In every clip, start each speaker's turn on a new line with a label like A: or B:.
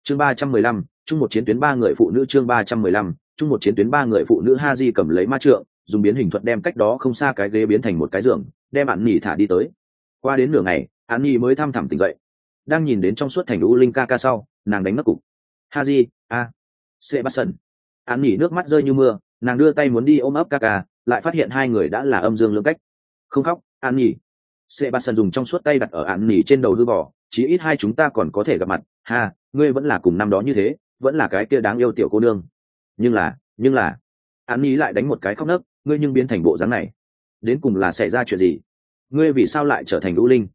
A: chương 315, chung một chiến tuyến 3 người phụ nữ. chương 315, chung một chiến tuyến 3 người phụ nữ. Haji cầm lấy ma trượng, dùng biến hình thuật đem cách đó không xa cái ghế biến thành một cái giường, đem Án Nhi thả đi tới. Qua đến nửa ngày, Án Nhi mới thăm thẳm tỉnh dậy. Đang nhìn đến trong suốt thành U Linh ca ca sau, nàng đánh ngất cục. Haji, Sebastian. Án Nhi nước mắt rơi như mưa, nàng đưa tay muốn đi ôm ấp ca ca, lại phát hiện hai người đã là âm dương lưỡng cách. Không khóc, Án Nhi. Sebastian dùng trong suốt tay đặt ở Án Nhi trên đầu hư bỏ, chí ít hai chúng ta còn có thể gặp mặt. Ha, ngươi vẫn là cùng năm đó như thế, vẫn là cái kia đáng yêu tiểu cô nương. Nhưng là Án Nhi lại đánh một cái khóc nấc, ngươi nhưng biến thành bộ dáng này, đến cùng là xảy ra chuyện gì? Ngươi vì sao lại trở thành U Linh?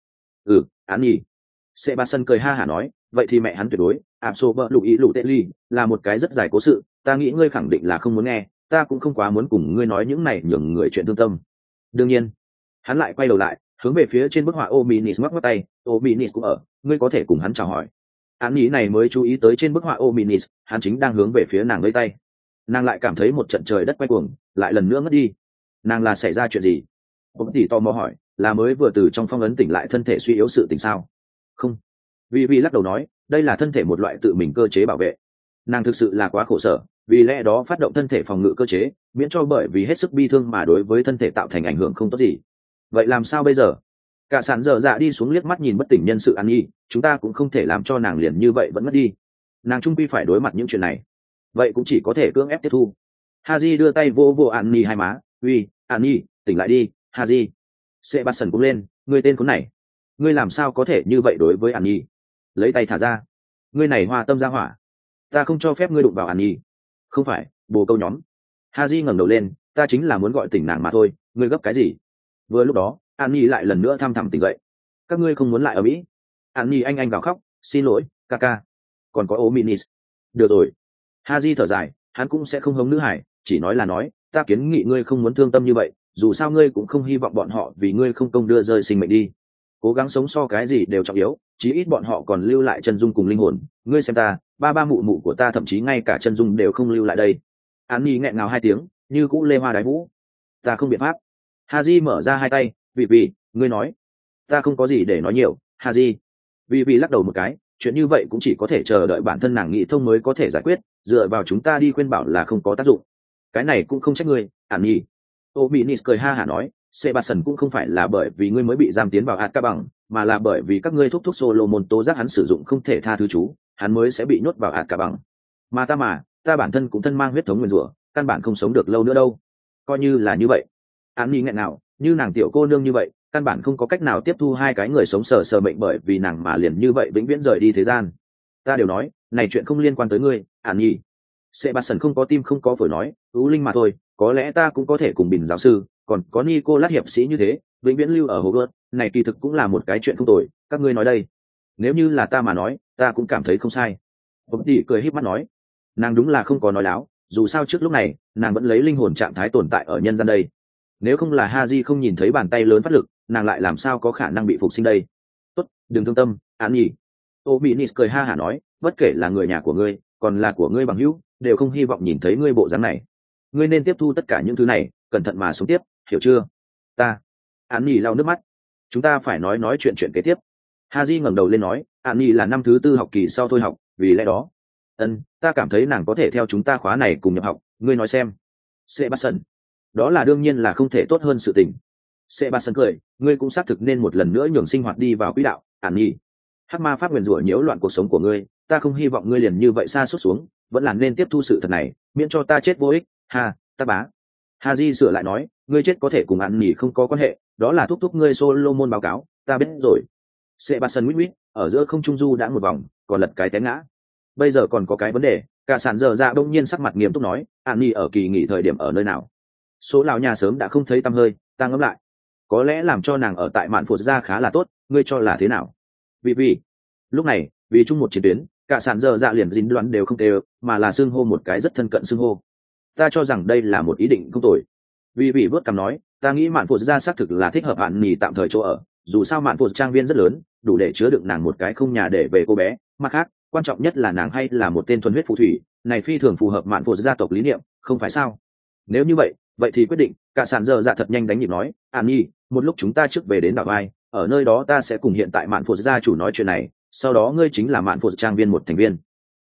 A: Án Nhi. Sebastian cười ha hả nói, vậy thì mẹ hắn tuyệt đối, Absolutely là một cái rất dài cố sự, ta nghĩ ngươi khẳng định là không muốn nghe, ta cũng không quá muốn cùng ngươi nói những này nhường người chuyện thương tâm. Đương nhiên, hắn lại quay đầu lại, hướng về phía trên bức họa Ominis ngoắc ngoắc tay, Ominis cũng ở, ngươi có thể cùng hắn chào hỏi. Án Nhi này mới chú ý tới trên bức họa Ominis, hắn chính đang hướng về phía nàng lấy tay. Nàng lại cảm thấy một trận trời đất quay cuồng, lại lần nữa ngất đi. Nàng là xảy ra chuyện gì? Ông tỷ tò mò hỏi, là mới vừa từ trong phong ấn tỉnh lại thân thể suy yếu sự tình sao? Không. Vì lắc đầu nói, đây là thân thể một loại tự mình cơ chế bảo vệ. Nàng thực sự là quá khổ sở, vì lẽ đó phát động thân thể phòng ngự cơ chế, miễn cho bởi vì hết sức bi thương mà đối với thân thể tạo thành ảnh hưởng không tốt gì. Vậy làm sao bây giờ? Cả sàn dở dạ đi xuống liếc mắt nhìn bất tỉnh nhân sự An Nhi, chúng ta cũng không thể làm cho nàng liền như vậy vẫn mất đi. Nàng trung quy phải đối mặt những chuyện này, vậy cũng chỉ có thể cưỡng ép tiếp thu. Haji đưa tay vô vô An Nhi hai má, uy, An Nhi, tỉnh lại đi, Haji. Sebastian cũng lên, ngươi tên khốn này, ngươi làm sao có thể như vậy đối với An Nhi? Lấy tay thả ra, ngươi này hoa tâm ra hỏa, ta không cho phép ngươi đụng vào An Nhi. Không phải, bồ câu nhóm. Haji ngẩng đầu lên, ta chính là muốn gọi tỉnh nàng mà thôi, ngươi gấp cái gì? Vừa lúc đó, An Nhi lại lần nữa thăm thẳm tỉnh dậy. Các ngươi không muốn lại ở Mỹ? An Nhi anh gào khóc, xin lỗi, ca. Còn có Ominis. Được rồi. Haji thở dài, hắn cũng sẽ không hống nữ hải, chỉ nói là nói, ta kiến nghị ngươi không muốn thương tâm như vậy, dù sao ngươi cũng không hy vọng bọn họ vì ngươi không công đưa rơi sinh mệnh đi. Cố gắng sống so cái gì đều trọng yếu, chí ít bọn họ còn lưu lại chân dung cùng linh hồn. Ngươi xem ta, ba mụ của ta thậm chí ngay cả chân dung đều không lưu lại đây. An Nhi nghẹn ngào hai tiếng, như cũ lê hoa đái vũ. Ta không biện pháp. Haji mở ra hai tay, vì ngươi nói. Ta không có gì để nói nhiều, Haji. Vì lắc đầu một cái, chuyện như vậy cũng chỉ có thể chờ đợi bản thân nàng nghĩ thông mới có thể giải quyết, dựa vào chúng ta đi khuyên bảo là không có tác dụng. Cái này cũng không trách ngươi, An Nhi. Ominis cười ha hả nói, Sebastian cũng không phải là bởi vì ngươi mới bị giam tiến vào Azkaban, mà là bởi vì các ngươi thúc Solomon tố giác hắn sử dụng không thể tha thứ chú, hắn mới sẽ bị nhốt vào Azkaban. Mà ta bản thân cũng thân mang huyết thống nguyên rủa, căn bản không sống được lâu nữa đâu. Coi như là như vậy. Án Nhi nghẹn nào, như nàng tiểu cô nương như vậy, căn bản không có cách nào tiếp thu hai cái người sống sờ mệnh bởi vì nàng mà liền như vậy vĩnh viễn rời đi thế gian. Ta đều nói, này chuyện không liên quan tới ngươi, Án Nhi. Sebastian không có tim không có phổi nói, U Linh mà thôi, có lẽ ta cũng có thể cùng Bình giáo sư, còn có Nicolas hiệp sĩ như thế, vĩnh viễn lưu ở Hogwarts, này kỳ thực cũng là một cái chuyện không tồi, các ngươi nói đây. Nếu như là ta mà nói, ta cũng cảm thấy không sai. Bộc tỷ cười híp mắt nói, nàng đúng là không có nói láo, dù sao trước lúc này, nàng vẫn lấy linh hồn trạng thái tồn tại ở nhân gian đây. Nếu không là Haji không nhìn thấy bàn tay lớn phát lực, nàng lại làm sao có khả năng bị phục sinh đây? Tốt, đừng thương tâm, An Nhi. Ominis cười ha hả nói, bất kể là người nhà của ngươi, còn là của ngươi bằng hữu, đều không hy vọng nhìn thấy ngươi bộ dáng này. Ngươi nên tiếp thu tất cả những thứ này, cẩn thận mà sống tiếp, hiểu chưa? An Nhi lau nước mắt. Chúng ta phải nói chuyện kế tiếp. Haji ngẩng đầu lên nói, An Nhi là năm thứ 4 học kỳ sau thôi học, vì lẽ đó, ta cảm thấy nàng có thể theo chúng ta khóa này cùng nhập học, ngươi nói xem. Sebastian, đó là đương nhiên là không thể tốt hơn sự tình. Sebastian cười, ngươi cũng xác thực nên một lần nữa nhường sinh hoạt đi vào quỹ đạo, An Nhi. Hắc ma pháp nguyền rủa nhiễu loạn cuộc sống của ngươi, ta không hy vọng ngươi liền như vậy sa sút xuống, vẫn là nên tiếp thu sự thật này, miễn cho ta chết vô ích. Ta bá. Haji sửa lại nói, ngươi chết có thể cùng An Nhi không có quan hệ, đó là thúc ngươi Solomon báo cáo, ta biết rồi. Sebastian quýt, ở giữa không trung du đã một vòng, còn lật cái té ngã. Bây giờ còn có cái vấn đề, cả sàn giờ dạ đông nhiên sắc mặt nghiêm túc nói, An Nhi ở kỳ nghỉ thời điểm ở nơi nào? Số lão nhà sớm đã không thấy tăm hơi, ta ngẫm lại, có lẽ làm cho nàng ở tại mạn phụt ra khá là tốt, ngươi cho là thế nào? Vì lúc này, vì chung một chiến tuyến, cả sàn giờ dạ liền dính đoán đều không đều, mà là xưng hô một cái rất thân cận xưng hô. Ta cho rằng đây là một ý định không tồi. Vì vớt cằm nói, ta nghĩ mạn phụt ra xác thực là thích hợp An Nhi tạm thời chỗ ở, dù sao mạn phụt trang viên rất lớn, đủ để chứa đựng nàng một cái không nhà để về cô bé. Mặt khác, quan trọng nhất là nàng hay là một tên thuần huyết phù thủy, này phi thường phù hợp mạn phụt gia tộc lý niệm, không phải sao? Nếu như vậy thì quyết định. Cả sàn giờ dạ thật nhanh đánh nhịp nói, An Nhi, một lúc chúng ta trước về đến đảo vai, ở nơi đó ta sẽ cùng hiện tại mạn phụt gia chủ nói chuyện này, sau đó ngươi chính là mạn phụt trang viên một thành viên.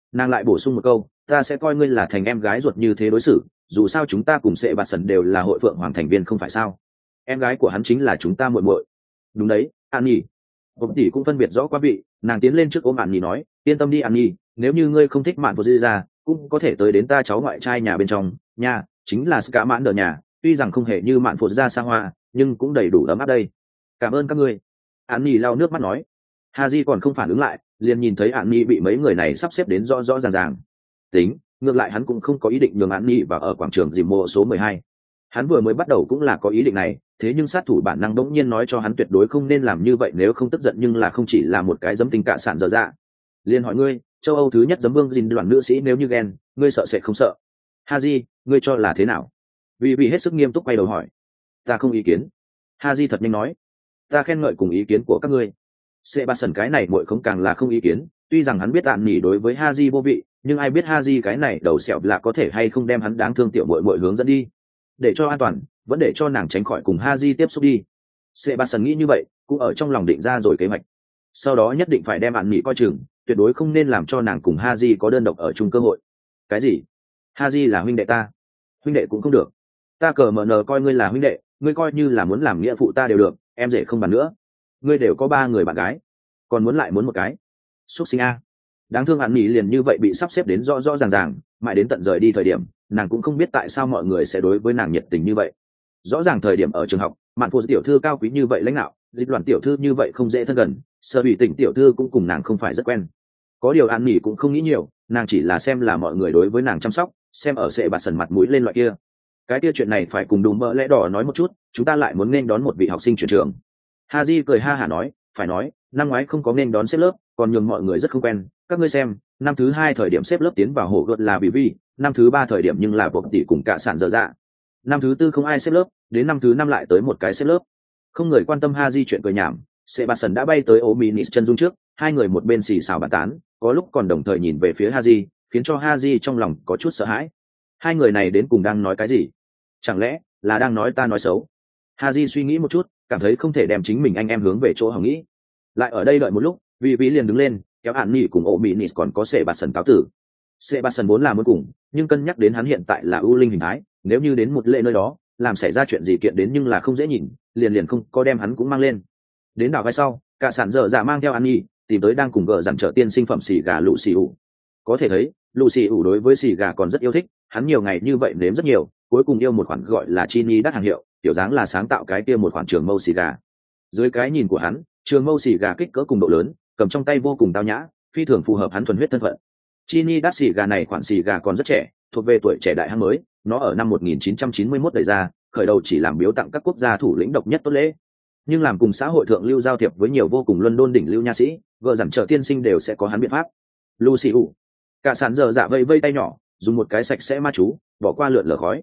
A: Nàng lại bổ sung một câu, ta sẽ coi ngươi là thành em gái ruột như thế đối xử, dù sao chúng ta cùng sệ bạt sần đều là hội phượng hoàng thành viên không phải sao. Em gái của hắn chính là chúng ta muội muội. Đúng đấy, an nhi. Bộc tỷ cũng phân biệt rõ quá vị, nàng tiến lên trước ôm an nhi nói, yên tâm đi an nhi, nếu như ngươi không thích mạn vô di ra cũng có thể tới đến ta cháu ngoại trai nhà bên trong nhà, chính là ska mãn đờ nhà, tuy rằng không hề như mạn phụ ra xa hoa nhưng cũng đầy đủ ấm áp đây. Cảm ơn các ngươi. An nhi lau nước mắt nói. Haji còn không phản ứng lại, liền nhìn thấy An nhi bị mấy người này sắp xếp đến rõ rõ ràng ràng. Tính, ngược lại hắn cũng không có ý định nhường An nhi vào ở quảng trường dìm mộ số 12. Hắn vừa mới bắt đầu cũng là có ý định này, thế nhưng sát thủ bản năng bỗng nhiên nói cho hắn tuyệt đối không nên làm như vậy, nếu không tức giận nhưng là không chỉ là một cái dấm tình cả sản dở dạ. Liên hỏi ngươi, châu Âu thứ nhất giấm vương dình đoàn nữ sĩ nếu như ghen, ngươi sợ sẽ không sợ? Haji, ngươi cho là thế nào? Vì hết sức nghiêm túc quay đầu hỏi. Ta không ý kiến. Haji thật nhanh nói. Ta khen ngợi cùng ý kiến của các ngươi. Sebastian cái này muội không càng là không ý kiến, tuy rằng hắn biết tạn nhỉ đối với Haji vô vị, nhưng ai biết Haji cái này đầu sẹo là có thể hay không đem hắn đáng thương tiểu muội hướng dẫn đi. Để cho an toàn, vẫn để cho nàng tránh khỏi cùng Haji tiếp xúc đi. Sebastian nghĩ như vậy, cũng ở trong lòng định ra rồi kế hoạch. Sau đó nhất định phải đem bạn nhỉ coi chừng, tuyệt đối không nên làm cho nàng cùng Haji có đơn độc ở chung cơ hội. Cái gì? Haji là huynh đệ ta? Huynh đệ cũng không được. Ta cờ mở nờ coi ngươi là huynh đệ, ngươi coi như là muốn làm nghĩa phụ ta đều được, em dễ không bàn nữa. Ngươi đều có 3 người bạn gái, còn muốn một cái. Xuất sinh a. Đáng thương bạn nhỉ liền như vậy bị sắp xếp đến rõ rõ ràng ràng, mãi đến tận rời đi thời điểm, nàng cũng không biết tại sao mọi người sẽ đối với nàng nhiệt tình như vậy. Rõ ràng thời điểm ở trường học, mạn phụ tiểu thư cao quý như vậy lãnh đạo, dịch đoàn tiểu thư như vậy không dễ thân gần, sở bị tỉnh tiểu thư cũng cùng nàng không phải rất quen. Có điều an nhỉ cũng không nghĩ nhiều, nàng chỉ là xem là mọi người đối với nàng chăm sóc, xem ở sệ bạt sần mặt mũi lên loại kia. Cái kia chuyện này phải cùng Đùm Mỡ Lẽ Đỏ nói một chút, chúng ta lại muốn nên đón một vị học sinh chuyển trường. Haji cười ha hả nói, phải nói, năm ngoái không có nên đón xếp lớp, còn nhường mọi người rất không quen. Các ngươi xem, năm thứ 2 thời điểm xếp lớp tiến vào hồ gợt là Bỉ Vi, năm thứ 3 thời điểm nhưng là Bộc tỷ cùng cả sản dở dạ. Năm thứ 4 không ai xếp lớp, đến năm thứ 5 lại tới một cái xếp lớp. Không người quan tâm Haji chuyện cười nhảm, Sebastian đã bay tới Ominis chân dung trước, hai người một bên xì xào bàn tán, có lúc còn đồng thời nhìn về phía Haji, khiến cho Haji trong lòng có chút sợ hãi. Hai người này đến cùng đang nói cái gì? Chẳng lẽ là đang nói ta nói xấu? Haji suy nghĩ một chút, cảm thấy không thể đem chính mình anh em hướng về chỗ hỏng nghĩ. Lại ở đây đợi một lúc, Vị liền đứng lên, kéo Hạn Nghị cùng Ominis còn có Sebastian cáo tử. Sebastian vốn là muốn cùng, nhưng cân nhắc đến hắn hiện tại là ưu linh hình thái, nếu như đến một lễ nơi đó, làm xảy ra chuyện gì kiện đến nhưng là không dễ nhìn, liền không có đem hắn cũng mang lên. Đến đảo vai sau, cả sản dở dạ mang theo An Nhi tìm tới đang cùng gờ dặn trở tiên sinh phẩm xì gà lũ xì ủ. Có thể thấy lũ xì ủ đối với xì gà còn rất yêu thích, hắn nhiều ngày như vậy nếm rất nhiều, cuối cùng yêu một khoản gọi là chini đắt hàng hiệu, tiểu dáng là sáng tạo cái kia một khoản trường mâu xì gà. Dưới cái nhìn của hắn, trường mâu xì gà kích cỡ cùng độ lớn, cầm trong tay vô cùng tao nhã, phi thường phù hợp hắn thuần huyết thân phận. Chini đắt xì gà này khoản xì gà còn rất trẻ, thuộc về tuổi trẻ đại hãng mới, nó ở năm 1991 đời ra, khởi đầu chỉ làm biếu tặng các quốc gia thủ lĩnh độc nhất tốt lễ, nhưng làm cùng xã hội thượng lưu giao thiệp với nhiều vô cùng London đỉnh lưu nha sĩ, vợ dặn trở tiên sinh đều sẽ có hắn biện pháp. Lucy ủ, cả sản dở dạ vây tay nhỏ, dùng một cái sạch sẽ ma chú, bỏ qua lượn lờ khói.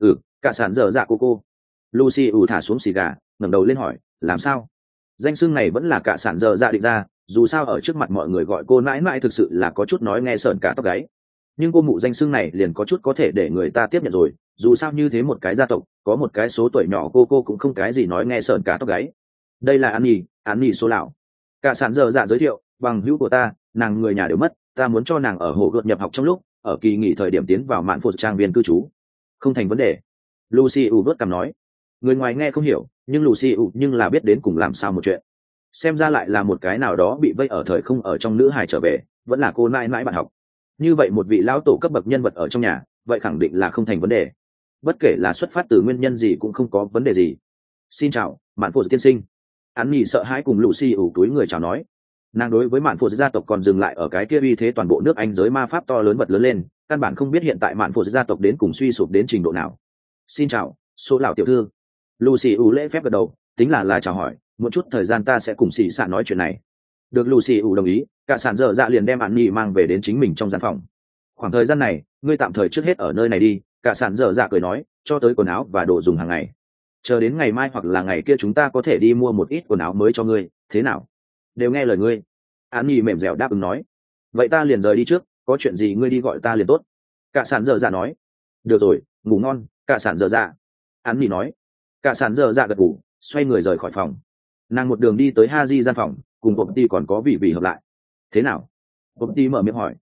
A: Cả sản dở dạ cô. Lucy ủ thả xuống xì gà, ngẩng đầu lên hỏi, làm sao? Danh xưng này vẫn là cả sản dở dạ định ra, dù sao ở trước mặt mọi người gọi cô mãi mãi thực sự là có chút nói nghe sởn cả tóc gáy. Nhưng cô mụ danh xưng này liền có chút có thể để người ta tiếp nhận rồi, dù sao như thế một cái gia tộc, có một cái số tuổi nhỏ cô cũng không cái gì nói nghe sởn cả tóc gáy. Đây là An Nhi số lão. Cả sản dở dạ giới thiệu, bằng hữu của ta, nàng người nhà đều mất, ta muốn cho nàng ở hồ gợt nhập học trong lúc, ở kỳ nghỉ thời điểm tiến vào mạn phụ trang viên cư trú. Không thành vấn đề. Lucy ủ vớt cằm nói. Người ngoài nghe không hiểu, nhưng Lucy ủ nhưng là biết đến cùng làm sao một chuyện. Xem ra lại là một cái nào đó bị vây ở thời không ở trong nữ hài trở về, vẫn là cô mãi mãi bạn học. Như vậy một vị lão tổ cấp bậc nhân vật ở trong nhà, vậy khẳng định là không thành vấn đề. Bất kể là xuất phát từ nguyên nhân gì cũng không có vấn đề gì. Xin chào, mạn phụ tiên sinh. Hắn nhỉ sợ hãi cùng Lucy ủ túi người chào nói. Nàng đối với mạn phụ gia tộc còn dừng lại ở cái kia uy thế toàn bộ nước Anh giới ma pháp to lớn bật lớn lên, căn bản không biết hiện tại mạn phụ gia tộc đến cùng suy sụp đến trình độ nào. Xin chào, số lão tiểu thư. Lucy ủ lễ phép gật đầu, tính là chào hỏi, một chút thời gian ta sẽ cùng xì xạ nói chuyện này. Được Lucy ủ đồng ý, cả sản dở dạ liền đem An Nhi mang về đến chính mình trong gian phòng. Khoảng thời gian này, ngươi tạm thời trước hết ở nơi này đi, cả sản dở dạ cười nói, cho tới quần áo và đồ dùng hàng ngày. Chờ đến ngày mai hoặc là ngày kia chúng ta có thể đi mua một ít quần áo mới cho ngươi, thế nào? Đều nghe lời ngươi. An Nhi mềm dẻo đáp ứng nói. Vậy ta liền rời đi trước, có chuyện gì ngươi đi gọi ta liền tốt. Cả sản dở dạ nói. Được rồi, ngủ ngon, cả sản dở dạ. An Nhi nói. Cả sản dở dạ gật ngủ, xoay người rời khỏi phòng. Nàng một đường đi tới Haji gian phòng, cùng Bộc Ti còn có vị hợp lại. Thế nào? Bộc Ti mở miệng hỏi,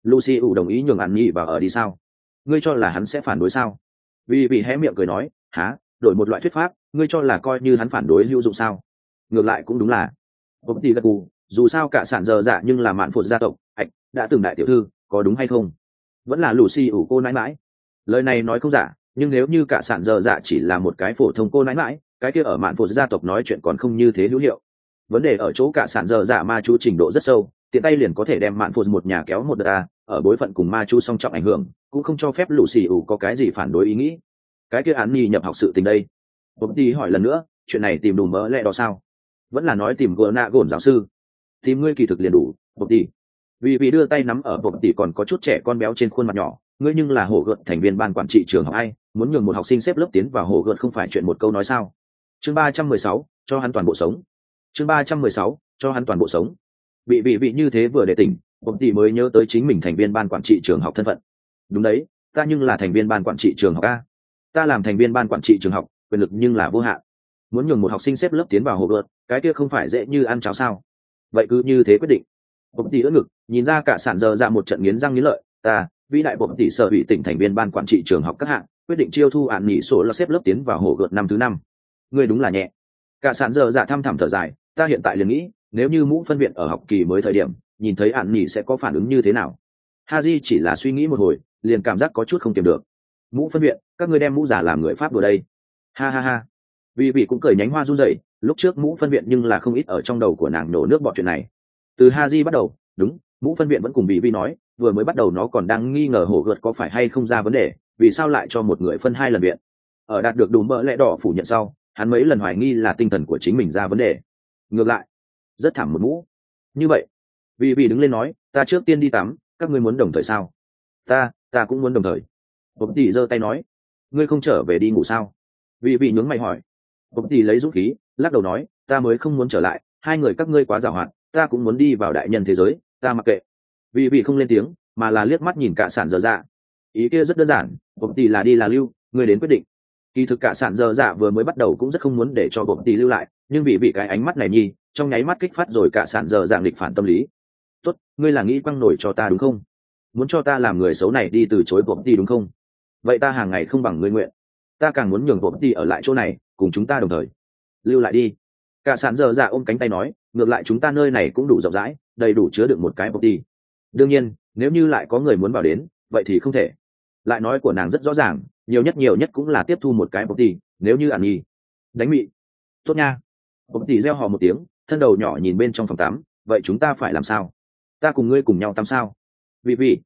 A: Lucy ủ đồng ý nhường ạn nhỉ vào ở đi sao? Ngươi cho là hắn sẽ phản đối sao? Vì hé miệng cười nói, há, đổi một loại thuyết pháp, ngươi cho là coi như hắn phản đối hữu dụng sao? Ngược lại cũng đúng là. Bộc tỷ gật gù, dù sao cả sản giờ dạ nhưng là mạn phụt gia tộc, ạch, đã từng đại tiểu thư, có đúng hay không? Vẫn là Lucy ủ cô nãi nãi. Lời này nói không giả, nhưng nếu như cả sản giờ dạ chỉ là một cái phổ thông cô nãi nãi, cái kia ở mạn phụt gia tộc nói chuyện còn không như thế hữu hiệu. Vấn đề ở chỗ cả sản giờ dạ ma chú trình độ rất sâu, tiện tay liền có thể đem mạn phụt một nhà kéo một đợt a, ở bối phận cùng ma chú song trọng ảnh hưởng, cũng không cho phép Lucy ủ có cái gì phản đối ý nghĩ. Cái kia án nghi nhập học sự tình đây. Bộc tỷ hỏi lần nữa, chuyện này tìm đủ mỡ lẽ đó sao? Vẫn là nói tìm gỡ nạ gổn giáo sư? Tìm ngươi kỳ thực liền đủ, Bộc tỷ. Vì đưa tay nắm ở Bộc tỷ còn có chút trẻ con béo trên khuôn mặt nhỏ, ngươi nhưng là hổ gợt thành viên ban quản trị trường học ai, muốn nhường một học sinh xếp lớp tiến vào hổ gợt không phải chuyện một câu nói sao? Chương 316, cho hắn toàn bộ sống. Chương 316, cho hắn toàn bộ sống. Vị như thế vừa để tỉnh, Bộc tỷ mới nhớ tới chính mình thành viên ban quản trị trường học thân phận. Đúng đấy, ta nhưng là thành viên ban quản trị trường học a. Ta làm thành viên ban quản trị trường học, quyền lực nhưng là vô hạn. Muốn nhường một học sinh xếp lớp tiến vào hổ gợt, cái kia không phải dễ như ăn cháo sao? Vậy cứ như thế quyết định. Bộc tỷ ưỡn ngực, nhìn ra cả sản giờ ra một trận nghiến răng nghiến lợi, ta, vĩ đại Bộc tỷ sở ủy tỉnh thành viên ban quản trị trường học các hạng, quyết định chiêu thu án nghỉ số là xếp lớp tiến vào hổ gợt năm thứ 5. Ngươi đúng là nhẹ. Cả sản giờ dạ thăm thẳm thở dài, ta hiện tại liền nghĩ, nếu như mũ phân viện ở học kỳ mới thời điểm, nhìn thấy án nghỉ sẽ có phản ứng như thế nào. Haji chỉ là suy nghĩ một hồi, liền cảm giác có chút không kiềm được. Mũ phân viện, các ngươi đem mũ giả làm người pháp đùa đây. Ha ha ha. Vì cũng cười nhánh hoa run rẩy, lúc trước mũ phân viện nhưng là không ít ở trong đầu của nàng nổ nước bọt chuyện này. Từ Haji bắt đầu, đúng, mũ phân viện vẫn cùng vì nói, vừa mới bắt đầu nó còn đang nghi ngờ hổ gợt có phải hay không ra vấn đề, vì sao lại cho một người phân 2 lần viện. Ở đạt được đùm bỡ lẽ đỏ phủ nhận sau, hắn mấy lần hoài nghi là tinh thần của chính mình ra vấn đề. Ngược lại, rất thảm một mũ. Như vậy, vì đứng lên nói, ta trước tiên đi tắm, các ngươi muốn đồng thời sao? Ta cũng muốn đồng thời. Bộc tỷ giơ tay nói, ngươi không trở về đi ngủ sao? Vì nhướng mày hỏi. Bộc tỷ lấy dũng khí, lắc đầu nói, ta mới không muốn trở lại, hai người các ngươi quá giàu hạn, ta cũng muốn đi vào đại nhân thế giới, ta mặc kệ. Vì không lên tiếng, mà là liếc mắt nhìn cả sản dở dạ. Ý kia rất đơn giản, Bộc tỷ là đi là lưu, ngươi đến quyết định. Kỳ thực cả sản dở dạ vừa mới bắt đầu cũng rất không muốn để cho Bộc tỷ lưu lại, nhưng vì cái ánh mắt này nhi, trong nháy mắt kích phát rồi cả sản dở dạ nghịch phản tâm lý. Tốt, ngươi là nghĩ quăng nổi cho ta đúng không? Muốn cho ta làm người xấu này đi từ chối Bộc tỷ đúng không? Vậy ta hàng ngày không bằng ngươi nguyện, ta càng muốn nhường Bộc tỷ ở lại chỗ này, cùng chúng ta đồng thời. Lưu lại đi. Cả sản dở dạ ôm cánh tay nói, ngược lại chúng ta nơi này cũng đủ rộng rãi, đầy đủ chứa đựng một cái Bộc tỷ. Đương nhiên, nếu như lại có người muốn vào đến, vậy thì không thể. Lại nói của nàng rất rõ ràng, nhiều nhất cũng là tiếp thu một cái Bộc tỷ, nếu như ản nhi đánh mị. Tốt nha. Bộc tỷ reo hò một tiếng, thân đầu nhỏ nhìn bên trong phòng tắm, vậy chúng ta phải làm sao? Ta cùng ngươi cùng nhau tắm sao? Vì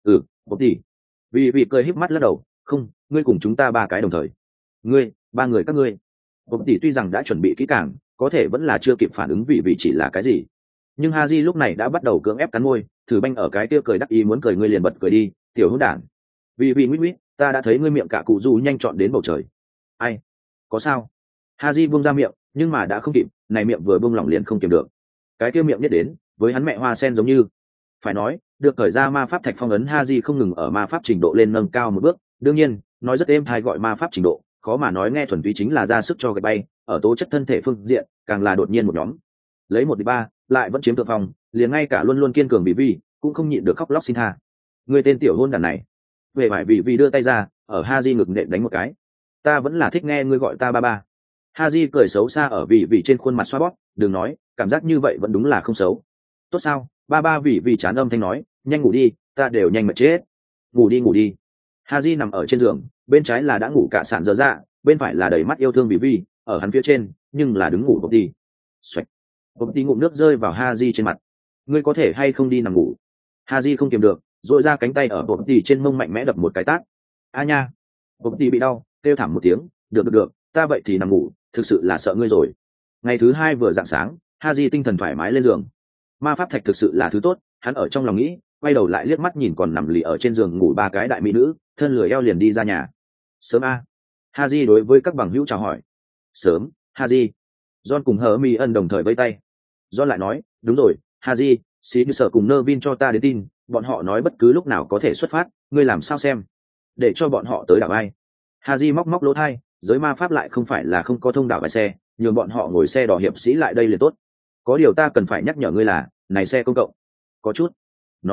A: Bộc tỷ. Vì cười híp mắt lắc đầu, không, ngươi cùng chúng ta 3 cái đồng thời. Ngươi, 3 người các ngươi. Bộc tỷ tuy rằng đã chuẩn bị kỹ càng, có thể vẫn là chưa kịp phản ứng vì chỉ là cái gì. Nhưng Haji lúc này đã bắt đầu cưỡng ép cắn môi, thử banh ở cái kia cười đắc ý muốn cười, ngươi liền bật cười đi, tiểu hỗn đản. Vì nguyết, ta đã thấy ngươi miệng cả cụ du nhanh chọn đến bầu trời. Ai? Có sao? Haji buông ra miệng, nhưng mà đã không kịp, này miệng vừa buông lỏng liền không kiềm được. Cái kia miệng nhất đến, với hắn mẹ hoa sen giống như. Phải nói, được khởi ra ma pháp thạch phong ấn Haji không ngừng ở ma pháp trình độ lên nâng cao một bước, đương nhiên, nói rất êm thai gọi ma pháp trình độ, khó mà nói nghe thuần túy chính là ra sức cho gậy bay, ở tố chất thân thể phương diện, càng là đột nhiên một nhóm. Lấy 1-3, lại vẫn chiếm thượng phong, liền ngay cả luôn luôn kiên cường vì cũng không nhịn được khóc lóc xin tha. Người tên tiểu hôn đàn này. Về phải vì đưa tay ra, ở Haji ngực nện đánh một cái. Ta vẫn là thích nghe ngươi gọi ta ba. Haji cười xấu xa ở vì trên khuôn mặt xoa bóp, đừng nói, cảm giác như vậy vẫn đúng là không xấu. Tốt sao? Ba vì chán âm thanh nói, nhanh ngủ đi, ta đều nhanh mệt chết. Ngủ đi. Haji nằm ở trên giường, bên trái là đã ngủ cả sản dở dạ, bên phải là đầy mắt yêu thương vì ở hắn phía trên, nhưng là đứng ngủ Bộc tỷ. Xoạch. Bộc tỷ ngụm nước rơi vào Haji trên mặt. Ngươi có thể hay không đi nằm ngủ? Haji không kiềm được, duỗi ra cánh tay ở Bộc tỷ trên mông mạnh mẽ đập một cái tát. A nha. Bộc tỷ bị đau, kêu thảm một tiếng, được, ta vậy thì nằm ngủ, thực sự là sợ ngươi rồi. Ngày thứ 2 vừa rạng sáng, Haji tinh thần thoải mái lên giường. Ma pháp thạch thực sự là thứ tốt, hắn ở trong lòng nghĩ, quay đầu lại liếc mắt nhìn còn nằm lì ở trên giường ngủ 3 cái đại mỹ nữ, thân lười eo liền đi ra nhà. Sớm a. Haji đối với các bằng hữu chào hỏi. Sớm, Haji. John cùng Hermione đồng thời vẫy tay. John lại nói, đúng rồi, Haji, xí sở cùng Nervin cho ta đến tin, bọn họ nói bất cứ lúc nào có thể xuất phát, ngươi làm sao xem? Để cho bọn họ tới đảo ai? Haji móc lỗ tai, giới ma pháp lại không phải là không có thông đảo bài xe, nhường bọn họ ngồi xe đỏ hiệp sĩ lại đây liền tốt. Có điều ta cần phải nhắc nhở ngươi là, này xe công cộng. Có chút. Nói,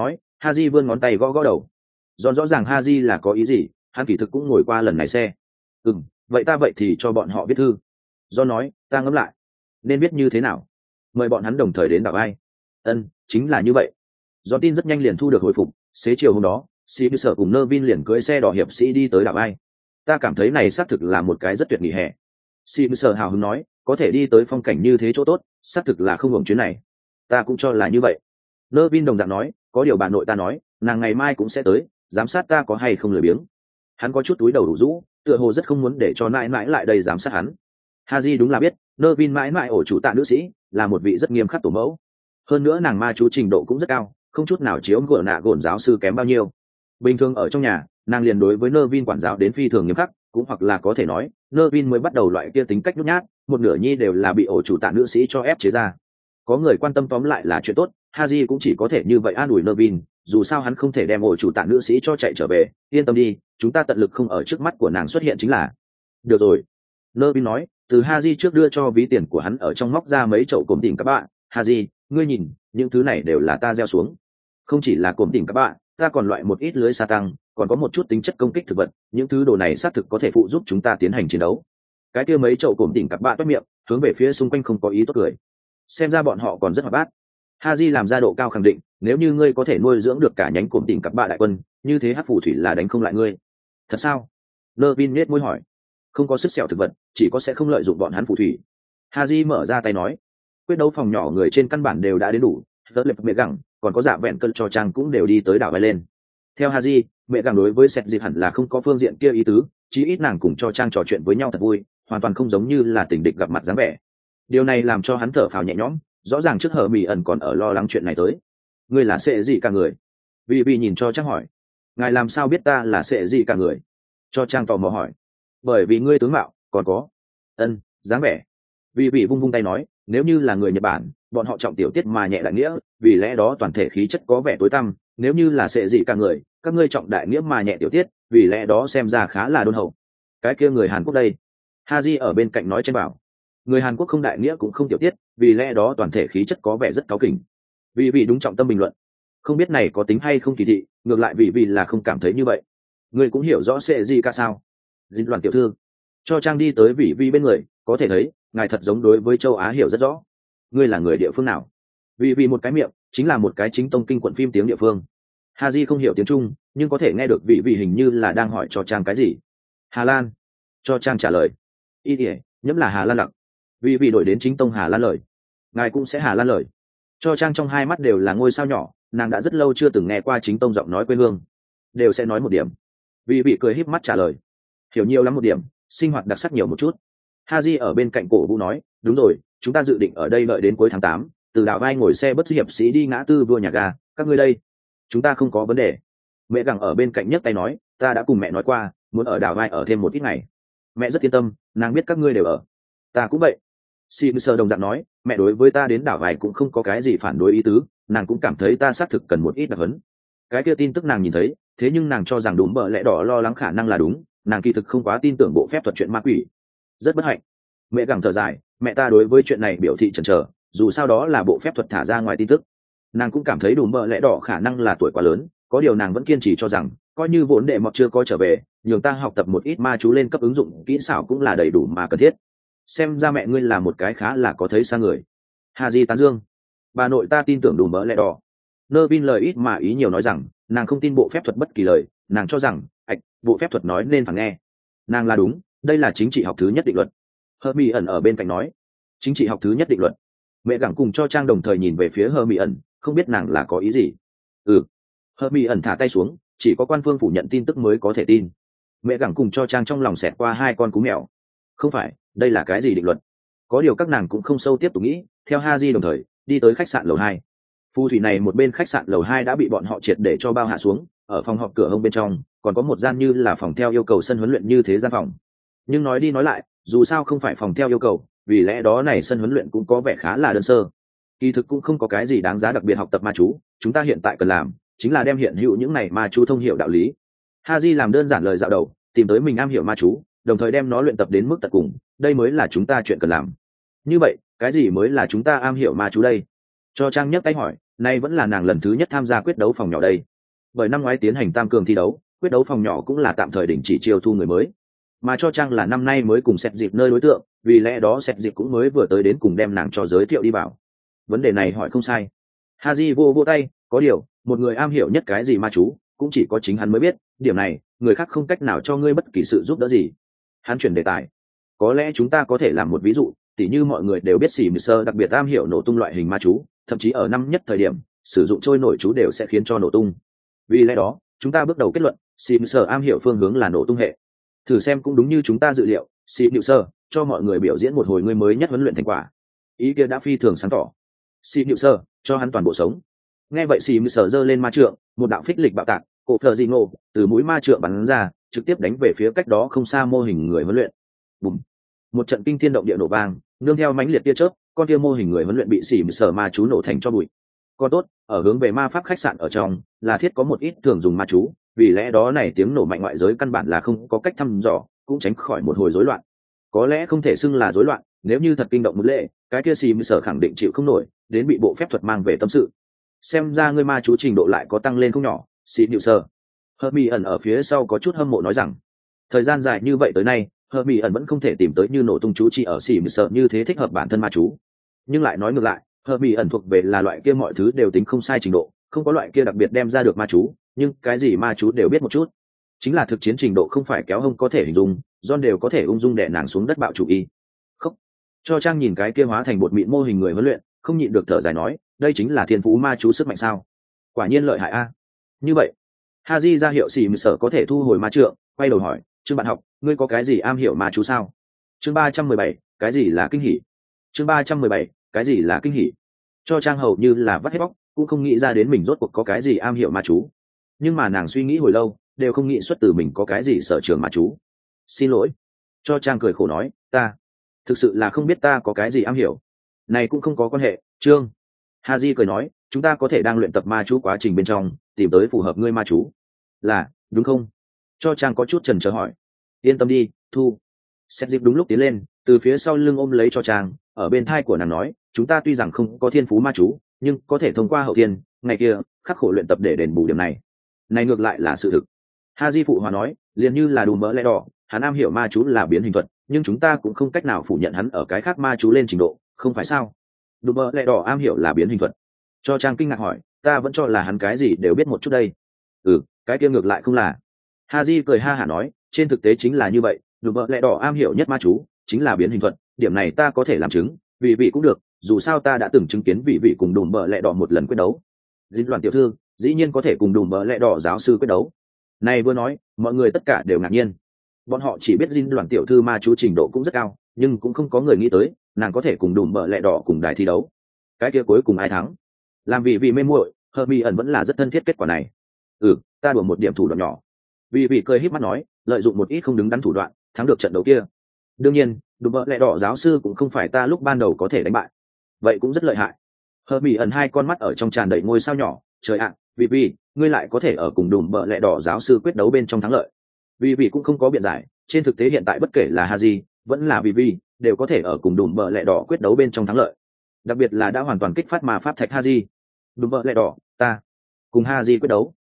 A: Haji vươn ngón tay gõ gõ đầu. Rõ ràng Haji là có ý gì, hắn kỳ thực cũng ngồi qua lần này xe. Vậy ta vậy thì cho bọn họ viết thư. Do nói, ta ngẫm lại nên biết như thế nào, mời bọn hắn đồng thời đến đảo ai. Chính là như vậy. Do tin rất nhanh liền thu được hồi phục. Xế chiều hôm đó, sĩ sở cùng Nervin liền cưỡi xe đỏ hiệp sĩ đi tới đảo ai. Ta cảm thấy này xác thực là một cái rất tuyệt nghỉ hè. sĩ sở hào hứng nói, có thể đi tới phong cảnh như thế chỗ tốt, xác thực là không hưởng chuyến này. Ta cũng cho là như vậy. Nervin đồng dạng nói, có điều bà nội ta nói, nàng ngày mai cũng sẽ tới, giám sát ta có hay không lười biếng. Hắn có chút túi đầu đủ rũ, tựa hồ rất không muốn để cho nãi nãi lại đây giám sát hắn. Haji đúng là biết, Nervin mãi mãi ổ chủ tạ nữ sĩ là một vị rất nghiêm khắc tổ mẫu. Hơn nữa nàng ma chú trình độ cũng rất cao, không chút nào chiếu gỡ nạ gồn giáo sư kém bao nhiêu. Bình thường ở trong nhà, nàng liền đối với Nervin quản giáo đến phi thường nghiêm khắc, cũng hoặc là có thể nói, Nervin mới bắt đầu loại kia tính cách nhút nhát, một nửa nhi đều là bị ổ chủ tạ nữ sĩ cho ép chế ra. Có người quan tâm tóm lại là chuyện tốt, Haji cũng chỉ có thể như vậy an ủi Nervin, dù sao hắn không thể đem ổ chủ tạ nữ sĩ cho chạy trở về, yên tâm đi, chúng ta tận lực không ở trước mắt của nàng xuất hiện chính là. Được rồi. Nervin nói, từ Haji trước đưa cho ví tiền của hắn ở trong móc ra mấy chậu cổm tỉnh các bạn. Haji, ngươi nhìn, những thứ này đều là ta gieo xuống. Không chỉ là cổm tỉnh các bạn, ta còn loại một ít lưới sa tăng, còn có một chút tính chất công kích thực vật, những thứ đồ này xác thực có thể phụ giúp chúng ta tiến hành chiến đấu. Cái kia mấy chậu cổm tỉnh các bạn toét miệng, hướng về phía xung quanh không có ý tốt cười. Xem ra bọn họ còn rất hoạt bát. Haji làm ra độ cao khẳng định, nếu như ngươi có thể nuôi dưỡng được cả nhánh cổm tỉnh các bạn đại quân, như thế hắc phù thủy là đánh không lại ngươi. Thật sao? Nervin nhếch môi hỏi. Không có sức sẹo thực vật, chỉ có sẽ không lợi dụng bọn hắn phù thủy. Haji mở ra tay nói, quyết đấu phòng nhỏ người trên căn bản đều đã đến đủ, đỡ lệp mẹ gẳng, còn có dạ vẹn cân cho trang cũng đều đi tới đảo bay lên. Theo Haji, mẹ gẳng đối với sẹt dịp hẳn là không có phương diện kia ý tứ, chí ít nàng cùng cho trang trò chuyện với nhau thật vui, hoàn toàn không giống như là tình địch gặp mặt dáng vẻ. Điều này làm cho hắn thở phào nhẹ nhõm, rõ ràng trước hờ mỉ ẩn còn ở lo lắng chuyện này tới. Ngươi là sệ gì cả người? Vì nhìn cho trang hỏi, ngài làm sao biết ta là sệ gì cả người? Cho trang tò mò hỏi, bởi vì ngươi tướng mạo còn có dáng vẻ. Vì vung vung tay nói, nếu như là người Nhật Bản, bọn họ trọng tiểu tiết mà nhẹ đại nghĩa, vì lẽ đó toàn thể khí chất có vẻ tối tăm. Nếu như là sệ gì cả người, các ngươi trọng đại nghĩa mà nhẹ tiểu tiết, vì lẽ đó xem ra khá là đôn hậu. Cái kia người Hàn Quốc đây? Haji ở bên cạnh nói trên bảo, người Hàn Quốc không đại nghĩa cũng không tiểu tiết, vì lẽ đó toàn thể khí chất có vẻ rất cáu kỉnh. Vì đúng trọng tâm bình luận, không biết này có tính hay không kỳ thị, ngược lại vì là không cảm thấy như vậy. Ngươi cũng hiểu rõ sệ gì cả sao? Dính đoàn tiểu thư cho trang đi tới vị bên người, có thể thấy ngài thật giống đối với châu Á hiểu rất rõ. Ngươi là người địa phương nào? Vì một cái miệng chính là một cái chính tông kinh quận phim tiếng địa phương. Haji không hiểu tiếng Trung, nhưng có thể nghe được vị hình như là đang hỏi cho trang cái gì. Hà Lan. Cho trang trả lời. Y thể nhẫm là Hà Lan lặng. Vì đổi đến chính tông Hà Lan lời, ngài cũng sẽ Hà Lan lời. Cho trang trong hai mắt đều là ngôi sao nhỏ, nàng đã rất lâu chưa từng nghe qua chính tông giọng nói quê hương, đều sẽ nói một điểm. Vì cười híp mắt trả lời, hiểu nhiều lắm một điểm, sinh hoạt đặc sắc nhiều một chút. Haji ở bên cạnh cổ vũ nói, đúng rồi, chúng ta dự định ở đây đợi đến cuối tháng 8, từ đảo vai ngồi xe bất hiệp sĩ đi ngã tư vua nhà ga, các ngươi đây? Chúng ta không có vấn đề. Mẹ gặng ở bên cạnh nhấc tay nói, ta đã cùng mẹ nói qua, muốn ở đảo vai ở thêm một ít ngày. Mẹ rất yên tâm, nàng biết các ngươi đều ở. Ta cũng vậy. Simpson đồng dạng nói, mẹ đối với ta đến đảo vai cũng không có cái gì phản đối ý tứ, nàng cũng cảm thấy ta xác thực cần một ít đặc hấn. Cái kia tin tức nàng nhìn thấy, thế nhưng nàng cho rằng đúng bợ lẽ đỏ lo lắng khả năng là đúng, nàng kỳ thực không quá tin tưởng bộ phép thuật chuyện ma quỷ. Rất bất hạnh. Mẹ gặng thở dài, mẹ ta đối với chuyện này biểu thị chần chờ, dù sao đó là bộ phép thuật thả ra ngoài tin tức. Nàng cũng cảm thấy đủ bợ lẽ đỏ khả năng là tuổi quá lớn, có điều nàng vẫn kiên trì cho rằng coi như vốn đệ mọt chưa có trở về, nhường ta học tập một ít ma chú lên cấp ứng dụng kỹ xảo cũng là đầy đủ mà cần thiết. Xem ra mẹ ngươi là một cái khá là có thấy xa người. Haji tán dương, bà nội ta tin tưởng đủ bợ lẽ đỏ. Nervin lời ít mà ý nhiều nói rằng nàng không tin bộ phép thuật bất kỳ lời, nàng cho rằng bộ phép thuật nói nên phải nghe. Nàng là đúng, đây là chính trị học thứ nhất định luật. Hermi ẩn ở bên cạnh nói, chính trị học thứ nhất định luật. Mẹ gặng cùng cho trang đồng thời nhìn về phía Hermi ẩn, không biết nàng là có ý gì. Hermi ẩn thả tay xuống, chỉ có quan phương phủ nhận tin tức mới có thể tin. Mẹ gặng cùng cho trang trong lòng xẹt qua hai con cú mèo. Không phải, đây là cái gì định luật? Có điều các nàng cũng không sâu tiếp tục nghĩ, theo Haji đồng thời đi tới khách sạn lầu 2. Phù thủy này một bên khách sạn lầu 2 đã bị bọn họ triệt để cho bao hạ xuống, ở phòng họp cửa hông bên trong còn có một gian như là phòng theo yêu cầu sân huấn luyện như thế gian phòng. Nhưng nói đi nói lại, dù sao không phải phòng theo yêu cầu, vì lẽ đó này sân huấn luyện cũng có vẻ khá là đơn sơ. Kỳ thực cũng không có cái gì đáng giá đặc biệt học tập ma chú, chúng ta hiện tại cần làm chính là đem hiện hữu những này ma chú thông hiểu đạo lý. Haji làm đơn giản lời dạo đầu, tìm tới mình am hiểu ma chú, đồng thời đem nó luyện tập đến mức tận cùng, đây mới là chúng ta chuyện cần làm. Như vậy, cái gì mới là chúng ta am hiểu ma chú đây? Cho trang nhấc tay hỏi, nay vẫn là nàng lần thứ nhất tham gia quyết đấu phòng nhỏ đây, bởi năm ngoái tiến hành tam cường thi đấu, quyết đấu phòng nhỏ cũng là tạm thời đình chỉ chiêu thu người mới, mà cho Trang là năm nay mới cùng xét dịp nơi đối tượng, vì lẽ đó xét dịp cũng mới vừa tới đến cùng đem nàng cho giới thiệu đi vào. Vấn đề này hỏi không sai. Haji vô tay, có điều một người am hiểu nhất cái gì ma chú cũng chỉ có chính hắn mới biết, điểm này người khác không cách nào cho ngươi bất kỳ sự giúp đỡ gì. Hắn chuyển đề tài, có lẽ chúng ta có thể làm một ví dụ, tỉ như mọi người đều biết xì mười sơ đặc biệt am hiểu nổ tung loại hình ma chú, thậm chí ở năm nhất thời điểm sử dụng trôi nổi chú đều sẽ khiến cho nổ tung. Vì lẽ đó chúng ta bước đầu kết luận xì mười sơ am hiểu phương hướng là nổ tung hệ. Thử xem cũng đúng như chúng ta dự liệu, xì mười sơ cho mọi người biểu diễn một hồi ngươi mới nhất huấn luyện thành quả. Ý kia đã phi thường sáng tỏ. Xì mười sơ cho hắn toàn bộ sống. Nghe vậy xì mười sơ giơ lên ma trượng, một đạo phích lịch bạo tạc cổ phờ di ngô từ mũi ma trượng bắn ra, trực tiếp đánh về phía cách đó không xa mô hình người huấn luyện. Bùm! Một trận kinh thiên động địa nổ vang, nương theo mãnh liệt tia chớp, con tia mô hình người huấn luyện bị xì mười sơ ma chú nổ thành cho bụi. Còn tốt, ở hướng về ma pháp khách sạn ở trong, là thiết có một ít thường dùng ma chú, vì lẽ đó này tiếng nổ mạnh ngoại giới căn bản là không có cách thăm dò, cũng tránh khỏi một hồi rối loạn. Có lẽ không thể xưng là rối loạn, nếu như thật kinh động một lệ, cái kia xì mười sơ khẳng định chịu không nổi, đến bị bộ phép thuật mang về tâm sự. Xem ra ngươi ma chú trình độ lại có tăng lên không nhỏ, xì mười sơ. Hermione ẩn ở phía sau có chút hâm mộ nói rằng, thời gian dài như vậy tới nay, Hermione ẩn vẫn không thể tìm tới như nổ tung chú chỉ ở xì mười sơ như thế thích hợp bản thân ma chú. Nhưng lại nói ngược lại, Hermione ẩn thuộc về là loại kia mọi thứ đều tính không sai trình độ, không có loại kia đặc biệt đem ra được ma chú, nhưng cái gì ma chú đều biết một chút. Chính là thực chiến trình độ không phải kéo hông có thể hình dung, John đều có thể ung dung đè nàng xuống đất bạo chủ y. Không. Cho Trang nhìn cái kia hóa thành bột mịn mô hình người huấn luyện, không nhịn được thở dài nói, đây chính là thiên phú ma chú sức mạnh sao? Quả nhiên lợi hại a. Như vậy, Haji ra hiệu xì mười sở có thể thu hồi ma trượng, quay đầu hỏi, "Trương bạn học, ngươi có cái gì am hiểu ma chú sao?" Chương 317, cái gì là kinh hỉ? Chương 317, cái gì là kinh hỉ? Cho Trang hầu như là vắt hết bóc, cũng không nghĩ ra đến mình rốt cuộc có cái gì am hiểu ma chú. Nhưng mà nàng suy nghĩ hồi lâu, đều không nghĩ xuất từ mình có cái gì sở trường ma chú. "Xin lỗi." Cho Trang cười khổ nói, "Ta thực sự là không biết ta có cái gì am hiểu." "Này cũng không có quan hệ, Trương." Haji cười nói, "Chúng ta có thể đang luyện tập ma chú quá trình bên trong, tìm tới phù hợp ngươi ma chú." "Là, đúng không?" Cho Trang có chút chần chờ hỏi. "Yên tâm đi, Thu." Xét dịp đúng lúc tiến lên, từ phía sau lưng ôm lấy Cho Trang, ở bên thai của nàng nói, "Chúng ta tuy rằng không có thiên phú ma chú, nhưng có thể thông qua hậu thiên, ngày kia khắc khổ luyện tập để đền bù điểm này." Này ngược lại là sự thực. Haji phụ hòa nói, liền như là đùm bỡ lẽ đỏ, hắn am hiểu ma chú là biến hình thuật, nhưng chúng ta cũng không cách nào phủ nhận hắn ở cái khác ma chú lên trình độ, không phải sao? Đùm bỡ lẽ đỏ am hiểu là biến hình thuật. Cho Trang kinh ngạc hỏi, ta vẫn cho là hắn cái gì đều biết một chút đây. Cái kia ngược lại không là. Haji cười ha hả nói, trên thực tế chính là như vậy, đùm bỡ lẽ đỏ am hiểu nhất ma chú chính là biến hình thuật, điểm này ta có thể làm chứng, vị cũng được, dù sao ta đã từng chứng kiến vị cùng đùm bỡ lẽ đỏ một lần quyết đấu. Dính loạn tiểu thư dĩ nhiên có thể cùng đùm bỡ lẽ đỏ giáo sư quyết đấu. Này vừa nói, mọi người tất cả đều ngạc nhiên. Bọn họ chỉ biết Jin Đoàn tiểu thư ma chú trình độ cũng rất cao, nhưng cũng không có người nghĩ tới nàng có thể cùng đùm bợ lẹ đỏ cùng đài thi đấu. Cái kia cuối cùng ai thắng? Làm vì mê muội, Hermione ẩn vẫn là rất thân thiết kết quả này. Ta đùa một điểm thủ đoạn nhỏ. Vì cười híp mắt nói, lợi dụng một ít không đứng đắn thủ đoạn, thắng được trận đấu kia. Đương nhiên, đùm bợ lẹ đỏ giáo sư cũng không phải ta lúc ban đầu có thể đánh bại. Vậy cũng rất lợi hại. Hermione ẩn hai con mắt ở trong tràn đầy ngôi sao nhỏ, trời ạ, vì ngươi lại có thể ở cùng đùm bợ lẹ đỏ giáo sư quyết đấu bên trong thắng lợi. Vì cũng không có biện giải, trên thực tế hiện tại bất kể là Haji vẫn là vì đều có thể ở cùng đùm bợ lẹ đỏ quyết đấu bên trong thắng lợi, đặc biệt là đã hoàn toàn kích phát ma pháp thạch Haji. Đùm bợ lẹ đỏ, ta cùng Haji quyết đấu?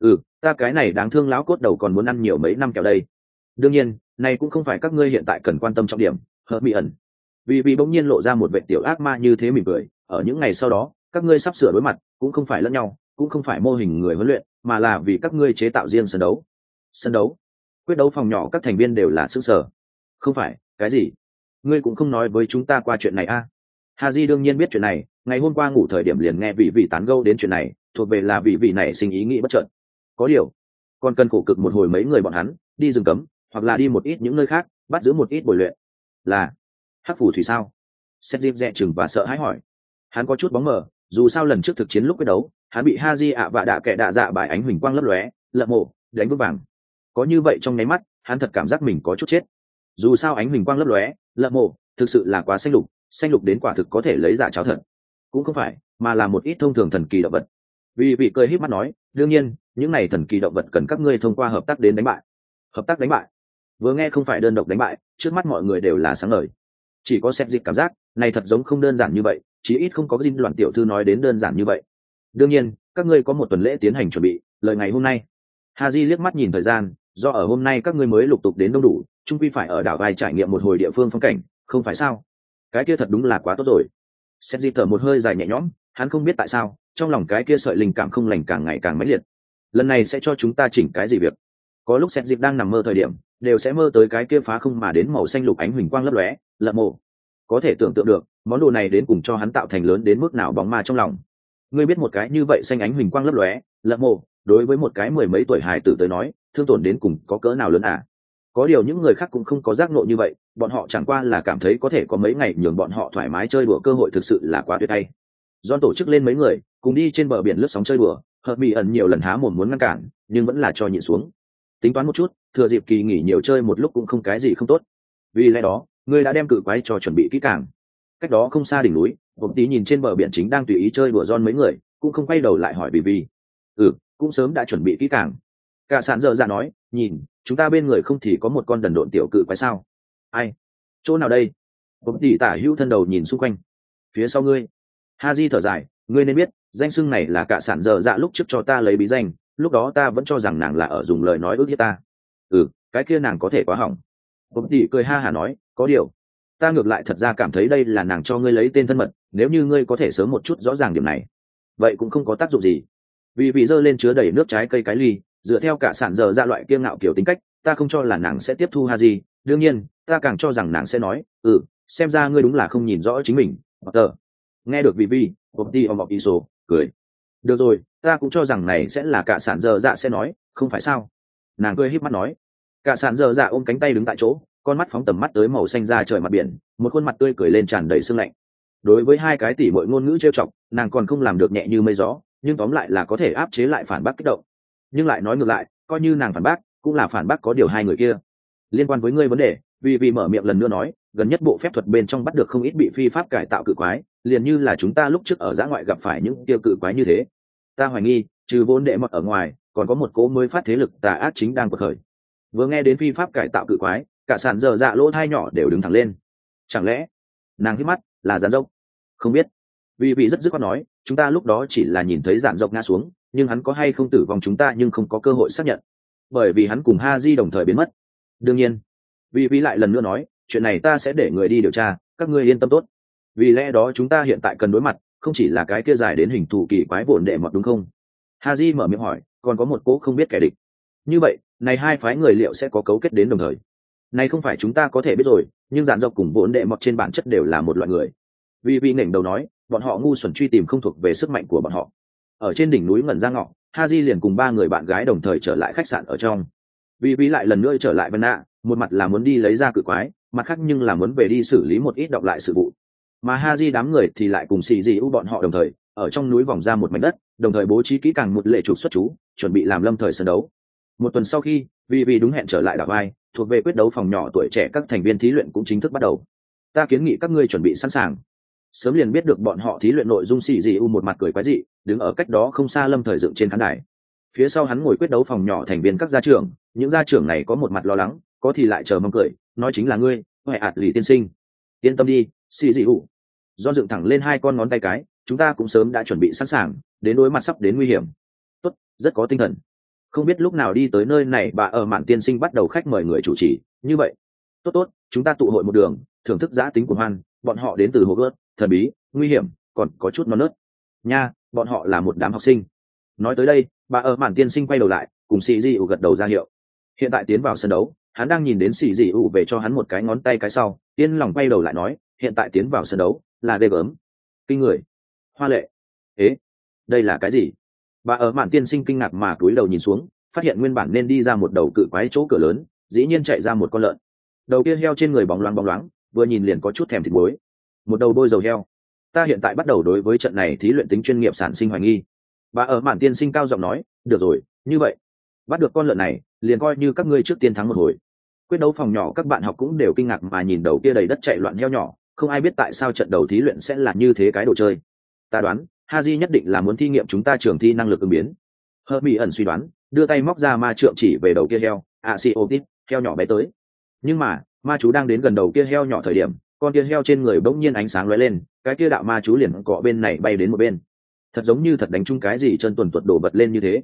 A: Ta cái này đáng thương láo cốt đầu còn muốn ăn nhiều mấy năm kẹo đây. Đương nhiên, này cũng không phải các ngươi hiện tại cần quan tâm trọng điểm. Hermione ẩn vì bỗng nhiên lộ ra một vệ tiểu ác ma như thế mỉm cười, ở những ngày sau đó các ngươi sắp sửa đối mặt, cũng không phải lẫn nhau, cũng không phải mô hình người huấn luyện, mà là vì các ngươi chế tạo riêng sân đấu. Quyết đấu phòng nhỏ các thành viên đều là xứng sở. Không phải, cái gì? Ngươi cũng không nói với chúng ta qua chuyện này a? Haji đương nhiên biết chuyện này, ngày hôm qua ngủ thời điểm liền nghe vị tán gẫu đến chuyện này, thuộc về là vị này sinh ý nghĩ bất chợt. Có điều, còn cần khổ cực một hồi mấy người bọn hắn, đi rừng cấm, hoặc là đi một ít những nơi khác, bắt giữ một ít bồi luyện. Là hắc phù thủy sao? Sét dịp dè chừng và sợ hãi hỏi. Hắn có chút bóng mờ, dù sao lần trước thực chiến lúc quyết đấu, hắn bị Haji ạ và đạ kẻ đạ dạ bài ánh huỳnh quang lấp lóe, lật mổ, đánh vững vàng. Có như vậy trong nháy mắt, hắn thật cảm giác mình có chút chết. Dù sao ánh huỳnh quang lấp lóe, lật mổ, thực sự là quá xanh lục đến quả thực có thể lấy giả cháo thật. Cũng không phải, mà là một ít thông thường thần kỳ động vật. Vì cười híp mắt nói, đương nhiên, những này thần kỳ động vật cần các ngươi thông qua hợp tác đến đánh bại. Hợp tác đánh bại? Vừa nghe không phải đơn độc đánh bại, trước mắt mọi người đều là sáng ngời. Chỉ có Sét dịp cảm giác, này thật giống không đơn giản như vậy, chí ít không có Jin Loan tiểu thư nói đến đơn giản như vậy. Đương nhiên, các ngươi có một tuần lễ tiến hành chuẩn bị, lời ngày hôm nay. Haji liếc mắt nhìn thời gian, do ở hôm nay các ngươi mới lục tục đến đông đủ, chung quy phải ở đảo vai trải nghiệm một hồi địa phương phong cảnh, không phải sao? Cái kia thật đúng là quá tốt rồi. Sét dịp thở một hơi dài nhẹ nhõm, hắn không biết tại sao, trong lòng cái kia sợi linh cảm không lành càng ngày càng mãnh liệt. Lần này sẽ cho chúng ta chỉnh cái gì việc? Có lúc Sét dịp đang nằm mơ thời điểm, đều sẽ mơ tới cái kia phá không mà đến màu xanh lục ánh huỳnh quang lấp lóe, lợm mộ. Có thể tưởng tượng được, món đồ này đến cùng cho hắn tạo thành lớn đến mức nào bóng ma trong lòng. Ngươi biết một cái như vậy xanh ánh huỳnh quang lấp lóe, lợm mộ, đối với một cái mười mấy tuổi hài tử tới nói, thương tổn đến cùng có cỡ nào lớn à? Có điều những người khác cũng không có giác ngộ như vậy, bọn họ chẳng qua là cảm thấy có thể có mấy ngày nhường bọn họ thoải mái chơi đùa cơ hội thực sự là quá tuyệt hay. John tổ chức lên mấy người cùng đi trên bờ biển lướt sóng chơi đùa, hợp bị ẩn nhiều lần há mồm muốn ngăn cản, nhưng vẫn là cho nhịn xuống. Tính toán một chút, thừa dịp kỳ nghỉ nhiều chơi một lúc cũng không cái gì không tốt. Vì lẽ đó, ngươi đã đem cự quái cho chuẩn bị kỹ càng. Cách đó không xa đỉnh núi, một tí nhìn trên bờ biển chính đang tùy ý chơi đùa John mấy người, cũng không quay đầu lại hỏi vì. Cũng sớm đã chuẩn bị kỹ càng. Cả sạn dở dạ nói, nhìn, chúng ta bên người không thì có một con đần độn tiểu cự quái sao? Ai? Chỗ nào đây? Một tỷ tả hữu thân đầu nhìn xung quanh. Phía sau ngươi. Haji thở dài, ngươi nên biết, danh xưng này là cả sạn dở dạ lúc trước cho ta lấy bí danh, lúc đó ta vẫn cho rằng nàng là ở dùng lời nói ước hiếp ta. Cái kia nàng có thể quá hỏng. Một tỷ cười ha hả nói, có điều, ta ngược lại thật ra cảm thấy đây là nàng cho ngươi lấy tên thân mật, nếu như ngươi có thể sớm một chút rõ ràng điểm này, vậy cũng không có tác dụng gì. Vì giơ lên chứa đầy nước trái cây cái ly, dựa theo cả sản dở ra loại kiêng ngạo kiểu tính cách, ta không cho là nàng sẽ tiếp thu Haji, đương nhiên ta càng cho rằng nàng sẽ nói, xem ra ngươi đúng là không nhìn rõ chính mình. Potter nghe được vì Opti ông Iso cười, được rồi, ta cũng cho rằng này sẽ là cả sản dở dạ sẽ nói, không phải sao? Nàng cười híp mắt nói. Cả sản dở dạ ôm cánh tay đứng tại chỗ, con mắt phóng tầm mắt tới màu xanh ra trời mặt biển, một khuôn mặt tươi cười lên tràn đầy sương lạnh. Đối với hai cái tỷ muội ngôn ngữ trêu chọc, nàng còn không làm được nhẹ như mây gió, nhưng tóm lại là có thể áp chế lại phản bác kích động. Nhưng lại nói ngược lại, coi như nàng phản bác cũng là phản bác có điều hai người kia. Liên quan với ngươi vấn đề, vì mở miệng lần nữa nói, gần nhất bộ phép thuật bên trong bắt được không ít bị phi pháp cải tạo cự quái, liền như là chúng ta lúc trước ở dã ngoại gặp phải những tiêu cự quái như thế. Ta hoài nghi, trừ vốn đệ mọt ở ngoài, còn có một cố mới phát thế lực tà ác chính đang quật khởi. Vừa nghe đến phi pháp cải tạo cự quái, cả sàn dở dạ lỗ thai nhỏ đều đứng thẳng lên. Chẳng lẽ nàng hít mắt là giàn dốc? Không biết. Vì rất dứt khoát nói, chúng ta lúc đó chỉ là nhìn thấy giàn dốc ngã xuống, nhưng hắn có hay không tử vong chúng ta nhưng không có cơ hội xác nhận, bởi vì hắn cùng Haji đồng thời biến mất. Đương nhiên, vì lại lần nữa nói, chuyện này ta sẽ để người đi điều tra, các ngươi yên tâm tốt. Vì lẽ đó chúng ta hiện tại cần đối mặt, không chỉ là cái kia dài đến hình thù kỳ quái vụn đệ mọt đúng không? Haji mở miệng hỏi, còn có một cố không biết kẻ địch. Như vậy, này hai phái người liệu sẽ có cấu kết đến đồng thời? Này không phải chúng ta có thể biết rồi, nhưng giản dọc cùng vụn đệ mọt trên bản chất đều là một loại người. Vì nghển đầu nói, bọn họ ngu xuẩn truy tìm không thuộc về sức mạnh của bọn họ. Ở trên đỉnh núi ngẩn ra ngọ, Haji liền cùng ba người bạn gái đồng thời trở lại khách sạn ở trong. Vì lại lần nữa trở lại Vân Nạ, một mặt là muốn đi lấy ra cự quái, mặt khác nhưng là muốn về đi xử lý một ít đọc lại sự vụ. Mà Haji đám người thì lại cùng xì dị u bọn họ đồng thời ở trong núi vòng ra một mảnh đất, đồng thời bố trí kỹ càng một lệ trục xuất chú, chuẩn bị làm lâm thời sân đấu. Một tuần sau khi, vì đúng hẹn trở lại đảo vai, thuộc về quyết đấu phòng nhỏ tuổi trẻ các thành viên thí luyện cũng chính thức bắt đầu. Ta kiến nghị các ngươi chuẩn bị sẵn sàng. Sớm liền biết được bọn họ thí luyện nội dung xì dị u một mặt cười quái dị, đứng ở cách đó không xa lâm thời dựng trên khán đài. Phía sau hắn ngồi quyết đấu phòng nhỏ thành viên các gia trưởng, những gia trưởng này có một mặt lo lắng, có thì lại chờ mong cười, nói chính là ngươi, huệ ạt lì tiên sinh. Yên tâm đi, xì dị u. Do dựng thẳng lên hai con ngón tay cái, chúng ta cũng sớm đã chuẩn bị sẵn sàng, đến đối mặt sắp đến nguy hiểm. Tốt, rất có tinh thần. Không biết lúc nào đi tới nơi này bà ở mạn tiên sinh bắt đầu khách mời người chủ trì, như vậy. Tốt, chúng ta tụ hội một đường, thưởng thức giã tính của hoan, bọn họ đến từ hồ gớt, thần bí, nguy hiểm, còn có chút non nớt. Nha, bọn họ là một đám học sinh. Nói tới đây, bà ở mạn tiên sinh quay đầu lại, cùng sĩ dị ủ gật đầu ra hiệu. Hiện tại tiến vào sân đấu, hắn đang nhìn đến sĩ dị ủ về cho hắn một cái ngón tay cái sau, yên lòng quay đầu lại nói, hiện tại tiến vào sân đấu là ghê gớm, kinh người, hoa lệ. Ế, đây là cái gì? Bà ở mạn tiên sinh kinh ngạc mà cúi đầu nhìn xuống, phát hiện nguyên bản nên đi ra một đầu cự quái chỗ cửa lớn, dĩ nhiên chạy ra một con lợn. Đầu kia heo trên người bóng loáng, vừa nhìn liền có chút thèm thịt muối. Một đầu bôi dầu heo. Ta hiện tại bắt đầu đối với trận này thí luyện tính chuyên nghiệp sản sinh hoài nghi. Bà ở mạn tiên sinh cao giọng nói, được rồi, như vậy, bắt được con lợn này, liền coi như các ngươi trước tiên thắng một hồi. Quyết đấu phòng nhỏ các bạn học cũng đều kinh ngạc mà nhìn đầu kia đầy đất chạy loạn heo nhỏ, không ai biết tại sao trận đầu thí luyện sẽ là như thế cái đồ chơi. Ta đoán, Haji nhất định là muốn thi nghiệm chúng ta trường thi năng lực ứng biến. Hermi ẩn suy đoán, đưa tay móc ra ma trượng chỉ về đầu kia heo, Asiotis, heo nhỏ bé tới. Nhưng mà, ma chú đang đến gần đầu kia heo nhỏ thời điểm, con kia heo trên người bỗng nhiên ánh sáng lóe lên, cái kia đạo ma chú liền cọ bên này bay đến một bên. Thật giống như thật đánh trúng cái gì chân tuần tuột đổ bật lên như thế.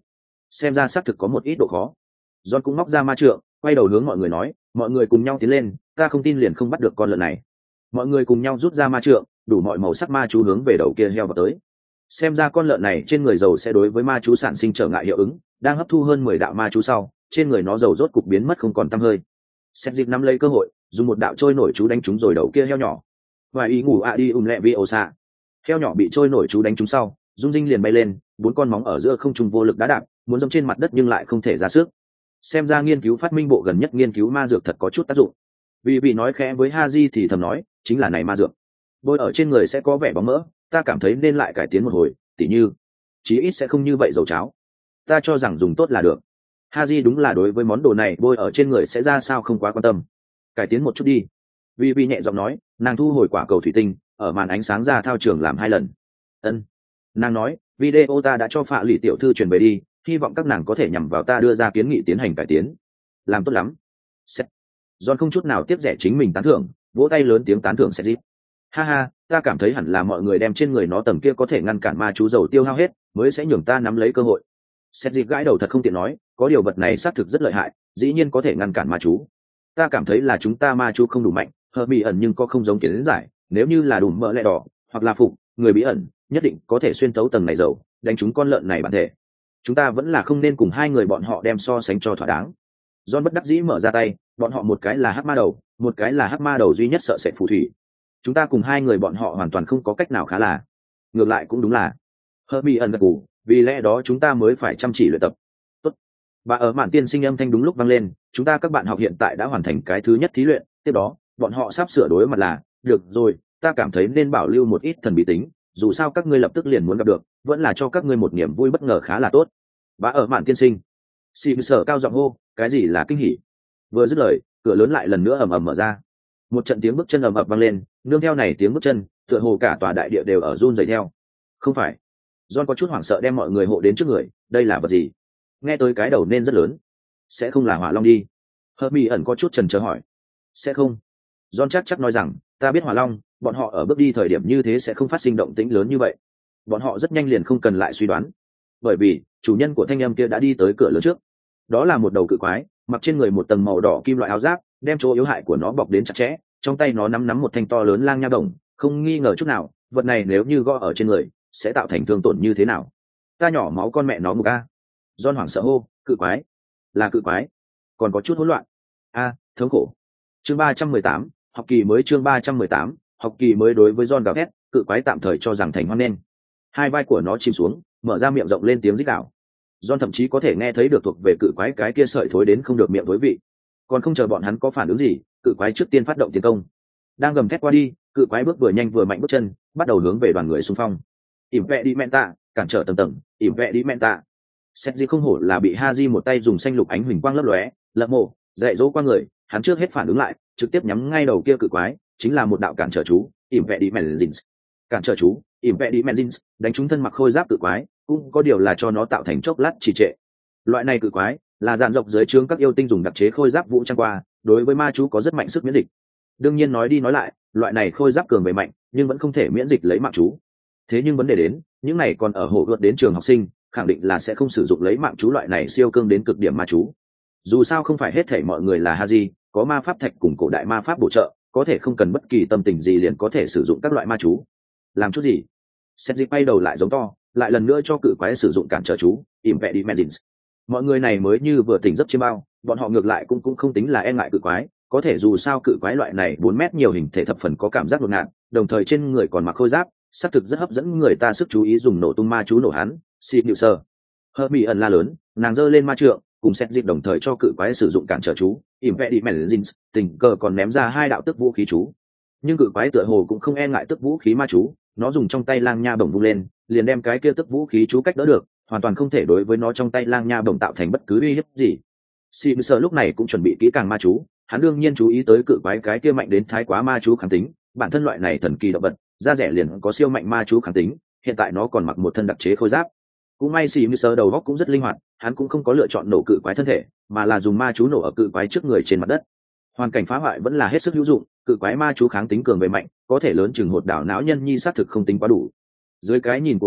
A: xem ra xác thực có một ít độ khó. John cũng móc ra ma trượng, quay đầu hướng mọi người nói, mọi người cùng nhau tiến lên, ta không tin liền không bắt được con lợn này. Mọi người cùng nhau rút ra ma trượng, đủ mọi màu sắc ma chú hướng về đầu kia heo vào tới. Xem ra con lợn này trên người dầu sẽ đối với ma chú sản sinh trở ngại hiệu ứng, đang hấp thu hơn 10 đạo ma chú sau, trên người nó dầu rốt cục biến mất không còn tăm hơi. Xét dịp nắm lấy cơ hội, dùng một đạo trôi nổi chú đánh trúng rồi đầu kia heo nhỏ. Và ý ngủ đi lẹ vi ô xạ. Heo nhỏ bị trôi nổi chú đánh trúng sau, dung dinh liền bay lên, 4 con móng ở giữa không trung vô lực đá đạp, muốn dẫm trên mặt đất nhưng lại không thể ra sức. Xem ra nghiên cứu phát minh bộ gần nhất nghiên cứu ma dược thật có chút tác dụng. Vì nói khẽ với Haji thì thầm nói, chính là này ma dược. Bôi ở trên người sẽ có vẻ bóng mỡ, ta cảm thấy nên lại cải tiến một hồi, tỉ như, chí ít sẽ không như vậy dầu cháo. Ta cho rằng dùng tốt là được. Haji đúng là đối với món đồ này bôi ở trên người sẽ ra sao không quá quan tâm. Cải tiến một chút đi. Vì nhẹ giọng nói, nàng thu hồi quả cầu thủy tinh, ở màn ánh sáng ra thao trường làm 2 lần. Ân. Nàng nói, video ta đã cho Phạ Lỷ tiểu thư truyền về đi, hy vọng các nàng có thể nhằm vào ta đưa ra kiến nghị tiến hành cải tiến. Làm tốt lắm. Sét. John không chút nào tiếc rẻ chính mình tán thưởng, vỗ tay lớn tiếng tán thưởng Sét dịp. Ha ha, ta cảm thấy hẳn là mọi người đem trên người nó tầng kia có thể ngăn cản ma chú dầu tiêu hao hết, mới sẽ nhường ta nắm lấy cơ hội. Sét dịp gãi đầu thật không tiện nói, có điều vật này xác thực rất lợi hại, dĩ nhiên có thể ngăn cản ma chú. Ta cảm thấy là chúng ta ma chú không đủ mạnh, hợp bị ẩn nhưng có không giống kiến giải, nếu như là đủ mỡ lẹ đỏ, hoặc là phục, người bí ẩn, nhất định có thể xuyên tấu tầng này dầu, đánh trúng con lợn này bản thể. Chúng ta vẫn là không nên cùng hai người bọn họ đem so sánh cho thỏa đáng. John bất đắc dĩ mở ra tay, bọn họ một cái là hắc ma đầu, một cái là hắc ma đầu duy nhất sợ sệt phù thủy. Chúng ta cùng hai người bọn họ hoàn toàn không có cách nào khá là. Ngược lại cũng đúng là. Herbie ẩn gật gù, vì lẽ đó chúng ta mới phải chăm chỉ luyện tập. Tốt. Bà ở mạn tiên sinh âm thanh đúng lúc vang lên, chúng ta các bạn học hiện tại đã hoàn thành cái thứ nhất thí luyện, tiếp đó, bọn họ sắp sửa đối mặt là, được rồi, ta cảm thấy nên bảo lưu một ít thần bí tính, dù sao các ngươi lập tức liền muốn gặp được, vẫn là cho các ngươi một niềm vui bất ngờ khá là tốt. Bà ở mạn tiên sinh. Xìm sở cao giọng hô, cái gì là kinh hỉ? Vừa dứt lời, cửa lớn lại lần nữa ầm ầm mở ra. Một trận tiếng bước chân ầm ầm vang lên, nương theo này tiếng bước chân, tựa hồ cả tòa đại địa đều ở run rẩy theo. Không phải. John có chút hoảng sợ đem mọi người hộ đến trước người, đây là vật gì? Nghe tới cái đầu nên rất lớn. Sẽ không là hỏa long đi? Herbie ẩn có chút chần chờ hỏi. Sẽ không. John chắc nói rằng, ta biết hỏa long, bọn họ ở bước đi thời điểm như thế sẽ không phát sinh động tĩnh lớn như vậy. Bọn họ rất nhanh liền không cần lại suy đoán. Bởi vì, chủ nhân của thanh âm kia đã đi tới cửa lớn trước. Đó là một đầu cự quái, mặc trên người một tầng màu đỏ kim loại áo giáp, đem chỗ yếu hại của nó bọc đến chặt chẽ, trong tay nó nắm một thanh to lớn lang nha đồng, không nghi ngờ chút nào, vật này nếu như gõ ở trên người, sẽ tạo thành thương tổn như thế nào. Ta nhỏ máu con mẹ nó ngục a. John hoảng sợ hô, cự quái, là cự quái, còn có chút hỗn loạn. A, thống khổ. Chương 318, học kỳ mới chương 318, học kỳ mới đối với John gào thét, cự quái tạm thời cho rằng thành hoan nên. Hai vai của nó chìm xuống, mở ra miệng rộng lên tiếng rít gào. John thậm chí có thể nghe thấy được thuộc về cự quái cái kia sợi thối đến không được miệng thối vị. Còn không chờ bọn hắn có phản ứng gì, cự quái trước tiên phát động tiến công. Đang gầm thét qua đi, cự quái bước vừa nhanh vừa mạnh bước chân, bắt đầu hướng về đoàn người xung phong. Impedimenta, cản trở tầng tầng, Impedimenta. Xét gì không hổ là bị Haji một tay dùng xanh lục ánh huỳnh quang lấp lóe, lật mổ, dạy dỗ qua người, hắn trước hết phản ứng lại, trực tiếp nhắm ngay đầu kia cự quái, chính là một đạo cản trở chú, Impedimenta. Cản trở chú, Impedimenta, đánh trúng thân mặc khôi giáp cự quái, cũng có điều là cho nó tạo thành chốc lát trì trệ. Loại này cự quái là dàn dọc dưới trướng các yêu tinh dùng đặc chế khôi giáp vũ trang qua, đối với ma chú có rất mạnh sức miễn dịch. Đương nhiên nói đi nói lại, loại này khôi giáp cường về mạnh, nhưng vẫn không thể miễn dịch lấy mạng chú. Thế nhưng vấn đề đến, những này còn ở hồ gợt đến trường học sinh, khẳng định là sẽ không sử dụng lấy mạng chú loại này siêu cương đến cực điểm ma chú. Dù sao không phải hết thảy mọi người là Haji, có ma pháp thạch cùng cổ đại ma pháp bổ trợ, có thể không cần bất kỳ tâm tình gì liền có thể sử dụng các loại ma chú. Làm chút gì? Sét dịp bay đầu lại giống to, lại lần nữa cho cự quái sử dụng cản trở chú, Impedimenta. Mọi người này mới như vừa tỉnh giấc chiêm bao, bọn họ ngược lại cũng không tính là e ngại cự quái, có thể dù sao cự quái loại này 4 mét nhiều hình thể thập phần có cảm giác đột ngột, đồng thời trên người còn mặc khôi giáp, xác thực rất hấp dẫn người ta sức chú ý dùng nổ tung ma chú nổ hắn. Xịt nhự sơ. Herbie ẩn la lớn, nàng giơ lên ma trượng, cùng Sét dịp đồng thời cho cự quái sử dụng cản trở chú, Impedimenta, tình cờ còn ném ra 2 đạo tức vũ khí chú. Nhưng cự quái tựa hồ cũng không e ngại tức vũ khí ma chú, nó dùng trong tay lang nha bổng vung lên, liền đem cái kia tức vũ khí chú cách đỡ được, hoàn toàn không thể đối với nó trong tay lang nha bổng tạo thành bất cứ uy hiếp gì. Simpson lúc này cũng chuẩn bị kỹ càng ma chú, hắn đương nhiên chú ý tới cự quái cái kia mạnh đến thái quá ma chú kháng tính, bản thân loại này thần kỳ động vật, da rẻ liền có siêu mạnh ma chú kháng tính, hiện tại nó còn mặc một thân đặc chế khôi giáp. Cũng may Simpson đầu óc cũng rất linh hoạt, hắn cũng không có lựa chọn nổ cự quái thân thể, mà là dùng ma chú nổ ở cự quái trước người trên mặt đất. Hoàn cảnh phá hoại vẫn là hết sức hữu dụng, cự quái ma chú kháng tính cường về mạnh, có thể lớn chừng hột đảo não nhân nhi xác thực không tính quá đủ. Dưới cái nhìn của nó,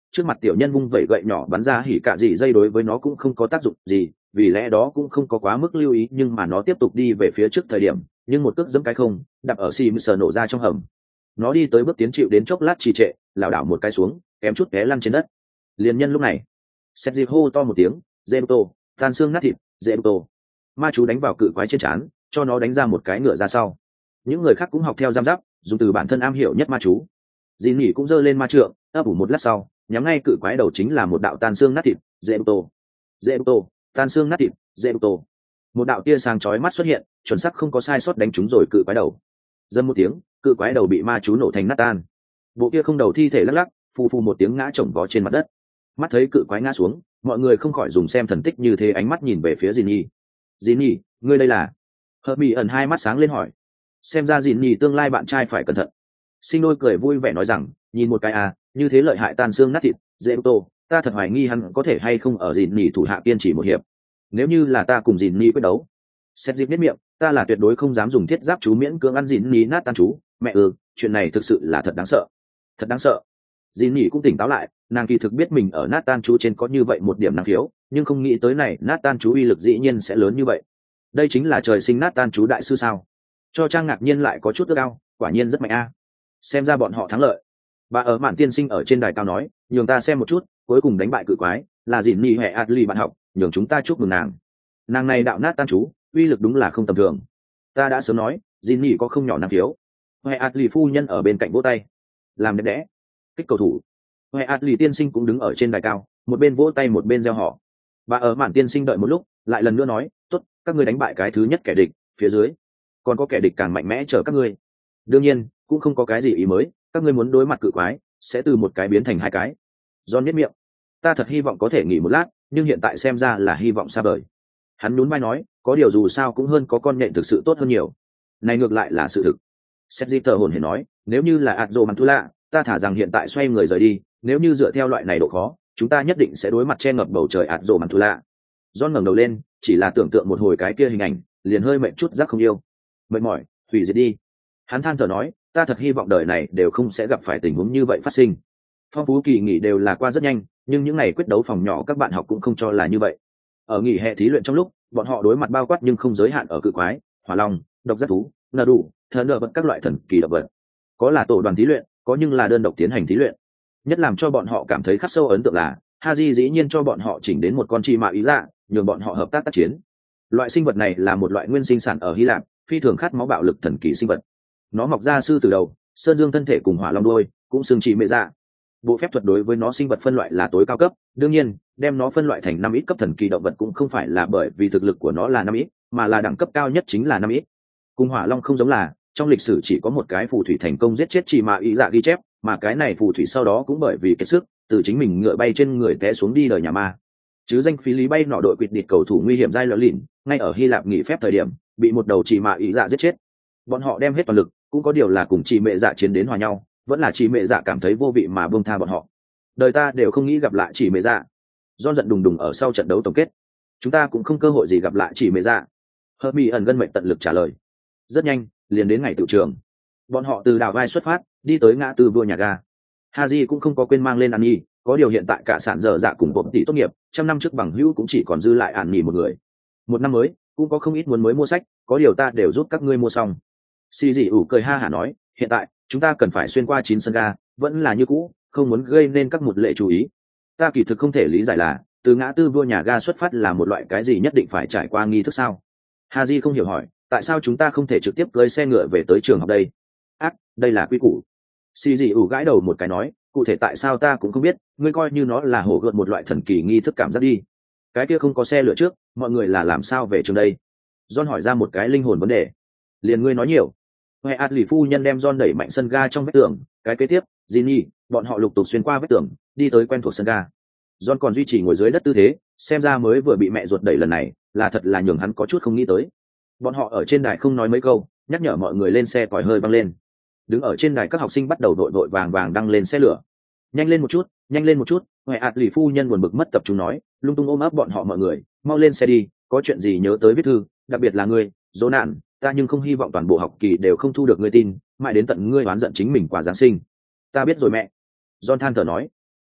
A: trước mặt tiểu nhân vung vẩy gậy nhỏ bắn ra hỉ cạ dị dây đối với nó cũng không có tác dụng gì, vì lẽ đó cũng không có quá mức lưu ý, nhưng mà nó tiếp tục đi về phía trước thời điểm, nhưng một cước giẫm cái không, đạp ở xì sờ nổ ra trong hầm. Nó đi tới bước tiến chịu đến chốc lát trì trệ, lảo đảo một cái xuống, kém chút té lăn trên đất. Liền nhân lúc này, Sét dịp hô to một tiếng, Zebuto, tan xương nát thịt, Zebuto. Ma chú đánh vào cự quái trên trán, cho nó đánh ra một cái ngựa ra sau. Những người khác cũng học theo giam giáp, dùng từ bản thân am hiểu nhất ma chú. Dìn nhỉ cũng giơ lên ma trượng, ấp ủ một lát sau, nhắm ngay cự quái đầu chính là một đạo tan xương nát thịt, Zebuto. Zebuto, tan xương nát thịt, Zebuto. Một đạo tia sáng chói mắt xuất hiện, chuẩn xác không có sai sót đánh trúng rồi cự quái đầu. Dâm một tiếng, cự quái đầu bị ma chú nổ thành nát tan. Bộ kia không đầu thi thể lắc lắc, phù phù một tiếng ngã chồng vó trên mặt đất. Mắt thấy cự quái ngã xuống, mọi người không khỏi dùng xem thần tích như thế ánh mắt nhìn về phía Dìn nhỉ. Dìn nhỉ, ngươi đây là? Hợp Mỹ ẩn hai mắt sáng lên hỏi. Xem ra Dìn nhỉ tương lai bạn trai phải cẩn thận. Sinh đôi cười vui vẻ nói rằng, nhìn một cái à, như thế lợi hại tan xương nát thịt, Zebuto, ta thật hoài nghi hắn có thể hay không ở Dìn nhỉ thủ hạ kiên trì một hiệp. Nếu như là ta cùng Dìn nhỉ quyết đấu, Sét dịp biết miệng, ta là tuyệt đối không dám dùng thiết giáp chú miễn cưỡng ăn Dìn nhỉ nát tan chú. Mẹ chuyện này thực sự là thật đáng sợ, thật đáng sợ. Dìn nhỉ cũng tỉnh táo lại, nàng kỳ thực biết mình ở nát tan chú trên có như vậy một điểm năng khiếu, nhưng không nghĩ tới này nát tan chú uy lực dĩ nhiên sẽ lớn như vậy. Đây chính là trời sinh nát tan chú đại sư sao? Cho Trang ngạc nhiên lại có chút ước ao, quả nhiên rất mạnh a. Xem ra bọn họ thắng lợi. Bà ở mạn tiên sinh ở trên đài cao nói, nhường ta xem một chút, cuối cùng đánh bại cự quái là Dìn nhỉ hệ Adli bạn học, nhường chúng ta chúc mừng nàng. Nàng này đạo nát tan chú, uy lực đúng là không tầm thường. Ta đã sớm nói, Dìn nhỉ có không nhỏ năng khiếu. Hệ Adli phu nhân ở bên cạnh vỗ tay, làm đẹp đẽ. Kích cầu thủ. Hệ Adli tiên sinh cũng đứng ở trên đài cao, một bên vỗ tay một bên reo hò. Bà ở mạn tiên sinh đợi một lúc, lại lần nữa nói, tốt, các ngươi đánh bại cái thứ nhất kẻ địch, phía dưới còn có kẻ địch càng mạnh mẽ chờ các ngươi. Đương nhiên, cũng không có cái gì ý mới, các ngươi muốn đối mặt cự quái, sẽ từ một cái biến thành hai cái. John nhếch miệng, ta thật hy vọng có thể nghỉ một lát, nhưng hiện tại xem ra là hy vọng xa vời. Hắn nhún vai nói, có điều dù sao cũng hơn có con nhện thực sự tốt hơn nhiều. Này ngược lại là sự thực. Sét thở hổn hển nói, nếu như là Adzo Mantula, ta thả rằng hiện tại xoay người rời đi, nếu như dựa theo loại này độ khó, chúng ta nhất định sẽ đối mặt che ngập bầu trời Adzo Mantula. John ngẩng đầu lên, chỉ là tưởng tượng một hồi cái kia hình ảnh, liền hơi mệt chút giác không yêu. Mệt mỏi, hủy diệt đi. Hắn than thở nói, ta thật hy vọng đời này đều không sẽ gặp phải tình huống như vậy phát sinh. Phong phú kỳ nghỉ đều là qua rất nhanh, nhưng những ngày quyết đấu phòng nhỏ các bạn học cũng không cho là như vậy. Ở nghỉ hè thí luyện trong lúc, bọn họ đối mặt bao quát nhưng không giới hạn ở cự quái, hỏa long, độc giác thú, nở đủ, thần nở vật các loại thần kỳ động vật. Có là tổ đoàn thí luyện, có nhưng là đơn độc tiến hành thí luyện. Nhất làm cho bọn họ cảm thấy khắc sâu ấn tượng là, Haji dĩ nhiên cho bọn họ chỉnh đến một con chi mạ ý dạ, nhường bọn họ hợp tác tác chiến. Loại sinh vật này là một loại nguyên sinh sản ở Hy Lạp, phi thường khát máu bạo lực thần kỳ sinh vật. Nó mọc ra sư từ đầu, sơn dương thân thể cùng hỏa long đuôi, cũng xương chỉ mệ dạ. Bộ phép thuật đối với nó sinh vật phân loại là tối cao cấp, đương nhiên, đem nó phân loại thành 5 ít cấp thần kỳ động vật cũng không phải là bởi vì thực lực của nó là 5 ít, mà là đẳng cấp cao nhất chính là 5 ít. Cùng hỏa long không giống là, trong lịch sử chỉ có một cái phù thủy thành công giết chết chỉ mà ý dạ ghi chép, mà cái này phù thủy sau đó cũng bởi vì kiệt sức, từ chính mình ngựa bay trên người té xuống đi đời nhà ma. Chứ danh phí lý bay nọ đội quỵt địt cầu thủ nguy hiểm dai lỡ lìn, ngay ở Hy Lạp nghỉ phép thời điểm, bị một đầu chỉ mà ý dạ giết chết. Bọn họ đem hết toàn lực, cũng có điều là cùng chỉ mẹ dạ chiến đến hòa nhau, vẫn là chỉ mẹ dạ cảm thấy vô vị mà buông tha bọn họ. Đời ta đều không nghĩ gặp lại chỉ mẹ dạ. John giận đùng đùng ở sau trận đấu tổng kết. Chúng ta cũng không cơ hội gì gặp lại chỉ mẹ dạ. Hermione ẩn gân mệnh tận lực trả lời. Rất nhanh, liền đến ngày tự trường. Bọn họ từ đảo vai xuất phát, đi tới ngã tư vua nhà ga. Haji cũng không có quên mang lên An Nhi, có điều hiện tại cả sản dở dạ cùng bộ tỷ tốt nghiệp, trăm năm trước bằng hữu cũng chỉ còn dư lại An Nhi một người. Một năm mới, cũng có không ít muốn mới mua sách, có điều ta đều giúp các ngươi mua xong. Xì dị ủ cười ha hả nói, hiện tại chúng ta cần phải xuyên qua 9 sân ga, vẫn là như cũ, không muốn gây nên các một lệ chú ý. Ta kỳ thực không thể lý giải là, từ ngã tư vua nhà ga xuất phát là một loại cái gì nhất định phải trải qua nghi thức sao? Haji không hiểu hỏi, tại sao chúng ta không thể trực tiếp cưỡi xe ngựa về tới trường học đây? Đây là quy củ. Xì dị ủ gãi đầu một cái nói, cụ thể tại sao ta cũng không biết, ngươi coi như nó là hổ gợt một loại thần kỳ nghi thức cảm giác đi. Cái kia không có xe lửa trước, mọi người là làm sao về trường đây? John hỏi ra một cái linh hồn vấn đề. Liền ngươi nói nhiều. Huệ ạt lì phu nhân đem John đẩy mạnh sân ga trong vách tường, cái kế tiếp, Ginny, bọn họ lục tục xuyên qua vách tường, đi tới quen thuộc sân ga. John còn duy trì ngồi dưới đất tư thế, xem ra mới vừa bị mẹ ruột đẩy lần này, là thật là nhường hắn có chút không nghĩ tới. Bọn họ ở trên đài không nói mấy câu, nhắc nhở mọi người lên xe còi hơi văng lên. Đứng ở trên đài các học sinh bắt đầu vội vội vàng vàng đăng lên xe lửa. Nhanh lên một chút, nhanh lên một chút, Huệ ạt lì phu nhân buồn bực mất tập trung nói, lung tung ôm ấp bọn họ mọi người, mau lên xe đi, có chuyện gì nhớ tới viết thư, đặc biệt là ngươi, dỗ nạn, ta nhưng không hy vọng toàn bộ học kỳ đều không thu được ngươi tin, mãi đến tận ngươi oán giận chính mình quả Giáng sinh. Ta biết rồi mẹ. John than thở nói.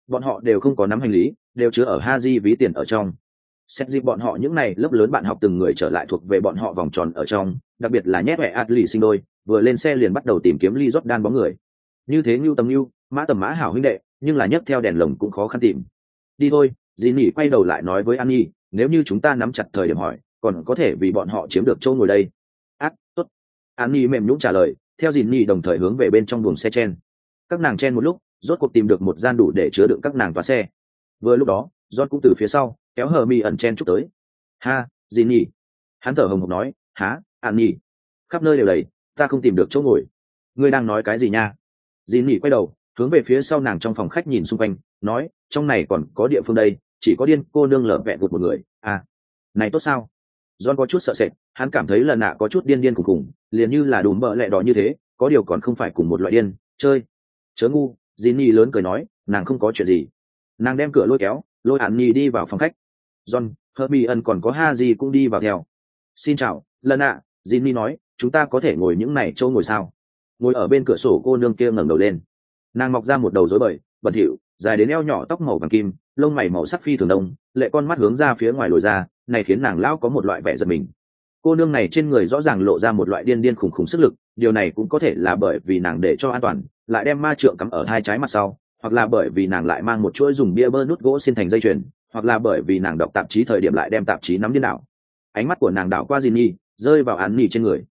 A: Bọn họ đều không có nắm hành lý, đều chứa ở Haji ví tiền ở trong. Xét dịp bọn họ những này lớp lớn bạn học từng người trở lại thuộc về bọn họ vòng tròn ở trong, đặc biệt là nhét vẻ Adli sinh đôi, vừa lên xe liền bắt đầu tìm kiếm Lee Jordan bóng người. Như thế Nưu tầm Nưu, Mã tầm Mã hảo huynh đệ, nhưng là nhấc theo đèn lồng cũng khó khăn tìm. Đi thôi, Jinny quay đầu lại nói với Annie, nếu như chúng ta nắm chặt thời điểm hỏi, còn có thể vì bọn họ chiếm được chỗ ngồi đây. Tốt. Annie mềm nhũn trả lời, theo Jinny đồng thời hướng về bên trong buồng xe chen. Các nàng chen một lúc, rốt cuộc tìm được một gian đủ để chứa đựng các nàng toa xe. Vừa lúc đó, John cũng từ phía sau kéo Hermione chen chúc tới. Ha, Jinny. Hắn thở hồng hộc nói, há, Annie. Khắp nơi đều đầy, ta không tìm được chỗ ngồi. Ngươi đang nói cái gì nha? Jinny quay đầu, hướng về phía sau nàng trong phòng khách nhìn xung quanh, nói, trong này còn có địa phương đây, chỉ có điên cô nương lở vẹn một người. À, này tốt sao? John có chút sợ sệt, hắn cảm thấy lần nạ có chút điên điên khủng khủng, liền như là đùm bợ lẹ đỏ như thế, có điều còn không phải cùng một loại điên, chơi. Chớ ngu, Jinny lớn cười nói, nàng không có chuyện gì. Nàng đem cửa lôi kéo, lôi Annie đi vào phòng khách. John, Hermione còn có Haji cũng đi vào theo. Xin chào, lần nạ, Jinny nói, chúng ta có thể ngồi những này châu ngồi sao? Ngồi ở bên cửa sổ cô nương kia ngẩng đầu lên. Nàng mọc ra một đầu rối bời, bẩn thỉu, dài đến eo nhỏ, tóc màu vàng kim, lông mày màu sắc phi thường đông, lệ con mắt hướng ra phía ngoài lồi ra, này khiến nàng lão có một loại vẻ giật mình. Cô nương này trên người rõ ràng lộ ra một loại điên điên khủng khủng sức lực, điều này cũng có thể là bởi vì nàng để cho an toàn, lại đem ma trượng cắm ở hai trái mặt sau, hoặc là bởi vì nàng lại mang một chuỗi dùng bia bơ nút gỗ xiên thành dây chuyền, hoặc là bởi vì nàng đọc tạp chí thời điểm lại đem tạp chí nắm điên đảo. Ánh mắt của nàng đảo qua Jinny, rơi vào Annie trên người.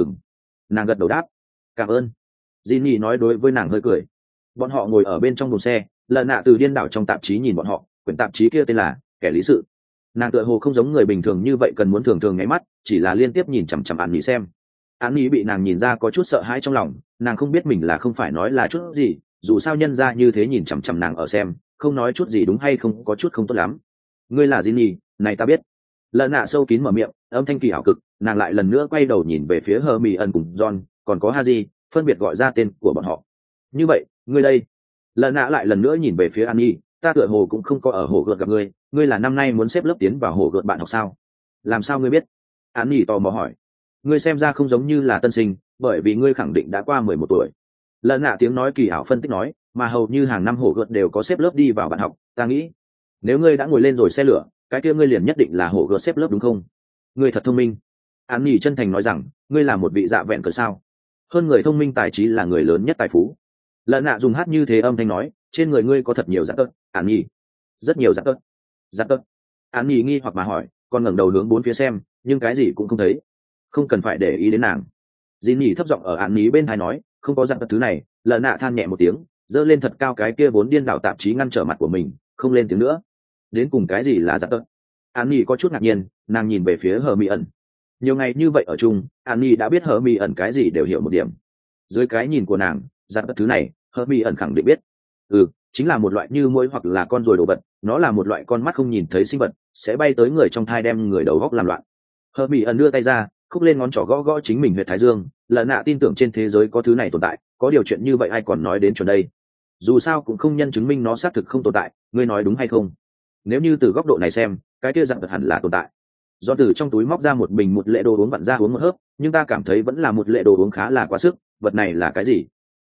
A: Nàng gật đầu đáp, cảm ơn. Jinny nói đối với nàng hơi cười. Bọn họ ngồi ở bên trong buồng xe, lần nạ từ điên đảo trong tạp chí nhìn bọn họ, quyển tạp chí kia tên là Kẻ lý sự. Nàng tựa hồ không giống người bình thường như vậy cần muốn thường thường nháy mắt, chỉ là liên tiếp nhìn chằm chằm Annie xem. Annie bị nàng nhìn ra có chút sợ hãi trong lòng, nàng không biết mình là không phải nói là chút gì, dù sao nhân ra như thế nhìn chằm chằm nàng ở xem, không nói chút gì đúng hay không có chút không tốt lắm. Ngươi là Jinny, này ta biết. Lần nạ sâu kín mở miệng, âm thanh kỳ ảo cực, nàng lại lần nữa quay đầu nhìn về phía Hermione cùng John, còn có Haji, phân biệt gọi ra tên của bọn họ. Như vậy, ngươi đây. Lần nạ lại lần nữa nhìn về phía Annie, ta tựa hồ cũng không có ở hồ gợt gặp ngươi, ngươi là năm nay muốn xếp lớp tiến vào hồ gợt bạn học sao? Làm sao ngươi biết? Annie tò mò hỏi. Ngươi xem ra không giống như là tân sinh, bởi vì ngươi khẳng định đã qua 11 tuổi. Lần nạ tiếng nói kỳ ảo phân tích nói, mà hầu như hàng năm hồ gợt đều có xếp lớp đi vào bạn học, ta nghĩ, nếu ngươi đã ngồi lên rồi xe lửa, cái kia ngươi liền nhất định là hồ gợt xếp lớp đúng không? Ngươi thật thông minh. Annie chân thành nói rằng, ngươi là một vị dạ vẹn cỡ sao? Hơn người thông minh tài trí là người lớn nhất tài phú. Lần nạ dùng hát như thế âm thanh nói, trên người ngươi có thật nhiều giặc tớt. Annie, rất nhiều giặc tớt. Giặc tớt. Annie nghi hoặc mà hỏi, còn ngẩng đầu hướng bốn phía xem, nhưng cái gì cũng không thấy. Không cần phải để ý đến nàng. Jinny thấp giọng ở Annie bên tai nói, không có giặc tớt thứ này. Lần nạ than nhẹ một tiếng, giơ lên thật cao cái kia vốn điên đảo tạp chí ngăn trở mặt của mình, không lên tiếng nữa. Đến cùng cái gì là giặc tớt? Annie có chút ngạc nhiên, nàng nhìn về phía Hermione. Nhiều ngày như vậy ở chung, Annie đã biết Hermione cái gì đều hiểu một điểm. Dưới cái nhìn của nàng, giặc tớt thứ này, Hermione khẳng định biết. Chính là một loại như muỗi hoặc là con ruồi đồ vật, nó là một loại con mắt không nhìn thấy sinh vật, sẽ bay tới người trong thai đem người đầu góc làm loạn. Hermione đưa tay ra, khúc lên ngón trỏ gõ gõ chính mình huyệt thái dương, lần nạ tin tưởng trên thế giới có thứ này tồn tại, có điều chuyện như vậy ai còn nói đến chuẩn đây. Dù sao cũng không nhân chứng minh nó xác thực không tồn tại, ngươi nói đúng hay không? Nếu như từ góc độ này xem, cái kia giặc tớt hẳn là tồn tại. Do từ trong túi móc ra một bình một lệ đồ uống vặn ra uống một hớp, nhưng ta cảm thấy vẫn là một lệ đồ uống khá là quá sức. Vật này là cái gì?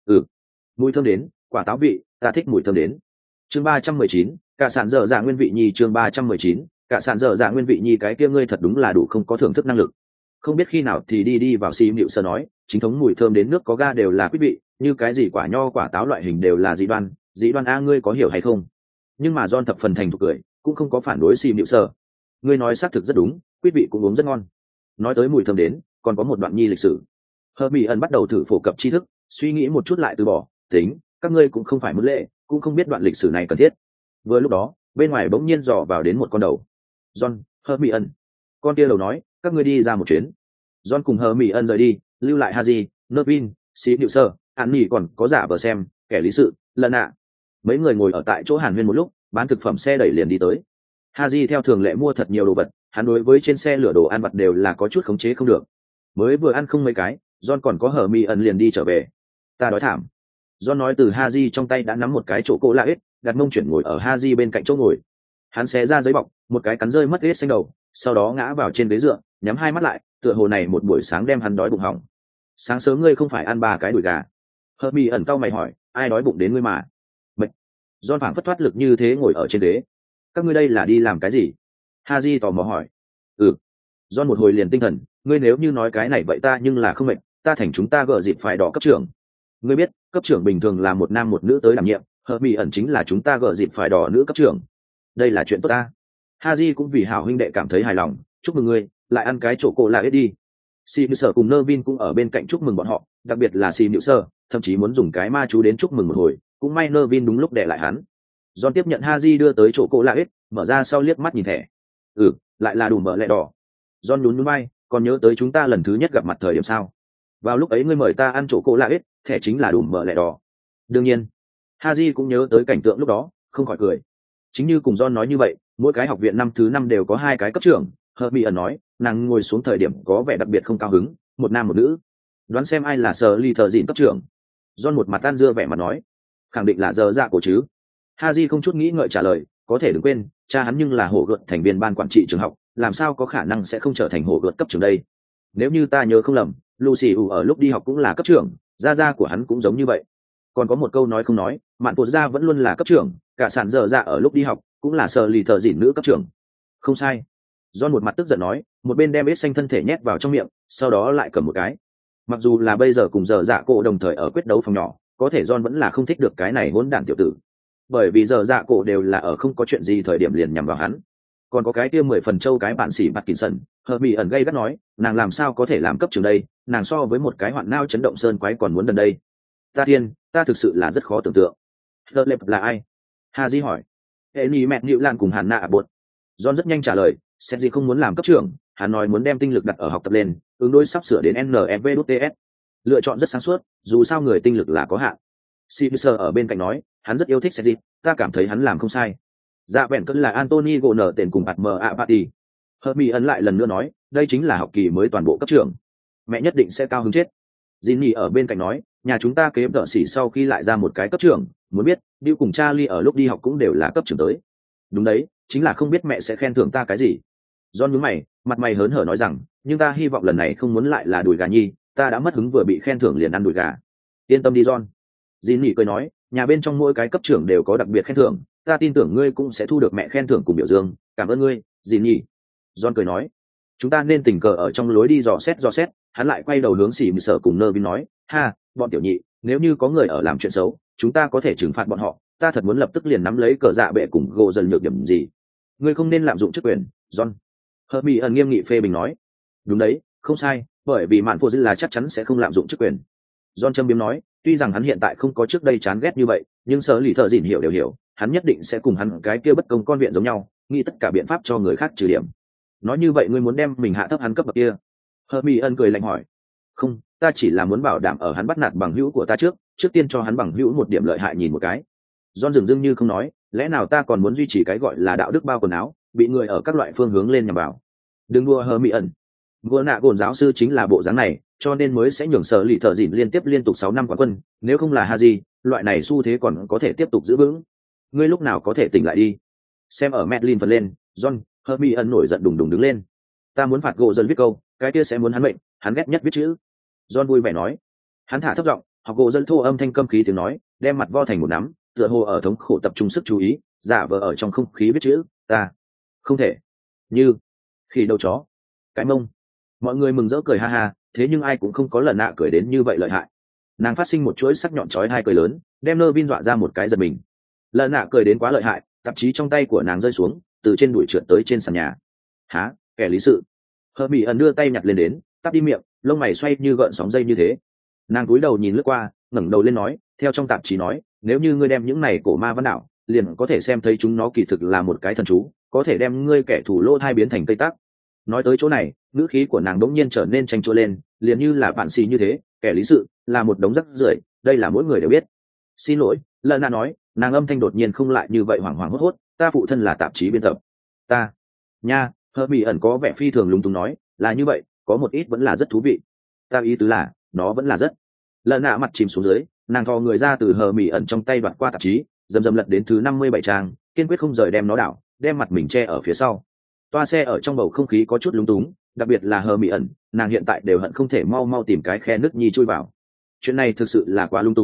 A: Mùi thơm đến, quả táo vị, ta thích mùi thơm đến. Chương 319, cả sản dở dạ nguyên vị nhi. Chương 319, cả sản dở dạ nguyên vị nhi. Cái kia ngươi thật đúng là đủ không có thưởng thức năng lực. Không biết khi nào thì đi vào xì nịu sơ nói, chính thống mùi thơm đến nước có ga đều là quý vị, như cái gì quả nho quả táo loại hình đều là dị đoan a, ngươi có hiểu hay không? Nhưng mà John thập phần thành thục cười, cũng không có phản đối xì nịu sơ. Ngươi nói xác thực rất đúng, quý vị cũng uống rất ngon. Nói tới mùi thơm đến, còn có một đoạn nhi lịch sử. Hermione bắt đầu thử phổ cập tri thức, suy nghĩ một chút lại từ bỏ, tính, các ngươi cũng không phải muốn lệ, cũng không biết đoạn lịch sử này cần thiết. Vừa lúc đó, bên ngoài bỗng nhiên dò vào đến một con đầu. John, Hermione. Con kia đầu nói, các ngươi đi ra một chuyến. John cùng Hermione rời đi, lưu lại Haji, Nervin, Sĩ Diệu Sơ, Annie còn có giả vờ xem, kẻ lý sự, lần nạ. Mấy người ngồi ở tại chỗ hàn huyên một lúc, bán thực phẩm xe đẩy liền đi tới. Haji theo thường lệ mua thật nhiều đồ vật, hắn đối với trên xe lửa đồ ăn vặt đều là có chút khống chế không được. Mới vừa ăn không mấy cái, John còn có Hermione liền đi trở về. Ta đói thảm. John nói từ Haji trong tay đã nắm một cái chỗ cô la ít, đặt mông chuyển ngồi ở Haji bên cạnh chỗ ngồi. Hắn xé ra giấy bọc, một cái cắn rơi mất hết xanh đầu, sau đó ngã vào trên ghế dựa, nhắm hai mắt lại, tựa hồ này một buổi sáng đem hắn đói bụng hỏng. Sáng sớm ngươi không phải ăn 3 cái đùi gà? Hermione ẩn cau mày hỏi, ai đói bụng đến ngươi mà? Mệt. John phảng phất thoát lực như thế ngồi ở trên ghế. Các ngươi đây là đi làm cái gì? Haji tò mò hỏi. John một hồi liền tinh thần, ngươi nếu như nói cái này vậy ta nhưng là không mệnh, ta thành chúng ta gỡ dịp phải đỏ cấp trưởng. Ngươi biết, cấp trưởng bình thường là một nam một nữ tới đảm nhiệm, hợp mỹ ẩn chính là chúng ta gỡ dịp phải đỏ nữ cấp trưởng. Đây là chuyện tốt ta. Haji cũng vì hảo huynh đệ cảm thấy hài lòng, chúc mừng ngươi, lại ăn cái chỗ cô là ít đi. Si Nữ Sở cùng Nervin cũng ở bên cạnh chúc mừng bọn họ, đặc biệt là Si Nữ Sở, thậm chí muốn dùng cái ma chú đến chúc mừng một hồi, cũng may Nervin đúng lúc đè lại hắn. John tiếp nhận Haji đưa tới chỗ cô là ít, mở ra sau liếc mắt nhìn thẻ. Lại là đủ mỡ lẹ đỏ. John nhún nhún vai, còn nhớ tới chúng ta lần thứ nhất gặp mặt thời điểm sao? Vào lúc ấy ngươi mời ta ăn chỗ cô là ít, thẻ chính là đủ mỡ lẹ đỏ. Đương nhiên, Haji cũng nhớ tới cảnh tượng lúc đó, không khỏi cười. Chính như cùng John nói như vậy, mỗi cái học viện năm thứ 5 đều có 2 cái cấp trưởng. Hermione nói, nàng ngồi xuống thời điểm có vẻ đặc biệt không cao hứng, một nam một nữ. Đoán xem ai là sở ly thợ dịn cấp trưởng. John một mặt tan dưa vẻ mặt nói, khẳng định là giờ dạ cổ chứ. Haji không chút nghĩ ngợi trả lời, có thể đừng quên, cha hắn nhưng là hổ gợt thành viên ban quản trị trường học, làm sao có khả năng sẽ không trở thành hổ gợt cấp trưởng đây. Nếu như ta nhớ không lầm, Lucy ở lúc đi học cũng là cấp trưởng, gia của hắn cũng giống như vậy. Còn có một câu nói không nói, Mạn Phột gia vẫn luôn là cấp trưởng, cả sản giờ dạ ở lúc đi học cũng là sở lì thợ dịn nữ cấp trưởng. Không sai. John một mặt tức giận nói, một bên đem ít xanh thân thể nhét vào trong miệng, sau đó lại cầm một cái. Mặc dù là bây giờ cùng giờ dạ cổ đồng thời ở quyết đấu phòng nhỏ, có thể John vẫn là không thích được cái này hỗn đản tiểu tử. Bởi vì giờ dạ cổ đều là ở không có chuyện gì thời điểm liền nhằm vào hắn. Còn có cái kia 10 phần châu cái bạn sĩ Parkinson, Hermione gây gắt nói, nàng làm sao có thể làm cấp trưởng đây, nàng so với một cái hoạn nao chấn động sơn quái còn muốn đần đây. Ta thực sự là rất khó tưởng tượng. Philip là ai? Haji hỏi. Eni mẹ Nữu Lan cùng Hàn Nạ bột. John rất nhanh trả lời, sẽ gì không muốn làm cấp trưởng, hắn nói muốn đem tinh lực đặt ở học tập lên, ứng đối sắp sửa đến NMVTS. Lựa chọn rất sáng suốt, dù sao người tinh lực là có hạn. Caesar ở bên cạnh nói, hắn rất yêu thích Cedric, ta cảm thấy hắn làm không sai. Dạ vẹn cân là Anthony gỗ nở tiền cùng Atmer Apathy. Hermione lại lần nữa nói, đây chính là học kỳ mới toàn bộ cấp trưởng. Mẹ nhất định sẽ cao hứng chết. Ginny ở bên cạnh nói, nhà chúng ta kế đỡ xỉ sau khi lại ra một cái cấp trưởng, muốn biết, Bill cùng Charlie ở lúc đi học cũng đều là cấp trưởng tới. Đúng đấy, chính là không biết mẹ sẽ khen thưởng ta cái gì. John nhướng mày, mặt mày hớn hở nói rằng, nhưng ta hy vọng lần này không muốn lại là đùi gà nhi, ta đã mất hứng vừa bị khen thưởng liền ăn đùi gà. Yên tâm đi John. Ginny cười nói, nhà bên trong mỗi cái cấp trưởng đều có đặc biệt khen thưởng, ta tin tưởng ngươi cũng sẽ thu được mẹ khen thưởng cùng biểu dương, cảm ơn ngươi, Ginny. John cười nói, chúng ta nên tình cờ ở trong lối đi dò xét, hắn lại quay đầu hướng xỉ mì sở cùng Nervin nói, ha, bọn tiểu nhị, nếu như có người ở làm chuyện xấu, chúng ta có thể trừng phạt bọn họ, ta thật muốn lập tức liền nắm lấy cờ dạ bệ cùng gỗ dần nhược điểm gì. Ngươi không nên lạm dụng chức quyền, John. Hermione nghiêm nghị phê bình nói, đúng đấy, không sai, bởi vì Mạn Phô Dư là chắc chắn sẽ không lạm dụng chức quyền. John châm biếm nói, tuy rằng hắn hiện tại không có trước đây chán ghét như vậy, nhưng sở lì thợ dịn hiểu, hắn nhất định sẽ cùng hắn cái kia bất công con viện giống nhau, nghĩ tất cả biện pháp cho người khác trừ điểm. Nói như vậy ngươi muốn đem mình hạ thấp hắn cấp bậc kia? Hermione cười lạnh hỏi. Không, ta chỉ là muốn bảo đảm ở hắn bắt nạt bằng hữu của ta trước tiên cho hắn bằng hữu một điểm lợi hại nhìn một cái. John dừng dưng như không nói, lẽ nào ta còn muốn duy trì cái gọi là đạo đức bao quần áo, bị người ở các loại phương hướng lên nhằm vào. Đừng đua Hermione. Vừa nạ gồn giáo sư chính là bộ dáng này, cho nên mới sẽ nhường sở lì thợ dịn liên tục 6 năm quán quân, nếu không là Haji, loại này xu thế còn có thể tiếp tục giữ vững. Ngươi lúc nào có thể tỉnh lại đi. Xem ở Madeline phần lên, John, Hermione nổi giận đùng đùng đứng lên. Ta muốn phạt gỗ dân viết câu, cái kia sẽ muốn hắn mệnh, hắn ghét nhất viết chữ. John vui vẻ nói. Hắn thả thấp giọng, học gỗ dân thô âm thanh câm khí tiếng nói, đem mặt vo thành một nắm, tựa hồ ở thống khổ tập trung sức chú ý, giả vờ ở trong không khí viết chữ, ta không thể. Như khi đầu chó, cái mông. Mọi người mừng rỡ cười ha ha, thế nhưng ai cũng không có lần nạ cười đến như vậy lợi hại. Nàng phát sinh một chuỗi sắc nhọn chói hai cười lớn, đem Nervin dọa ra một cái giật mình. Lần nạ cười đến quá lợi hại, tạp chí trong tay của nàng rơi xuống, từ trên đùi trượt tới trên sàn nhà. Hả, kẻ lý sự. Hermione đưa tay nhặt lên đến, tắt đi miệng, lông mày xoay như gợn sóng dây như thế. Nàng cúi đầu nhìn lướt qua, ngẩng đầu lên nói, theo trong tạp chí nói, nếu như ngươi đem những này cổ ma văn đạo, liền có thể xem thấy chúng nó kỳ thực là một cái thần chú, có thể đem ngươi kẻ thù lô thai biến thành cây tắc. Nói tới chỗ này, ngữ khí của nàng đống nhiên trở nên tranh chua lên, liền như là bạn xì như thế, kẻ lý sự là một đống rắc rưởi, đây là mỗi người đều biết. Xin lỗi, Lợn Na nói, nàng âm thanh đột nhiên không lại như vậy hoảng hoảng hốt hốt, ta phụ thân là tạp chí biên tập. Ta, nha, Hermione có vẻ phi thường lúng túng nói, là như vậy, có một ít vẫn là rất thú vị. Ta ý tứ là, nó vẫn là rất. Lợn Na mặt chìm xuống dưới, nàng thò người ra từ Hermione trong tay đoạt qua tạp chí, dầm lật đến thứ 57 trang, kiên quyết không rời đem nó đảo, đem mặt mình che ở phía sau. Toa xe ở trong bầu không khí có chút lúng túng, đặc biệt là Hermione, nàng hiện tại đều hận không thể mau tìm cái khe nứt nhi chui vào. Chuyện này thực sự là quá lung túng,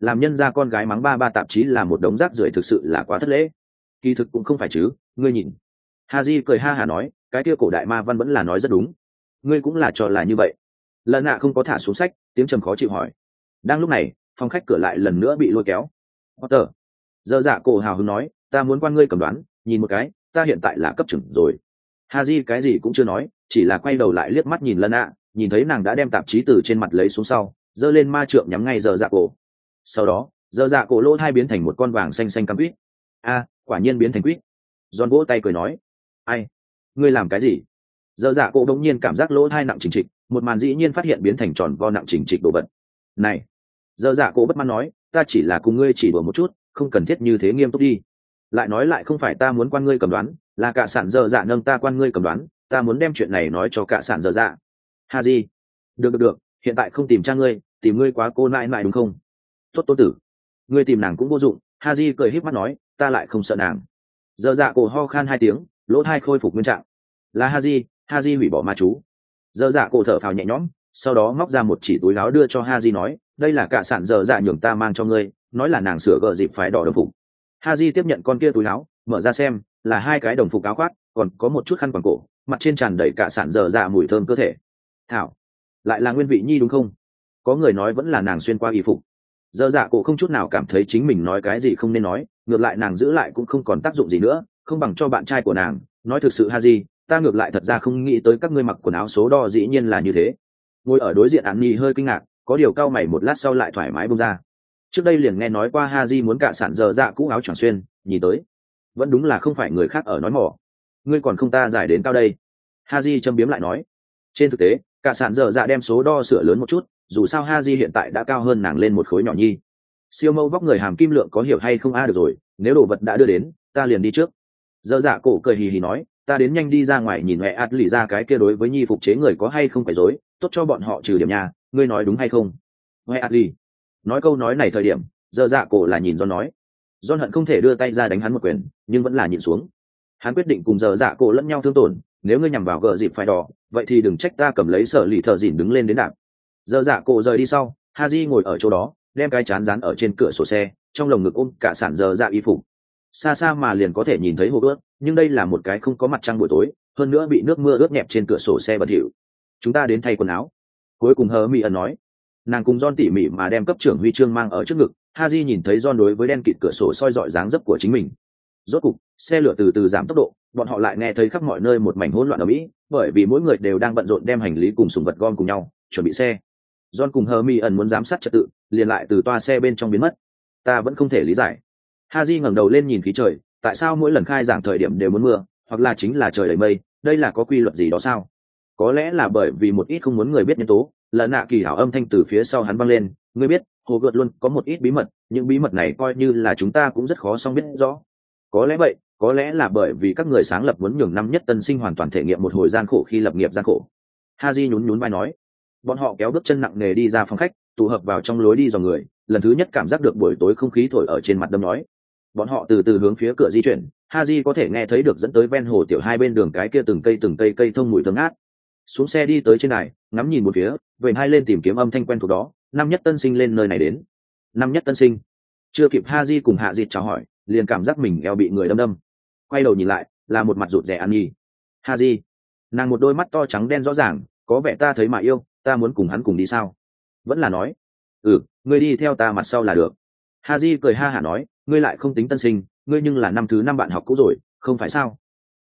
A: làm nhân gia con gái mắng ba ba tạp chí là một đống rác rưởi thực sự là quá thất lễ. Kỳ thực cũng không phải chứ, ngươi nhìn. Haji cười ha hà nói, cái kia cổ đại ma văn vẫn là nói rất đúng. Ngươi cũng là cho là như vậy. Lần nạ không có thả xuống sách, tiếng trầm khó chịu hỏi. Đang lúc này, phòng khách cửa lại lần nữa bị lôi kéo. Potter. Giờ dạ cổ hào hứng nói, ta muốn quan ngươi cầm đoán, nhìn một cái, ta hiện tại là cấp trưởng rồi. Haji cái gì cũng chưa nói, chỉ là quay đầu lại liếc mắt nhìn lần nạ, nhìn thấy nàng đã đem tạp chí từ trên mặt lấy xuống sau, giơ lên ma trượng nhắm ngay giờ dạ cổ. Sau đó, giờ dạ cổ lỗ thai biến thành một con vàng xanh xanh cắm quýt. A, quả nhiên biến thành quýt. John vỗ tay cười nói, ai, ngươi làm cái gì? Giờ dạ cổ đống nhiên cảm giác lỗ thai nặng chỉnh trịch, một màn dĩ nhiên phát hiện biến thành tròn vo nặng chỉnh trịch đồ vật. Này, giờ dạ cổ bất mãn nói, ta chỉ là cùng ngươi chỉ đùa một chút, không cần thiết như thế nghiêm túc đi. Lại nói lại không phải ta muốn quan ngươi cầm đoán, là cả sản giờ dạ nâng ta quan ngươi cầm đoán, ta muốn đem chuyện này nói cho cả sản giờ dạ. Haji, được, hiện tại không tìm cha ngươi, tìm ngươi quá cô nại nại đúng không? Tốt tôn tử, ngươi tìm nàng cũng vô dụng. Haji cười híp mắt nói, ta lại không sợ nàng. Giờ dạ cổ ho khan 2 tiếng, lỗ tai khôi phục nguyên trạng. Là Haji hủy bỏ ma chú. Giờ dạ cổ thở phào nhẹ nhõm, sau đó móc ra một chỉ túi áo đưa cho Haji nói, đây là cả sản giờ dạ nhường ta mang cho ngươi, nói là nàng sửa gợ dịp phái đỏ đồng phục. Haji tiếp nhận con kia túi áo, mở ra xem, là 2 cái đồng phục áo khoác, còn có một chút khăn quàng cổ, mặt trên tràn đầy cả sản giờ dạ mùi thơm cơ thể. Thảo, lại là Nguyên Vị Nhi đúng không? Có người nói vẫn là nàng xuyên qua y phục. Giờ dạ cổ không chút nào cảm thấy chính mình nói cái gì không nên nói, ngược lại nàng giữ lại cũng không còn tác dụng gì nữa, không bằng cho bạn trai của nàng. Nói thực sự Haji, ta ngược lại thật ra không nghĩ tới các ngươi mặc quần áo số đo dĩ nhiên là như thế. Ngồi ở đối diện An Nhi hơi kinh ngạc, có điều cau mày một lát sau lại thoải mái buông ra. Trước đây liền nghe nói qua Haji muốn cả sản giờ dạ cũ áo choàng xuyên, nhìn tới vẫn đúng là không phải người khác ở nói mỏ. Ngươi còn không ta giải đến cao đây. Haji châm biếm lại nói. Trên thực tế, cả sản giờ dạ đem số đo sửa lớn một chút, dù sao Haji hiện tại đã cao hơn nàng lên một khối nhỏ nhi. Siêu mâu vóc người hàm kim lượng có hiểu hay không được rồi, nếu đồ vật đã đưa đến, ta liền đi trước. Giờ dạ cổ cười hì hì nói, ta đến nhanh đi ra ngoài nhìn mẹ ạt lì ra cái kia đối với nhi phục chế người có hay không phải dối, tốt cho bọn họ trừ điểm nhà, ngươi nói đúng hay không? Mẹ ạt lì. Nói câu nói này thời điểm, giờ dạ cổ là nhìn John nói. John hận không thể đưa tay ra đánh hắn một quyền, nhưng vẫn là nhìn xuống. Hắn quyết định cùng giờ dạ cổ lẫn nhau thương tổn, nếu ngươi nhằm vào gờ dịp phải đỏ, vậy thì đừng trách ta cầm lấy sở lì thợ dỉn đứng lên đến đạp. Giờ dạ cổ rời đi sau, Haji ngồi ở chỗ đó, đem cái chán dán ở trên cửa sổ xe, trong lồng ngực ôm cả sản giờ dạ y phục. Xa xa mà liền có thể nhìn thấy hồ ướt, nhưng đây là một cái không có mặt trăng buổi tối, hơn nữa bị nước mưa ướt nhẹp trên cửa sổ xe bẩn thỉu. Chúng ta đến thay quần áo. Cuối cùng hờ mỹ ẩn nói, nàng cùng John tỉ mỉ mà đem cấp trưởng huy chương mang ở trước ngực. Haji nhìn thấy John đối với đen kịt cửa sổ soi dọi dáng dấp của chính mình. Rốt cục, xe lửa từ từ giảm tốc độ, bọn họ lại nghe thấy khắp mọi nơi một mảnh hỗn loạn ở mỹ, bởi vì mỗi người đều đang bận rộn đem hành lý cùng sùng vật gom cùng nhau, chuẩn bị xe. John cùng Hermione muốn giám sát trật tự, liền lại từ toa xe bên trong biến mất. Ta vẫn không thể lý giải. Haji ngẩng đầu lên nhìn khí trời, tại sao mỗi lần khai giảng thời điểm đều muốn mưa, hoặc là chính là trời đầy mây, đây là có quy luật gì đó sao? Có lẽ là bởi vì một ít không muốn người biết nhân tố. Lần nạ kỳ hảo âm thanh từ phía sau hắn vang lên, ngươi biết, hồ gợt luôn có một ít bí mật, những bí mật này coi như là chúng ta cũng rất khó xong biết rõ. Có lẽ vậy, có lẽ là bởi vì các người sáng lập muốn nhường năm nhất tân sinh hoàn toàn thể nghiệm một hồi gian khổ khi lập nghiệp gian khổ. Haji nhún nhún vai nói. Bọn họ kéo bước chân nặng nề đi ra phòng khách, tụ hợp vào trong lối đi dòng người, lần thứ nhất cảm giác được buổi tối không khí thổi ở trên mặt đâm nói. Bọn họ từ từ hướng phía cửa di chuyển, Haji có thể nghe thấy được dẫn tới ven hồ tiểu hai bên đường cái kia từng cây thông mùi thơm ngát. Xuống xe đi tới trên đài, ngắm nhìn một phía, vểnh hai lên tìm kiếm âm thanh quen thuộc đó. Năm nhất tân sinh lên nơi này đến. Năm nhất tân sinh. Chưa kịp Haji cùng Hạ Dịch chào hỏi, liền cảm giác mình eo bị người đâm. Quay đầu nhìn lại, là một mặt rụt rè An Nhi. Haji, nàng một đôi mắt to trắng đen rõ ràng, có vẻ ta thấy mà yêu, ta muốn cùng hắn cùng đi sao? Vẫn là nói, ngươi đi theo ta mặt sau là được. Haji cười ha hả nói, ngươi lại không tính tân sinh, ngươi nhưng là năm thứ 5 bạn học cũ rồi, không phải sao?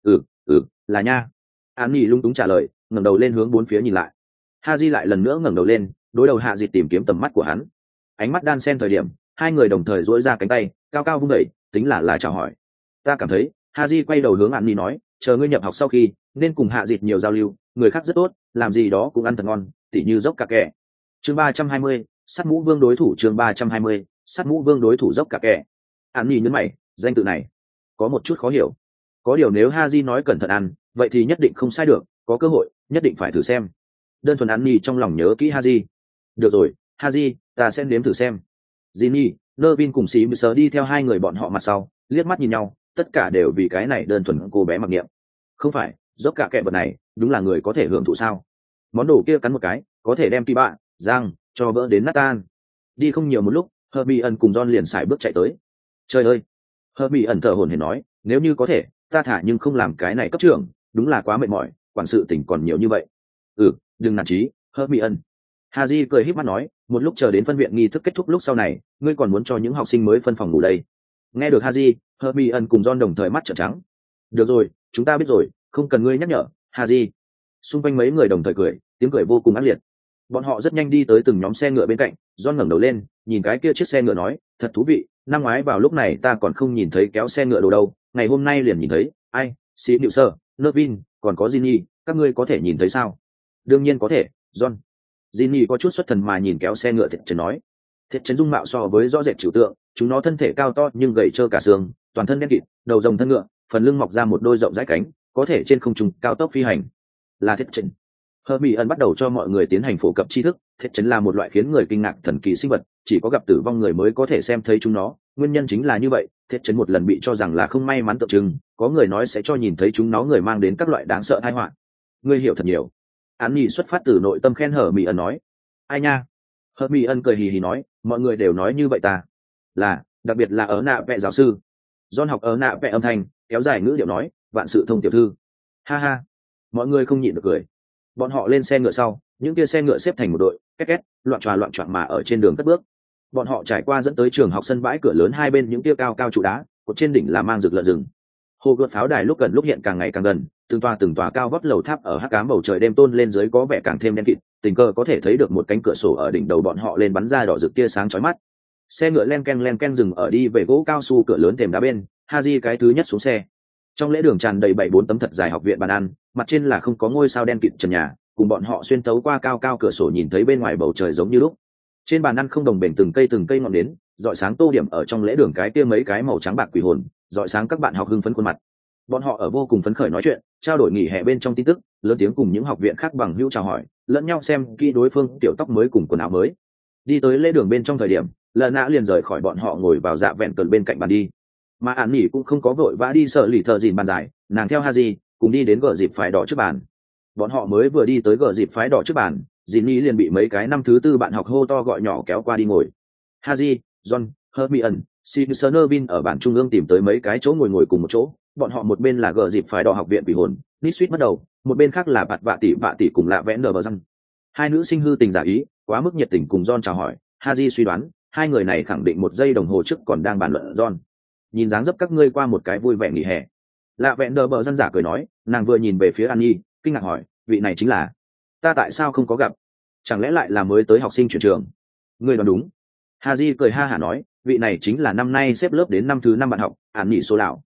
A: Là nha. An Nhi lung túng trả lời, ngẩng đầu lên hướng bốn phía nhìn lại. Haji lại lần nữa ngẩng đầu lên, đối đầu Hạ Dịch tìm kiếm tầm mắt của hắn. Ánh mắt đan xen thời điểm, hai người đồng thời duỗi ra cánh tay, cao cao vung đẩy, tính là chào hỏi. Ta cảm thấy, Haji quay đầu hướng An Nhi nói, chờ ngươi nhập học sau khi, nên cùng Hạ Dịch nhiều giao lưu, người khác rất tốt, làm gì đó cũng ăn thật ngon, tỉ như dốc cả kẻ. Chương 320, Sắt Mũ Vương đối thủ. Chương 320, Sắt Mũ Vương đối thủ dốc cả kẻ. An Nhi nhấn mày, danh tự này có một chút khó hiểu. Có điều nếu Haji nói cẩn thận ăn, vậy thì nhất định không sai được, có cơ hội, nhất định phải thử xem. Đơn thuần An Nhi trong lòng nhớ kỹ Haji. Được rồi, Haji, ta sẽ nếm thử xem. Ginny, Nervin cùng Sĩ Sớ đi theo hai người bọn họ mặt sau, liếc mắt nhìn nhau, tất cả đều vì cái này đơn thuần cô bé mặc niệm. Không phải, dốc cả kẻ vật này, đúng là người có thể hưởng thụ sao? Món đồ kia cắn một cái, có thể đem kỳ bạ, răng, cho vỡ đến nát tan. Đi không nhiều một lúc, Hermione cùng John liền xài bước chạy tới. Trời ơi! Hermione thở hổn hển nói, nếu như có thể, ta thả nhưng không làm cái này cấp trưởng, đúng là quá mệt mỏi, quản sự tình còn nhiều như vậy. Đừng nản chí, Hermione. Harry cười híp mắt nói, một lúc chờ đến phân viện nghi thức kết thúc lúc sau này, ngươi còn muốn cho những học sinh mới phân phòng ngủ đây. Nghe được Harry, Hermione cùng John đồng thời mắt trợn trắng. Được rồi, chúng ta biết rồi, không cần ngươi nhắc nhở, Harry. Xung quanh mấy người đồng thời cười, tiếng cười vô cùng ác liệt. Bọn họ rất nhanh đi tới từng nhóm xe ngựa bên cạnh, John ngẩng đầu lên, nhìn cái kia chiếc xe ngựa nói, thật thú vị, năm ngoái vào lúc này ta còn không nhìn thấy kéo xe ngựa đồ đâu, ngày hôm nay liền nhìn thấy, ai, xí nhự sơ, Nervin, còn có Ginny, các ngươi có thể nhìn thấy sao? Đương nhiên có thể, John. Ginny có chút xuất thần mà nhìn kéo xe ngựa Thiệt Trấn nói. Thiệt Trấn dung mạo so với rõ rệt trừu tượng, chúng nó thân thể cao to nhưng gầy trơ cả xương, toàn thân đen kịt, đầu rồng thân ngựa, phần lưng mọc ra một đôi rộng rãi cánh, có thể trên không trung cao tốc phi hành. Là Thiệt Trấn. Hermione bắt đầu cho mọi người tiến hành phổ cập tri thức. Thiệt Trấn là một loại khiến người kinh ngạc thần kỳ sinh vật, chỉ có gặp tử vong người mới có thể xem thấy chúng nó. Nguyên nhân chính là như vậy, Thiệt Trấn một lần bị cho rằng là không may mắn tượng trưng, có người nói sẽ cho nhìn thấy chúng nó người mang đến các loại đáng sợ tai họa. Ngươi hiểu thật nhiều. Án Nhi xuất phát từ nội tâm khen Hermione nói. Ai nha? Hermione cười hì hì nói, mọi người đều nói như vậy ta. Là, đặc biệt là ở nạ vẽ giáo sư. John học ở nạ vẽ âm thanh, kéo dài ngữ điệu nói, vạn sự thông tiểu thư. Ha ha. Mọi người không nhịn được cười. Bọn họ lên xe ngựa sau, những kia xe ngựa xếp thành một đội, két két, loạn choạng mà ở trên đường cất bước. Bọn họ trải qua dẫn tới trường học sân bãi cửa lớn hai bên những kia cao cao trụ đá, cột trên đỉnh là mang rực lợn rừng. Hồ gợt pháo đài lúc gần lúc hiện càng ngày càng gần, từng tòa cao vóc lầu tháp ở hắc ám bầu trời đêm tôn lên dưới có vẻ càng thêm đen kịt, tình cờ có thể thấy được một cánh cửa sổ ở đỉnh đầu bọn họ lên bắn ra đỏ rực tia sáng chói mắt. Xe ngựa len ken dừng ở đi về gỗ cao su cửa lớn thềm đá bên, Haji cái thứ nhất xuống xe. Trong lễ đường tràn đầy 7-4 tấm thật dài học viện bàn ăn, mặt trên là không có ngôi sao đen kịt trần nhà, cùng bọn họ xuyên tấu qua cao cao cửa sổ nhìn thấy bên ngoài bầu trời giống như lúc. Trên bàn ăn không đồng bền từng cây ngọn nến, rọi sáng tô điểm ở trong lễ đường cái kia mấy cái màu trắng bạc quỷ hồn, rọi sáng các bạn học hưng phấn khuôn mặt. Bọn họ ở vô cùng phấn khởi nói chuyện, trao đổi nghỉ hè bên trong tin tức, lớn tiếng cùng những học viện khác bằng hữu chào hỏi, lẫn nhau xem kỹ đối phương tiểu tóc mới cùng quần áo mới. Đi tới lễ đường bên trong thời điểm, lần nã liền rời khỏi bọn họ ngồi vào dạ vẹn cờ bên cạnh bàn đi. Mà Án Nhi cũng không có vội vã đi sợ lì thợ dìn bàn dài, nàng theo Haji cùng đi đến gờ dịp phái đỏ trước bàn. Bọn họ mới vừa đi tới gờ dịp phái đỏ trước bàn, Ginny liền bị mấy cái năm thứ tư bạn học hô to gọi nhỏ kéo qua đi ngồi. Haji, John, Hermione, Sirius Nervin ở bàn trung ương tìm tới mấy cái chỗ ngồi cùng một chỗ. Bọn họ một bên là gờ dịp phái đỏ học viện quỷ hồn, nít suýt mất đầu, một bên khác là bạt vạ tỷ cùng lạ vẽ nờ bờ răng. Hai nữ sinh hư tình giả ý, quá mức nhiệt tình cùng John chào hỏi. Haji suy đoán, hai người này khẳng định một giây đồng hồ trước còn đang bàn luận John. Nhìn dáng dấp các ngươi qua một cái vui vẻ nghỉ hè. Lạ vẽ nờ bờ răng giả cười nói, nàng vừa nhìn về phía Annie, kinh ngạc hỏi, vị này chính là ta tại sao không có gặp, chẳng lẽ lại là mới tới học sinh chuyển trường? Ngươi đoán đúng. Haji cười ha hả nói, vị này chính là năm nay xếp lớp đến năm thứ 5 bạn học, Annie số lão.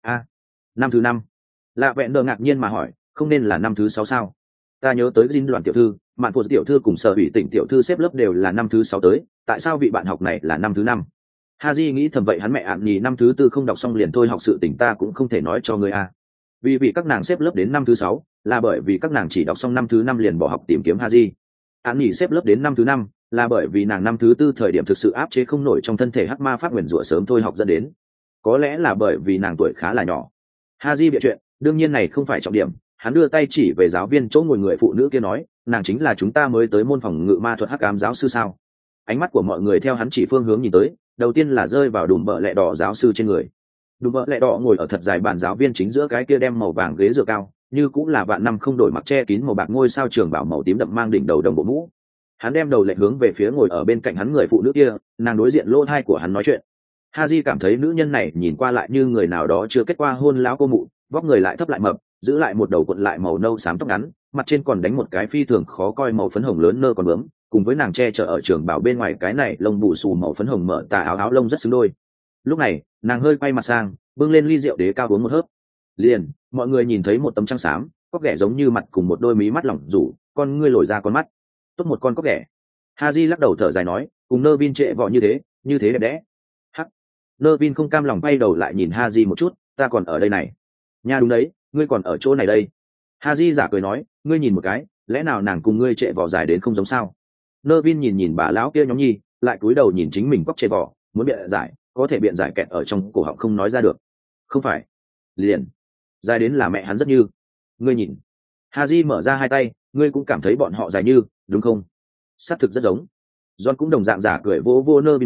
A: Năm thứ 5. Lạ vẹn đờ ngạc nhiên mà hỏi, không nên là năm thứ 6 sao? Ta nhớ tới Dinh đoàn tiểu thư, Mạn Phụ tiểu thư cùng Sở Ủy Tỉnh tiểu thư xếp lớp đều là năm thứ 6 tới, tại sao vị bạn học này là năm thứ 5? Haji nghĩ thầm vậy hắn mẹ ạn nhì năm thứ 4 không đọc xong liền thôi học sự tỉnh ta cũng không thể nói cho ngươi a. Vì các nàng xếp lớp đến năm thứ 6, là bởi vì các nàng chỉ đọc xong năm thứ 5 liền bỏ học tìm kiếm Haji. Ạn nhì xếp lớp đến năm thứ 5, là bởi vì nàng năm thứ 4 thời điểm thực sự áp chế không nổi trong thân thể hắc ma pháp nguyền rủa sớm thôi học dẫn đến. Có lẽ là bởi vì nàng tuổi khá là nhỏ. Haji bịa chuyện, đương nhiên này không phải trọng điểm, hắn đưa tay chỉ về giáo viên chỗ ngồi người phụ nữ kia nói, nàng chính là chúng ta mới tới môn phòng ngự ma thuật hắc ám giáo sư sao? Ánh mắt của mọi người theo hắn chỉ phương hướng nhìn tới, đầu tiên là rơi vào đùm bợ lẹ đỏ giáo sư trên người. Đùm bợ lẹ đỏ ngồi ở thật dài bàn giáo viên chính giữa cái kia đem màu vàng ghế dựa cao, như cũng là vạn năm không đổi mặc che kín màu bạc ngôi sao trường bảo màu tím đậm mang đỉnh đầu đồng bộ mũ. Hắn đem đầu lệch hướng về phía ngồi ở bên cạnh hắn người phụ nữ kia, nàng đối diện lỗ tai của hắn nói chuyện. Haji cảm thấy nữ nhân này nhìn qua lại như người nào đó chưa kết qua hôn lão cô mụ, vóc người lại thấp lại mập, giữ lại một đầu cuộn lại màu nâu xám tóc ngắn, mặt trên còn đánh một cái phi thường khó coi màu phấn hồng lớn nơ còn bướm, cùng với nàng che chở ở trường bảo bên ngoài cái này lông bù xù màu phấn hồng mở tà áo lông rất xứng đôi. Lúc này, nàng hơi quay mặt sang, bưng lên ly rượu đế cao uống một hớp. Liền, mọi người nhìn thấy một tấm trăng xám, có ghẻ giống như mặt cùng một đôi mí mắt lỏng rủ, con ngươi lồi ra con mắt. Tốt một con có ghẻ. Haji lắc đầu thở dài nói, cùng Nervin trệ vọ như thế đẹp đẽ. Hắc. Nervin không cam lòng quay đầu lại nhìn Haji một chút, ta còn ở đây này. Nha đúng đấy, ngươi còn ở chỗ này đây. Haji giả cười nói, ngươi nhìn một cái, lẽ nào nàng cùng ngươi trệ vỏ dài đến không giống sao? Nervin nhìn bà lão kia nhóm nhi, lại cúi đầu nhìn chính mình quắp trệ vỏ, muốn biện giải, có thể biện giải kẹt ở trong cổ họng không nói ra được. Không phải. Liền. Dài đến là mẹ hắn rất như. Ngươi nhìn. Haji mở ra hai tay, ngươi cũng cảm thấy bọn họ dài như, đúng không? Xác thực rất giống. John cũng đồng dạng giả cười vô Nervin bay,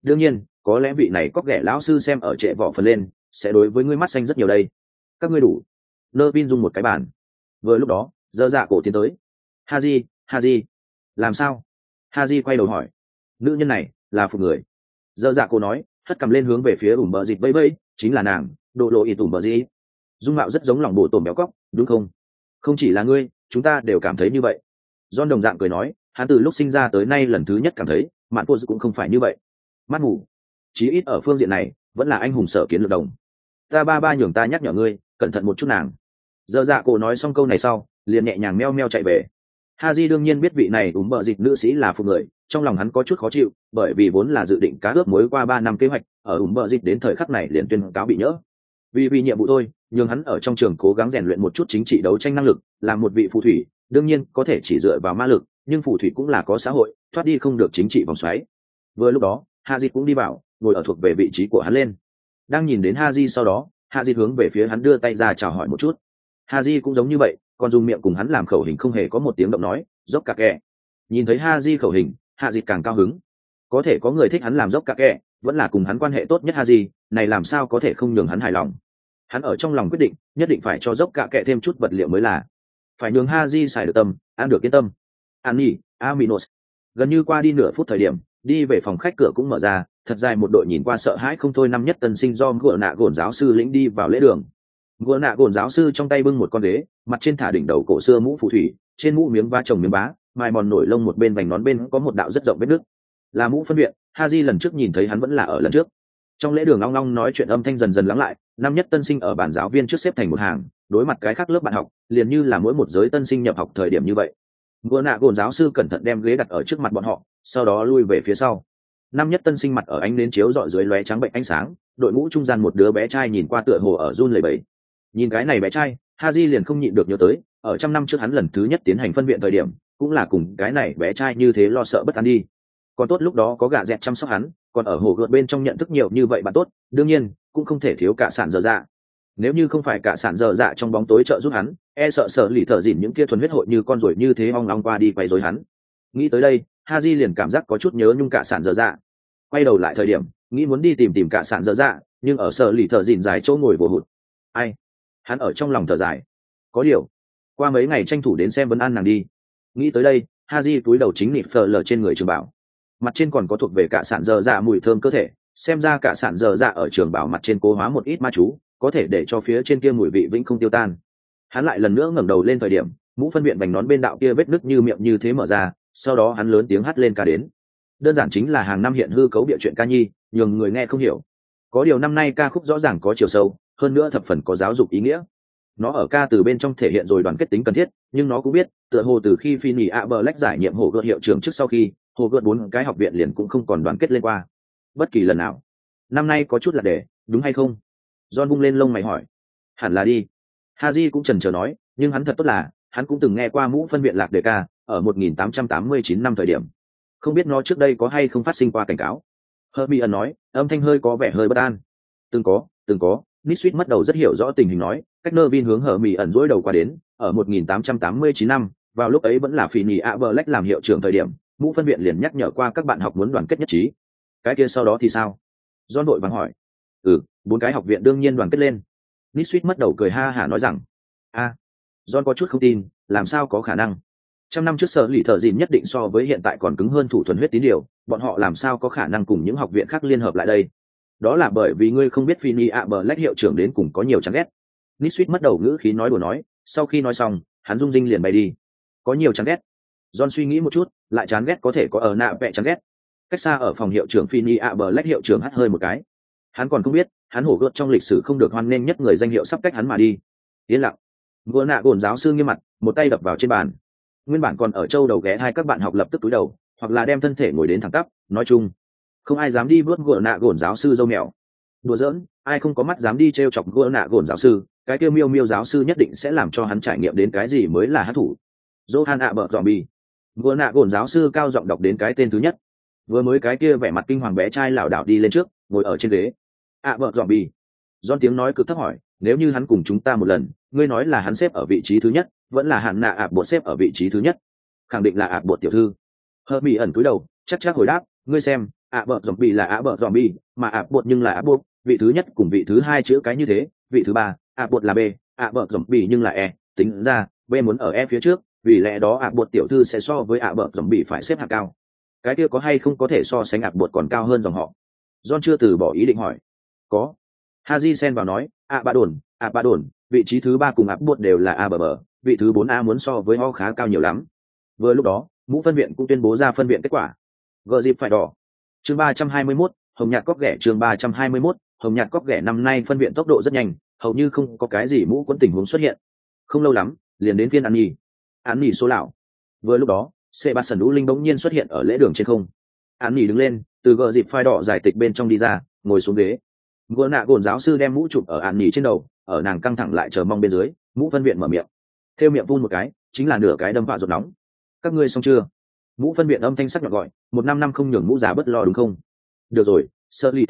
A: đương nhiên có lẽ vị này có ghẻ lão sư xem ở trệ vỏ phần lên sẽ đối với ngươi mắt xanh rất nhiều đây. Các ngươi đủ. Lơ Vin dùng một cái bàn. Vừa lúc đó dơ dạ cổ tiến tới. Haji làm sao? Haji quay đầu hỏi. Nữ nhân này là phụ người. Dơ dạ cổ nói, hất cầm lên hướng về phía ủm bờ dịt vây vây, chính là nàng, độ lộ ít ủm bờ dịt. Dung mạo rất giống lòng bộ tổm béo cóc, đúng không? Không chỉ là ngươi, chúng ta đều cảm thấy như vậy. John đồng dạng cười nói, hắn từ lúc sinh ra tới nay lần thứ nhất cảm thấy mạn cô cũng không phải như vậy. Mắt ngủ, chí ít ở phương diện này vẫn là anh hùng sở kiến lược đồng. Ta ba nhường ta nhắc nhở ngươi cẩn thận một chút nàng. Giờ dạ cổ nói xong câu này sau liền nhẹ nhàng meo meo chạy về. Haji đương nhiên biết vị này ủm bợ dịch nữ sĩ là phụ người, trong lòng hắn có chút khó chịu, bởi vì vốn là dự định cá ướp muối qua 3 năm kế hoạch, ở ủm bợ dịch đến thời khắc này liền tuyên cáo bị nhỡ. Vì nhiệm vụ thôi, nhưng hắn ở trong trường cố gắng rèn luyện một chút chính trị đấu tranh năng lực, làm một vị phù thủy, đương nhiên có thể chỉ dựa vào ma lực, nhưng phù thủy cũng là có xã hội, thoát đi không được chính trị vòng xoáy. Vừa lúc đó, Haji cũng đi vào, ngồi ở thuộc về vị trí của hắn lên. Đang nhìn đến Haji sau đó, Haji hướng về phía hắn đưa tay ra chào hỏi một chút. Haji cũng giống như vậy, còn dùng miệng cùng hắn làm khẩu hình không hề có một tiếng động nói, dốc cà kẹ. Nhìn thấy Haji khẩu hình, Haji càng cao hứng. Có thể có người thích hắn làm dốc cà kẹ, vẫn là cùng hắn quan hệ tốt nhất Haji, này làm sao có thể không nhường hắn hài lòng. Hắn ở trong lòng quyết định, nhất định phải cho dốc cà kẹ thêm chút vật liệu mới là. Phải nhường Haji xài được tâm, ăn được yên tâm. Annie, Aminos. Gần như qua đi nửa phút thời điểm, đi về phòng khách cửa cũng mở ra, thật dài một đội nhìn qua sợ hãi không thôi năm nhất tân sinh do ngựa nạ gồn giáo sư lĩnh đi vào lễ đường. Ngựa nạ gồn giáo sư trong tay bưng một con ghế, mặt trên thả đỉnh đầu cổ xưa mũ phù thủy, trên mũ miếng vá chồng miếng bá, mài mòn nổi lông một bên vành nón bên có một đạo rất rộng vết nứt. Là mũ phân viện, Haji lần trước nhìn thấy hắn vẫn là ở lần trước. Trong lễ đường long long nói chuyện âm thanh dần dần lắng lại, năm nhất tân sinh ở bàn giáo viên trước xếp thành một hàng, đối mặt cái khác lớp bạn học, liền như là mỗi một giới tân sinh nhập học thời điểm như vậy. Ngựa nạ gồn giáo sư cẩn thận đem ghế đặt ở trước mặt bọn họ, sau đó lui về phía sau. Năm nhất tân sinh mặt ở ánh nến chiếu rọi dưới lóe trắng bệnh ánh sáng, đội ngũ trung gian một đứa bé trai nhìn qua tựa hồ ở run lẩy bẩy. Nhìn cái này bé trai, Haji liền không nhịn được nhớ tới, ở trăm năm trước hắn lần thứ nhất tiến hành phân viện thời điểm, cũng là cùng cái này bé trai như thế lo sợ bất an đi. Còn tốt lúc đó có gạ dẹt chăm sóc hắn, còn ở hồ gợt bên trong nhận thức nhiều như vậy bạn tốt, đương nhiên cũng không thể thiếu cả sản dở dạ. Nếu như không phải cả sản dở dạ trong bóng tối trợ giúp hắn, e sợ sở lì thở dỉn những kia thuần huyết hội như con ruồi như thế ong ong qua đi quay rối hắn. Nghĩ tới đây, Haji liền cảm giác có chút nhớ nhung cả sản dở dạ. Quay đầu lại thời điểm, nghĩ muốn đi tìm cả sản dở dạ, nhưng ở sở lì thở dỉn dài chỗ ngồi vô hụt. Ai? Hắn ở trong lòng thở dài. Có điều, qua mấy ngày tranh thủ đến xem vấn an nàng đi. Nghĩ tới đây, Haji túi đầu chính nịt phờ lờ trên người trường bảo. Mặt trên còn có thuộc về cả sản dở dạ mùi thơm cơ thể, xem ra cả sản dở dạ ở trường bảo mặt trên cố hóa một ít ma chú, có thể để cho phía trên kia mùi vị vĩnh không tiêu tan. Hắn lại lần nữa ngẩng đầu lên thời điểm, mũ phân viện vành nón bên đạo kia vết nứt như miệng như thế mở ra, sau đó hắn lớn tiếng hát lên ca đến. Đơn giản chính là hàng năm hiện hư cấu bịa chuyện ca nhi, nhường người nghe không hiểu. Có điều năm nay ca khúc rõ ràng có chiều sâu, hơn nữa thập phần có giáo dục ý nghĩa. Nó ở ca từ bên trong thể hiện rồi đoàn kết tính cần thiết, nhưng nó cũng biết, tựa hồ từ khi Phoenix Black giải nhiệm hồ gợt hiệu trưởng trước sau khi, hồ gợt 4 cái học viện liền cũng không còn đoàn kết lên qua. Bất kỳ lần nào. Năm nay có chút là để, đúng hay không? John vung lên lông mày hỏi. Hẳn là đi. Haji cũng chần chờ nói, nhưng hắn thật tốt là, hắn cũng từng nghe qua mũ phân viện lạc đề ca, ở 1889 năm thời điểm. Không biết nó trước đây có hay không phát sinh qua cảnh cáo. Hermione nói, âm thanh hơi có vẻ hơi bất an. Từng có, Nixit mất đầu rất hiểu rõ tình hình nói, cách Nervin hướng Hermione dỗi đầu qua đến, ở 1889 năm, vào lúc ấy vẫn là Phoenix Black làm hiệu trưởng thời điểm, mũ phân viện liền nhắc nhở qua các bạn học muốn đoàn kết nhất trí. Cái kia sau đó thì sao? John vội vàng hỏi. 4 cái học viện đương nhiên đoàn kết lên. Nixit mất đầu cười ha hả nói rằng, John có chút không tin, làm sao có khả năng? Trăm năm trước sở lì thợ dìn nhất định so với hiện tại còn cứng hơn thủ thuần huyết tín điều, bọn họ làm sao có khả năng cùng những học viện khác liên hợp lại đây? Đó là bởi vì ngươi không biết Phoenix Black hiệu trưởng đến cùng có nhiều chán ghét. Nixit mất đầu ngữ khí nói đùa nói, sau khi nói xong, hắn rung rinh liền bay đi. Có nhiều chán ghét. John suy nghĩ một chút, lại chán ghét có thể có ở nạ vẽ chán ghét. Cách xa ở phòng hiệu trưởng Phoenix Black hiệu trưởng hắt hơi một cái. Hắn còn không biết, hắn hổ gợt trong lịch sử không được hoan nghênh nhất người danh hiệu sắp cách hắn mà đi. Yên lặng. Ngựa nạ gồn giáo sư nghiêm mặt, một tay đập vào trên bàn. Nguyên bản còn ở châu đầu ghé hai các bạn học lập tức cúi đầu, hoặc là đem thân thể ngồi đến thẳng tắp, nói chung, không ai dám đi vớt ngựa nạ gồn giáo sư dâu mèo. Đùa giỡn, ai không có mắt dám đi trêu chọc ngựa nạ gồn giáo sư, cái kia miêu miêu giáo sư nhất định sẽ làm cho hắn trải nghiệm đến cái gì mới là hát thủ. Johann ạ bợ zombie. Ngựa nạ gồn giáo sư cao giọng đọc đến cái tên thứ nhất. Vừa mới cái kia vẻ mặt kinh hoàng bé trai lảo đảo đi lên trước, ngồi ở trên ghế. ạ bợ zombie. John tiếng nói cực thấp hỏi, nếu như hắn cùng chúng ta một lần, ngươi nói là hắn xếp ở vị trí thứ nhất, vẫn là hạn nạ ạ bột xếp ở vị trí thứ nhất? Khẳng định là ạ bột tiểu thư. Hermione ẩn cúi đầu, chắc hồi đáp, ngươi xem, ạ bợ dòm bị là ạ bợ dòm bi, mà ạ bột nhưng là ạ bột, vị thứ nhất cùng vị thứ hai chữ cái như thế, vị thứ ba ạ bột là b, ạ bợ dòm bị nhưng là e, tính ra b muốn ở e phía trước, vì lẽ đó ạ bột tiểu thư sẽ so với ạ bợ dòm bị phải xếp hạng cao. Cái kia có hay không có thể so sánh ạ bột còn cao hơn dòng họ? John chưa từ bỏ ý định hỏi. Có. Haji xen vào nói, ạ ba đồn, vị trí thứ ba cùng ạ bột đều là a bờ bờ, vị thứ bốn a muốn so với o khá cao nhiều lắm. Vừa lúc đó mũ phân viện cũng tuyên bố ra phân viện kết quả. Gờ dịp phải đỏ. Chương 321, hồng nhạt cóc ghẻ. Chương 321, hồng nhạt cóc ghẻ. Năm nay phân viện tốc độ rất nhanh, hầu như không có cái gì mũ quấn tình huống xuất hiện. Không lâu lắm liền đến phiên an nhì số lão. Vừa lúc đó Sebastian Lũ Linh bỗng nhiên xuất hiện ở lễ đường trên không. An nhì đứng lên từ gờ dịp phai đỏ giải tịch bên trong đi ra, ngồi xuống ghế. Gỡ nạ gồn giáo sư đem mũ chụp ở an nhì trên đầu, ở nàng căng thẳng lại chờ mong bên dưới, mũ phân viện mở miệng, theo miệng vun một cái chính là nửa cái đâm vạ ruột nóng. Các ngươi xong chưa? Mũ phân viện âm thanh sắc nhọn gọi, 155 không nhường mũ già bất lo đúng không? Được rồi, sơ lì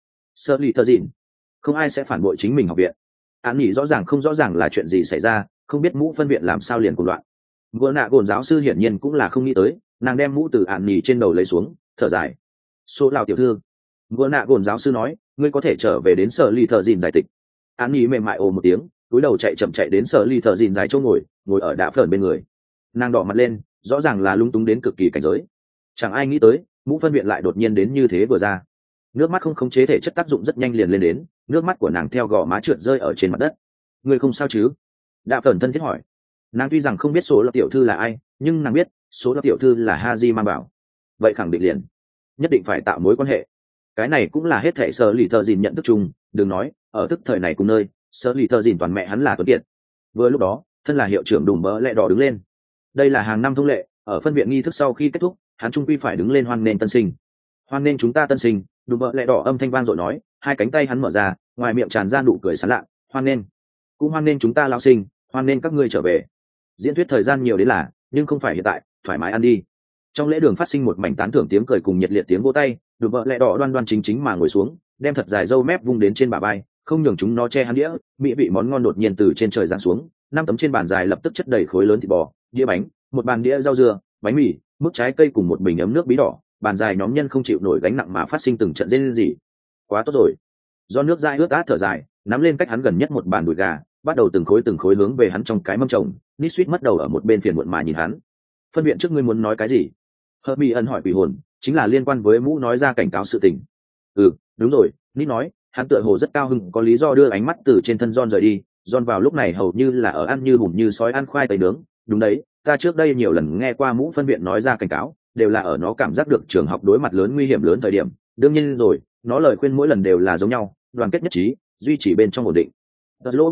A: thờ dìn, không ai sẽ phản bội chính mình học viện. Án nhỉ rõ ràng không rõ ràng là chuyện gì xảy ra, không biết mũ phân viện làm sao liền cuộc loạn. Gỡ nạ gồn giáo sư hiển nhiên cũng là không nghĩ tới, nàng đem mũ từ án nhỉ trên đầu lấy xuống, thở dài. Số lào tiểu thư. Gỡ nạ gồn giáo sư nói, ngươi có thể trở về đến sở lì thờ dìn giải tịch. Án nhỉ mềm mại ồ một tiếng, cúi đầu chạy chậm chạy đến sở lì thờ dìn dài chỗ ngồi ở đạ phởn bên người. Nàng đỏ mặt lên, rõ ràng là lung túng đến cực kỳ cảnh giới. Chẳng ai nghĩ tới mũ phân viện lại đột nhiên đến như thế vừa ra. Nước mắt không khống chế thể chất tác dụng rất nhanh liền lên đến, nước mắt của nàng theo gò má trượt rơi ở trên mặt đất. Người không sao chứ? Đạ phởn thân thiết hỏi. Nàng tuy rằng không biết số là tiểu thư là ai, nhưng nàng biết số là tiểu thư là Haji mang bảo. Vậy khẳng định liền nhất định phải tạo mối quan hệ. Cái này cũng là hết thảy sở lì thợ dìn nhận thức chung, đừng nói ở tức thời này cùng nơi sở lì thợ dìn toàn mẹ hắn là tuấn kiệt. Vừa lúc đó thân là hiệu trưởng Đùm Bỡ Lẹ Đỏ đứng lên. Đây là hàng năm thông lệ, ở phân viện nghi thức sau khi kết thúc hắn trung quy phải đứng lên hoan nghênh tân sinh. Hoan nghênh chúng ta tân sinh. Đùm Bỡ Lẹ Đỏ âm thanh vang dội nói, hai cánh tay hắn mở ra, ngoài miệng tràn ra nụ cười sảng lạ. Hoan nghênh, cũng hoan nghênh chúng ta lão sinh, hoan nghênh các ngươi trở về. Diễn thuyết thời gian nhiều đến là, nhưng không phải hiện tại, thoải mái ăn đi. Trong lễ đường phát sinh một mảnh tán thưởng tiếng cười cùng nhiệt liệt tiếng vỗ tay. Đùm Bỡ Lẹ Đỏ đoan đoan chính chính mà ngồi xuống, đem thật dài râu mép vung đến trên bả vai, không nhường chúng nó che hắn đĩa. Mỹ vị món ngon đột nhiên từ trên trời giáng xuống, 5 tấm trên bàn dài lập tức chất đầy khối lớn thịt bò, đĩa bánh, một bàn đĩa rau dưa, bánh mì, mức trái cây cùng một bình ấm nước bí đỏ. Bàn dài nhóm nhân không chịu nổi gánh nặng mà phát sinh từng trận rên rỉ. Quá tốt rồi. Do nước dai ướt át thở dài, nắm lên cách hắn gần nhất một bàn đùi gà, bắt đầu từng khối hướng về hắn trong cái mâm chồng. Nít suýt mất đầu ở một bên phiền muộn mà nhìn hắn. Phân viện trước ngươi muốn nói cái gì? Hermione hỏi quỷ hồn, chính là liên quan với mũ nói ra cảnh cáo sự tình. Đúng rồi, Nít nói, hắn tựa hồ rất cao hứng, có lý do đưa ánh mắt từ trên thân John rời đi. John vào lúc này hầu như là ở ăn như hùm như sói ăn khoai tây nướng. Đúng đấy, ta trước đây nhiều lần nghe qua mũ phân viện nói ra cảnh cáo, đều là ở nó cảm giác được trường học đối mặt lớn nguy hiểm lớn thời điểm. Đương nhiên rồi, nó lời khuyên mỗi lần đều là giống nhau, đoàn kết nhất trí, duy trì bên trong ổn định. Lỗ.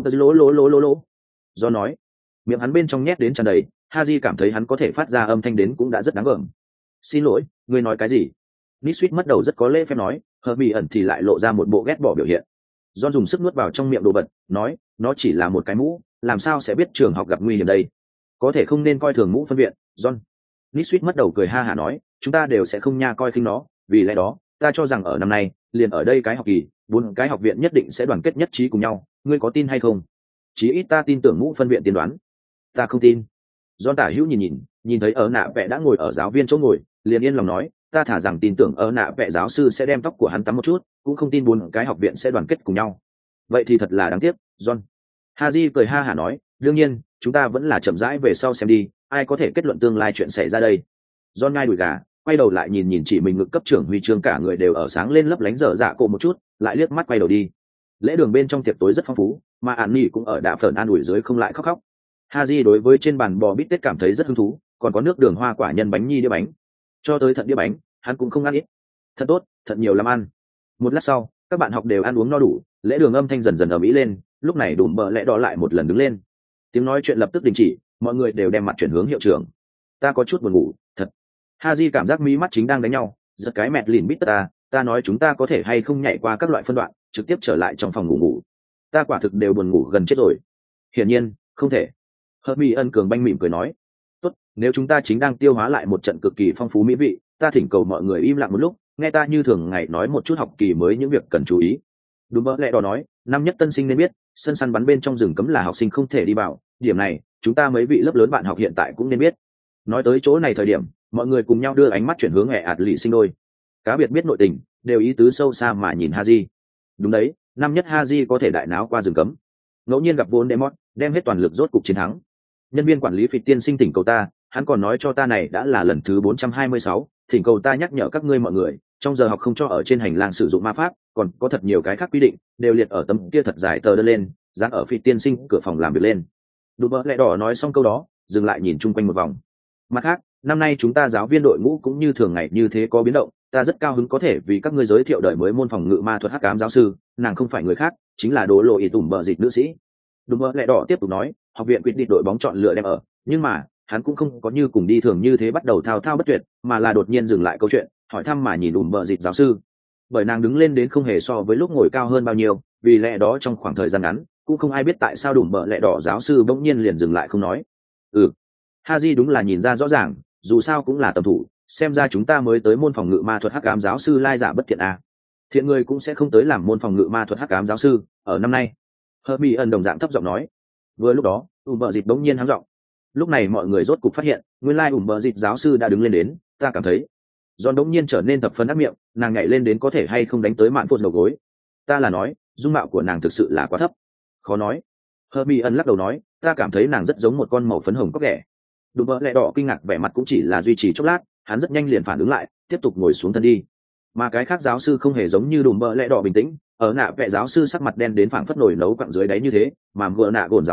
A: Do nói, miệng hắn bên trong nhét đến tràn đầy. Haji cảm thấy hắn có thể phát ra âm thanh đến cũng đã rất đáng gờm. Xin lỗi, ngươi nói cái gì? Nít suýt mất đầu rất có lễ phép nói, Hermione thì lại lộ ra một bộ ghét bỏ biểu hiện. John dùng sức nuốt vào trong miệng đồ vật, nói, nó chỉ là một cái mũ, làm sao sẽ biết trường học gặp nguy hiểm đây? Có thể không nên coi thường mũ phân viện, John. Nít suýt mất đầu cười ha hả nói, chúng ta đều sẽ không nha coi khinh nó, vì lẽ đó ta cho rằng ở năm nay liền ở đây cái học kỳ 4 cái học viện nhất định sẽ đoàn kết nhất trí cùng nhau, ngươi có tin hay không? Chí ít ta tin tưởng mũ phân viện tiên đoán. Ta không tin. John tả hữu nhìn thấy ở nạ vẽ đã ngồi ở giáo viên chỗ ngồi, liền yên lòng nói, ta thả rằng tin tưởng ở nạ vẽ giáo sư sẽ đem tóc của hắn tắm một chút, cũng không tin 4 cái học viện sẽ đoàn kết cùng nhau. Vậy thì thật là đáng tiếc, John. Haji cười ha hả nói, đương nhiên chúng ta vẫn là chậm rãi về sau xem đi, ai có thể kết luận tương lai chuyện xảy ra đây. John ngai đùi gà, quay đầu lại nhìn chỉ mình ngực cấp trưởng huy chương cả người đều ở sáng lên lấp lánh dở dạ cổ một chút, lại liếc mắt quay đầu đi. Lễ đường bên trong tiệc tối rất phong phú, mà An Nhi cũng ở đạ phởn an ủi dưới không lại khóc khóc. Haji đối với trên bàn bò bít tết cảm thấy rất hứng thú, còn có nước đường hoa quả nhân bánh nhi đĩa bánh. Cho tới thận đĩa bánh, hắn cũng không ăn ít. Thật tốt, thật nhiều làm ăn. Một lát sau, các bạn học đều ăn uống no đủ, lễ đường âm thanh dần dần ầm ĩ lên, lúc này Đùm Bỡ Lẹ Đỏ lại một lần đứng lên. Tiếng nói chuyện lập tức đình chỉ, mọi người đều đem mặt chuyển hướng hiệu trưởng. Ta có chút buồn ngủ, thật. Haji cảm giác mí mắt chính đang đánh nhau, giật cái mẹt lìn bít ta nói chúng ta có thể hay không nhảy qua các loại phân đoạn, trực tiếp trở lại trong phòng ngủ. Ta quả thực đều buồn ngủ gần chết rồi. Hiển nhiên, không thể. Hermione cường banh mỉm cười nói, tốt, nếu chúng ta chính đang tiêu hóa lại một trận cực kỳ phong phú mỹ vị, ta thỉnh cầu mọi người im lặng một lúc, nghe ta như thường ngày nói một chút học kỳ mới những việc cần chú ý. Đúng Bỡ Lẹ Đỏ nói, năm nhất tân sinh nên biết, sân săn bắn bên trong rừng cấm là học sinh không thể đi vào, điểm này chúng ta mấy vị lớp lớn bạn học hiện tại cũng nên biết. Nói tới chỗ này thời điểm, mọi người cùng nhau đưa ánh mắt chuyển hướng ẻ ạt lì sinh đôi. cá biệt biết nội tình đều ý tứ sâu xa mà nhìn Haji. Đúng đấy, năm nhất Haji có thể đại náo qua rừng cấm, ngẫu nhiên gặp vốn Demot, đem hết toàn lực rốt cục chiến thắng. Nhân viên quản lý Phịt tiên sinh tỉnh cầu ta, hắn còn nói cho ta này đã là lần thứ 426, thỉnh cầu ta nhắc nhở các ngươi mọi người, trong giờ học không cho ở trên hành lang sử dụng ma pháp, còn có thật nhiều cái khác quy định, đều liệt ở tấm kia thật dài tờ đơn lên, dán ở Phịt tiên sinh cửa phòng làm việc lên. Đùm bơ lẹ đỏ nói xong câu đó, dừng lại nhìn chung quanh một vòng. Mặt khác, năm nay chúng ta giáo viên đội ngũ cũng như thường ngày như thế có biến động, ta rất cao hứng có thể vì các ngươi giới thiệu đời mới môn phòng ngự ma thuật hắc ám giáo sư, nàng không phải người khác, chính là Đỗ Lộ Ý Tủm Bờ Dịch nữ sĩ. Đùm bơ lẹ đỏ tiếp tục nói, học viện quyết định đội bóng chọn lựa đem ở, nhưng mà hắn cũng không có như cùng đi thường như thế bắt đầu thao thao bất tuyệt, mà là đột nhiên dừng lại câu chuyện, hỏi thăm mà nhìn Đùm bờ Dịch giáo sư. Bởi nàng đứng lên đến không hề so với lúc ngồi cao hơn bao nhiêu, vì lẽ đó trong khoảng thời gian ngắn cũng không ai biết tại sao Đùm bờ lẹ đỏ giáo sư bỗng nhiên liền dừng lại không nói. Haji đúng là nhìn ra rõ ràng, dù sao cũng là tầm thủ, xem ra chúng ta mới tới môn phòng ngự ma thuật hắc ám giáo sư lai giả bất thiện à. Thiện người cũng sẽ không tới làm môn phòng ngự ma thuật hắc ám giáo sư ở năm nay. Herbie ẩn đồng dạng thấp giọng nói. Vừa lúc đó bờ dịch bỗng nhiên hắng giọng. Lúc này mọi người rốt cục phát hiện, nguyên lai bờ dịch giáo sư đã đứng lên đến, ta cảm thấy John đống nhiên trở nên thập phân ác miệng, nàng nhảy lên đến có thể hay không đánh tới mạn phột đầu gối. Ta là nói, dung mạo của nàng thực sự là quá thấp. Khó nói. Herbie ẩn lắc đầu nói, ta cảm thấy nàng rất giống một con màu phấn hồng có ghẻ. Đùm bơ lẹ đỏ kinh ngạc vẻ mặt cũng chỉ là duy trì chốc lát, hắn rất nhanh liền phản ứng lại, tiếp tục ngồi xuống thân đi. Mà cái khác giáo sư không hề giống như đùm bơ lẹ đỏ bình tĩnh, ở nạ vẽ giáo sư sắc mặt đen đến phảng phất nổi nấu quặng dưới đáy như thế, mà gỡ nạ gồn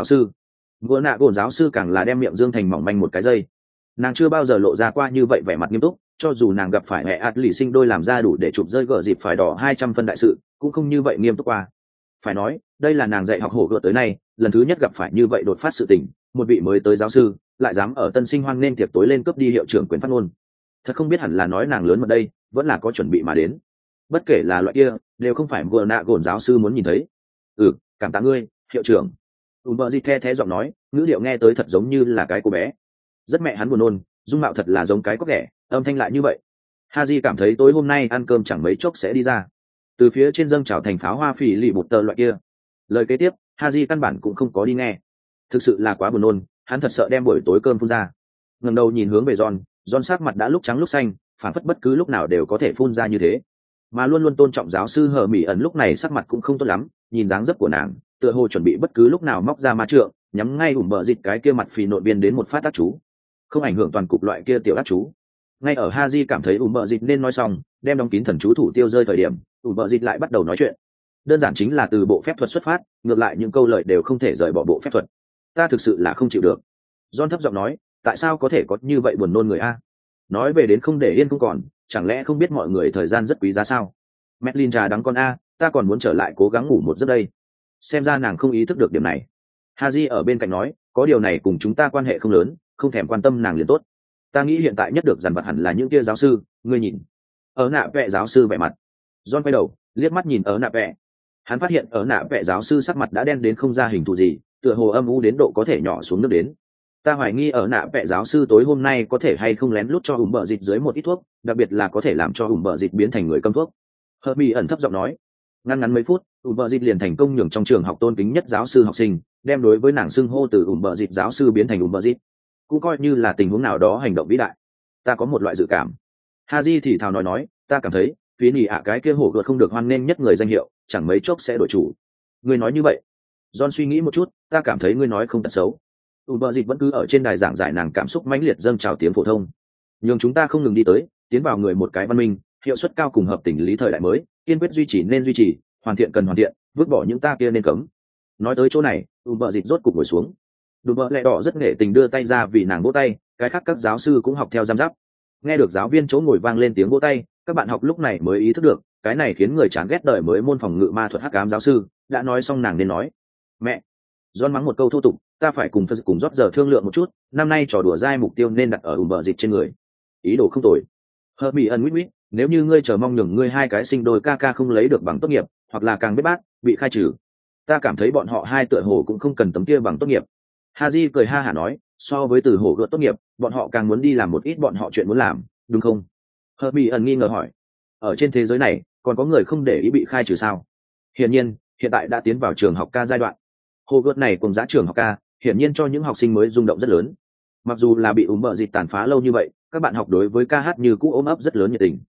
A: giáo sư càng là đem miệng dương thành mỏng manh một cái dây. Nàng chưa bao giờ lộ ra qua như vậy vẻ mặt nghiêm túc, cho dù nàng gặp phải hệ ạt lì sinh đôi làm ra đủ để chụp rơi gỡ dịp phải đỏ 200 phân đại sự, cũng không như vậy nghiêm túc qua. Phải nói, đây là nàng dạy học hổ gỡ tới nay, lần thứ nhất gặp phải như vậy đột phát sự tình, một vị mới tới giáo sư lại dám ở tân sinh hoan nên tiệc tối lên cướp đi hiệu trưởng quyền phát ngôn. Thật không biết hẳn là nói nàng lớn ở đây vẫn là có chuẩn bị mà đến, bất kể là loại kia đều không phải vừa nạ gồn giáo sư muốn nhìn thấy. Cảm tạ ngươi hiệu trưởng. Bờ Di the thé giọng nói, ngữ điệu nghe tới thật giống như là cái cô bé, rất mẹ hắn buồn nôn, dung mạo thật là giống cái có ghẻ, âm thanh lại như vậy. Haji cảm thấy tối hôm nay ăn cơm chẳng mấy chốc sẽ đi ra từ phía trên dâng trào thành pháo hoa phỉ lì bụt tờ loại kia. Lời kế tiếp Haji căn bản cũng không có đi nghe, thực sự là quá buồn nôn, hắn thật sợ đem buổi tối cơm phun ra. Ngẩng đầu nhìn hướng về John sắc mặt đã lúc trắng lúc xanh, phản phất bất cứ lúc nào đều có thể phun ra như thế. Mà luôn luôn tôn trọng giáo sư Hờ Mỹ ẩn lúc này sắc mặt cũng không tốt lắm, nhìn dáng dấp của nàng, tựa hồ chuẩn bị bất cứ lúc nào móc ra ma trượng, nhắm ngay bờ dịch cái kia mặt phì nội biên đến một phát ác chú, không ảnh hưởng toàn cục loại kia tiểu ác chú. Ngay ở Haji cảm thấy bờ dịch nên nói xong, đem đóng kín thần chú thủ tiêu rơi thời điểm, bờ dịch lại bắt đầu nói chuyện. Đơn giản chính là từ bộ phép thuật xuất phát, ngược lại những câu lời đều không thể rời bỏ bộ phép thuật. Ta thực sự là không chịu được. John thấp giọng nói, tại sao có thể có như vậy buồn nôn người a? Nói về đến không để yên không còn, chẳng lẽ không biết mọi người thời gian rất quý giá sao? Madeline trà đắng con a, ta còn muốn trở lại cố gắng ngủ một giấc đây. Xem ra nàng không ý thức được điểm này. Haji ở bên cạnh nói, có điều này cùng chúng ta quan hệ không lớn, không thèm quan tâm nàng liền tốt. Ta nghĩ hiện tại nhất được dằn vặt hẳn là những kia giáo sư, ngươi nhìn. Ở nạ vẽ giáo sư vẻ mặt. John quay đầu, liếc mắt nhìn ở nạ vẽ. Hắn phát hiện ở nạ vẽ giáo sư sắc mặt đã đen đến không ra hình thù gì, tựa hồ âm u đến độ có thể nhỏ xuống nước đến. Ta hoài nghi ở nạ vẽ giáo sư tối hôm nay có thể hay không lén lút cho bờ dịch dưới một ít thuốc, đặc biệt là có thể làm cho bờ dịch biến thành người câm thuốc. Herbie ẩn thấp giọng nói. Ngắn mấy phút, bờ dịch liền thành công nhường trong trường học tôn kính nhất giáo sư học sinh, đem đối với nàng xưng hô từ bờ dịch giáo sư biến thành bờ dịch, cũng coi như là tình huống nào đó hành động vĩ đại. Ta có một loại dự cảm. Haji thì thào nói, ta cảm thấy phía nhì ạ cái kia hổ gợt không được hoan nghênh nhất người danh hiệu, chẳng mấy chốc sẽ đổi chủ. Ngươi nói như vậy? John suy nghĩ một chút, ta cảm thấy ngươi nói không tật xấu. Bờ dịch vẫn cứ ở trên đài giảng giải nàng cảm xúc mãnh liệt dâng trào tiếng phổ thông, nhưng chúng ta không ngừng đi tới, tiến vào người một cái văn minh, hiệu suất cao cùng hợp tình lý thời đại mới, kiên quyết duy trì nên duy trì, hoàn thiện cần hoàn thiện, vứt bỏ những ta kia nên cấm. Nói tới chỗ này, bờ dịch rốt cục ngồi xuống. Đùm bờ lẹ đỏ rất nghệ tình đưa tay ra vì nàng vỗ tay, cái khác các giáo sư cũng học theo giam giáp. Nghe được giáo viên chỗ ngồi vang lên tiếng vỗ tay, các bạn học lúc này mới ý thức được, cái này khiến người chán ghét đời mới môn phòng ngự ma thuật hắc ám giáo sư đã nói xong nàng nên nói. Mẹ. John mắng một câu thô tục, ta phải cùng Phật cùng rót giờ thương lượng một chút, năm nay trò đùa dai mục tiêu nên đặt ở bờ dịch trên người. Ý đồ không tồi. Herbie ẩn quýt, nếu như ngươi chờ mong nhường ngươi hai cái sinh đôi ca ca không lấy được bằng tốt nghiệp, hoặc là càng biết bát, bị khai trừ. Ta cảm thấy bọn họ hai tựa hồ cũng không cần tấm kia bằng tốt nghiệp. Haji cười ha hả nói, so với từ hồ gợt tốt nghiệp, bọn họ càng muốn đi làm một ít bọn họ chuyện muốn làm, đúng không? Herbie ẩn nghi ngờ hỏi, ở trên thế giới này còn có người không để ý bị khai trừ sao? Hiển nhiên, hiện tại đã tiến vào trường học ca giai đoạn. Hồ gợt này cùng giá trường học ca, hiển nhiên cho những học sinh mới rung động rất lớn. Mặc dù là bị bờ dịch tàn phá lâu như vậy, các bạn học đối với ca hát như cũ ôm ấp rất lớn nhiệt tình.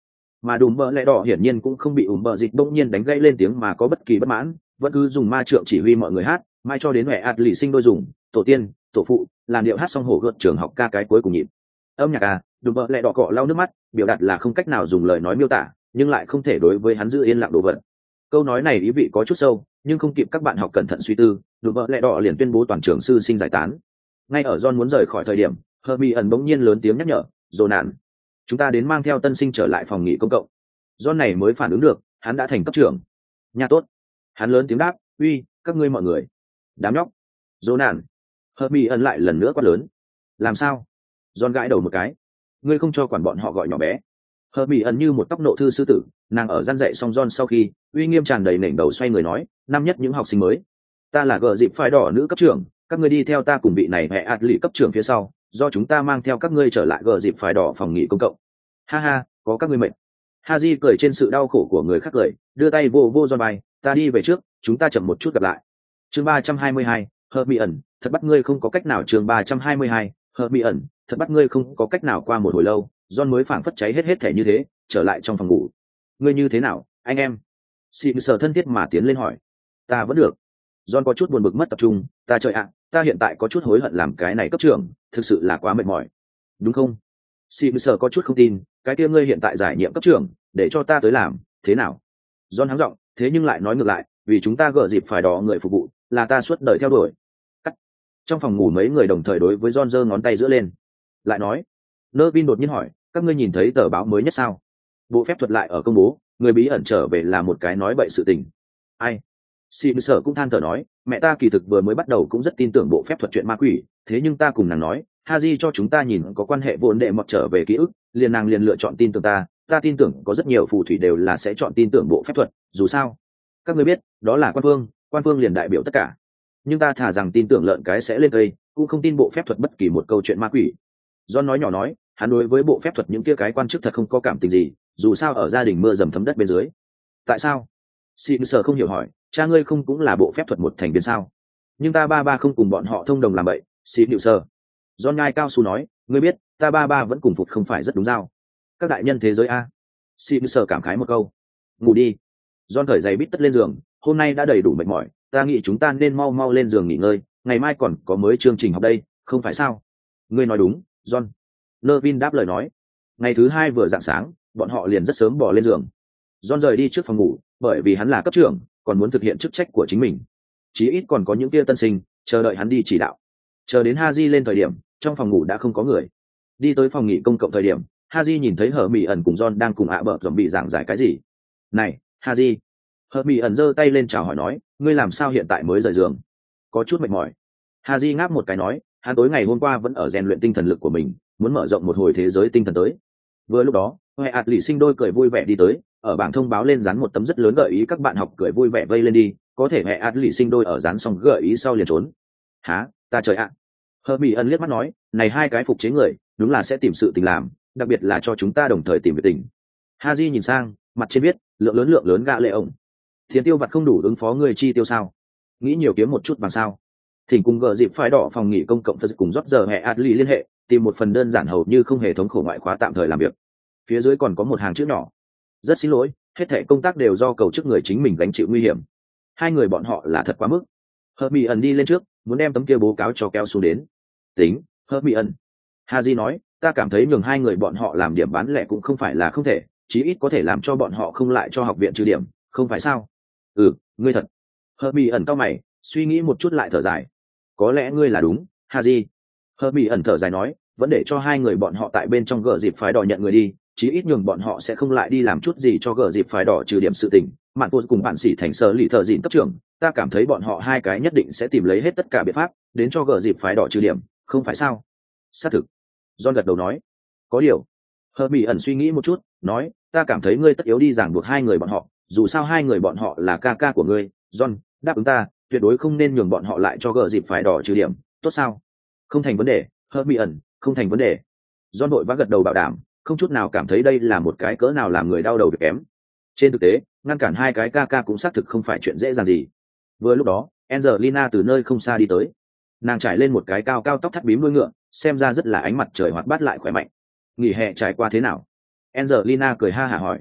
A: Mà đùm bợ lẽ đỏ hiển nhiên cũng không bị ủm bợ dịch bỗng nhiên đánh gãy lên tiếng mà có bất kỳ bất mãn, vẫn cứ dùng ma trượng chỉ huy mọi người hát, mai cho đến huệ ạt lì sinh đôi dùng tổ tiên tổ phụ làn điệu hát xong hổ gợt trường học ca cái cuối cùng nhịp. Âm nhạc đùm bợ lẽ đỏ cọ lau nước mắt, biểu đạt là không cách nào dùng lời nói miêu tả, nhưng lại không thể đối với hắn giữ yên lặng đồ vật. Câu nói này ý vị có chút sâu, nhưng không kịp các bạn học cẩn thận suy tư, đùm bợ lẽ đỏ liền tuyên bố toàn trường sư sinh giải tán. Ngay ở John muốn rời khỏi thời điểm, Hermione bỗng nhiên lớn tiếng nhắc nhở, "Dồ nạn, chúng ta đến mang theo tân sinh trở lại phòng nghỉ công cộng." John này mới phản ứng được, hắn đã thành cấp trưởng. Nhà tốt. Hắn lớn tiếng đáp, "Uy, các ngươi mọi người." Đám nhóc. Dồ nạn. Hermione lại lần nữa quát lớn. "Làm sao?" John gãi đầu một cái. "Ngươi không cho quản bọn họ gọi nhỏ bé." Hermione như một tóc nộ thư sư tử, nàng ở gian dạy xong John sau khi, uy nghiêm tràn đầy nểnh đầu xoay người nói, "Năm nhất những học sinh mới, ta là gờ dịp phái đỏ nữ cấp trưởng, các ngươi đi theo ta cùng vị này mẹ ạt lì cấp trưởng phía sau, do chúng ta mang theo các ngươi trở lại gờ dịp phái đỏ phòng nghỉ công cộng." Ha ha, có các ngươi mệnh. Haji cười trên sự đau khổ của người khác cười, đưa tay vô vô John vai, "Ta đi về trước, chúng ta chậm một chút gặp lại." Chương 322, Hermione, thật bắt ngươi không có cách nào. Chương 322, Hermione, thật bắt ngươi không có cách nào. Qua một hồi lâu, John mới phảng phất cháy hết thể như thế, trở lại trong phòng ngủ. "Ngươi như thế nào, anh em?" Simpson thân thiết mà tiến lên hỏi. "Ta vẫn được." John có chút buồn bực mất tập trung, "Ta trời ạ, ta hiện tại có chút hối hận làm cái này cấp trưởng, thực sự là quá mệt mỏi." "Đúng không?" Simpson có chút không tin, "Cái kia ngươi hiện tại giải nhiệm cấp trưởng, để cho ta tới làm, thế nào?" John hắng giọng, thế nhưng lại nói ngược lại, "Vì chúng ta gỡ dịp phải đỏ người phục vụ, là ta suốt đời theo đuổi." Cắt. Trong phòng ngủ mấy người đồng thời đối với John giơ ngón tay giữa lên. Lại nói, Nervin đột nhiên hỏi, "Các ngươi nhìn thấy tờ báo mới nhất sao? Bộ phép thuật lại ở công bố, người bí ẩn trở về là một cái nói bậy sự tình." "Ai?" Simpson cũng than thở nói, "Mẹ ta kỳ thực vừa mới bắt đầu cũng rất tin tưởng bộ phép thuật chuyện ma quỷ, thế nhưng ta cùng nàng nói, Haji cho chúng ta nhìn có quan hệ vốn đệ mọt trở về ký ức, nàng liền lựa chọn tin tưởng ta. Ta tin tưởng có rất nhiều phù thủy đều là sẽ chọn tin tưởng bộ phép thuật, dù sao các ngươi biết, đó là quan phương liền đại biểu tất cả. Nhưng ta thà rằng tin tưởng lợn cái sẽ lên cây, cũng không tin bộ phép thuật bất kỳ một câu chuyện ma quỷ." John nói nhỏ nói, hắn đối với bộ phép thuật những kia cái quan chức thật không có cảm tình gì, dù sao ở gia đình mưa dầm thấm đất bên dưới. "Tại sao?" Simpson không hiểu hỏi, "Cha ngươi không cũng là bộ phép thuật một thành viên sao?" "Nhưng ta ba không cùng bọn họ thông đồng làm bậy." Simpson. John ngai cao su nói, "Ngươi biết, ta ba vẫn cùng phục không phải rất đúng giao. Các đại nhân thế giới a." Simpson cảm khái một câu. "Ngủ đi." John thời giày bít tất lên giường, "Hôm nay đã đầy đủ mệt mỏi, ta nghĩ chúng ta nên mau lên giường nghỉ ngơi, ngày mai còn có mới chương trình học đây, không phải sao?" "Ngươi nói đúng, John." Nervin đáp lời nói. Ngày thứ hai vừa rạng sáng, bọn họ liền rất sớm bỏ lên giường. John rời đi trước phòng ngủ, bởi vì hắn là cấp trưởng, còn muốn thực hiện chức trách của chính mình. Chí ít còn có những kia tân sinh chờ đợi hắn đi chỉ đạo. Chờ đến Haji lên thời điểm, trong phòng ngủ đã không có người. Đi tới phòng nghỉ công cộng thời điểm, Haji nhìn thấy Hermione cùng John đang cùng bợ dòm bị giảng giải cái gì. "Này, Haji." Hermione giơ tay lên chào hỏi nói, "Ngươi làm sao hiện tại mới rời giường? Có chút mệt mỏi." Haji ngáp một cái nói, hắn tối ngày hôm qua vẫn ở rèn luyện tinh thần lực của mình, muốn mở rộng một hồi thế giới tinh thần tới. Vừa lúc đó, Huệ ạt lì sinh đôi cười vui vẻ đi tới, ở bảng thông báo lên dán một tấm rất lớn gợi ý các bạn học cười vui vẻ vây lên đi, có thể Huệ ạt lì sinh đôi ở dán xong gợi ý sau liền trốn. "Hả, ta trời ạ." Hermione liếc mắt nói, "Này hai cái phục chế người, đúng là sẽ tìm sự tình làm, đặc biệt là cho chúng ta đồng thời tìm việc tình." Haji nhìn sang, mặt trên viết, lượng lớn gạ lệ ổng. "Tiền tiêu vặt không đủ ứng phó người chi tiêu sao? Nghĩ nhiều kiếm một chút bằng sao?" Thỉnh cùng gờ dịp phái đỏ phòng nghỉ công cộng phật cùng rót giờ Huệ ạt lì liên hệ, tìm một phần đơn giản hầu như không hề thống khổ ngoại khóa tạm thời làm việc. Phía dưới còn có một hàng chữ nhỏ, "Rất xin lỗi, hết thảy công tác đều do cầu chức người chính mình gánh chịu nguy hiểm." Hai người bọn họ là thật quá mức. Hermione đi lên trước, muốn đem tấm kia bố cáo cho kéo xuống đến. "Tính, Hermione." Haji nói, "Ta cảm thấy nhường hai người bọn họ làm điểm bán lẻ cũng không phải là không thể, chí ít có thể làm cho bọn họ không lại cho học viện trừ điểm, không phải sao?" "Ừ, ngươi thật." Hermione cau mày, suy nghĩ một chút lại thở dài. "Có lẽ ngươi là đúng, Haji." Hermione thở dài nói, "Vẫn để cho hai người bọn họ tại bên trong gỡ dịp phái đỏ nhận người đi, chí ít nhường bọn họ sẽ không lại đi làm chút gì cho gỡ dịp phái đỏ trừ điểm sự tình. Mạn Phô cùng bạn sĩ thành sở lì thợ dịn cấp trưởng, ta cảm thấy bọn họ hai cái nhất định sẽ tìm lấy hết tất cả biện pháp đến cho gỡ dịp phái đỏ trừ điểm, không phải sao?" "Xác thực." John gật đầu nói. "Có điều." Hermione suy nghĩ một chút, nói, "Ta cảm thấy ngươi tất yếu đi giảng buộc hai người bọn họ, dù sao hai người bọn họ là ca ca của ngươi, John, đáp ứng ta, tuyệt đối không nên nhường bọn họ lại cho gỡ dịp phái đỏ trừ điểm, tốt sao?" "Không thành vấn đề, Hermione, không thành vấn đề." John vội vã gật đầu bảo đảm, không chút nào cảm thấy đây là một cái cỡ nào làm người đau đầu việc kém. Trên thực tế, ngăn cản hai cái ca ca cũng xác thực không phải chuyện dễ dàng gì. Vừa lúc đó, Angelina từ nơi không xa đi tới. Nàng trải lên một cái cao cao tóc thắt bím đuôi ngựa, xem ra rất là ánh mặt trời hoạt bát lại khỏe mạnh. "Nghỉ hè trải qua thế nào?" Angelina cười ha hả hỏi,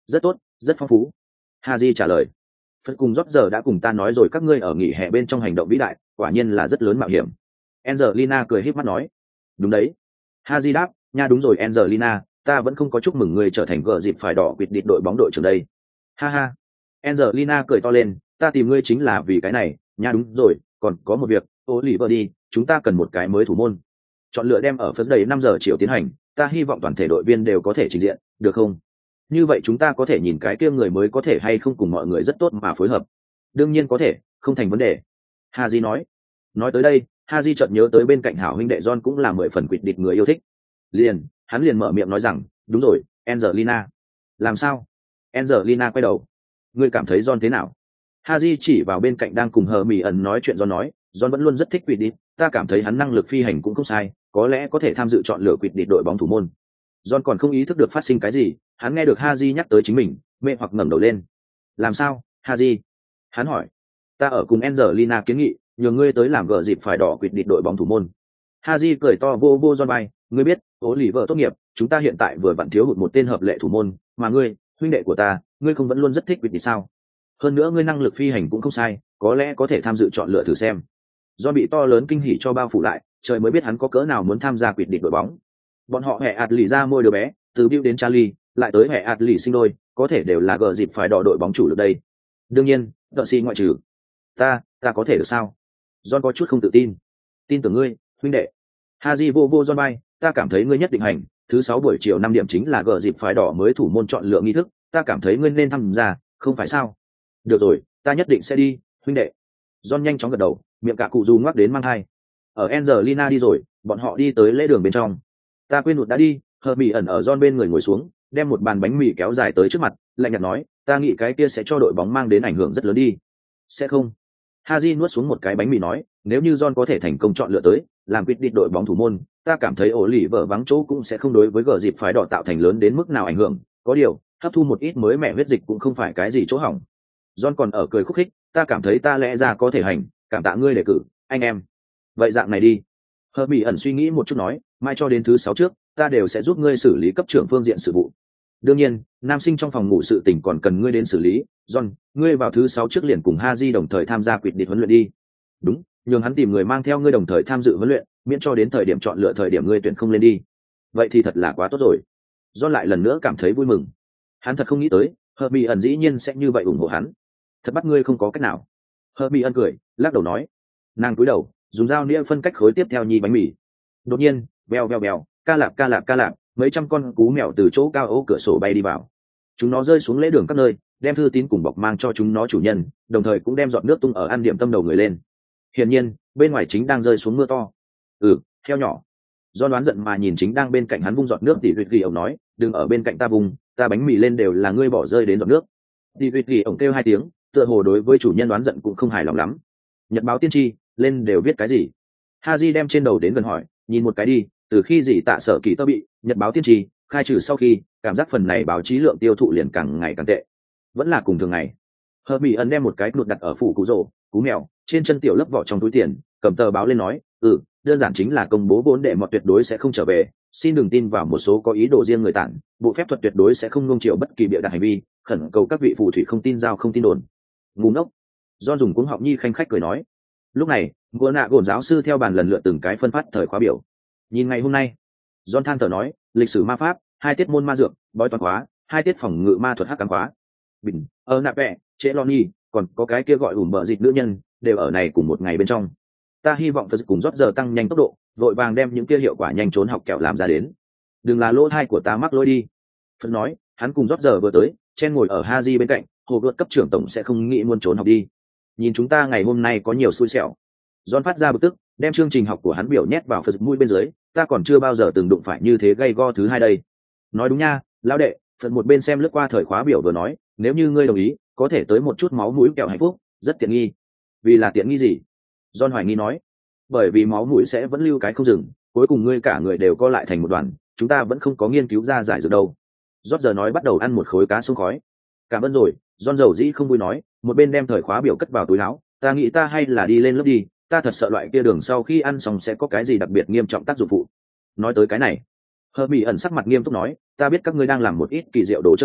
A: Rất tốt, rất phong phú. Haji trả lời. Phật cùng rót giờ đã cùng ta nói rồi, các ngươi ở nghỉ hè bên trong hành động vĩ đại, quả nhiên là rất lớn mạo hiểm. Angelina cười híp mắt nói. Đúng đấy. Haji đáp, nha đúng rồi Angelina, ta vẫn không có chúc mừng ngươi trở thành gờ dịp phải đỏ quỵt địt đội bóng đội trưởng đây. Ha ha. Angelina cười to lên, ta tìm ngươi chính là vì cái này, nha đúng rồi, còn có một việc, Oliver đi, chúng ta cần một cái mới thủ môn. Chọn lựa đem ở Phật đầy 5 giờ chiều tiến hành, ta hy vọng toàn thể đội viên đều có thể trình diện, được không? Như vậy chúng ta có thể nhìn cái kia người mới có thể hay không cùng mọi người rất tốt mà phối hợp. Đương nhiên có thể, không thành vấn đề. Haji nói. Nói tới đây, Haji chợt nhớ tới bên cạnh hảo huynh đệ John cũng là 10 phần quỵt địt người yêu thích. Hắn liền mở miệng nói rằng, đúng rồi, Angelina. Làm sao? Angelina quay đầu. Ngươi cảm thấy John thế nào? Haji chỉ vào bên cạnh đang cùng Hermione nói chuyện John nói, John vẫn luôn rất thích quỵt địt, ta cảm thấy hắn năng lực phi hành cũng không sai, có lẽ có thể tham dự chọn lựa quỵt địt đội bóng thủ môn. John còn không ý thức được phát sinh cái gì, hắn nghe được Haji nhắc tới chính mình, mê hoặc ngẩng đầu lên. Làm sao, Haji? Hắn hỏi. Ta ở cùng Angelina kiến nghị, nhờ ngươi tới làm gờ dịp phải đỏ quỵt địt đội bóng thủ môn. Haji cười to vô vô John bay, ngươi biết, Oliver tốt nghiệp, chúng ta hiện tại vừa vặn thiếu hụt một tên hợp lệ thủ môn, mà ngươi, huynh đệ của ta, ngươi không vẫn luôn rất thích quỵt địt sao? Hơn nữa ngươi năng lực phi hành cũng không sai, có lẽ có thể tham dự chọn lựa thử xem. John bị to lớn kinh hỉ cho bao phủ lại, trời mới biết hắn có cỡ nào muốn tham gia quỵt địt đội bóng. Bọn họ hẹ ạt lì ra môi đứa bé, từ Bill đến Charlie, lại tới hẹ ạt lì sinh đôi, có thể đều là gờ dịp phải đỏ đội bóng chủ lực đây. Đương nhiên, đợi si ngoại trừ. Ta có thể được sao? John có chút không tự tin. Tin tưởng ngươi, huynh đệ. Haji vô vô John bay, ta cảm thấy ngươi nhất định hành. Thứ 6 buổi chiều 5 điểm chính là gờ dịp phải đỏ mới thủ môn chọn lựa nghi thức, ta cảm thấy ngươi nên tham gia, không phải sao? Được rồi, ta nhất định sẽ đi, huynh đệ. John nhanh chóng gật đầu, miệng cả cụ dù ngoắc đến mang hai. Ở Angelina đi rồi, bọn họ đi tới lễ đường bên trong. Ta quên một đã đi. Hermione ở John bên người ngồi xuống, đem một bàn bánh mì kéo dài tới trước mặt, lạnh nhạt nói, ta nghĩ cái kia sẽ cho đội bóng mang đến ảnh hưởng rất lớn đi. Sẽ không? Haji nuốt xuống một cái bánh mì nói, nếu như John có thể thành công chọn lựa tới làm quyết định đội bóng thủ môn, ta cảm thấy Oliver vắng chỗ cũng sẽ không đối với gờ dịp phái đỏ tạo thành lớn đến mức nào ảnh hưởng, có điều, hấp thu một ít mới mẻ huyết dịch cũng không phải cái gì chỗ hỏng. John còn ở cười khúc khích, ta cảm thấy ta lẽ ra có thể hành, cảm tạ ngươi đề cử, anh em. Vậy dạng này đi. Hermione suy nghĩ một chút nói, mai cho đến thứ 6 trước, ta đều sẽ giúp ngươi xử lý cấp trưởng phương diện sự vụ. Đương nhiên, nam sinh trong phòng ngủ sự tình còn cần ngươi đến xử lý. John, ngươi vào thứ 6 trước liền cùng Haji đồng thời tham gia quyết định huấn luyện đi. Đúng, nhường hắn tìm người mang theo ngươi đồng thời tham dự huấn luyện, miễn cho đến thời điểm chọn lựa thời điểm ngươi tuyển không lên đi. Vậy thì thật là quá tốt rồi. John lại lần nữa cảm thấy vui mừng. Hắn thật không nghĩ tới, Hermione dĩ nhiên sẽ như vậy ủng hộ hắn. Thật bắt ngươi không có cách nào. Hermione cười, lắc đầu nói. Nàng cúi đầu, dùng dao nĩa phân cách khối tiếp theo nhi bánh mì. Đột nhiên, vèo vèo vèo, ca lạp, mấy trăm con cú mèo từ chỗ cao ốc cửa sổ bay đi vào. Chúng nó rơi xuống lễ đường các nơi, đem thư tín cùng bọc mang cho chúng nó chủ nhân, đồng thời cũng đem giọt nước tung ở ăn điểm tâm đầu người lên. Hiển nhiên, bên ngoài chính đang rơi xuống mưa to. Heo nhỏ. Do đoán giận mà nhìn chính đang bên cạnh hắn vung giọt nước, Tỷ Huyệt Gỉ ổng nói, đừng ở bên cạnh ta vùng, ta bánh mì lên đều là ngươi bỏ rơi đến giọt nước. Tỷ Huyệt Gỉ ổng kêu 2 tiếng, tựa hồ đối với chủ nhân đoán giận cũng không hài lòng lắm. Nhật báo tiên tri lên đều viết cái gì? Haji đem trên đầu đến gần hỏi, nhìn một cái đi, từ khi gì tạ sở kỳ tơ bị nhật báo tiên tri khai trừ sau khi, cảm giác phần này báo chí lượng tiêu thụ liền càng ngày càng tệ. Vẫn là cùng thường ngày. Hermione đem một cái nút đặt ở phủ cú rổ, cú mèo, trên chân tiểu lớp vỏ trong túi tiền, cầm tờ báo lên nói, đơn giản chính là công bố 4 đệ mọt tuyệt đối sẽ không trở về, xin đừng tin vào một số có ý đồ riêng người tản, bộ phép thuật tuyệt đối sẽ không nuông chiều bất kỳ bịa đặt hành vi, khẩn cầu các vị phù thủy không tin giao không tin đồn. Ngu ngốc. Do dùng cuống họng nhi khanh khách cười nói. Lúc này, Ngô Nạ Gồn giáo sư theo bàn lần lượt từng cái phân phát thời khóa biểu. Nhìn ngày hôm nay, John than thở nói, lịch sử ma pháp, 2 tiết môn ma dược, bói toán khóa, 2 tiết phòng ngự ma thuật hắc ám khóa. Bình, nạp vẹ, trễ lo nhi, còn có cái kia gọi ủm bờ dịch nữ nhân, đều ở này cùng một ngày bên trong. Ta hy vọng Phật cùng rót giờ tăng nhanh tốc độ, vội vàng đem những kia hiệu quả nhanh trốn học kẹo làm ra đến. Đừng là lỗ thai của ta mắc lỗi đi. Phật nói, hắn cùng rót giờ vừa tới, chen ngồi ở Haji bên cạnh, hồ gợt cấp trưởng tổng sẽ không nghĩ muốn trốn học đi. Nhìn chúng ta ngày hôm nay có nhiều xui xẻo. John phát ra bực tức, đem chương trình học của hắn biểu nhét vào Phật mũi bên dưới, ta còn chưa bao giờ từng đụng phải như thế gay go thứ hai đây. Nói đúng nha, lão đệ. Phật một bên xem lướt qua thời khóa biểu vừa nói, nếu như ngươi đồng ý, có thể tới một chút máu mũi kẹo hạnh phúc, rất tiện nghi. Vì là tiện nghi gì? John hoài nghi nói. Bởi vì máu mũi sẽ vẫn lưu cái không dừng, cuối cùng ngươi cả người đều co lại thành một đoàn, chúng ta vẫn không có nghiên cứu ra giải dược đâu. Rót giờ nói bắt đầu ăn một khối cá sông khói. Cảm ơn rồi. John dầu dĩ không vui nói, một bên đem thời khóa biểu cất vào túi áo, ta nghĩ ta hay là đi lên lớp đi, ta thật sợ loại kia đường sau khi ăn xong sẽ có cái gì đặc biệt nghiêm trọng tác dụng phụ. Nói tới cái này, Hermione sắc mặt nghiêm túc nói, ta biết các ngươi đang làm một ít kỳ diệu đồ chơi nhỏ,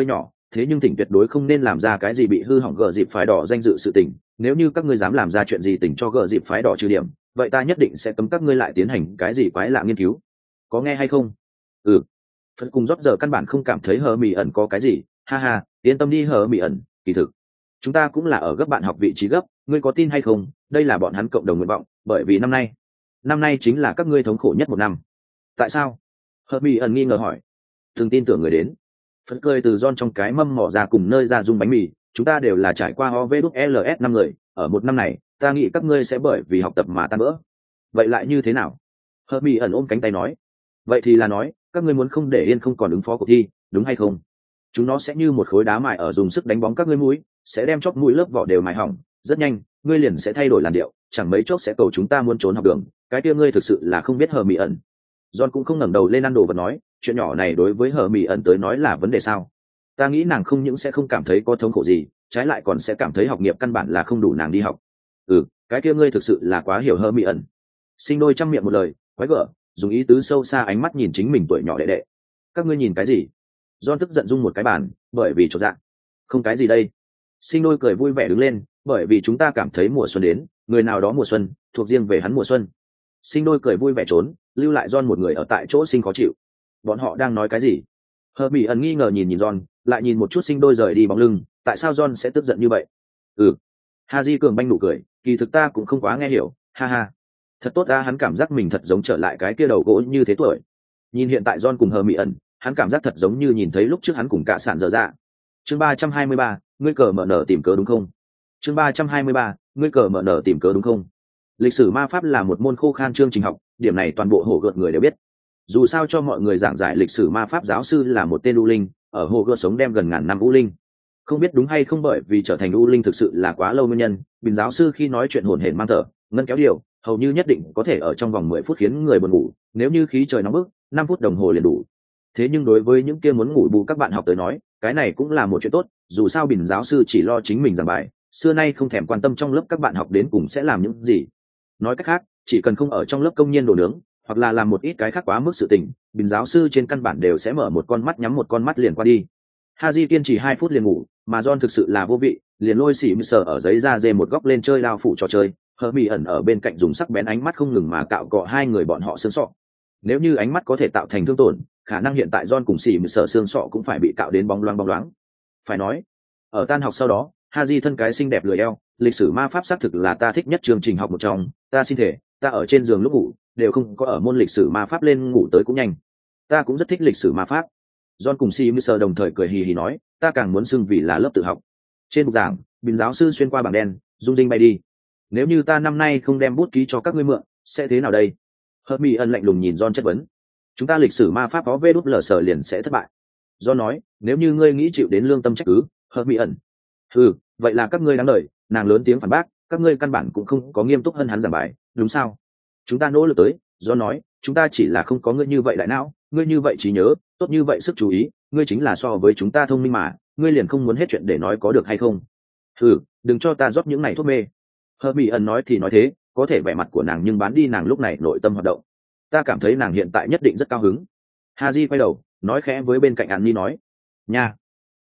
A: thế nhưng thỉnh tuyệt đối không nên làm ra cái gì bị hư hỏng gờ dịp phái đỏ danh dự sự tình. Nếu như các ngươi dám làm ra chuyện gì tỉnh cho gờ dịp phái đỏ trừ điểm, vậy ta nhất định sẽ cấm các ngươi lại tiến hành cái gì quái lạ nghiên cứu. Có nghe hay không? Ừ. Phật cùng rót giờ căn bản không cảm thấy hờ mỹ ẩn có cái gì. Ha ha, yên tâm đi hờ mỹ ẩn, kỳ thực chúng ta cũng là ở gấp bạn học vị trí gấp, ngươi có tin hay không, đây là bọn hắn cộng đồng nguyện vọng, bởi vì năm nay chính là các ngươi thống khổ nhất một năm. Tại sao? Hờ mỹ ẩn nghi ngờ hỏi. Thường tin tưởng người đến. Phật cười từ John trong cái mâm mỏ ra cùng nơi ra dung bánh mì, chúng ta đều là trải qua OVLS 5 người, ở một năm này, ta nghĩ các ngươi sẽ bởi vì học tập mà tan vỡ. Vậy lại như thế nào? Hờ mỹ ẩn ôm cánh tay nói. Vậy thì là nói, các ngươi muốn không để yên không còn ứng phó cuộc thi, đúng hay không? Chúng nó sẽ như một khối đá mài ở dùng sức đánh bóng các ngươi mũi, sẽ đem chóp mũi lớp vỏ đều mài hỏng, rất nhanh, ngươi liền sẽ thay đổi làn điệu, chẳng mấy chốc sẽ cầu chúng ta muốn trốn học đường, cái kia ngươi thực sự là không biết hờ mỹ ẩn. John cũng không ngẩng đầu lên ăn đồ vật nói, chuyện nhỏ này đối với hờ mỹ ẩn tới nói là vấn đề sao? Ta nghĩ nàng không những sẽ không cảm thấy có thống khổ gì, trái lại còn sẽ cảm thấy học nghiệp căn bản là không đủ nàng đi học. Ừ, cái kia ngươi thực sự là quá hiểu hờ mỹ ẩn. Sinh đôi trăm miệng một lời, quái gở, dùng ý tứ sâu xa ánh mắt nhìn chính mình tuổi nhỏ đệ đệ. Các ngươi nhìn cái gì? John tức giận rung một cái bàn, bởi vì chột dạ. Không cái gì đây. Sinh đôi cười vui vẻ đứng lên, bởi vì chúng ta cảm thấy mùa xuân đến, người nào đó mùa xuân, thuộc riêng về hắn mùa xuân. Sinh đôi cười vui vẻ trốn, lưu lại John một người ở tại chỗ sinh khó chịu. Bọn họ đang nói cái gì? Hờ mỹ ẩn nghi ngờ nhìn John, lại nhìn một chút sinh đôi rời đi bóng lưng, tại sao John sẽ tức giận như vậy? Ừ. Haji cường banh nụ cười, kỳ thực ta cũng không quá nghe hiểu, ha ha. Thật tốt ra, hắn cảm giác mình thật giống trở lại cái kia đầu gỗ như thế tuổi. Nhìn hiện tại John cùng hờ mỹ ẩn, hắn cảm giác thật giống như nhìn thấy lúc trước hắn cùng cả sản dở dạ. Chương 323, ngươi cờ mở nở tìm cớ đúng không? Chương 323, ngươi cờ mở nở tìm cớ đúng không? Lịch sử ma pháp là một môn khô khan chương trình học, điểm này toàn bộ hồ gợt người đều biết. Dù sao cho mọi người giảng giải lịch sử ma pháp giáo sư là một tên u linh, ở hồ gợt sống đem gần ngàn năm u linh. Không biết đúng hay không, bởi vì trở thành u linh thực sự là quá lâu nguyên nhân, bình giáo sư khi nói chuyện hổn hển mang thở, ngân kéo điều, hầu như nhất định có thể ở trong vòng 10 phút khiến người buồn ngủ, nếu như khí trời nóng bức, 5 phút đồng hồ liền đủ. Thế nhưng đối với những kia muốn ngủ bù các bạn học tới nói, cái này cũng là một chuyện tốt, dù sao bình giáo sư chỉ lo chính mình giảng bài, xưa nay không thèm quan tâm trong lớp các bạn học đến cùng sẽ làm những gì. Nói cách khác, chỉ cần không ở trong lớp công nhân đồ nướng, hoặc là làm một ít cái khác quá mức sự tình, bình giáo sư trên căn bản đều sẽ mở một con mắt nhắm một con mắt liền qua đi. Haji kiên trì 2 phút liền ngủ, mà John thực sự là vô vị, liền lôi xỉ mư sở ở giấy da dê một góc lên chơi lao phủ trò chơi, hờ mỹ ẩn ở bên cạnh dùng sắc bén ánh mắt không ngừng mà cạo cọ hai người bọn họ xương sọ. Nếu như ánh mắt có thể tạo thành thương tổn, khả năng hiện tại John cùng xỉ mư sở xương sọ cũng phải bị cạo đến bóng loáng. Phải nói, ở tan học sau đó, Haji thân cái xinh đẹp lười eo, lịch sử ma pháp xác thực là ta thích nhất chương trình học một trong, ta xin thể, ta ở trên giường lúc ngủ đều không có ở môn lịch sử ma pháp lên ngủ tới cũng nhanh. Ta cũng rất thích lịch sử ma pháp. John cùng Si Mr. đồng thời cười hì hì nói, ta càng muốn xưng vì là lớp tự học. Trên bục giảng, bình giáo sư xuyên qua bảng đen, rung rinh bay đi. Nếu như ta năm nay không đem bút ký cho các ngươi mượn, sẽ thế nào đây? Hermione lạnh lùng nhìn John chất vấn. Chúng ta lịch sử ma pháp có VSL liền sẽ thất bại. John nói, nếu như ngươi nghĩ chịu đến lương tâm trách cứ, Hermione. Ừ, vậy là các ngươi đáng lời. Nàng lớn tiếng phản bác, các ngươi căn bản cũng không có nghiêm túc hơn hắn giảng bài, đúng sao? Chúng ta nỗ lực tới. John nói, chúng ta chỉ là không có ngươi như vậy đại não, ngươi như vậy trí nhớ, tốt như vậy sức chú ý, ngươi chính là so với chúng ta thông minh mà, ngươi liền không muốn hết chuyện để nói có được hay không? Đừng cho ta rót những này thuốc mê. Hermione nói thì nói thế, có thể vẻ mặt của nàng nhưng bán đi nàng lúc này nội tâm hoạt động. Ta cảm thấy nàng hiện tại nhất định rất cao hứng. Haji quay đầu, nói khẽ với bên cạnh Annie nói, nha.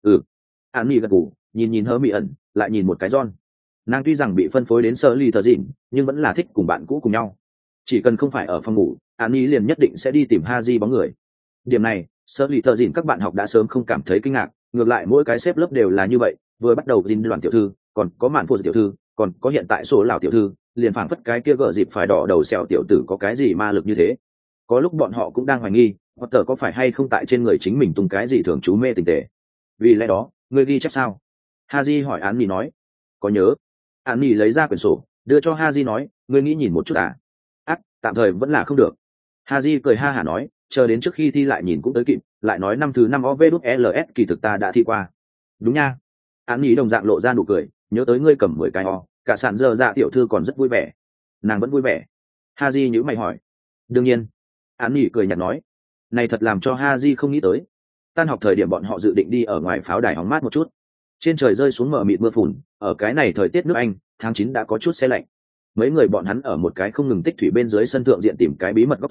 A: Annie gật gù, nhìn Hermione, lại nhìn một cái John. Nàng tuy rằng bị phân phối đến sở ly thờ dịn, nhưng vẫn là thích cùng bạn cũ cùng nhau. Chỉ cần không phải ở phòng ngủ, Annie liền nhất định sẽ đi tìm Haji bóng người. Điểm này, sở lì thợ dìn các bạn học đã sớm không cảm thấy kinh ngạc, ngược lại mỗi cái xếp lớp đều là như vậy, vừa bắt đầu dìn đoàn tiểu thư, còn có mạn phụ tiểu thư, còn có hiện tại số lão tiểu thư, liền phảng phất cái kia gở dịp phải đỏ đầu sẹo tiểu tử có cái gì ma lực như thế. Có lúc bọn họ cũng đang hoài nghi, Potter có phải hay không tại trên người chính mình tung cái gì thường chú mê tình tề. Vì lẽ đó, ngươi ghi chép sao? Haji hỏi Annie nói. Có nhớ. Annie lấy ra quyển sổ, đưa cho Haji nói, ngươi nghĩ nhìn một chút à? Tạm thời vẫn là không được. Haji cười ha hả nói, chờ đến trước khi thi lại nhìn cũng tới kịp, lại nói năm thứ 5 OVLS kỳ thực ta đã thi qua. Đúng nha. Án ý đồng dạng lộ ra nụ cười, nhớ tới ngươi cầm 10 cái O, cả sạn giờ dạ tiểu thư còn rất vui vẻ. Nàng vẫn vui vẻ. Haji nhíu mày hỏi. Đương nhiên. Án ý cười nhạt nói. Này thật làm cho Haji không nghĩ tới. Tan học thời điểm bọn họ dự định đi ở ngoài pháo đài hóng mát một chút. Trên trời rơi xuống mờ mịt mưa phùn, ở cái này thời tiết nước Anh, tháng 9 đã có chút se lạnh. Mấy người bọn hắn ở một cái không ngừng tích thủy bên dưới sân thượng diện tìm cái bí mật góc tối,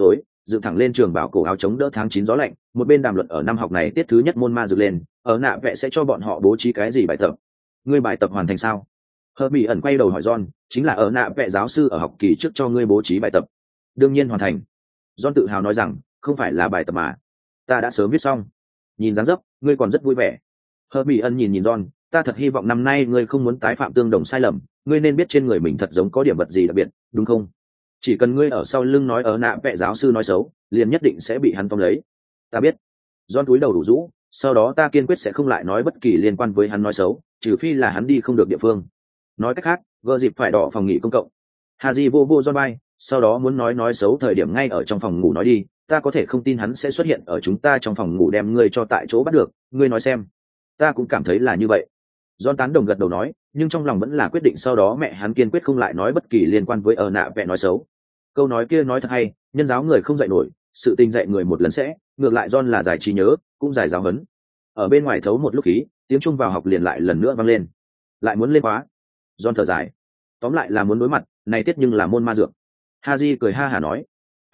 A: dựng thẳng lên trường bảo cổ áo chống đỡ tháng 9 gió lạnh, một bên đàm luận ở năm học này tiết thứ nhất môn ma dược lên, ở nạ vẽ sẽ cho bọn họ bố trí cái gì bài tập. Ngươi bài tập hoàn thành sao? Hờ bị ẩn quay đầu hỏi John, chính là ở nạ vẽ giáo sư ở học kỳ trước cho ngươi bố trí bài tập. Đương nhiên hoàn thành. John tự hào nói rằng, không phải là bài tập mà, ta đã sớm viết xong. Nhìn dáng dấp, ngươi còn rất vui vẻ. Hờ bị ẩn nhìn John, ta thật hy vọng năm nay ngươi không muốn tái phạm tương đồng sai lầm, ngươi nên biết trên người mình thật giống có điểm vật gì đặc biệt, đúng không? Chỉ cần ngươi ở sau lưng nói ở nạ vẽ giáo sư nói xấu, liền nhất định sẽ bị hắn tóm lấy. Ta biết. John cúi đầu đủ rũ, sau đó ta kiên quyết sẽ không lại nói bất kỳ liên quan với hắn nói xấu, trừ phi là hắn đi không được địa phương. Nói cách khác, gờ dịp phải đỏ phòng nghỉ công cộng. Haji vô John bay, sau đó muốn nói xấu thời điểm ngay ở trong phòng ngủ nói đi, ta có thể không tin hắn sẽ xuất hiện ở chúng ta trong phòng ngủ đem ngươi cho tại chỗ bắt được, ngươi nói xem. Ta cũng cảm thấy là như vậy. John tán đồng gật đầu nói, nhưng trong lòng vẫn là quyết định sau đó mẹ hắn kiên quyết không lại nói bất kỳ liên quan với ở nạ vẽ nói xấu. Câu nói kia nói thật hay, nhân giáo người không dạy nổi, sự tình dạy người một lần sẽ, ngược lại John là giải trí nhớ, cũng giải giáo huấn. Ở bên ngoài thấu một lúc khí, tiếng chuông vào học liền lại lần nữa vang lên. Lại muốn lên khóa. John thở dài. Tóm lại là muốn đối mặt, này tiết nhưng là môn ma dược. Haji cười ha hả nói.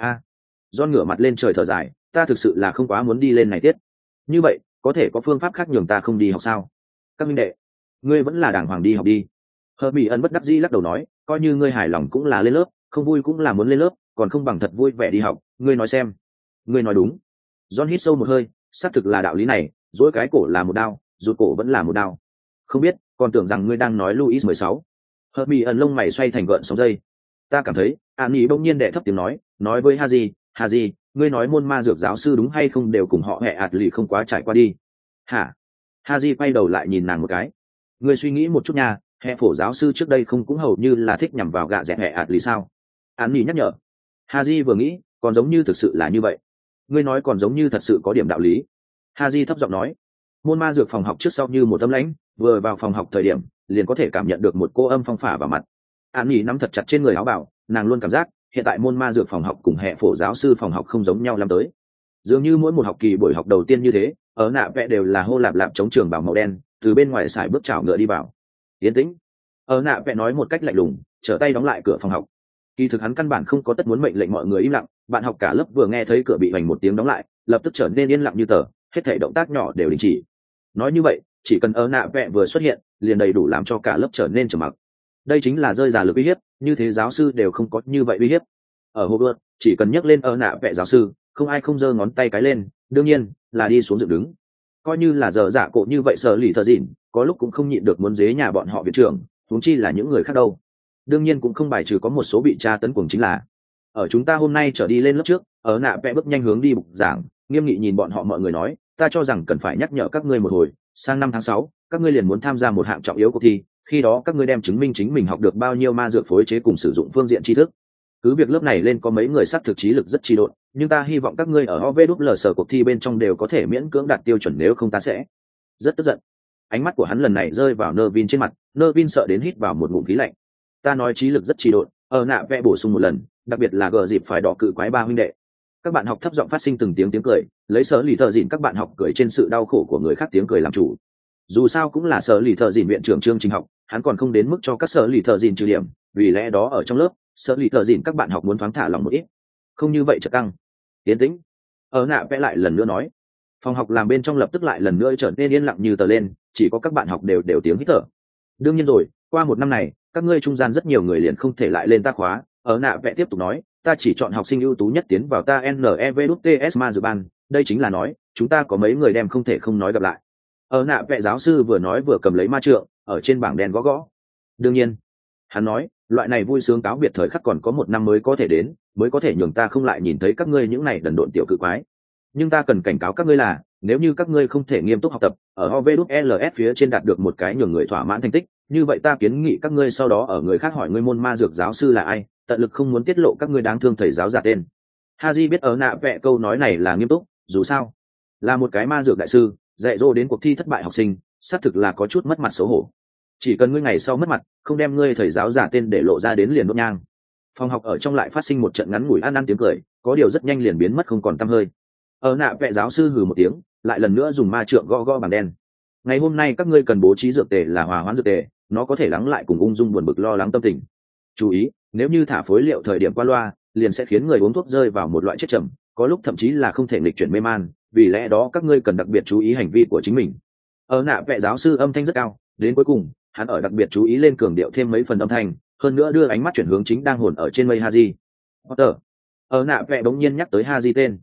A: John ngửa mặt lên trời thở dài, ta thực sự là không quá muốn đi lên này tiết. Như vậy, có thể có phương pháp khác nhường ta không đi học sao? Các minh đệ, ngươi vẫn là đàng hoàng đi học đi. Herbie ẩn bất đắc dĩ lắc đầu nói, coi như ngươi hài lòng cũng là lên lớp, không vui cũng là muốn lên lớp, còn không bằng thật vui vẻ đi học, ngươi nói xem. Ngươi nói đúng. John hít sâu một hơi, xác thực là đạo lý này, dỗi cái cổ là một đao, rụt cổ vẫn là một đao. Không biết, còn tưởng rằng ngươi đang nói Louis 16. Herbie ẩn lông mày xoay thành gợn sóng dây. Ta cảm thấy, Annie bỗng nhiên đẻ thấp tiếng nói với Haji, ngươi nói môn ma dược giáo sư đúng hay không đều cùng họ hẹ ạt lì không quá trải qua đi. Hả? Haji quay đầu lại nhìn nàng một cái. Ngươi suy nghĩ một chút nha, hệ phổ giáo sư trước đây không cũng hầu như là thích nhằm vào gạ dẹp hẹ ạt lì sao? Annie nhắc nhở. Haji vừa nghĩ, còn giống như thực sự là như vậy. Ngươi nói còn giống như thật sự có điểm đạo lý. Haji thấp giọng nói. Môn ma dược phòng học trước sau như một tấm lãnh, vừa vào phòng học thời điểm, liền có thể cảm nhận được một cô âm phong phả vào mặt. Annie nắm thật chặt trên người áo bảo, nàng luôn cảm giác hiện tại môn ma dược phòng học cùng hệ phổ giáo sư phòng học không giống nhau lắm tới. Dường như mỗi một học kỳ buổi học đầu tiên như thế, ở nạ vẽ đều là hô lạp lạp chống trường bảo màu đen, từ bên ngoài xài bước chảo ngựa đi vào. Yên tĩnh. Ở nạ vẽ nói một cách lạnh lùng, trở tay đóng lại cửa phòng học. Kỳ thực hắn căn bản không có tất muốn mệnh lệnh mọi người im lặng, bạn học cả lớp vừa nghe thấy cửa bị vành một tiếng đóng lại, lập tức trở nên yên lặng như tờ, hết thảy động tác nhỏ đều đình chỉ. Nói như vậy, chỉ cần ở nạ vẽ vừa xuất hiện, liền đầy đủ làm cho cả lớp trở nên trầm mặc. Đây chính là rơi giả lực uy hiếp, như thế giáo sư đều không có như vậy uy hiếp. Ở Hogwarts, chỉ cần nhắc lên ở nạ vẽ giáo sư, không ai không giơ ngón tay cái lên, đương nhiên là đi xuống dựng đứng. Coi như là giờ dạ cộ như vậy sở lì thợ dịn, có lúc cũng không nhịn được muốn dế nhà bọn họ viện trưởng, huống chi là những người khác đâu. Đương nhiên cũng không bài trừ có một số bị tra tấn cuồng chính là. Ở chúng ta hôm nay trở đi lên lớp trước, ở nạ vẽ bước nhanh hướng đi bục giảng, nghiêm nghị nhìn bọn họ mọi người nói, ta cho rằng cần phải nhắc nhở các ngươi một hồi, sang năm tháng 6, các ngươi liền muốn tham gia một hạng trọng yếu cuộc thi, khi đó các ngươi đem chứng minh chính mình học được bao nhiêu ma dược phối chế cùng sử dụng phương diện tri thức. Cứ việc lớp này lên có mấy người xác thực trí lực rất trì độn, nhưng ta hy vọng các ngươi ở OVL sở cuộc thi bên trong đều có thể miễn cưỡng đạt tiêu chuẩn, nếu không ta sẽ rất tức giận. Ánh mắt của hắn lần này rơi vào Nervin trên mặt, Nervin sợ đến hít vào một ngụm khí lạnh. Ta nói trí lực rất trì độn, ở nạ vẽ bổ sung một lần, đặc biệt là gờ dịp phải đỏ cự quái ba huynh đệ. Các bạn học thấp giọng phát sinh từng tiếng cười, lấy sở lì thợ dịn các bạn học cười trên sự đau khổ của người khác tiếng cười làm chủ. Dù sao cũng là sở lì thợ dịn viện trưởng chương trình học, hắn còn không đến mức cho các sở lì thợ dịn trừ điểm, vì lẽ đó ở trong lớp sở lì thợ dịn các bạn học muốn thoáng thả lòng một ít, không như vậy chợt căng. Yên tĩnh. Ở nạ vẽ lại lần nữa nói. Phòng học làm bên trong lập tức lại lần nữa trở nên yên lặng như tờ lên, chỉ có các bạn học đều tiếng hít thở. Đương nhiên rồi, qua một năm này các ngươi trung gian rất nhiều người liền không thể lại lên ta khóa. Ở nạ vẽ tiếp tục nói, ta chỉ chọn học sinh ưu tú nhất tiến vào ta NEVDTS ma dự ban, đây chính là nói chúng ta có mấy người đem không thể không nói gặp lại. Ở nạ vẽ giáo sư vừa nói vừa cầm lấy ma trượng ở trên bảng đen gõ gõ. Đương nhiên, hắn nói, loại này vui sướng cáo biệt thời khắc còn có một năm mới có thể đến, mới có thể nhường ta không lại nhìn thấy các ngươi những này đần độn tiểu cự quái. Nhưng ta cần cảnh cáo các ngươi là, nếu như các ngươi không thể nghiêm túc học tập, ở OVLS phía trên đạt được một cái nhường người thỏa mãn thành tích, như vậy ta kiến nghị các ngươi sau đó ở người khác hỏi ngươi môn ma dược giáo sư là ai, tận lực không muốn tiết lộ các ngươi đáng thương thầy giáo giả tên. Haji biết ở nạ vẽ câu nói này là nghiêm túc, dù sao là một cái ma dược đại sư, dạy dỗ đến cuộc thi thất bại học sinh, xác thực là có chút mất mặt xấu hổ. Chỉ cần ngươi ngày sau mất mặt, không đem ngươi thầy giáo giả tên để lộ ra đến liền đốt nhang. Phòng học ở trong lại phát sinh một trận ngắn ngủi ăn tiếng cười, có điều rất nhanh liền biến mất không còn tăm hơi. Ở nạ vẽ giáo sư hừ một tiếng, lại lần nữa dùng ma trượng gõ gõ bảng đen. Ngày hôm nay các ngươi cần bố trí dược tề là hòa hoãn dược tề, nó có thể lắng lại cùng ung dung buồn bực lo lắng tâm tình. Chú ý, nếu như thả phối liệu thời điểm qua loa, liền sẽ khiến người uống thuốc rơi vào một loại chết trầm, có lúc thậm chí là không thể nghịch chuyển mê man, vì lẽ đó các ngươi cần đặc biệt chú ý hành vi của chính mình. Ở nạ vẽ giáo sư âm thanh rất cao, đến cuối cùng hắn ở đặc biệt chú ý lên cường điệu thêm mấy phần âm thanh, hơn nữa đưa ánh mắt chuyển hướng chính đang hồn ở trên mây Haji. Potter. Ở nạ vẽ bỗng nhiên nhắc tới Haji tên.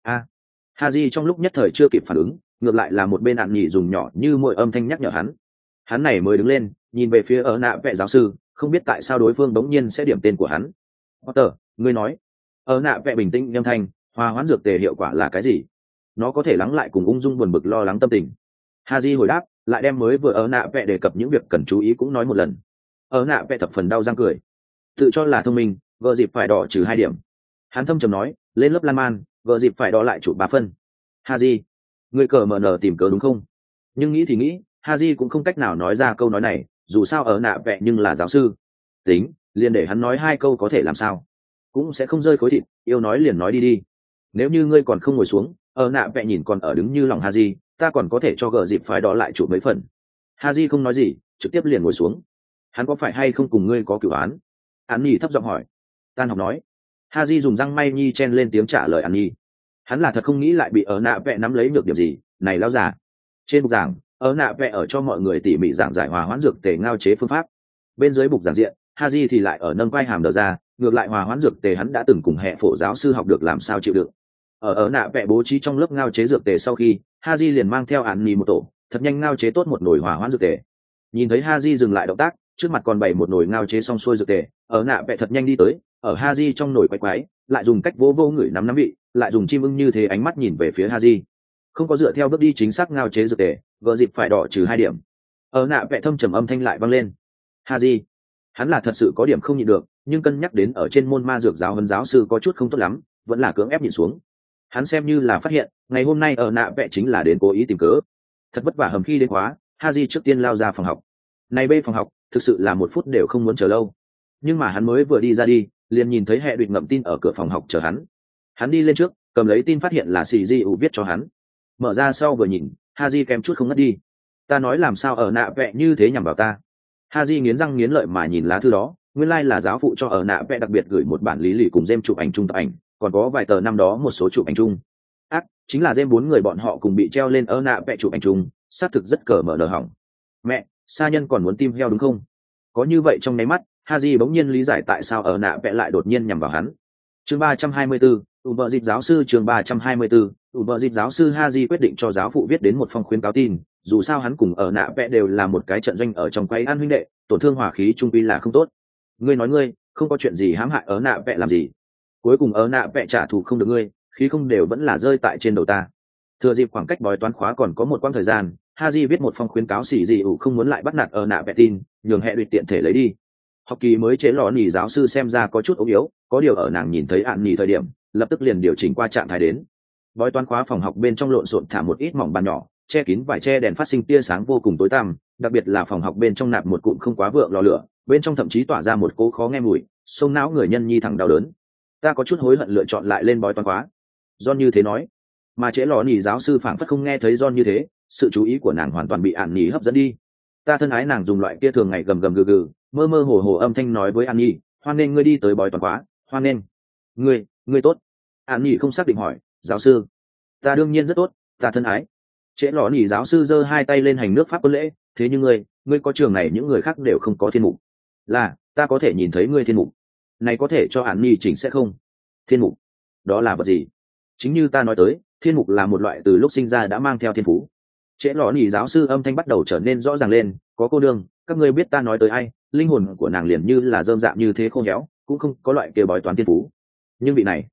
A: Haji trong lúc nhất thời chưa kịp phản ứng, ngược lại là một bên ạn nhị dùng nhỏ như mọi âm thanh nhắc nhở hắn. Hắn này mới đứng lên, nhìn về phía ở nạ vẽ giáo sư, không biết tại sao đối phương bỗng nhiên sẽ điểm tên của hắn. Potter, ngươi nói. Ở nạ vẽ bình tĩnh âm thanh, hòa hoãn dược tề hiệu quả là cái gì? Nó có thể lắng lại cùng ung dung buồn bực lo lắng tâm tình. Haji hồi đáp, lại đem mới vừa ở nạ vẽ đề cập những việc cần chú ý cũng nói một lần. Ở nạ vẽ thập phần đau răng cười, tự cho là thông minh, gợ dịp phải đỏ trừ 2 điểm. Hắn thâm trầm nói, lên lớp lan man, gợ dịp phải đỏ lại chủ 3 phân. Haji, người cờ mờ nở tìm cớ đúng không? Nhưng nghĩ thì nghĩ, Haji cũng không cách nào nói ra câu nói này, dù sao ở nạ vẽ nhưng là giáo sư. Tính, liền để hắn nói 2 câu có thể làm sao, cũng sẽ không rơi khối thịt, yêu nói liền nói đi đi. Nếu như ngươi còn không ngồi xuống, ở nạ vẽ nhìn còn ở đứng như lòng Haji, ta còn có thể cho gợ dịp phải đỏ lại chủ mấy phần. Haji không nói gì, trực tiếp liền ngồi xuống. Hắn có phải hay không cùng ngươi có cửu án? An Nhi thấp giọng hỏi. Tan học nói. Haji dùng răng may nhi chen lên tiếng trả lời An Nhi. Hắn là thật không nghĩ lại bị ở nạ vẽ nắm lấy được điểm gì, này lao già. Trên bục giảng, ở nạ vẽ ở cho mọi người tỉ mỉ giảng giải hòa hoãn dược tề ngao chế phương pháp. Bên dưới bục giảng diện, Haji thì lại ở nâng vai hàm đờ ra, ngược lại hòa hoãn dược tề hắn đã từng cùng hệ phổ giáo sư học được làm sao chịu đựng. Ở nạ vẽ bố trí trong lớp ngao chế dược tề sau khi, Haji liền mang theo An Nhi một tổ, thật nhanh ngao chế tốt một nồi hòa hoãn dược tề. Nhìn thấy Haji dừng lại động tác, trước mặt còn bày một nồi ngao chế xong xuôi dược tề, ở nạ vẽ thật nhanh đi tới, ở Haji trong nồi quay quái, lại dùng cách vô vô ngửi nắm vị, lại dùng chim ưng như thế ánh mắt nhìn về phía Haji. Không có dựa theo bước đi chính xác ngao chế dược tề, gợ dịp phải đỏ trừ 2 điểm. Ở nạ vẽ thâm trầm âm thanh lại vang lên. Haji, hắn là thật sự có điểm không nhịn được, nhưng cân nhắc đến ở trên môn ma dược giáo huấn giáo sư có chút không tốt lắm, vẫn là cưỡng ép nhịn xuống. Hắn xem như là phát hiện, ngày hôm nay ở nạ vẽ chính là đến cố ý tìm cớ. Thật vất vả hầm khi đến khóa, Haji trước tiên lao ra phòng học. Này bê phòng học, thực sự là 1 phút đều không muốn chờ lâu. Nhưng mà hắn mới vừa đi ra đi, liền nhìn thấy hệ đuyệt ngậm tin ở cửa phòng học chờ hắn. Hắn đi lên trước, cầm lấy tin phát hiện là CGU viết cho hắn. Mở ra sau vừa nhìn, Haji kém chút không ngất đi. Ta nói làm sao ở nạ vẽ như thế nhằm vào ta. Haji nghiến răng nghiến lợi mà nhìn lá thư đó, nguyên lai là giáo phụ cho ở nạ vẽ đặc biệt gửi một bản lý lì cùng Gem chụp ảnh chung tập ảnh, còn có vài tờ năm đó một số chụp ảnh chung. Chính là Gem 4 người bọn họ cùng bị treo lên ở nạ vẽ chụp ảnh chung, xác thực rất cờ mở nở hỏng. Mẹ, sa nhân còn muốn tim heo đúng không? Có như vậy trong nháy mắt, Haji bỗng nhiên lý giải tại sao ở nạ vẽ lại đột nhiên nhằm vào hắn. Chương 324, Uber dịch giáo sư chương 324, Uber dịch giáo sư Haji quyết định cho giáo phụ viết đến một phong khuyến cáo tin, dù sao hắn cùng ở nạ vẽ đều là một cái trận doanh ở trong quay an huynh đệ, tổn thương hòa khí trung quy là không tốt. Ngươi nói ngươi, không có chuyện gì hãm hại ở nạ vẽ làm gì? Cuối cùng ở nạ vẽ trả thù không được ngươi, khí không đều vẫn là rơi tại trên đầu ta. Thừa dịp khoảng cách bói toán khóa còn có một quãng thời gian, Haji viết một phong khuyến cáo xỉ dị ủ không muốn lại bắt nạt ở nạ vẽ tin, nhường hệ đuyệt tiện thể lấy đi. Học kỳ mới chế lò nỉ giáo sư xem ra có chút ốm yếu, có điều ở nàng nhìn thấy ạn nỉ thời điểm, lập tức liền điều chỉnh qua trạng thái đến. Bói toán khóa phòng học bên trong lộn xộn thả một ít mỏng bàn nhỏ, che kín vải che đèn phát sinh tia sáng vô cùng tối tăm, đặc biệt là phòng học bên trong nạp một cụm không quá vượng lò lửa, bên trong thậm chí tỏa ra một cỗ khó nghe mùi, sông não người nhân nhi thẳng đau đớn. Ta có chút hối hận lựa chọn lại lên bói toán khóa. John như thế nói, mà chế lò nỉ giáo sư phảng phất không nghe thấy John như thế, sự chú ý của nàng hoàn toàn bị ạn nỉ hấp dẫn đi. Ta thân ái nàng dùng loại kia thường ngày gầm gầm gừ gừ, mơ mơ hồ hồ âm thanh nói với an nhi, hoan nên ngươi đi tới bói toán khóa, hoan nên. Ngươi tốt. An nhi không xác định hỏi, giáo sư. Ta đương nhiên rất tốt, ta thân ái. Trễ lò nỉ giáo sư giơ 2 tay lên hành nước pháp quân lễ, thế nhưng ngươi có trường này những người khác đều không có thiên mục. Là, ta có thể nhìn thấy ngươi thiên mục. Này có thể cho an nhi chỉnh sẽ không? Thiên mục? Đó là vật gì? Chính như ta nói tới, thiên mục là một loại từ lúc sinh ra đã mang theo thiên phú. Trễ lò nỉ giáo sư âm thanh bắt đầu trở nên rõ ràng lên, có cô đương, các ngươi biết ta nói tới ai, linh hồn của nàng liền như là rơm rạm như thế khô héo, cũng không có loại kia bói toán thiên phú. Nhưng vị này,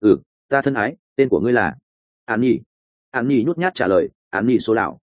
A: ta thân ái, tên của ngươi là an nhi nhút nhát trả lời, an nhi số lão.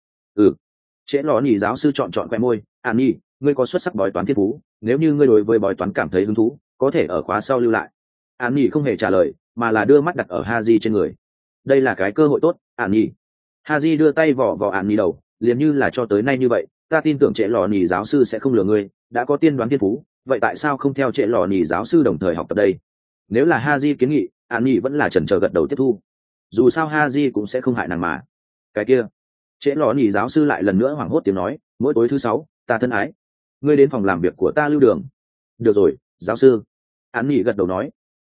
A: Trễ lò nỉ giáo sư chọn khoe môi, an nhi, ngươi có xuất sắc bói toán thiên phú, nếu như ngươi đối với bói toán cảm thấy hứng thú, có thể ở khóa sau lưu lại. An nhi không hề trả lời, mà là đưa mắt đặt ở Haji trên người. Đây là cái cơ hội tốt, an nhi. Haji đưa tay vò vò an nhi đầu, liền như là cho tới nay như vậy, ta tin tưởng trễ lò nỉ giáo sư sẽ không lừa ngươi, đã có tiên đoán thiên phú, vậy tại sao không theo trễ lò nỉ giáo sư đồng thời học tập đây? Nếu là Haji kiến nghị, an nhi vẫn là chần chờ gật đầu tiếp thu. Dù sao Haji cũng sẽ không hại nàng mà. Cái kia, trễ lò nỉ giáo sư lại lần nữa hoảng hốt tiếng nói, mỗi tối thứ 6, ta thân ái, ngươi đến phòng làm việc của ta lưu đường. Được rồi, giáo sư. An nhi gật đầu nói.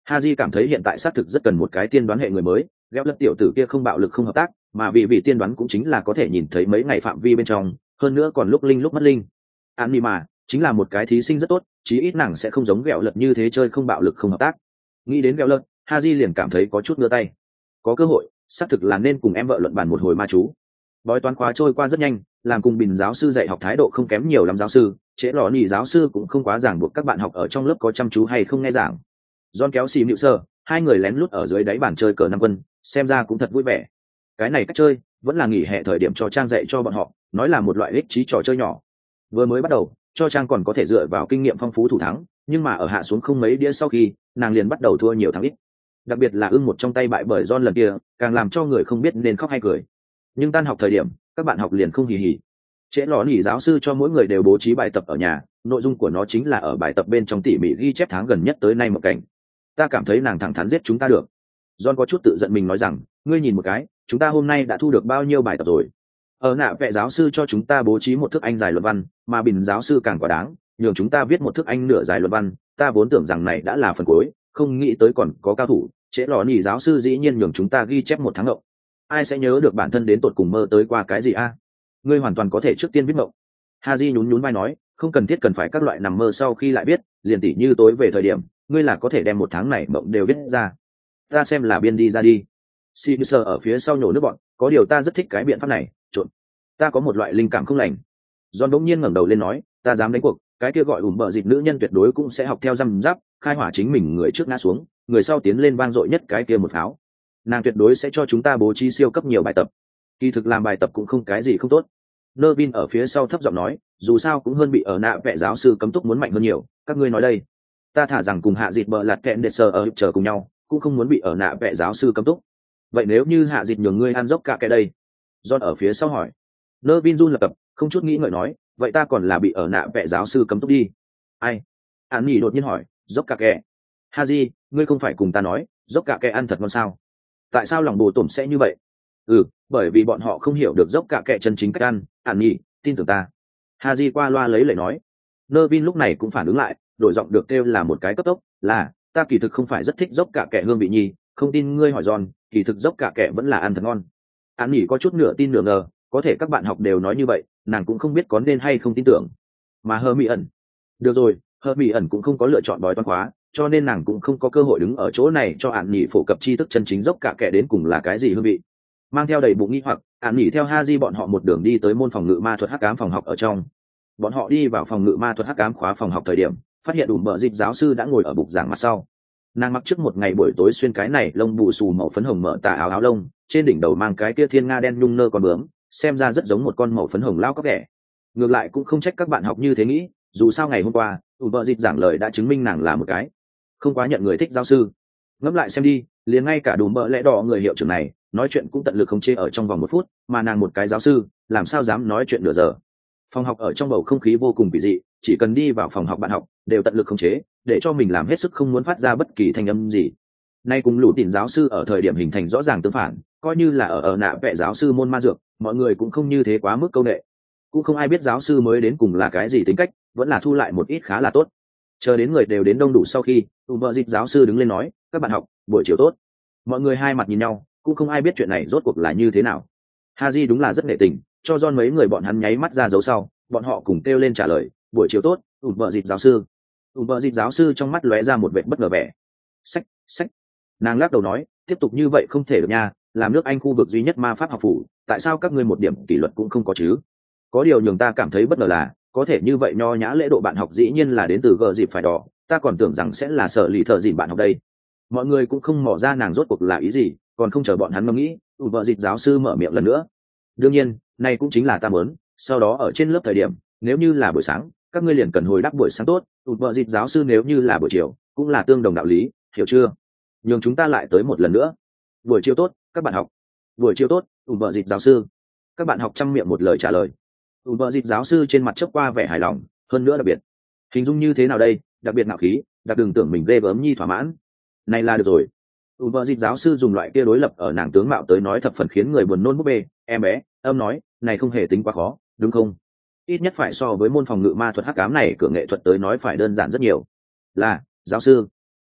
A: Haji cảm thấy hiện tại xác thực rất cần một cái tiên đoán hệ người mới, gheo lật tiểu tử kia không bạo lực không hợp tác, mà vì tiên đoán cũng chính là có thể nhìn thấy mấy ngày phạm vi bên trong, hơn nữa còn lúc linh lúc mất linh. Anima chính là một cái thí sinh rất tốt, chí ít nàng sẽ không giống ghẹo lật như thế chơi không bạo lực không hợp tác. Nghĩ đến ghẹo lật, Haji liền cảm thấy có chút ngứa tay. Có cơ hội, xác thực là nên cùng em vợ luận bàn một hồi ma chú. Bói toán khóa trôi qua rất nhanh, làm cùng bình giáo sư dạy học thái độ không kém nhiều lắm giáo sư, trễ lọ nhì giáo sư cũng không quá ràng buộc các bạn học ở trong lớp có chăm chú hay không nghe giảng. John kéo xì nhự sơ, hai người lén lút ở dưới đáy bàn chơi cờ năm quân, xem ra cũng thật vui vẻ. Cái này cách chơi vẫn là nghỉ hè thời điểm cho Trang dạy cho bọn họ, nói là một loại ích trí trò chơi nhỏ. Vừa mới bắt đầu, cho Trang còn có thể dựa vào kinh nghiệm phong phú thủ thắng, nhưng mà ở hạ xuống không mấy đĩa sau khi, nàng liền bắt đầu thua nhiều thắng ít. Đặc biệt là ưng một trong tay bại bởi John lần kia, càng làm cho người không biết nên khóc hay cười. Nhưng tan học thời điểm, các bạn học liền không hì hì. Trễ lọ nhỉ giáo sư cho mỗi người đều bố trí bài tập ở nhà, nội dung của nó chính là ở bài tập bên trong tỉ mỉ ghi chép tháng gần nhất tới nay một cảnh. Ta cảm thấy nàng thẳng thắn giết chúng ta được. John có chút tự giận mình nói rằng, ngươi nhìn một cái, chúng ta hôm nay đã thu được bao nhiêu bài tập rồi. Ở nạ vẽ giáo sư cho chúng ta bố trí một thức Anh dài luận văn, mà bình giáo sư càng quá đáng, nhường chúng ta viết một thức Anh nửa dài luận văn, ta vốn tưởng rằng này đã là phần cuối, không nghĩ tới còn có cao thủ. Trễ lọ nhỉ giáo sư dĩ nhiên nhường chúng ta ghi chép một tháng ngộng. Ai sẽ nhớ được bản thân đến tột cùng mơ tới qua cái gì a? Ngươi hoàn toàn có thể trước tiên viết mộng. Haji nhún nhún vai nói, không cần thiết cần phải các loại nằm mơ sau khi lại biết, liền tỉ như tối về thời điểm, ngươi là có thể đem một tháng này mộng đều viết ra. Ta xem là biên đi ra đi. Caesar ở phía sau nhổ nước bọn, có điều ta rất thích cái biện pháp này, trộn. Ta có một loại linh cảm không lành. John đống nhiên ngẩng đầu lên nói, ta dám đánh cuộc, cái kia gọi bợ dịp nữ nhân tuyệt đối cũng sẽ học theo răm giáp, khai hỏa chính mình người trước ngã xuống, người sau tiến lên vang dội nhất cái kia một pháo. Nàng tuyệt đối sẽ cho chúng ta bố trí siêu cấp nhiều bài tập. Kỳ thực làm bài tập cũng không cái gì không tốt. Nervin ở phía sau thấp giọng nói, dù sao cũng hơn bị ở nạ vẽ giáo sư cấm túc muốn mạnh hơn nhiều, các ngươi nói đây. Ta thả rằng cùng hạ dịt bợ lạt kẹn để sờ ở chờ cùng nhau, cũng không muốn bị ở nạ vẽ giáo sư cấm túc. Vậy nếu như hạ dịt nhường ngươi ăn dốc cả cái đây? John ở phía sau hỏi. Nervin run lập cập, không chút nghĩ ngợi nói, vậy ta còn là bị ở nạ vẽ giáo sư cấm túc đi. Ai? An nhỉ đột nhiên hỏi, dốc cả kẹ. Haji, ngươi không phải cùng ta nói, dốc cả kẹ ăn thật ngon sao? Tại sao lòng bồ tổm sẽ như vậy? Bởi vì bọn họ không hiểu được dốc cả kẹ chân chính cách ăn. An nhỉ, tin tưởng ta. Haji qua loa lấy lời nói. Nervin lúc này cũng phản ứng lại, đổi giọng được kêu là một cái cấp tốc, là ta kỳ thực không phải rất thích dốc cả kẹ hương vị nhi, không tin ngươi hỏi John, kỳ thực dốc cả kẹ vẫn là ăn thật ngon. An nhỉ có chút nửa tin nửa ngờ, có thể các bạn học đều nói như vậy, nàng cũng không biết có nên hay không tin tưởng. Mà Hermione, được rồi, Hermione cũng không có lựa chọn bói toán khóa, cho nên nàng cũng không có cơ hội đứng ở chỗ này cho An nhỉ phổ cập tri thức chân chính dốc cả kẹ đến cùng là cái gì hương vị. Mang theo đầy bụng nghi hoặc, An nhỉ theo Haji bọn họ một đường đi tới môn phòng ngự ma thuật hắc ám phòng học ở trong. Bọn họ đi vào phòng ngự ma thuật hắc ám khóa phòng học thời điểm, phát hiện bợ dịp giáo sư đã ngồi ở bục giảng mặt sau. Nàng mặc trước một ngày buổi tối xuyên cái này lông bù xù màu phấn hồng mở tà áo áo lông, trên đỉnh đầu mang cái kia thiên nga đen nhung nơ con bướm, xem ra rất giống một con màu phấn hồng lao có ghẻ. Ngược lại cũng không trách các bạn học như thế nghĩ, dù sao ngày hôm qua bợ dịp giảng lời đã chứng minh nàng là một cái không quá nhận người thích giáo sư. Ngẫm lại xem đi, liền ngay cả bợ lẽ đỏ người hiệu trưởng này nói chuyện cũng tận lực không chê ở trong vòng 1 phút, mà nàng một cái giáo sư làm sao dám nói chuyện nửa giờ. Phòng học ở trong bầu không khí vô cùng kỳ dị, chỉ cần đi vào phòng học bạn học đều tận lực khống chế để cho mình làm hết sức không muốn phát ra bất kỳ thanh âm gì. Nay cùng lũ tìm giáo sư ở thời điểm hình thành rõ ràng tương phản, coi như là ở nạ vẽ giáo sư môn ma dược, mọi người cũng không như thế quá mức câu nệ, cũng không ai biết giáo sư mới đến cùng là cái gì tính cách, vẫn là thu lại một ít khá là tốt. Chờ đến người đều đến đông đủ sau khi vợ dịp giáo sư đứng lên nói, các bạn học buổi chiều tốt. Mọi người hai mặt nhìn nhau, cũng không ai biết chuyện này rốt cuộc là như thế nào. Haji đúng là rất nể tình, cho John mấy người bọn hắn nháy mắt ra dấu sau, bọn họ cùng kêu lên trả lời, buổi chiều tốt, vợ dịp giáo sư. Vợ dịp giáo sư trong mắt lóe ra một vẻ bất ngờ vẻ. Sách. Nàng lắc đầu nói, tiếp tục như vậy không thể được nha, làm nước Anh khu vực duy nhất ma pháp học phủ, tại sao các ngươi một điểm kỷ luật cũng không có chứ? Có điều nhường ta cảm thấy bất ngờ là, có thể như vậy nho nhã lễ độ bạn học dĩ nhiên là đến từ gờ dịp phải đỏ, ta còn tưởng rằng sẽ là sở lì thợ dịp bạn học đây. Mọi người cũng không mò ra nàng rốt cuộc là ý gì, còn không chờ bọn hắn ngẫm nghĩ, vợ dịp giáo sư mở miệng lần nữa. Đương nhiên, này cũng chính là ta muốn, sau đó ở trên lớp thời điểm, nếu như là buổi sáng, các ngươi liền cần hồi đáp buổi sáng tốt, vợ dịp giáo sư nếu như là buổi chiều, cũng là tương đồng đạo lý, hiểu chưa? Nhưng chúng ta lại tới một lần nữa. Buổi chiều tốt, các bạn học. Buổi chiều tốt, vợ dịp giáo sư. Các bạn học chăm miệng một lời trả lời. Vợ dịp giáo sư trên mặt chớp qua vẻ hài lòng, hơn nữa đặc biệt. Hình dung như thế nào đây, đặc biệt ngạo khí, đặc đừng tưởng mình ghê gớm nhi thỏa mãn. Này là được rồi. Vợ dịp giáo sư dùng loại kia đối lập ở nàng tướng mạo tới nói thập phần khiến người buồn nôn búp bê, em bé, âm nói, này không hề tính quá khó, đúng không? Ít nhất phải so với môn phòng ngự ma thuật hắc ám này cửa nghệ thuật tới nói phải đơn giản rất nhiều. Là, giáo sư.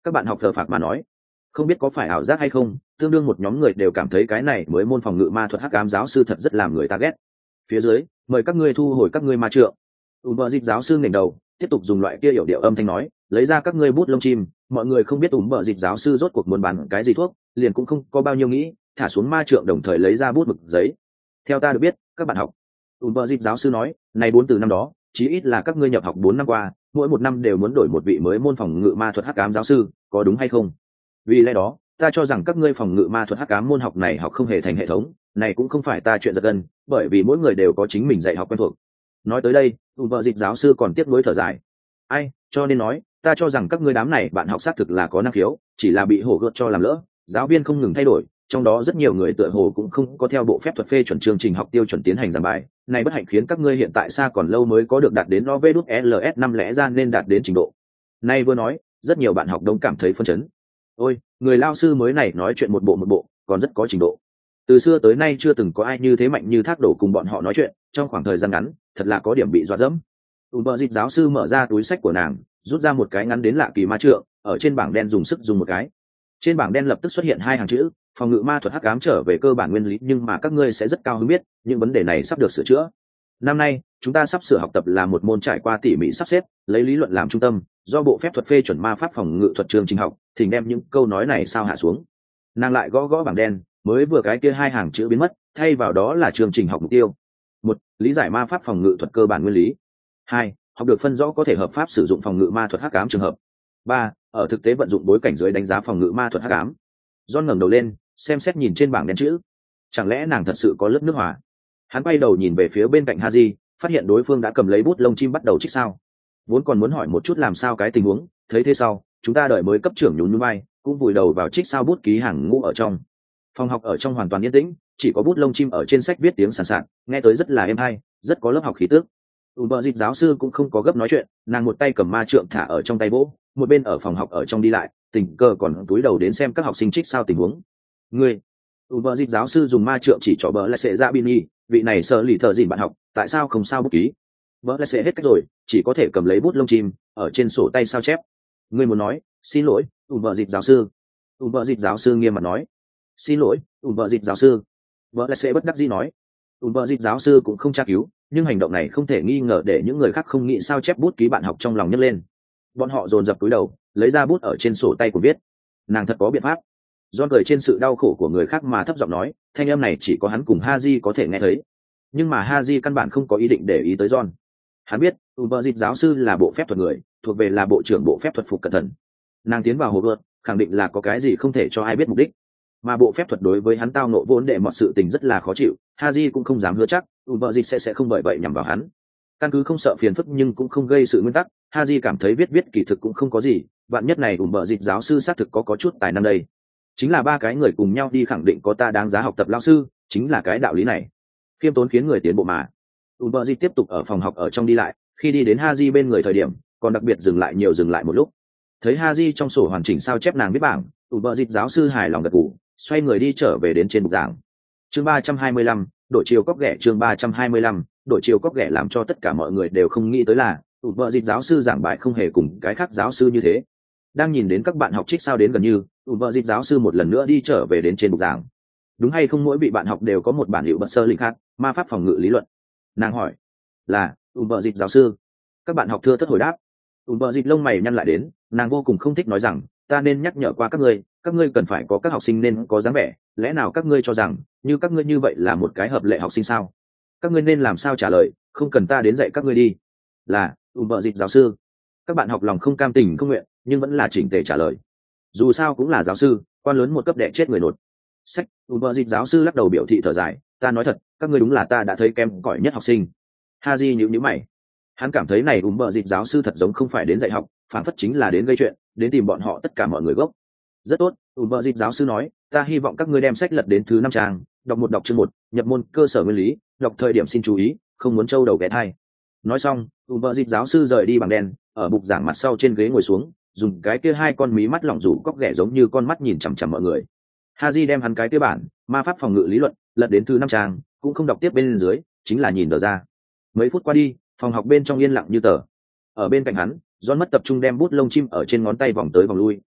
A: Các bạn học thờ phạc mà nói, không biết có phải ảo giác hay không, tương đương một nhóm người đều cảm thấy cái này mới môn phòng ngự ma thuật hắc ám giáo sư thật rất làm người ta ghét. Phía dưới, mời các ngươi thu hồi các ngươi ma trượng. Bờ dịch giáo sư ngẩng đầu, tiếp tục dùng loại kia hiểu điệu âm thanh nói, lấy ra các ngươi bút lông chim. Mọi người không biết bờ dịch giáo sư rốt cuộc muốn bán cái gì thuốc, liền cũng không có bao nhiêu nghĩ, thả xuống ma trượng đồng thời lấy ra bút mực giấy. Theo ta được biết, các bạn học, bờ dịch giáo sư nói, này 4 từ năm đó, chí ít là các ngươi nhập học 4 năm qua, mỗi một năm đều muốn đổi một vị mới môn phòng ngự ma thuật hắc ám giáo sư, có đúng hay không? Vì lẽ đó, ta cho rằng các ngươi phòng ngự ma thuật hắc ám môn học này học không hề thành hệ thống, này cũng không phải ta chuyện giật gân, bởi vì mỗi người đều có chính mình dạy học quen thuộc. Nói tới đây, vợ dịch giáo sư còn tiếc nuối thở dài. Ai, cho nên nói, ta cho rằng các ngươi đám này bạn học xác thực là có năng khiếu, chỉ là bị hổ gợt cho làm lỡ. Giáo viên không ngừng thay đổi, trong đó rất nhiều người tựa hồ cũng không có theo bộ phép thuật phê chuẩn chương trình học tiêu chuẩn tiến hành giảng bài. Này bất hạnh khiến các ngươi hiện tại xa còn lâu mới có được đạt đến OVLS5 lẽ ra nên đạt đến trình độ. Nay vừa nói, rất nhiều bạn học đông cảm thấy phân chấn. Ôi, người lao sư mới này nói chuyện một bộ, còn rất có trình độ. Từ xưa tới nay chưa từng có ai như thế mạnh như Thác Đổ cùng bọn họ nói chuyện, trong khoảng thời gian ngắn, thật là có điểm bị dọa dẫm. Bờ dịch giáo sư mở ra túi sách của nàng, rút ra một cái ngắn đến lạ kỳ ma trượng, ở trên bảng đen dùng sức dùng một cái. Trên bảng đen lập tức xuất hiện 2 hàng chữ, phòng ngự ma thuật hắc ám trở về cơ bản nguyên lý, nhưng mà các ngươi sẽ rất cao hứng biết, những vấn đề này sắp được sửa chữa. Năm nay, chúng ta sắp sửa học tập là một môn trải qua tỉ mỉ sắp xếp, lấy lý luận làm trung tâm, do bộ phép thuật phê chuẩn ma pháp phòng ngự thuật chương trình học, thỉnh đem những câu nói này sao hạ xuống. Nàng lại gõ gõ bảng đen, mới vừa cái kia 2 hàng chữ biến mất, thay vào đó là chương trình học mục tiêu. 1. Lý giải ma pháp phòng ngự thuật cơ bản nguyên lý. 2. Học được phân rõ có thể hợp pháp sử dụng phòng ngự ma thuật hắc ám trường hợp. 3. Ở thực tế vận dụng bối cảnh dưới đánh giá phòng ngự ma thuật hắc ám. John ngẩng đầu lên, xem xét nhìn trên bảng đen chữ. Chẳng lẽ nàng thật sự có lớp nước hòa? Hắn quay đầu nhìn về phía bên cạnh Haji, phát hiện đối phương đã cầm lấy bút lông chim bắt đầu trích sao. Vốn còn muốn hỏi một chút làm sao cái tình huống, thấy thế sau, chúng ta đợi mới cấp trưởng nhún nhún vai, cũng vùi đầu vào trích sao bút ký hàng ngũ ở trong. Phòng học ở trong hoàn toàn yên tĩnh, chỉ có bút lông chim ở trên sách viết tiếng sàn sạt, nghe tới rất là êm hay, rất có lớp học khí tước. Bờ dịch giáo sư cũng không có gấp nói chuyện, nàng một tay cầm ma trượng thả ở trong tay vỗ, một bên ở phòng học ở trong đi lại, tình cờ còn túi đầu đến xem các học sinh trích sao tình huống. Ngươi, bờ dịch giáo sư dùng ma trượng chỉ cho bờ lại sẽ ra bini, vị này sợ lì thợ dìn bạn học, tại sao không sao bút ký? Bờ lại sẽ hết cách rồi, chỉ có thể cầm lấy bút lông chim, ở trên sổ tay sao chép. Ngươi muốn nói, xin lỗi, bờ dịch giáo sư. Bờ dịch giáo sư nghiêm mặt nói, xin lỗi, bờ dịch giáo sư. Bờ lại sẽ bất đắc dĩ nói, bờ dịch giáo sư cũng không tra cứu, nhưng hành động này không thể nghi ngờ để những người khác không nghĩ sao chép bút ký bạn học trong lòng nhấc lên. Bọn họ dồn dập cúi đầu, lấy ra bút ở trên sổ tay của viết. Nàng thật có biện pháp. John cười trên sự đau khổ của người khác mà thấp giọng nói, thanh âm này chỉ có hắn cùng Haji có thể nghe thấy. Nhưng mà Haji căn bản không có ý định để ý tới John. Hắn biết, bờ dịch giáo sư là bộ phép thuật người, thuộc về là bộ trưởng bộ phép thuật phục cẩn thận. Nàng tiến vào hồ gợt, khẳng định là có cái gì không thể cho ai biết mục đích. Mà bộ phép thuật đối với hắn tao nộ vốn để mọi sự tình rất là khó chịu, Haji cũng không dám hứa chắc, bờ dịch sẽ không bởi vậy nhằm vào hắn. Căn cứ không sợ phiền phức nhưng cũng không gây sự nguyên tắc, Haji cảm thấy viết kỳ thực cũng không có gì, vạn nhất này bờ dịch giáo sư xác thực có chút tài năng đây. Chính là 3 cái người cùng nhau đi khẳng định có ta đáng giá học tập lao sư, chính là cái đạo lý này. Khiêm tốn khiến người tiến bộ mà. Bờ dịch tiếp tục ở phòng học ở trong đi lại, khi đi đến Haji bên người thời điểm, còn đặc biệt dừng lại một lúc. Thấy Haji trong sổ hoàn chỉnh sao chép nàng viết bảng, bờ dịch giáo sư hài lòng gật gù, xoay người đi trở về đến trên bục giảng. Chương 325, đổi chiều cóc ghẻ. Chương 325, đổi chiều cóc ghẻ làm cho tất cả mọi người đều không nghĩ tới là, bờ dịch giáo sư giảng bài không hề cùng cái khác giáo sư như thế. Đang nhìn đến các bạn học trích sao đến gần như, bờ dịch giáo sư một lần nữa đi trở về đến trên bục giảng. Đúng hay không mỗi vị bạn học đều có một bản hiệu bật sơ linh khác, ma pháp phòng ngự lý luận? Nàng hỏi. Là, bờ dịch giáo sư. Các bạn học thưa thất hồi đáp. Bờ dịch lông mày nhăn lại đến, nàng vô cùng không thích nói rằng, ta nên nhắc nhở qua các ngươi cần phải có các học sinh nên có dáng vẻ, lẽ nào các ngươi cho rằng như các ngươi như vậy là một cái hợp lệ học sinh sao? Các ngươi nên làm sao trả lời, không cần ta đến dạy các ngươi đi. Là, bờ dịch giáo sư. Các bạn học lòng không cam tình không nguyện, nhưng vẫn là chỉnh tề trả lời. Dù sao cũng là giáo sư, quan lớn một cấp đẻ chết người nột. Sách, bờ dịch giáo sư lắc đầu biểu thị thở dài, ta nói thật, các ngươi đúng là ta đã thấy kém cỏi nhất học sinh. Haji nhíu mày. Hắn cảm thấy này bờ dịch giáo sư thật giống không phải đến dạy học, phản phất chính là đến gây chuyện, đến tìm bọn họ tất cả mọi người gốc. Rất tốt, bờ dịch giáo sư nói, ta hy vọng các ngươi đem sách lật đến thứ 5 trang, đọc chương 1, nhập môn cơ sở nguyên lý, đọc thời điểm xin chú ý, không muốn trâu đầu ghé thai. Nói xong, bờ dịch giáo sư rời đi bằng đen, ở bục giảng mặt sau trên ghế ngồi xuống, dùng cái kia 2 con mí mắt lỏng rủ cóc ghẻ giống như con mắt nhìn chằm chằm mọi người. Haji đem hắn cái kia bản ma pháp phòng ngự lý luận lật đến thứ 5 trang, cũng không đọc tiếp bên dưới, chính là nhìn đờ ra. Mấy phút qua đi, phòng học bên trong yên lặng như tờ. Ở bên cạnh hắn, John mất tập trung đem bút lông chim ở trên ngón tay vòng tới vòng lui,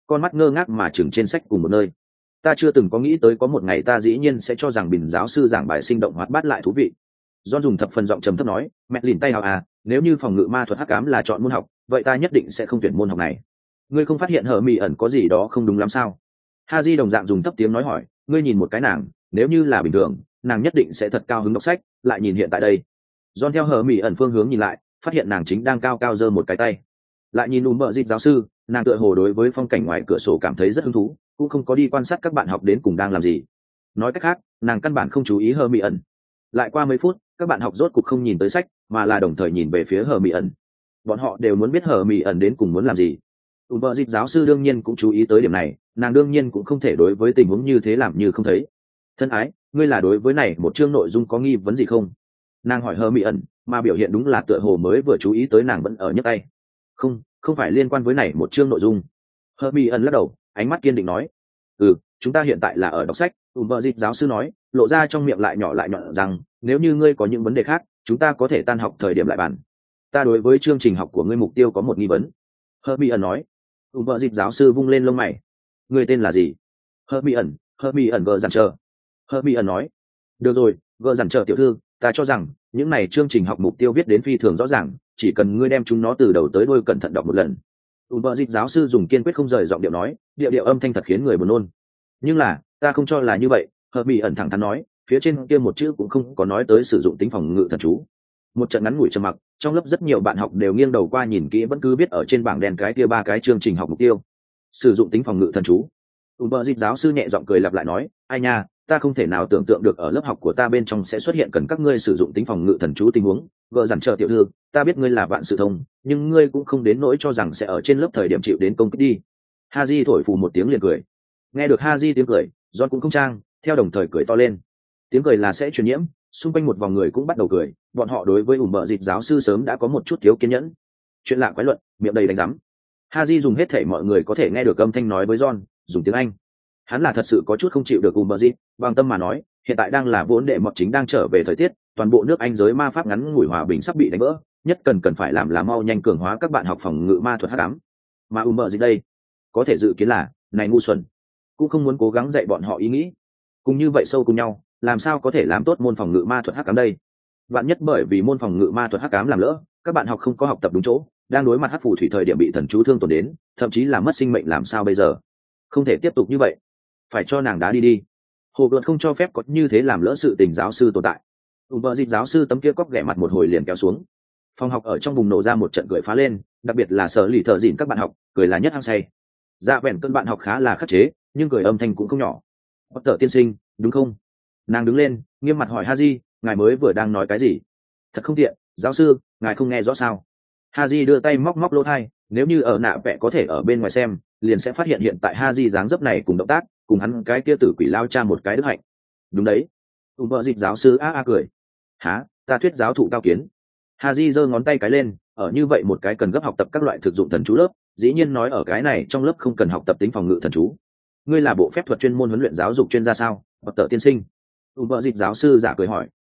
A: con mắt ngơ ngác mà chừng trên sách cùng một nơi. Ta chưa từng có nghĩ tới có một ngày ta dĩ nhiên sẽ cho rằng bình giáo sư giảng bài sinh động hoạt bát lại thú vị. John dùng thập phần giọng trầm thấp nói, mẹ lìn tay hào à, nếu như phòng ngự ma thuật hắc ám là chọn môn học, vậy ta nhất định sẽ không tuyển môn học này. Ngươi không phát hiện hở mị ẩn có gì đó không đúng lắm sao? Haji đồng dạng dùng thấp tiếng nói hỏi, ngươi nhìn một cái nàng, nếu như là bình thường, nàng nhất định sẽ thật cao hứng đọc sách, lại nhìn hiện tại đây. John theo hở mị ẩn phương hướng nhìn lại, phát hiện nàng chính đang cao cao giơ một cái tay. Lại nhìn bợ dịp giáo sư, nàng tựa hồ đối với phong cảnh ngoài cửa sổ cảm thấy rất hứng thú, cũng không có đi quan sát các bạn học đến cùng đang làm gì. Nói cách khác, nàng căn bản không chú ý hở mị ẩn. Lại qua mấy phút, các bạn học rốt cục không nhìn tới sách, mà là đồng thời nhìn về phía hở mị ẩn. Bọn họ đều muốn biết hở mị ẩn đến cùng muốn làm gì. Bợ dịp giáo sư đương nhiên cũng chú ý tới điểm này, nàng đương nhiên cũng không thể đối với tình huống như thế làm như không thấy. Thân ái, ngươi là đối với này một chương nội dung có nghi vấn gì không? Nàng hỏi hở mị ẩn, mà biểu hiện đúng là tựa hồ mới vừa chú ý tới nàng vẫn ở nhấc tay. Không phải liên quan với này một chương nội dung. Hở mị ẩn lắc đầu, ánh mắt kiên định nói, chúng ta hiện tại là ở đọc sách. Bợ dịp giáo sư nói, lộ ra trong miệng lại nhọn rằng, nếu như ngươi có những vấn đề khác, chúng ta có thể tan học thời điểm lại bàn. Ta đối với chương trình học của ngươi mục tiêu có một nghi vấn. Hở mị ẩn nói. Bợ dịp giáo sư vung lên lông mày. Ngươi tên là gì? Hở mị ẩn gờ dằn chờ. Hở mị ẩn nói, được rồi, gờ dằn chờ tiểu thư, ta cho rằng những này chương trình học mục tiêu viết đến phi thường rõ ràng, chỉ cần ngươi đem chúng nó từ đầu tới đuôi cẩn thận đọc một lần. Bợ dịp giáo sư dùng kiên quyết không rời giọng điệu nói, điệu âm thanh thật khiến người buồn nôn. Nhưng là ta không cho là như vậy. Hở mị ẩn thẳng thắn nói, phía trên kia một chữ cũng không có nói tới sử dụng tính phòng ngự thần chú. Một trận ngắn ngủi trầm mặc, trong lớp rất nhiều bạn học đều nghiêng đầu qua nhìn kỹ, vẫn cứ biết ở trên bảng đen cái kia 3 cái chương trình học mục tiêu. Sử dụng tính phòng ngự thần chú. Bợ dịp giáo sư nhẹ giọng cười lặp lại nói, ai nha, ta không thể nào tưởng tượng được ở lớp học của ta bên trong sẽ xuất hiện cần các ngươi sử dụng tính phòng ngự thần chú tình huống. Vợ dặn trợ tiểu thư, ta biết ngươi là vạn sự thông, nhưng ngươi cũng không đến nỗi cho rằng sẽ ở trên lớp thời điểm chịu đến công kích đi. Haji thổi phù một tiếng liền cười. Nghe được Haji tiếng cười, John cũng không trang, theo đồng thời cười to lên. Tiếng cười là sẽ truyền nhiễm, xung quanh một vòng người cũng bắt đầu cười. Bọn họ đối với bợ dịp giáo sư sớm đã có một chút thiếu kiên nhẫn. Chuyện lạ quái luận, miệng đầy đánh rắm. Haji dùng hết thể mọi người có thể nghe được âm thanh nói với John, dùng tiếng Anh. Hắn là thật sự có chút không chịu được bợ dịp, bằng tâm mà nói, hiện tại đang là vốn đệ mọt chính đang trở về thời tiết, toàn bộ nước Anh giới ma pháp ngắn ngủi hòa bình sắp bị đánh vỡ, nhất cần phải làm là mau nhanh cường hóa các bạn học phòng ngự ma thuật hắc ám. Mà bợ dịp đây, có thể dự kiến là, này ngu xuẩn, cũng không muốn cố gắng dạy bọn họ ý nghĩ. Cùng như vậy sâu cùng nhau, làm sao có thể làm tốt môn phòng ngự ma thuật hắc ám đây? Vạn nhất bởi vì môn phòng ngự ma thuật hắc ám làm lỡ, các bạn học không có học tập đúng chỗ, đang đối mặt hắc phù thủy thời điểm bị thần chú thương tổn đến, thậm chí là mất sinh mệnh, làm sao bây giờ? Không thể tiếp tục như vậy, phải cho nàng đá đi. Hồ Gợt không cho phép có như thế làm lỡ sự tình giáo sư tồn tại. Bợ dịp giáo sư tấm kia cóc ghẻ mặt một hồi liền kéo xuống. Phòng học ở trong bùng nổ ra một trận cười phá lên, đặc biệt là Sở Lì thợ dịn các bạn học, cười là nhất hăng say. Dạ vẻn cơn bạn học khá là khắc chế, nhưng cười âm thanh cũng không nhỏ. Bất tử tiên sinh, đúng không? Nàng đứng lên, nghiêm mặt hỏi Haji, ngài mới vừa đang nói cái gì? Thật không tiện, giáo sư, ngài không nghe rõ sao? Haji đưa tay móc lỗ tai, nếu như ở nạ vẽ có thể ở bên ngoài xem, liền sẽ phát hiện hiện tại Haji dáng dấp này cùng động tác, cùng hắn cái kia tử quỷ lao cha một cái đức hạnh. Đúng đấy. Bợ dịp giáo sư a cười. Hả, ta thuyết giáo thụ cao kiến. Haji giơ ngón tay cái lên, ở như vậy một cái cần gấp học tập các loại thực dụng thần chú lớp, dĩ nhiên nói ở cái này trong lớp không cần học tập tính phòng ngự thần chú. Ngươi là bộ phép thuật chuyên môn huấn luyện giáo dục chuyên gia sao? Bất tử tiên sinh. Bợ dịp giáo sư giả cười hỏi.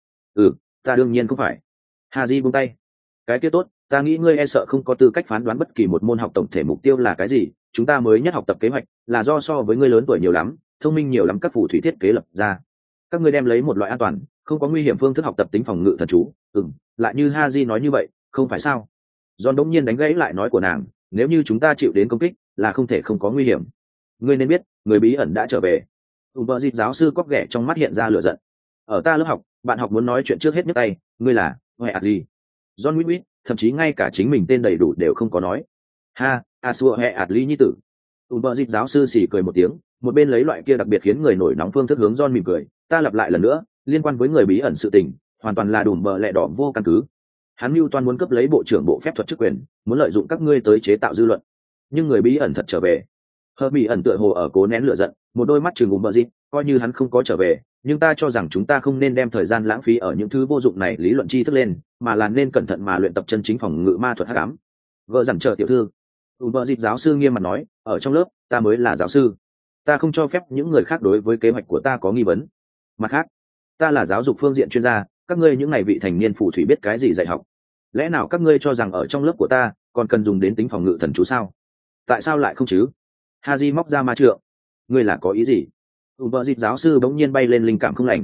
A: Ta đương nhiên không phải. Haji buông tay. Cái kia tốt, ta nghĩ ngươi e sợ không có tư cách phán đoán bất kỳ một môn học tổng thể mục tiêu là cái gì. Chúng ta mới nhất học tập kế hoạch là do so với ngươi lớn tuổi nhiều lắm, thông minh nhiều lắm các phù thủy thiết kế lập ra. Các ngươi đem lấy một loại an toàn, không có nguy hiểm phương thức học tập tính phòng ngự thần chú. Lại như Haji nói như vậy, không phải sao? John đống nhiên đánh gãy lại nói của nàng, nếu như chúng ta chịu đến công kích, là không thể không có nguy hiểm. Ngươi nên biết, người bí ẩn đã trở về. Bợ dịp giáo sư cóc ghẻ trong mắt hiện ra lửa giận. Ở ta lớp học, bạn học muốn nói chuyện trước hết nhấc tay, ngươi là Huệ Adli. John Whitwit, thậm chí ngay cả chính mình tên đầy đủ đều không có nói. Ha, Asua Huệ Adli nhi tử. Bợ dịp giáo sư xỉ cười một tiếng, một bên lấy loại kia đặc biệt khiến người nổi nóng phương thức hướng John mỉm cười. Ta lặp lại lần nữa, liên quan với người bí ẩn sự tình, hoàn toàn là đùm bờ lẹ đỏ vô căn cứ. Hắn mưu toan muốn cấp lấy bộ trưởng bộ phép thuật chức quyền, muốn lợi dụng các ngươi tới chế tạo dư luận. Nhưng người bí ẩn thật trở về. Hờ bị ẩn tựa hồ ở cố nén lửa giận, một đôi mắt trừng bờ dịp, coi như hắn không có trở về, nhưng ta cho rằng chúng ta không nên đem thời gian lãng phí ở những thứ vô dụng này lý luận tri thức lên, mà là nên cẩn thận mà luyện tập chân chính phòng ngự ma thuật hắc ám. Vợ dặn chờ tiểu thư. Bờ dịp giáo sư nghiêm mặt nói, ở trong lớp, ta mới là giáo sư. Ta không cho phép những người khác đối với kế hoạch của ta có nghi vấn. Mặt khác, ta là giáo dục phương diện chuyên gia, các ngươi những ngày vị thành niên phù thủy biết cái gì dạy học? Lẽ nào các ngươi cho rằng ở trong lớp của ta còn cần dùng đến tính phòng ngự thần chú sao? Tại sao lại không chứ? Haji móc ra ma trượng. Ngươi là có ý gì? Bờ dịp giáo sư bỗng nhiên bay lên linh cảm không lành.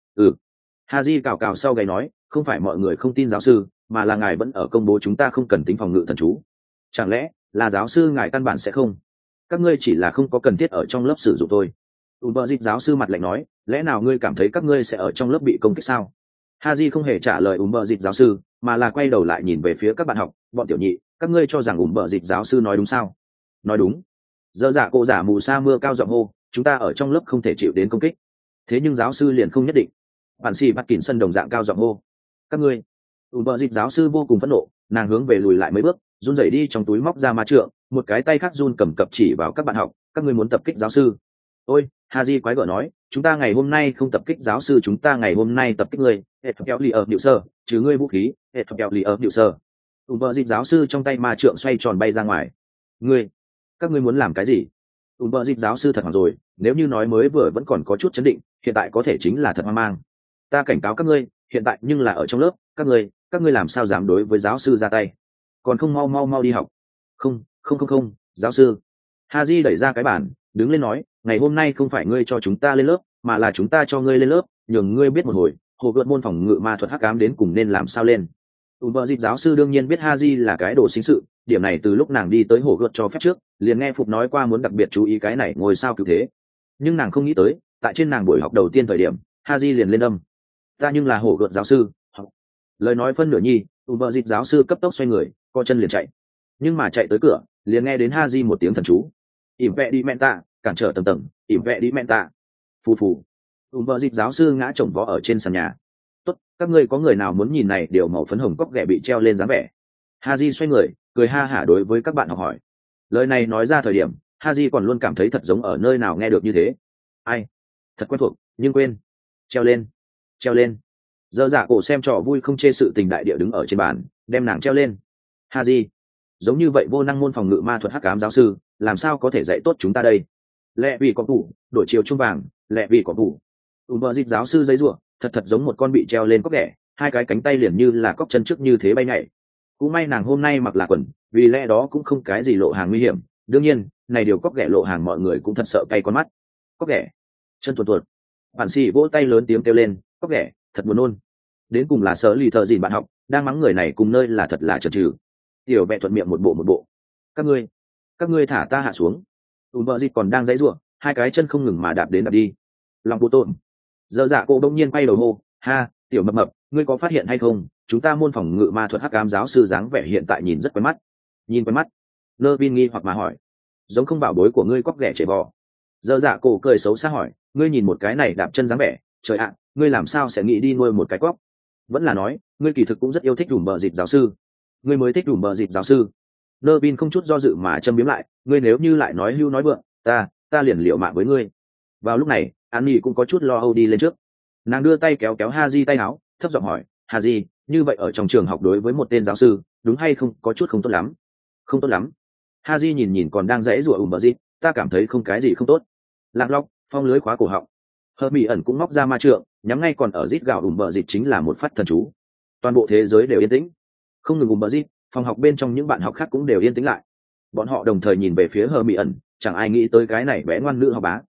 A: Haji cào cào sau gáy nói, không phải mọi người không tin giáo sư, mà là ngài vẫn ở công bố chúng ta không cần tính phòng ngự thần chú. Chẳng lẽ là giáo sư ngài căn bản sẽ không? Các ngươi chỉ là không có cần thiết ở trong lớp sử dụng thôi. Bờ dịp giáo sư mặt lạnh nói, lẽ nào ngươi cảm thấy các ngươi sẽ ở trong lớp bị công kích sao? Haji không hề trả lời bờ dịp giáo sư, mà là quay đầu lại nhìn về phía các bạn học, bọn tiểu nhị, các ngươi cho rằng bờ dịp giáo sư nói đúng sao? Nói đúng. Dơ dạ cô giả mù sa mưa cao giọng hô, chúng ta ở trong lớp không thể chịu đến công kích. Thế nhưng giáo sư liền không nhất định. Bản xì bắt kỉnh sân đồng dạng cao giọng hô, các ngươi. Bờ dịp giáo sư vô cùng phẫn nộ, nàng hướng về lùi lại mấy bước, run rẩy đi trong túi móc ra ma trượng, một cái tay khác run cầm cập chỉ vào các bạn học, các ngươi muốn tập kích giáo sư. Ôi, Haji quái gở nói, chúng ta ngày hôm nay không tập kích giáo sư, chúng ta ngày hôm nay tập kích ngươi. Hệ thuật kéo lì ở điệu sơ, chứ ngươi vũ khí. Hệ thuật kéo lì ở điệu sơ. Bờ dịp giáo sư trong tay ma trượng xoay tròn bay ra ngoài. Ngươi, các ngươi muốn làm cái gì? Bờ dịp giáo sư thật hoảng rồi, nếu như nói mới vừa vẫn còn có chút chấn định, hiện tại có thể chính là thật hoang mang. Ta cảnh cáo các ngươi, hiện tại nhưng là ở trong lớp, các ngươi làm sao dám đối với giáo sư ra tay? Còn không mau đi học. Không, giáo sư. Haji đẩy ra cái bàn, đứng lên nói, ngày hôm nay không phải ngươi cho chúng ta lên lớp, mà là chúng ta cho ngươi lên lớp, nhường ngươi biết một hồi, hồ gợt môn phòng ngự ma thuật hắc ám đến cùng nên làm sao lên. Bờ dịp giáo sư đương nhiên biết Haji là cái đồ sinh sự, điểm này từ lúc nàng đi tới hồ gợt cho phép trước, liền nghe Phục nói qua muốn đặc biệt chú ý cái này ngồi sao cứu thế. Nhưng nàng không nghĩ tới, tại trên nàng buổi học đầu tiên thời điểm, Haji liền lên âm. Ta nhưng là hồ gợt giáo sư. Lời nói phân nửa nhi, bờ dịp giáo sư cấp tốc xoay người, co chân liền chạy. Nhưng mà chạy tới cửa, liền nghe đến Haji một tiếng thần chú. Ỉm vẹ đi mẹn tạ, cản trở tầng tầng, ỉm vẹ đi mẹn tạ. Phù. Bờ dịp giáo sư ngã chồng vó ở trên sàn nhà. Tốt, các ngươi có người nào muốn nhìn này điều màu phấn hồng cóc ghẻ bị treo lên dáng vẻ? Haji xoay người, cười ha hả đối với các bạn học hỏi. Lời này nói ra thời điểm, Haji còn luôn cảm thấy thật giống ở nơi nào nghe được như thế. Ai? Thật quen thuộc, nhưng quên. Treo lên. Dơ dạ cổ xem trò vui không chê sự tình đại địa đứng ở trên bàn, đem nàng treo lên. Haji, giống như vậy vô năng môn phòng ngự ma thuật hắc ám giáo sư, làm sao có thể dạy tốt chúng ta đây? Lẹ vì có tủ, đổi chiều trung vàng, lẹ vì có tủ. Bờ dịp giáo sư giấy rủa, thật giống một con bị treo lên cóc ghẻ, hai cái cánh tay liền như là cóc chân trước như thế bay nhảy. Cũng may nàng hôm nay mặc là quần, vì lẽ đó cũng không cái gì lộ hàng nguy hiểm. Đương nhiên, này điều cóc ghẻ lộ hàng mọi người cũng thật sợ cay con mắt. Cóc ghẻ, chân tuột. Bản xì vỗ tay lớn tiếng kêu lên, cóc ghẻ, thật buồn nôn. Đến cùng là sở lì thợ gì bạn học, đang mắng người này cùng nơi là thật là chần chừ. Tiểu bẹ thuận miệng một bộ. Các ngươi thả ta hạ xuống. Bờ dịp còn đang giãy giụa, hai cái chân không ngừng mà đạp đến đạp đi. Lòng bộ tổn. Giờ dạ cô đông nhiên quay đầu hô, ha, tiểu mập, ngươi có phát hiện hay không? Chúng ta môn phòng ngự ma thuật hắc ám giáo sư dáng vẻ hiện tại nhìn rất quen mắt. Nhìn quen mắt. Lơ Vin nghi hoặc mà hỏi, giống không bảo bối của ngươi cóc ghẻ trẻ bò. Giờ dạ cô cười xấu xa hỏi, ngươi nhìn một cái này đạp chân dáng vẻ, trời ạ, ngươi làm sao sẽ nghĩ đi nuôi một cái cóc? Vẫn là nói, ngươi kỳ thực cũng rất yêu thích đùm bờ dịp giáo sư. Ngươi mới thích đùm bờ dịp giáo sư. Lơ Vin không chút do dự mà châm biếm lại, ngươi nếu như lại nói hưu nói vượng, ta liền liệu mạng với ngươi. Vào lúc này, Annie cũng có chút lo âu đi lên trước. Nàng đưa tay kéo Haji tay áo, thấp giọng hỏi, Haji, như vậy ở trong trường học đối với một tên giáo sư, đúng hay không có chút không tốt lắm? Không tốt lắm. Haji nhìn còn đang rẽ rủa bờ dịp, ta cảm thấy không cái gì không tốt. Lạc lóc, phong lưới khóa cổ họng. Hermione cũng móc ra ma trượng, nhắm ngay còn ở rít gào bờ dịp chính là một phát thần chú. Toàn bộ thế giới đều yên tĩnh. Không ngừng bờ dịp, phòng học bên trong những bạn học khác cũng đều yên tĩnh lại. Bọn họ đồng thời nhìn về phía Hermione, chẳng ai nghĩ tới cái này bé ngoan nữ học bá,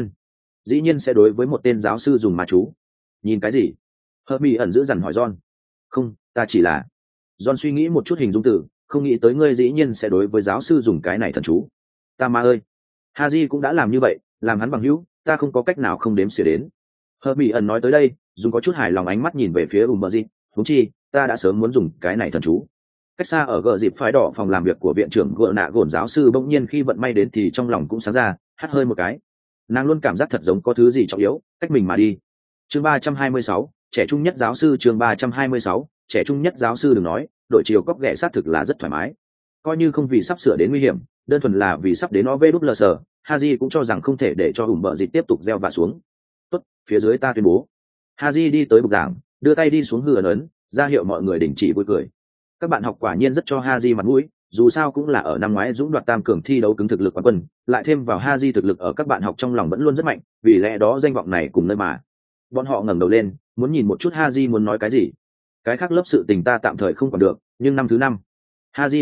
A: dĩ nhiên sẽ đối với một tên giáo sư dùng ma chú. Nhìn cái gì? Hermione giữ dằn hỏi John. Không, ta chỉ là. John suy nghĩ một chút hình dung từ, không nghĩ tới ngươi dĩ nhiên sẽ đối với giáo sư dùng cái này thần chú. Ta ma ơi, Haji cũng đã làm như vậy, làm hắn bằng hữu, ta không có cách nào không đếm xỉa đến. Hermione nói tới đây, dùng có chút hài lòng ánh mắt nhìn về phía Umbridge, huống chi, ta đã sớm muốn dùng cái này thần chú. Cách xa ở gờ dịp phái đỏ phòng làm việc của viện trưởng gợ nạ gồn giáo sư bỗng nhiên khi vận may đến thì trong lòng cũng sáng ra, hắt hơi một cái. Nàng luôn cảm giác thật giống có thứ gì trọng yếu cách mình mà đi. Chương 326, trẻ trung nhất giáo sư. Chương 326, trẻ trung nhất giáo sư. Đừng nói, đội chiều cóc ghẻ xác thực là rất thoải mái. Coi như không vì sắp sửa đến nguy hiểm, đơn thuần là vì sắp đến OVWS, Haji cũng cho rằng không thể để cho bờ dịp tiếp tục gieo vạ xuống. Tốt, phía dưới ta tuyên bố. Haji đi tới bục giảng, đưa tay đi xuống hư ấn, ra hiệu mọi người đình chỉ vui cười. Các bạn học quả nhiên rất cho Haji mặt mũi, dù sao cũng là ở năm ngoái dũng đoạt tam cường thi đấu cứng thực lực quán quân, lại thêm vào Haji thực lực ở các bạn học trong lòng vẫn luôn rất mạnh, vì lẽ đó danh vọng này cùng nơi mà. Bọn họ ngẩng đầu lên, muốn nhìn một chút Haji muốn nói cái gì. Cái khác lớp sự tình ta tạm thời không còn được, nhưng năm thứ 5. Haji hắng giọng,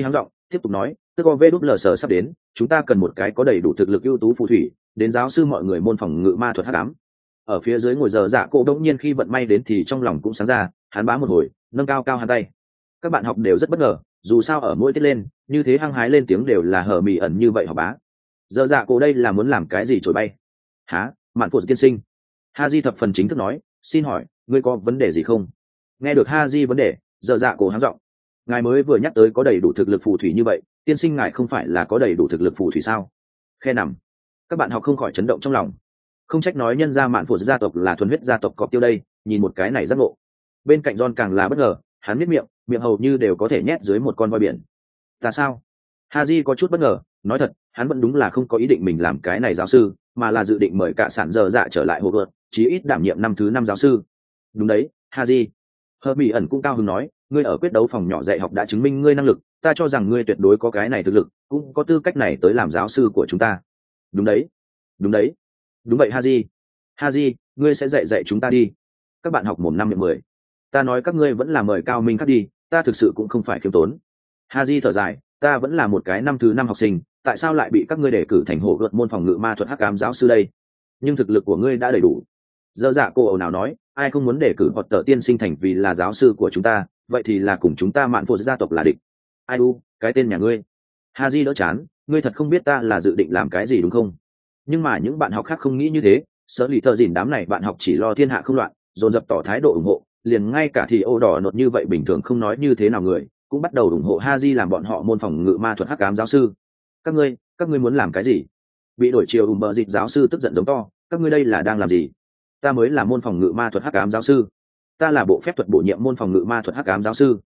A: tiếp tục nói, tức có vê đúp lờ sở sắp đến, chúng ta cần một cái có đầy đủ thực lực ưu tú phù thủy, đến giáo sư mọi người môn phòng ngự ma thuật hắc ám. Ở phía dưới ngồi giờ dạ cổ đống nhiên khi vận may đến thì trong lòng cũng sáng ra, hắn bá một hồi, nâng cao cao hắn tay. Các bạn học đều rất bất ngờ, dù sao ở mỗi tiết lên, như thế hăng hái lên tiếng đều là hở mỉ ẩn như vậy hả bá. Giờ dạ cổ đây là muốn làm cái gì trồi bay? Hả? Mạn phụ tiên sinh. Haji thập phần chính thức nói, xin hỏi, ngươi có vấn đề gì không? Nghe được Haji vấn đề, giờ dạ cổ háng giọng. Ngài mới vừa nhắc tới có đầy đủ thực lực phù thủy như vậy, tiên sinh ngài không phải là có đầy đủ thực lực phù thủy sao? Khe nằm. Các bạn học không khỏi chấn động trong lòng. Không trách nói nhân gia Mạn phụ gia tộc là thuần huyết gia tộc cọp tiêu đây, nhìn một cái này rất ngộ. Bên cạnh John càng là bất ngờ, hắn miết miệng hầu như đều có thể nhét dưới một con voi biển. Ta sao? Haji có chút bất ngờ, nói thật, hắn vẫn đúng là không có ý định mình làm cái này giáo sư, mà là dự định mời cả sản giờ dạ trở lại Hogwarts, chí ít đảm nhiệm năm thứ 5 giáo sư. Đúng đấy, Haji. Hermione ẩn cũng cao hứng nói, ngươi ở quyết đấu phòng nhỏ dạy học đã chứng minh ngươi năng lực, ta cho rằng ngươi tuyệt đối có cái này thực lực, cũng có tư cách này tới làm giáo sư của chúng ta. Đúng đấy, đúng đấy, đúng vậy Haji. Haji, ngươi sẽ dạy chúng ta đi. Các bạn học mồm 5 miệng 10. Ta nói các ngươi vẫn là mời cao minh khắc đi, ta thực sự cũng không phải khiêm tốn. Haji thở dài, ta vẫn là một cái năm thứ 5 học sinh, tại sao lại bị các ngươi đề cử thành hộ gợt môn phòng ngự ma thuật hắc ám giáo sư đây? Nhưng thực lực của ngươi đã đầy đủ. Dơ dạ cô ẩu nào nói, ai không muốn đề cử hoặc tờ tiên sinh thành vì là giáo sư của chúng ta, vậy thì là cùng chúng ta Mạn phụ gia tộc là địch. Ai u, cái tên nhà ngươi. Haji đỡ chán, ngươi thật không biết ta là dự định làm cái gì đúng không? Nhưng mà những bạn học khác không nghĩ như thế, sở lì thợ dìn đám này bạn học chỉ lo thiên hạ không loạn, dồn dập tỏ thái độ ủng hộ, liền ngay cả thì ô đỏ nột như vậy bình thường không nói như thế nào người, cũng bắt đầu ủng hộ Haji làm bọn họ môn phòng ngự ma thuật hắc ám giáo sư. Các ngươi muốn làm cái gì? Bị đổi chiều bờ dịch giáo sư tức giận giống to, các ngươi đây là đang làm gì? Ta mới là môn phòng ngự ma thuật hắc ám giáo sư. Ta là bộ phép thuật bổ nhiệm môn phòng ngự ma thuật hắc ám giáo sư.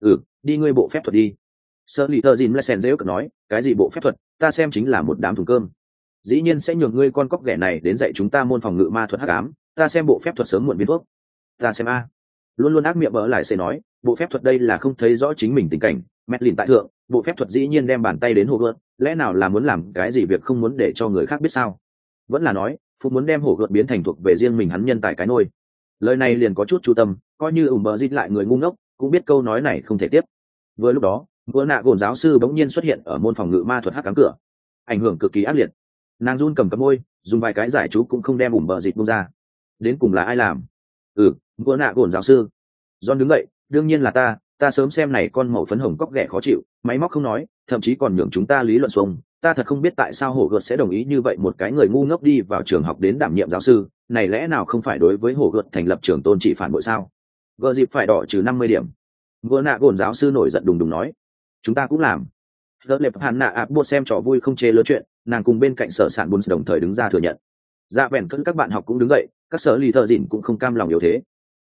A: Đi ngươi bộ phép thuật đi. Sơ lì tờ dìn lesen dễ nói, cái gì bộ phép thuật, ta xem chính là một đám thùng cơm. Dĩ nhiên sẽ nhường ngươi con cóc ghẻ này đến dạy chúng ta môn phòng ngự ma thuật hắc ám, ta xem bộ phép thuật sớm muộn biến thuốc. Ta xem a. Luôn luôn ác miệng bỡ lại sẽ nói, bộ phép thuật đây là không thấy rõ chính mình tình cảnh, mét lìn tại thượng, bộ phép thuật dĩ nhiên đem bàn tay đến hồ gợt, lẽ nào là muốn làm cái gì việc không muốn để cho người khác biết sao? Vẫn là nói, phụ muốn đem hồ gợt biến thành thuộc về riêng mình hắn nhân tại cái nôi. Lời này liền có chút chú tâm, coi như bờ dịch lại người ngu ngốc, cũng biết câu nói này không thể tiếp. Vừa lúc đó, vừa nạ gồn giáo sư bỗng nhiên xuất hiện ở môn phòng ngự ma thuật hắc cám cửa, ảnh hưởng cực kỳ ác liệt. Nàng run cầm cặp môi, dùng vài cái giải chú cũng không đem bờ dịch buông ra. Đến cùng là ai làm? Vừa nạ gồn giáo sư. John đứng dậy, đương nhiên là ta sớm xem này con màu phấn hồng cóc ghẻ khó chịu, máy móc không nói, thậm chí còn nhường chúng ta lý luận xuống, ta thật không biết tại sao hổ gợt sẽ đồng ý như vậy một cái người ngu ngốc đi vào trường học đến đảm nhiệm giáo sư, này lẽ nào không phải đối với hổ gợt thành lập trường tôn trị phản bội sao? Gợ dịp phải đỏ trừ 50 điểm. Vừa nạ gồn giáo sư nổi giận đùng đùng nói, chúng ta cũng làm. Gợ lệp hàn nạ áp buộc xem trò vui không chê lớn chuyện, nàng cùng bên cạnh sở sản bún đồng thời đứng ra thừa nhận. Dạ vẹn cân các bạn học cũng đứng dậy, các sở lì thợ dịn cũng không cam lòng yếu thế.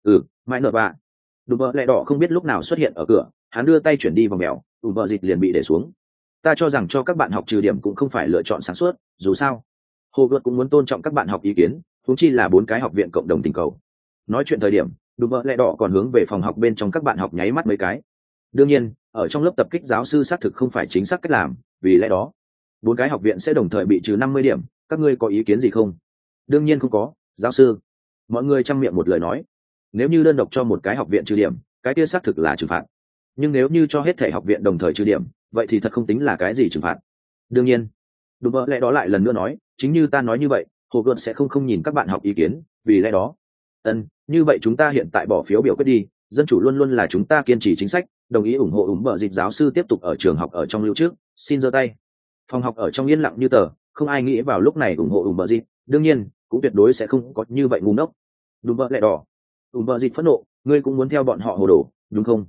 A: Mãi nợ bạ. Đùm bợ lẹ đỏ không biết lúc nào xuất hiện ở cửa, hắn đưa tay chuyển đi vòng mèo, đùm bợ dịch liền bị để xuống. Ta cho rằng cho các bạn học trừ điểm cũng không phải lựa chọn sáng suốt, dù sao hồ gợt cũng muốn tôn trọng các bạn học ý kiến, huống chi là 4 cái học viện cộng đồng tình cầu. Nói chuyện thời điểm, đùm bợ lẹ đỏ còn hướng về phòng học bên trong các bạn học nháy mắt mấy cái. Đương nhiên, ở trong lớp tập kích giáo sư xác thực không phải chính xác cách làm, vì lẽ đó 4 cái học viện sẽ đồng thời bị trừ 50 điểm, các ngươi có ý kiến gì không? Đương nhiên không có, giáo sư. Mọi người chăm miệng một lời nói. Nếu như đơn độc cho một cái học viện trừ điểm, cái kia xác thực là trừng phạt. Nhưng nếu như cho hết thể học viện đồng thời trừ điểm, vậy thì thật không tính là cái gì trừng phạt. Đương nhiên, đúng vậy, lẽ đó lại lần nữa nói, chính như ta nói như vậy, hồ gợt sẽ không nhìn các bạn học ý kiến, vì lẽ đó. Như vậy chúng ta hiện tại bỏ phiếu biểu quyết đi, dân chủ luôn luôn là chúng ta kiên trì chính sách, đồng ý ủng hộ bờ dịch giáo sư tiếp tục ở trường học ở trong lưu trước, xin giơ tay. Phòng học ở trong yên lặng như tờ, không ai nghĩ vào lúc này ủng hộ bờ dịch, đương nhiên, cũng tuyệt đối sẽ không có như vậy ngu ngốc. Đúng vậy, lẽ đỏ. Bờ dịch phẫn nộ, ngươi cũng muốn theo bọn họ hồ đồ, đúng không?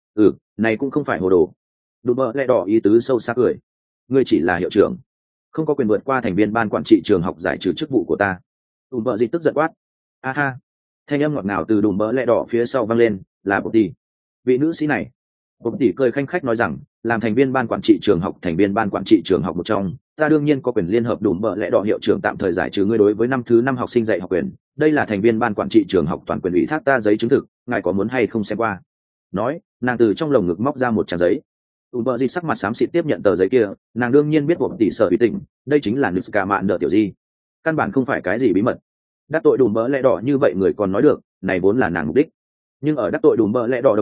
A: Này cũng không phải hồ đồ. Đùm bờ lẹ đỏ ý tứ sâu sắc cười. Ngươi chỉ là hiệu trưởng, không có quyền vượt qua thành viên ban quản trị trường học giải trừ chức vụ của ta. Đùm bờ dịch tức giận quát. Ha, thanh âm ngọt ngào từ đùm bờ lẹ đỏ phía sau vang lên, là Bột tỷ. Vị nữ sĩ này. Bột tỷ cười khanh khách nói rằng, làm thành viên ban quản trị trường học, thành viên ban quản trị trường học một trong, ta đương nhiên có quyền liên hợp đùm bờ lẹ đỏ hiệu trưởng tạm thời giải trừ ngươi đối với năm thứ 5 học sinh dạy học quyền. Đây là thành viên ban quản trị trường học toàn quyền ủy thác ta giấy chứng thực, ngài có muốn hay không xem qua? Nói, nàng từ trong lồng ngực móc ra một trang giấy. Bờ dịch sắc mặt xám xịt tiếp nhận tờ giấy kia, nàng đương nhiên biết Bột tỷ sở uy tình, đây chính là Niska mạn đỡ tiểu di, căn bản không phải cái gì bí mật. Đắc tội đùm bờ lẹ đỏ như vậy người còn nói được, này vốn là nàng mục đích. Nhưng ở đắc tội đùm bờ lẹ đỏ đồng thời,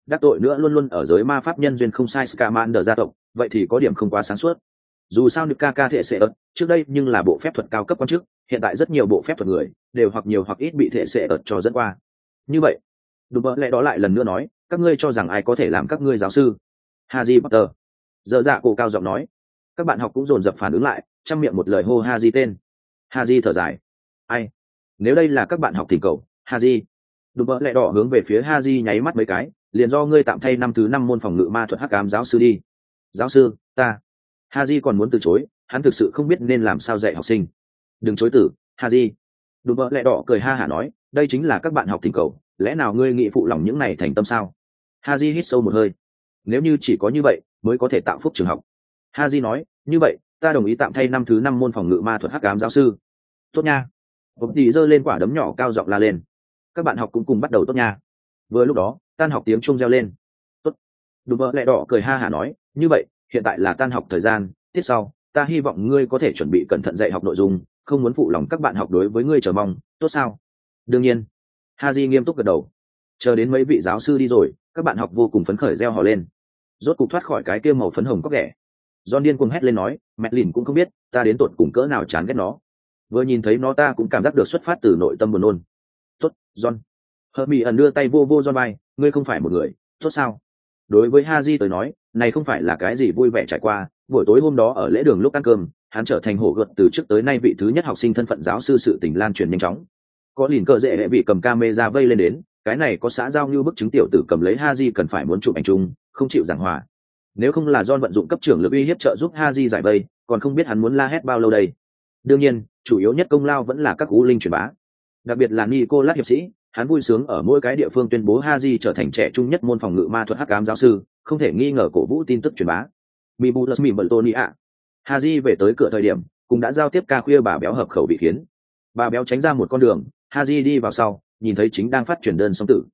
A: đắc tội nữa luôn luôn ở giới ma pháp nhân duyên không sai Scamander gia tộc, vậy thì có điểm không quá sáng suốt. Dù sao Nukaka thể sẽ trước đây nhưng là bộ phép thuật cao cấp quan chức, hiện tại rất nhiều bộ phép thuật người đều hoặc nhiều hoặc ít bị thể sẽ cho dẫn qua. Như vậy, đúng lẽ đó lại lần nữa nói, các ngươi cho rằng ai có thể làm các ngươi giáo sư? Harry Potter. Giờ dạ cổ cao giọng nói. Các bạn học cũng dồn dập phản ứng lại, trăm miệng một lời hô Harry tên. Harry thở dài. Ai? Nếu đây là các bạn học thỉnh cầu, Harry. Đúng lẽ đỏ hướng về phía Harry nháy mắt mấy cái, liền do ngươi tạm thay năm thứ 5 môn phòng ngự ma thuật hắc ám giáo sư đi. Giáo sư, ta. Harry còn muốn từ chối, hắn thực sự không biết nên làm sao dạy học sinh. Đừng chối từ, Harry. Đúng lẽ đỏ cười ha hả nói, đây chính là các bạn học thỉnh cầu, lẽ nào ngươi nghĩ phụ lòng những này thành tâm sao? Harry hít sâu một hơi. Nếu như chỉ có như vậy mới có thể tạo phúc trường học. Harry nói, như vậy ta đồng ý tạm thay năm thứ 5 môn phòng ngự ma thuật hắc ám giáo sư. Tốt nha. Bobby thì giơ lên quả đấm nhỏ cao giọng la lên. Các bạn học cũng cùng bắt đầu tốt nha. Vừa lúc đó tan học tiếng chuông reo lên. Tốt. Đúng lẽ đỏ cười ha hả nói, như vậy hiện tại là tan học thời gian, tiết sau ta hy vọng ngươi có thể chuẩn bị cẩn thận dạy học nội dung, không muốn phụ lòng các bạn học đối với ngươi chờ mong, tốt sao? Đương nhiên. Harry nghiêm túc gật đầu. Chờ đến mấy vị giáo sư đi rồi, các bạn học vô cùng phấn khởi reo hò lên. Rốt cục thoát khỏi cái kia màu phấn hồng có ghẻ. John điên cuồng hét lên nói, Madeline cũng không biết ta đến tột cùng cỡ nào chán ghét nó. Vừa nhìn thấy nó ta cũng cảm giác được xuất phát từ nội tâm buồn nôn. Tốt, John. Hermione đưa tay vô John vai, ngươi không phải một người, tốt sao? Đối với Harry tới nói, này không phải là cái gì vui vẻ trải qua. Buổi tối hôm đó ở lễ đường lúc ăn cơm, hắn trở thành hổ gợt từ trước tới nay vị thứ nhất học sinh thân phận giáo sư, sự tình lan truyền nhanh chóng. Có liền cờ dễ hệ bị cầm camera vây lên đến, cái này có xã giao như bức chứng tiểu tử cầm lấy Harry cần phải muốn chụp ảnh chung, không chịu giảng hòa. Nếu không là John vận dụng cấp trưởng lực uy hiếp trợ giúp Harry giải vây, còn không biết hắn muốn la hét bao lâu đây. Đương nhiên, chủ yếu nhất công lao vẫn là các u linh truyền bá. Đặc biệt là Nicolas hiệp sĩ, hắn vui sướng ở mỗi cái địa phương tuyên bố Harry trở thành trẻ trung nhất môn phòng ngự ma thuật hắc ám giáo sư, không thể nghi ngờ cổ vũ tin tức truyền bá. Mibulus Mimbletonia. Harry về tới cửa thời điểm, cũng đã giao tiếp ca khuya bà béo hợp khẩu bị khiến. Bà béo tránh ra một con đường, Harry đi vào sau, nhìn thấy chính đang phát truyền đơn song tử.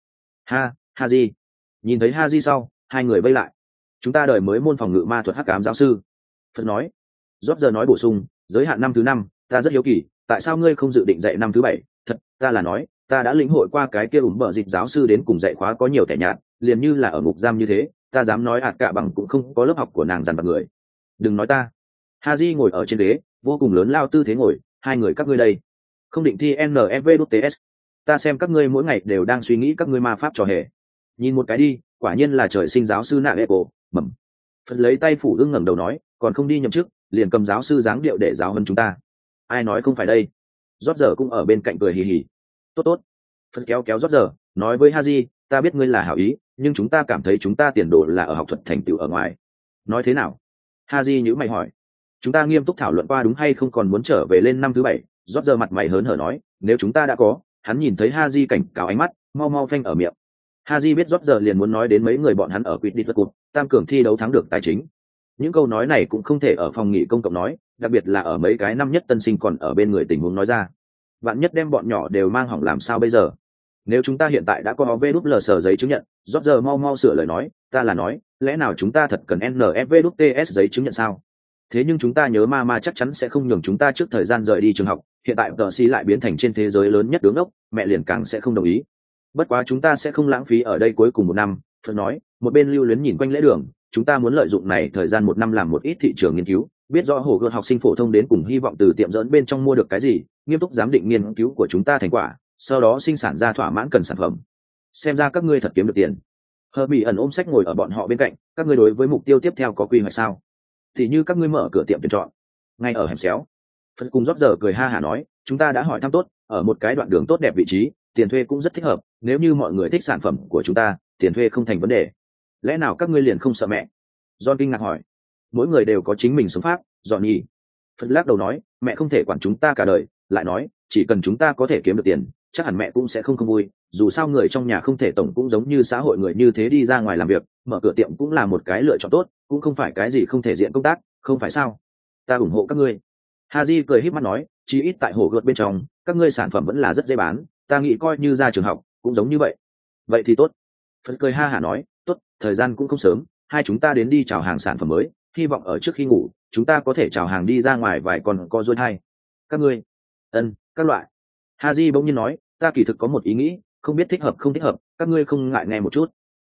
A: Harry. Nhìn thấy Harry sau, hai người vây lại. Chúng ta đợi mới môn phòng ngự ma thuật hắc ám giáo sư. Phật nói. Rốt giờ nói bổ sung, giới hạn năm thứ 5, ta rất hiếu kỳ, tại sao ngươi không dự định dạy năm thứ 7? Thật, ta là nói, ta đã lĩnh hội qua cái kia bở dịch giáo sư đến cùng dạy khóa có nhiều tẻ nhạt, liền như là ở ngục giam như thế, ta dám nói ạt cả bằng cũng không có lớp học của nàng dằn vặt người. Đừng nói ta. Haji ngồi ở trên ghế, vô cùng lớn lao tư thế ngồi, hai người các ngươi đây. Không định thi NFVDTS. Ta xem các ngươi mỗi ngày đều đang suy nghĩ các ngươi ma pháp trò hề. Nhìn một cái đi, quả nhiên là trời sinh giáo sư nạ epo, mầm. Phật lấy tay phủ ưng ngẩng đầu nói, còn không đi nhậm chức, liền cầm giáo sư dáng điệu để giáo hơn chúng ta. Ai nói không phải đây? Rót giờ cũng ở bên cạnh cười hì hì. Tốt tốt. Phật kéo kéo rót giờ, nói với Haji, ta biết ngươi là hảo ý, nhưng chúng ta cảm thấy chúng ta tiền đồ là ở học thuật thành tựu ở ngoài. Nói thế nào? Haji nhíu mày hỏi. Chúng ta nghiêm túc thảo luận qua đúng hay không còn muốn trở về lên năm thứ 7, rót giờ mặt mày hớn hở nói, nếu chúng ta đã có, hắn nhìn thấy Haji cảnh cáo ánh mắt, mau mau phanh ở miệng. Haji biết rót giờ liền muốn nói đến mấy người bọn hắn ở Quidditch Cup, tam cường thi đấu thắng được tài chính. Những câu nói này cũng không thể ở phòng nghỉ công cộng nói, đặc biệt là ở mấy cái năm nhất tân sinh còn ở bên người tình huống nói ra. Vạn nhất đem bọn nhỏ đều mang hỏng làm sao bây giờ? Nếu chúng ta hiện tại đã có VWL sở giấy chứng nhận, rót giờ mau mau sửa lời nói, ta là nói, lẽ nào chúng ta thật cần NFVDTS giấy chứng nhận sao? Thế nhưng chúng ta nhớ ma chắc chắn sẽ không nhường chúng ta trước thời gian rời đi trường học, hiện tại tờ si lại biến thành trên thế giới lớn nhất đứng ốc, mẹ liền càng sẽ không đồng ý. Bất quá chúng ta sẽ không lãng phí ở đây cuối cùng một năm, Phật nói, một bên lưu luyến nhìn quanh lễ đường, chúng ta muốn lợi dụng này thời gian một năm làm một ít thị trường nghiên cứu, biết rõ hồ gươm học sinh phổ thông đến cùng hy vọng từ tiệm dẫn bên trong mua được cái gì, nghiêm túc giám định nghiên cứu của chúng ta thành quả, sau đó sinh sản ra thỏa mãn cần sản phẩm. Xem ra các ngươi thật kiếm được tiền. Hermione ôm sách ngồi ở bọn họ bên cạnh, các ngươi đối với mục tiêu tiếp theo có quy hoạch sao? Thì như các ngươi mở cửa tiệm tuyển chọn, ngay ở hẻm xéo. Phật cùng rót giờ cười ha hả nói, chúng ta đã hỏi thăm tốt, ở một cái đoạn đường tốt đẹp vị trí, tiền thuê cũng rất thích hợp, nếu như mọi người thích sản phẩm của chúng ta, tiền thuê không thành vấn đề. Lẽ nào các ngươi liền không sợ mẹ? John kinh ngạc hỏi. Mỗi người đều có chính mình sống pháp, John nhỉ. Phật lắc đầu nói, mẹ không thể quản chúng ta cả đời, lại nói, chỉ cần chúng ta có thể kiếm được tiền, chắc hẳn mẹ cũng sẽ không vui, dù sao người trong nhà không thể tổng cũng giống như xã hội người như thế đi ra ngoài làm việc, mở cửa tiệm cũng là một cái lựa chọn tốt, cũng không phải cái gì không thể diện công tác, không phải sao? Ta ủng hộ các ngươi. Haji cười híp mắt nói, chí ít tại hồ gợt bên trong, các ngươi sản phẩm vẫn là rất dễ bán, ta nghĩ coi như ra trường học, cũng giống như vậy. Vậy thì tốt. Phật cười ha hả nói, tốt, thời gian cũng không sớm, hai chúng ta đến đi chào hàng sản phẩm mới, hy vọng ở trước khi ngủ, chúng ta có thể chào hàng đi ra ngoài vài con co ruồi hay. Các ngươi, các loại. Haji bỗng nhiên nói, ta kỳ thực có một ý nghĩ, không biết thích hợp không thích hợp, các ngươi không ngại nghe một chút.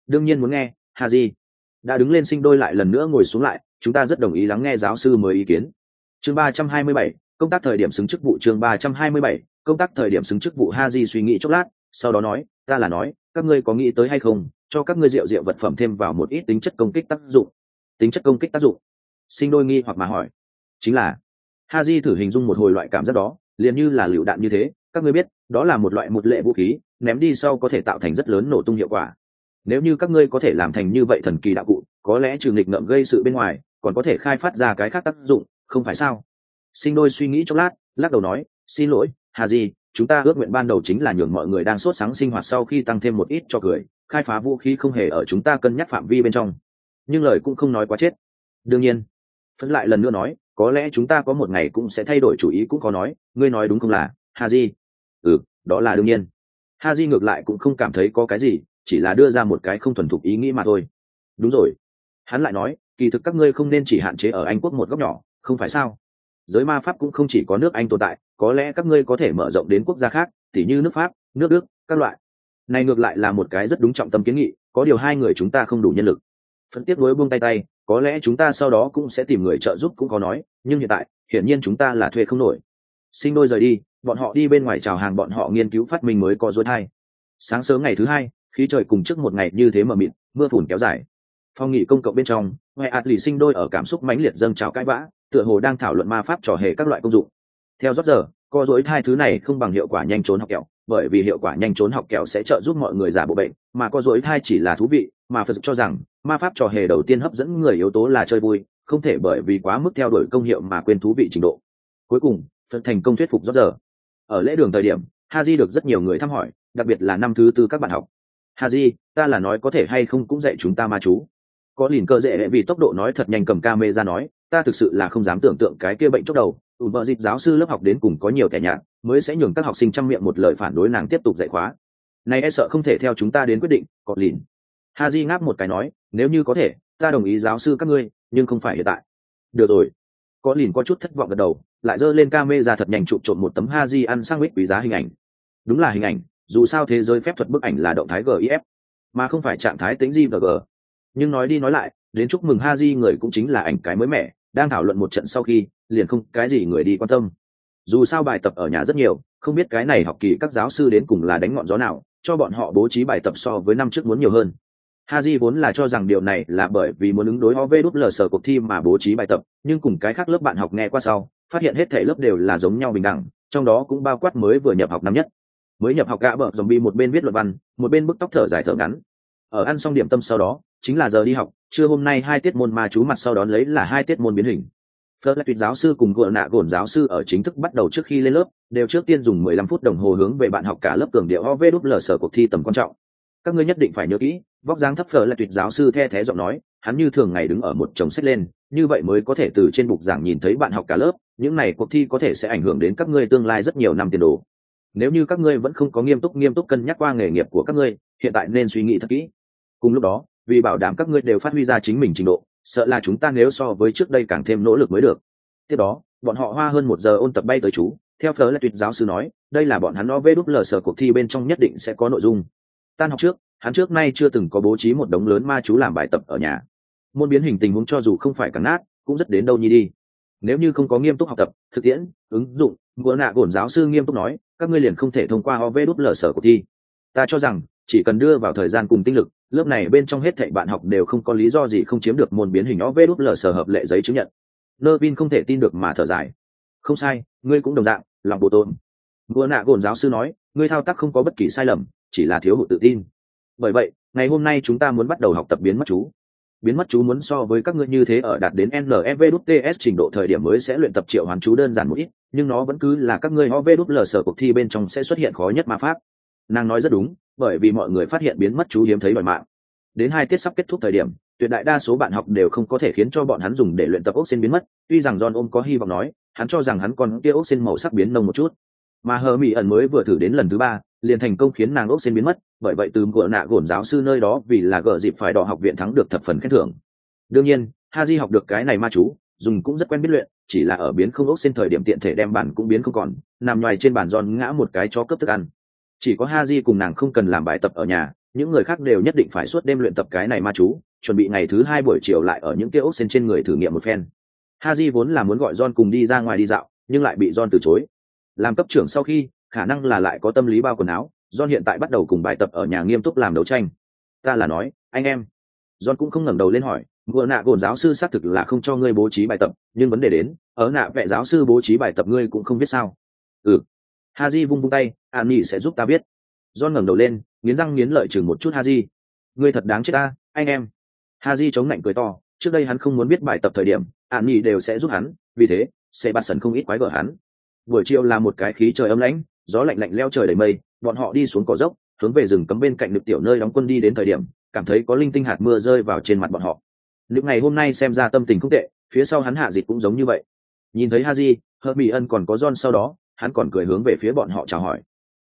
A: đương nhiên muốn nghe, Haji. Đã đứng lên sinh đôi lại lần nữa ngồi xuống lại, chúng ta rất đồng ý lắng nghe giáo sư mới ý kiến. Chương 327, công tác thời điểm xứng chức vụ. Chương 327, công tác thời điểm xứng chức vụ. Haji suy nghĩ chốc lát, sau đó nói, ta là nói, các ngươi có nghĩ tới hay không, cho các ngươi rượu vật phẩm thêm vào một ít tính chất công kích tác dụng. Tính chất công kích tác dụng? Sinh đôi nghi hoặc mà hỏi. Chính là, Haji thử hình dung một hồi loại cảm giác đó, liền như là lựu đạn như thế, các ngươi biết, đó là một loại một lệ vũ khí, ném đi sau có thể tạo thành rất lớn nổ tung hiệu quả. Nếu như các ngươi có thể làm thành như vậy thần kỳ đạo cụ, có lẽ trừ nghịch ngợm gây sự bên ngoài, còn có thể khai phát ra cái khác tác dụng, không phải sao? Sinh đôi suy nghĩ chốc lát, lắc đầu nói, xin lỗi, Haji, chúng ta ước nguyện ban đầu chính là nhường mọi người đang sốt sáng sinh hoạt sau khi tăng thêm một ít cho cười, khai phá vũ khí không hề ở chúng ta cân nhắc phạm vi bên trong. Nhưng lời cũng không nói quá chết. Đương nhiên, phân lại lần nữa nói, có lẽ chúng ta có một ngày cũng sẽ thay đổi chủ ý cũng có nói, ngươi nói đúng không là, Haji? Ừ, đó là đương nhiên. Haji ngược lại cũng không cảm thấy có cái gì, chỉ là đưa ra một cái không thuần thục ý nghĩ mà thôi. Đúng rồi. Hắn lại nói, kỳ thực các ngươi không nên chỉ hạn chế ở Anh quốc một góc nhỏ, không phải sao? Giới ma pháp cũng không chỉ có nước Anh tồn tại, có lẽ các ngươi có thể mở rộng đến quốc gia khác, tỉ như nước Pháp, nước Đức, các loại. Này ngược lại là một cái rất đúng trọng tâm kiến nghị, có điều hai người chúng ta không đủ nhân lực. Phân tiếp nối buông tay, có lẽ chúng ta sau đó cũng sẽ tìm người trợ giúp cũng có nói, nhưng hiện tại, hiển nhiên chúng ta là thuê không nổi. Sinh đôi rời đi, bọn họ đi bên ngoài chào hàng, bọn họ nghiên cứu phát minh mới có dối thai. Sáng sớm ngày thứ hai, khí trời cùng trước một ngày như thế mờ mịt, mưa phùn kéo dài. Phòng nghỉ công cộng bên trong, Hoè ạt lì sinh đôi ở cảm xúc mãnh liệt dâng trào cãi vã, tựa hồ đang thảo luận ma pháp trò hề các loại công dụng. Theo rót giờ, co dối thai thứ này không bằng hiệu quả nhanh trốn học kẹo, bởi vì hiệu quả nhanh trốn học kẹo sẽ trợ giúp mọi người giả bộ bệnh, mà co dối thai chỉ là thú vị, mà Phật cho rằng ma pháp trò hề đầu tiên hấp dẫn người yếu tố là chơi vui, không thể bởi vì quá mức theo đuổi công hiệu mà quên thú vị trình độ. Cuối cùng, Phật thành công thuyết phục rót giờ. Ở lễ đường thời điểm, Haji được rất nhiều người thăm hỏi, đặc biệt là năm thứ tư các bạn học. Haji, ta là nói có thể hay không cũng dạy chúng ta ma chú. Có lìn cơ dễ vì tốc độ nói thật nhanh cầm ca mê ra nói, ta thực sự là không dám tưởng tượng cái kia bệnh chốc đầu, vợ dịp giáo sư lớp học đến cùng có nhiều kẻ nhạt, mới sẽ nhường các học sinh trăm miệng một lời phản đối nàng tiếp tục dạy khóa. Này e sợ không thể theo chúng ta đến quyết định, có lìn. Haji ngáp một cái nói, nếu như có thể, ta đồng ý giáo sư các ngươi, nhưng không phải hiện tại. Được rồi. Có lìn có chút thất vọng gật đầu, lại giơ lên ca mê ra thật nhanh chụp trộn một tấm Haji ăn sandwich quý giá hình ảnh. Đúng là hình ảnh, dù sao thế giới phép thuật bức ảnh là động thái GIF, mà không phải trạng thái tĩnh JPG. Nhưng nói đi nói lại, đến chúc mừng Haji người cũng chính là ảnh cái mới mẻ, đang thảo luận một trận sau khi, liền không cái gì người đi quan tâm. Dù sao bài tập ở nhà rất nhiều, không biết cái này học kỳ các giáo sư đến cùng là đánh ngọn gió nào, cho bọn họ bố trí bài tập so với năm trước muốn nhiều hơn. Haji vốn là cho rằng điều này là bởi vì muốn ứng đối OVL sở cuộc thi mà bố trí bài tập, nhưng cùng cái khác lớp bạn học nghe qua sau, phát hiện hết thảy lớp đều là giống nhau bình đẳng, trong đó cũng bao quát mới vừa nhập học năm nhất. Mới nhập học gã bợ zombie một bên viết luận văn, một bên bức tóc thở dài thở ngắn. Ở ăn xong điểm tâm sau đó, chính là giờ đi học, trưa hôm nay 2 tiết môn ma chú mặt sau đón lấy là 2 tiết môn biến hình. Fletcher giáo sư cùng gỡ nạ gổn giáo sư ở chính thức bắt đầu trước khi lên lớp, đều trước tiên dùng 15 phút đồng hồ hướng về bạn học cả lớp cường điệu OVL sở cuộc thi tầm quan trọng. Các ngươi nhất định phải nhớ kỹ, vóc dáng thấp Fletcher giáo sư the thé giọng nói, hắn như thường ngày đứng ở một chồng sách lên, như vậy mới có thể từ trên bục giảng nhìn thấy bạn học cả lớp, những này cuộc thi có thể sẽ ảnh hưởng đến các ngươi tương lai rất nhiều năm tiền đồ. Nếu như các ngươi vẫn không có nghiêm túc cân nhắc qua nghề nghiệp của các ngươi, hiện tại nên suy nghĩ thật kỹ. Cùng lúc đó, vì bảo đảm các ngươi đều phát huy ra chính mình trình độ, sợ là chúng ta nếu so với trước đây càng thêm nỗ lực mới được. Tiếp đó, bọn họ hoa hơn 1 giờ ôn tập bay tới chú, theo Fletcher giáo sư nói, đây là bọn hắn OVL sở cuộc thi bên trong nhất định sẽ có nội dung. Tan học trước, hắn trước nay chưa từng có bố trí một đống lớn ma chú làm bài tập ở nhà. Môn biến hình tình huống cho dù không phải càng nát, cũng rất đến đâu nhi đi. Nếu như không có nghiêm túc học tập, thực tiễn, ứng dụng, gỡ nạ gổn giáo sư nghiêm túc nói, các ngươi liền không thể thông qua OVL sở cuộc thi. Ta cho rằng, chỉ cần đưa vào thời gian cùng tinh lực, lớp này bên trong hết thảy bạn học đều không có lý do gì không chiếm được môn biến hình OVL sở hợp lệ giấy chứng nhận. Nervin không thể tin được mà thở dài. Không sai, ngươi cũng đồng dạng, lòng bộ tôn. Gỡ nạ gổn giáo sư nói, ngươi thao tác không có bất kỳ sai lầm, chỉ là thiếu hụt tự tin. Bởi vậy, ngày hôm nay chúng ta muốn bắt đầu học tập biến mất chú. Biến mất chú muốn so với các ngươi như thế ở đạt đến NFVDTS trình độ thời điểm mới sẽ luyện tập triệu hoán chú đơn giản một ít, nhưng nó vẫn cứ là các ngươi OVL sở cuộc thi bên trong sẽ xuất hiện khó nhất ma pháp. Nàng nói rất đúng, bởi vì mọi người phát hiện biến mất chú hiếm thấy đòi mạng. Đến 2 tiết sắp kết thúc thời điểm, tuyệt đại đa số bạn học đều không có thể khiến cho bọn hắn dùng để luyện tập ốc sen biến mất, tuy rằng John ôm có hy vọng nói, hắn cho rằng hắn còn kia ốc sen màu sắc biến nông một chút. Mà Hermione mới vừa thử đến lần thứ 3, liền thành công khiến nàng ốc sen biến mất, bởi vậy từ gỡ nạ gổn giáo sư nơi đó vì là gỡ dịp phải đỏ học viện thắng được thập phần khen thưởng. Đương nhiên, Haji học được cái này ma chú, dùng cũng rất quen biết luyện, chỉ là ở biến không ốc sen thời điểm tiện thể đem bản cũng biến không còn, nằm nhoài trên bàn John ngã một cái chó cướp thức ăn. Chỉ có Haji cùng nàng không cần làm bài tập ở nhà, những người khác đều nhất định phải suốt đêm luyện tập cái này ma chú, chuẩn bị ngày thứ 2 buổi chiều lại ở những kia ốc sen trên người thử nghiệm một phen. Haji vốn là muốn gọi John cùng đi ra ngoài đi dạo, nhưng lại bị John từ chối. Làm cấp trưởng sau khi, khả năng là lại có tâm lý bao quần áo, John hiện tại bắt đầu cùng bài tập ở nhà nghiêm túc làm đấu tranh. Ta là nói, anh em. John cũng không ngẩng đầu lên hỏi, vừa nạ gồn giáo sư xác thực là không cho ngươi bố trí bài tập, nhưng vấn đề đến, ở nạ vẽ giáo sư bố trí bài tập ngươi cũng không biết sao? Ừ. Haji vung vung tay, An Nhi sẽ giúp ta biết. John ngẩng đầu lên, nghiến răng nghiến lợi chừng một chút Haji. Ngươi thật đáng chết ta, anh em. Haji chống nạnh cười to, trước đây hắn không muốn biết bài tập thời điểm, An Nhi đều sẽ giúp hắn, vì thế, Sebastian không ít quái gở hắn. Buổi chiều là một cái khí trời âm lãnh, gió lạnh lạnh leo trời đầy mây, bọn họ đi xuống cỏ dốc, hướng về rừng cấm bên cạnh được tiểu nơi đóng quân đi đến thời điểm, cảm thấy có linh tinh hạt mưa rơi vào trên mặt bọn họ. Lúc ngày hôm nay xem ra tâm tình không tệ, phía sau hắn hạ dịch cũng giống như vậy. Nhìn thấy Haji, Hermione còn có John sau đó, hắn còn cười hướng về phía bọn họ chào hỏi.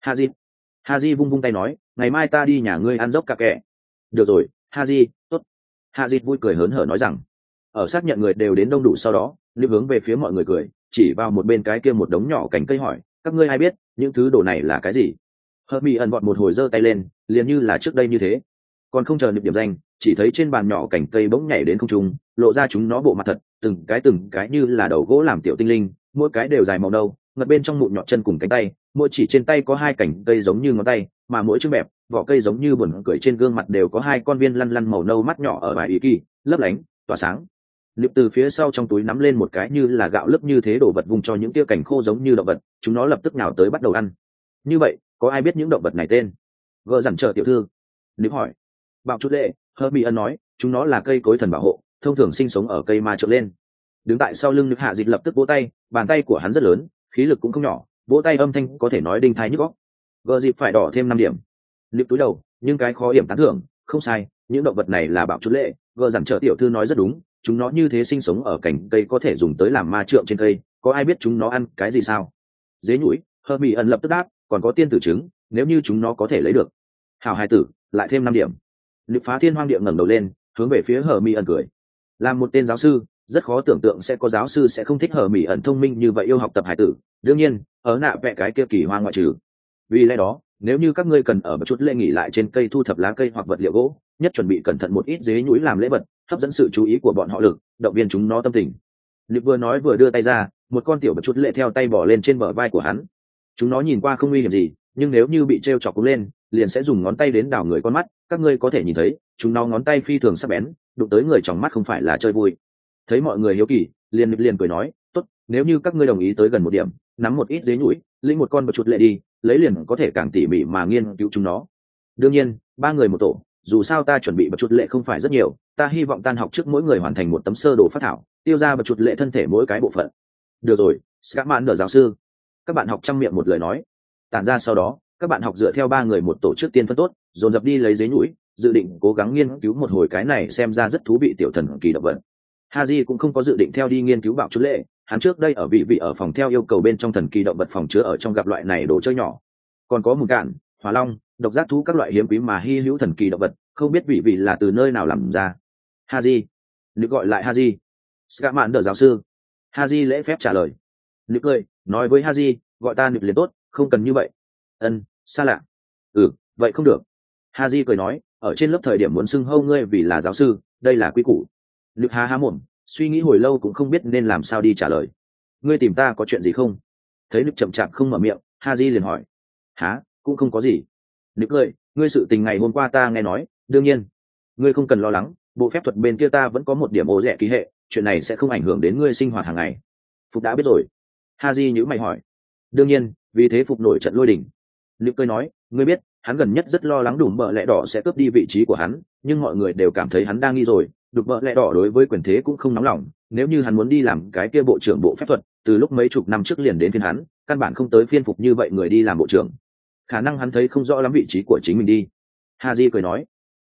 A: Haji vung vung tay nói, ngày mai ta đi nhà ngươi ăn dốc cà kẹ. Được rồi, Haji, tốt. Haji vui cười hớn hở nói rằng, ở xác nhận người đều đến đông đủ sau đó, Lưu hướng về phía mọi người cười, chỉ vào một bên cái kia một đống nhỏ cành cây hỏi, các ngươi ai biết những thứ đồ này là cái gì? Hermione vọt một hồi giơ tay lên, liền như là trước đây như thế. Còn không chờ Niệm điểm danh, chỉ thấy trên bàn nhỏ cành cây bỗng nhảy đến không trung, lộ ra chúng nó bộ mặt thật, từng cái như là đầu gỗ làm tiểu tinh linh, mỗi cái đều dài màu nâu, ngật bên trong mụn nhọn chân cùng cánh tay, mỗi chỉ trên tay có 2 cành cây giống như ngón tay, mà mỗi chương bẹp, vỏ cây giống như buồn cười trên gương mặt đều có 2 con viên lăn lăn màu nâu mắt nhỏ ở bài ý kỳ, lấp lánh, tỏa sáng. Niệm từ phía sau trong túi nắm lên một cái như là gạo lứt như thế đổ vật vùng cho những tia cành khô giống như động vật, chúng nó lập tức nhào tới bắt đầu ăn. Như vậy, có ai biết những động vật này tên? Gờ dặn chờ tiểu thư. Niệm hỏi. Bạo chút lệ, Hermione nói, chúng nó là cây cối thần bảo hộ, thông thường sinh sống ở cây ma trượng lên. Đứng tại sau lưng Niệm hạ dịch lập tức vỗ tay, bàn tay của hắn rất lớn, khí lực cũng không nhỏ, vỗ tay âm thanh có thể nói đinh thái nhức óc. Gờ dịp phải đỏ thêm 5 điểm. Niệm túi đầu, nhưng cái khó điểm tán thưởng, không sai, những động vật này là bạo chút lệ, gờ dặn chờ tiểu thư nói rất đúng, chúng nó như thế sinh sống ở cành cây có thể dùng tới làm ma trượng trên cây, có ai biết chúng nó ăn cái gì sao? Dế nhũi, Hermione lập tức đáp, còn có tiên tử trứng, nếu như chúng nó có thể lấy được. Hảo hài tử, lại thêm 5 điểm. Lực phá thiên hoang địa ngẩng đầu lên, hướng về phía Hermione cười. Làm một tên giáo sư, rất khó tưởng tượng sẽ có giáo sư sẽ không thích Hermione thông minh như vậy yêu học tập hài tử, đương nhiên, ở nạ vẽ cái kia kỳ hoa ngoại trừ. Vì lẽ đó, nếu như các ngươi cần ở một chút lễ nghỉ lại trên cây thu thập lá cây hoặc vật liệu gỗ, nhất chuẩn bị cẩn thận một ít dế nhũi làm lễ vật, hấp dẫn sự chú ý của bọn họ lực, động viên chúng nó tâm tình. Lực vừa nói vừa đưa tay ra, một con tiểu bạch chút lệ theo tay bỏ lên trên bờ vai của hắn. Chúng nó nhìn qua không nguy hiểm gì, nhưng nếu như bị treo chọc lên, liền sẽ dùng ngón tay đến đào người con mắt. Các ngươi có thể nhìn thấy, chúng nó ngón tay phi thường sắc bén, đụng tới người trong mắt không phải là chơi vui. Thấy mọi người hiếu kỳ, liền cười nói, tốt, nếu như các ngươi đồng ý tới gần một điểm, nắm một ít dế nhũi, lĩnh một con bạch chút lệ đi, lấy liền có thể càng tỉ mỉ mà nghiên cứu chúng nó. Đương nhiên, 3 người một tổ, dù sao ta chuẩn bị bạch chút lệ không phải rất nhiều, ta hy vọng tan học trước mỗi người hoàn thành một tấm sơ đồ phát thảo, tiêu ra bạch chút lệ thân thể mỗi cái bộ phận. Được rồi, Scamander giáo sư. Các bạn học trăm miệng một lời nói. Tản ra sau đó, các bạn học dựa theo 3 người một tổ trước tiên phân tốt, dồn dập đi lấy giấy nhũi, dự định cố gắng nghiên cứu một hồi cái này xem ra rất thú vị tiểu thần kỳ động vật. Haji cũng không có dự định theo đi nghiên cứu bạo chút lệ, hắn trước đây ở vị ở phòng theo yêu cầu bên trong thần kỳ động vật phòng chứa ở trong gặp loại này đồ chơi nhỏ. Còn có mùn cạn, hỏa long, độc giác thú các loại hiếm quý mà hy hữu thần kỳ động vật, không biết vị là từ nơi nào làm ra. Haji, nữ gọi lại Haji. Scamander giáo sư. Haji lễ phép trả lời. Nữ cười, nói với Haji, gọi ta nữ liền tốt, không cần như vậy. Ân, xa lạ. Ừ, vậy không được. Haji cười nói, ở trên lớp thời điểm muốn xưng hô ngươi vì là giáo sư, đây là quy củ. Nữ há mồm, suy nghĩ hồi lâu cũng không biết nên làm sao đi trả lời. Ngươi tìm ta có chuyện gì không? Thấy nữ chậm chạp không mở miệng, Haji liền hỏi. Hả, cũng không có gì. Nữ cười, ngươi sự tình ngày hôm qua ta nghe nói, đương nhiên. Ngươi không cần lo lắng, bộ phép thuật bên kia ta vẫn có một điểm ô rẻ ký hệ, chuyện này sẽ không ảnh hưởng đến ngươi sinh hoạt hàng ngày. Phục đã biết rồi. Haji nhíu mày hỏi. Đương nhiên, vì thế Phục nổi trận lôi đình. Nữ cười nói, ngươi biết, hắn gần nhất rất lo lắng Đùm Bợ Lẹ Đỏ sẽ cướp đi vị trí của hắn, nhưng mọi người đều cảm thấy hắn đang nghi rồi. Đùm Bợ Lẹ Đỏ đối với quyền thế cũng không nóng lòng, nếu như hắn muốn đi làm cái kia bộ trưởng bộ phép thuật, từ lúc mấy chục năm trước liền đến phiên hắn, căn bản không tới phiên Phục như vậy người đi làm bộ trưởng. Khả năng hắn thấy không rõ lắm vị trí của chính mình đi. Haji cười nói,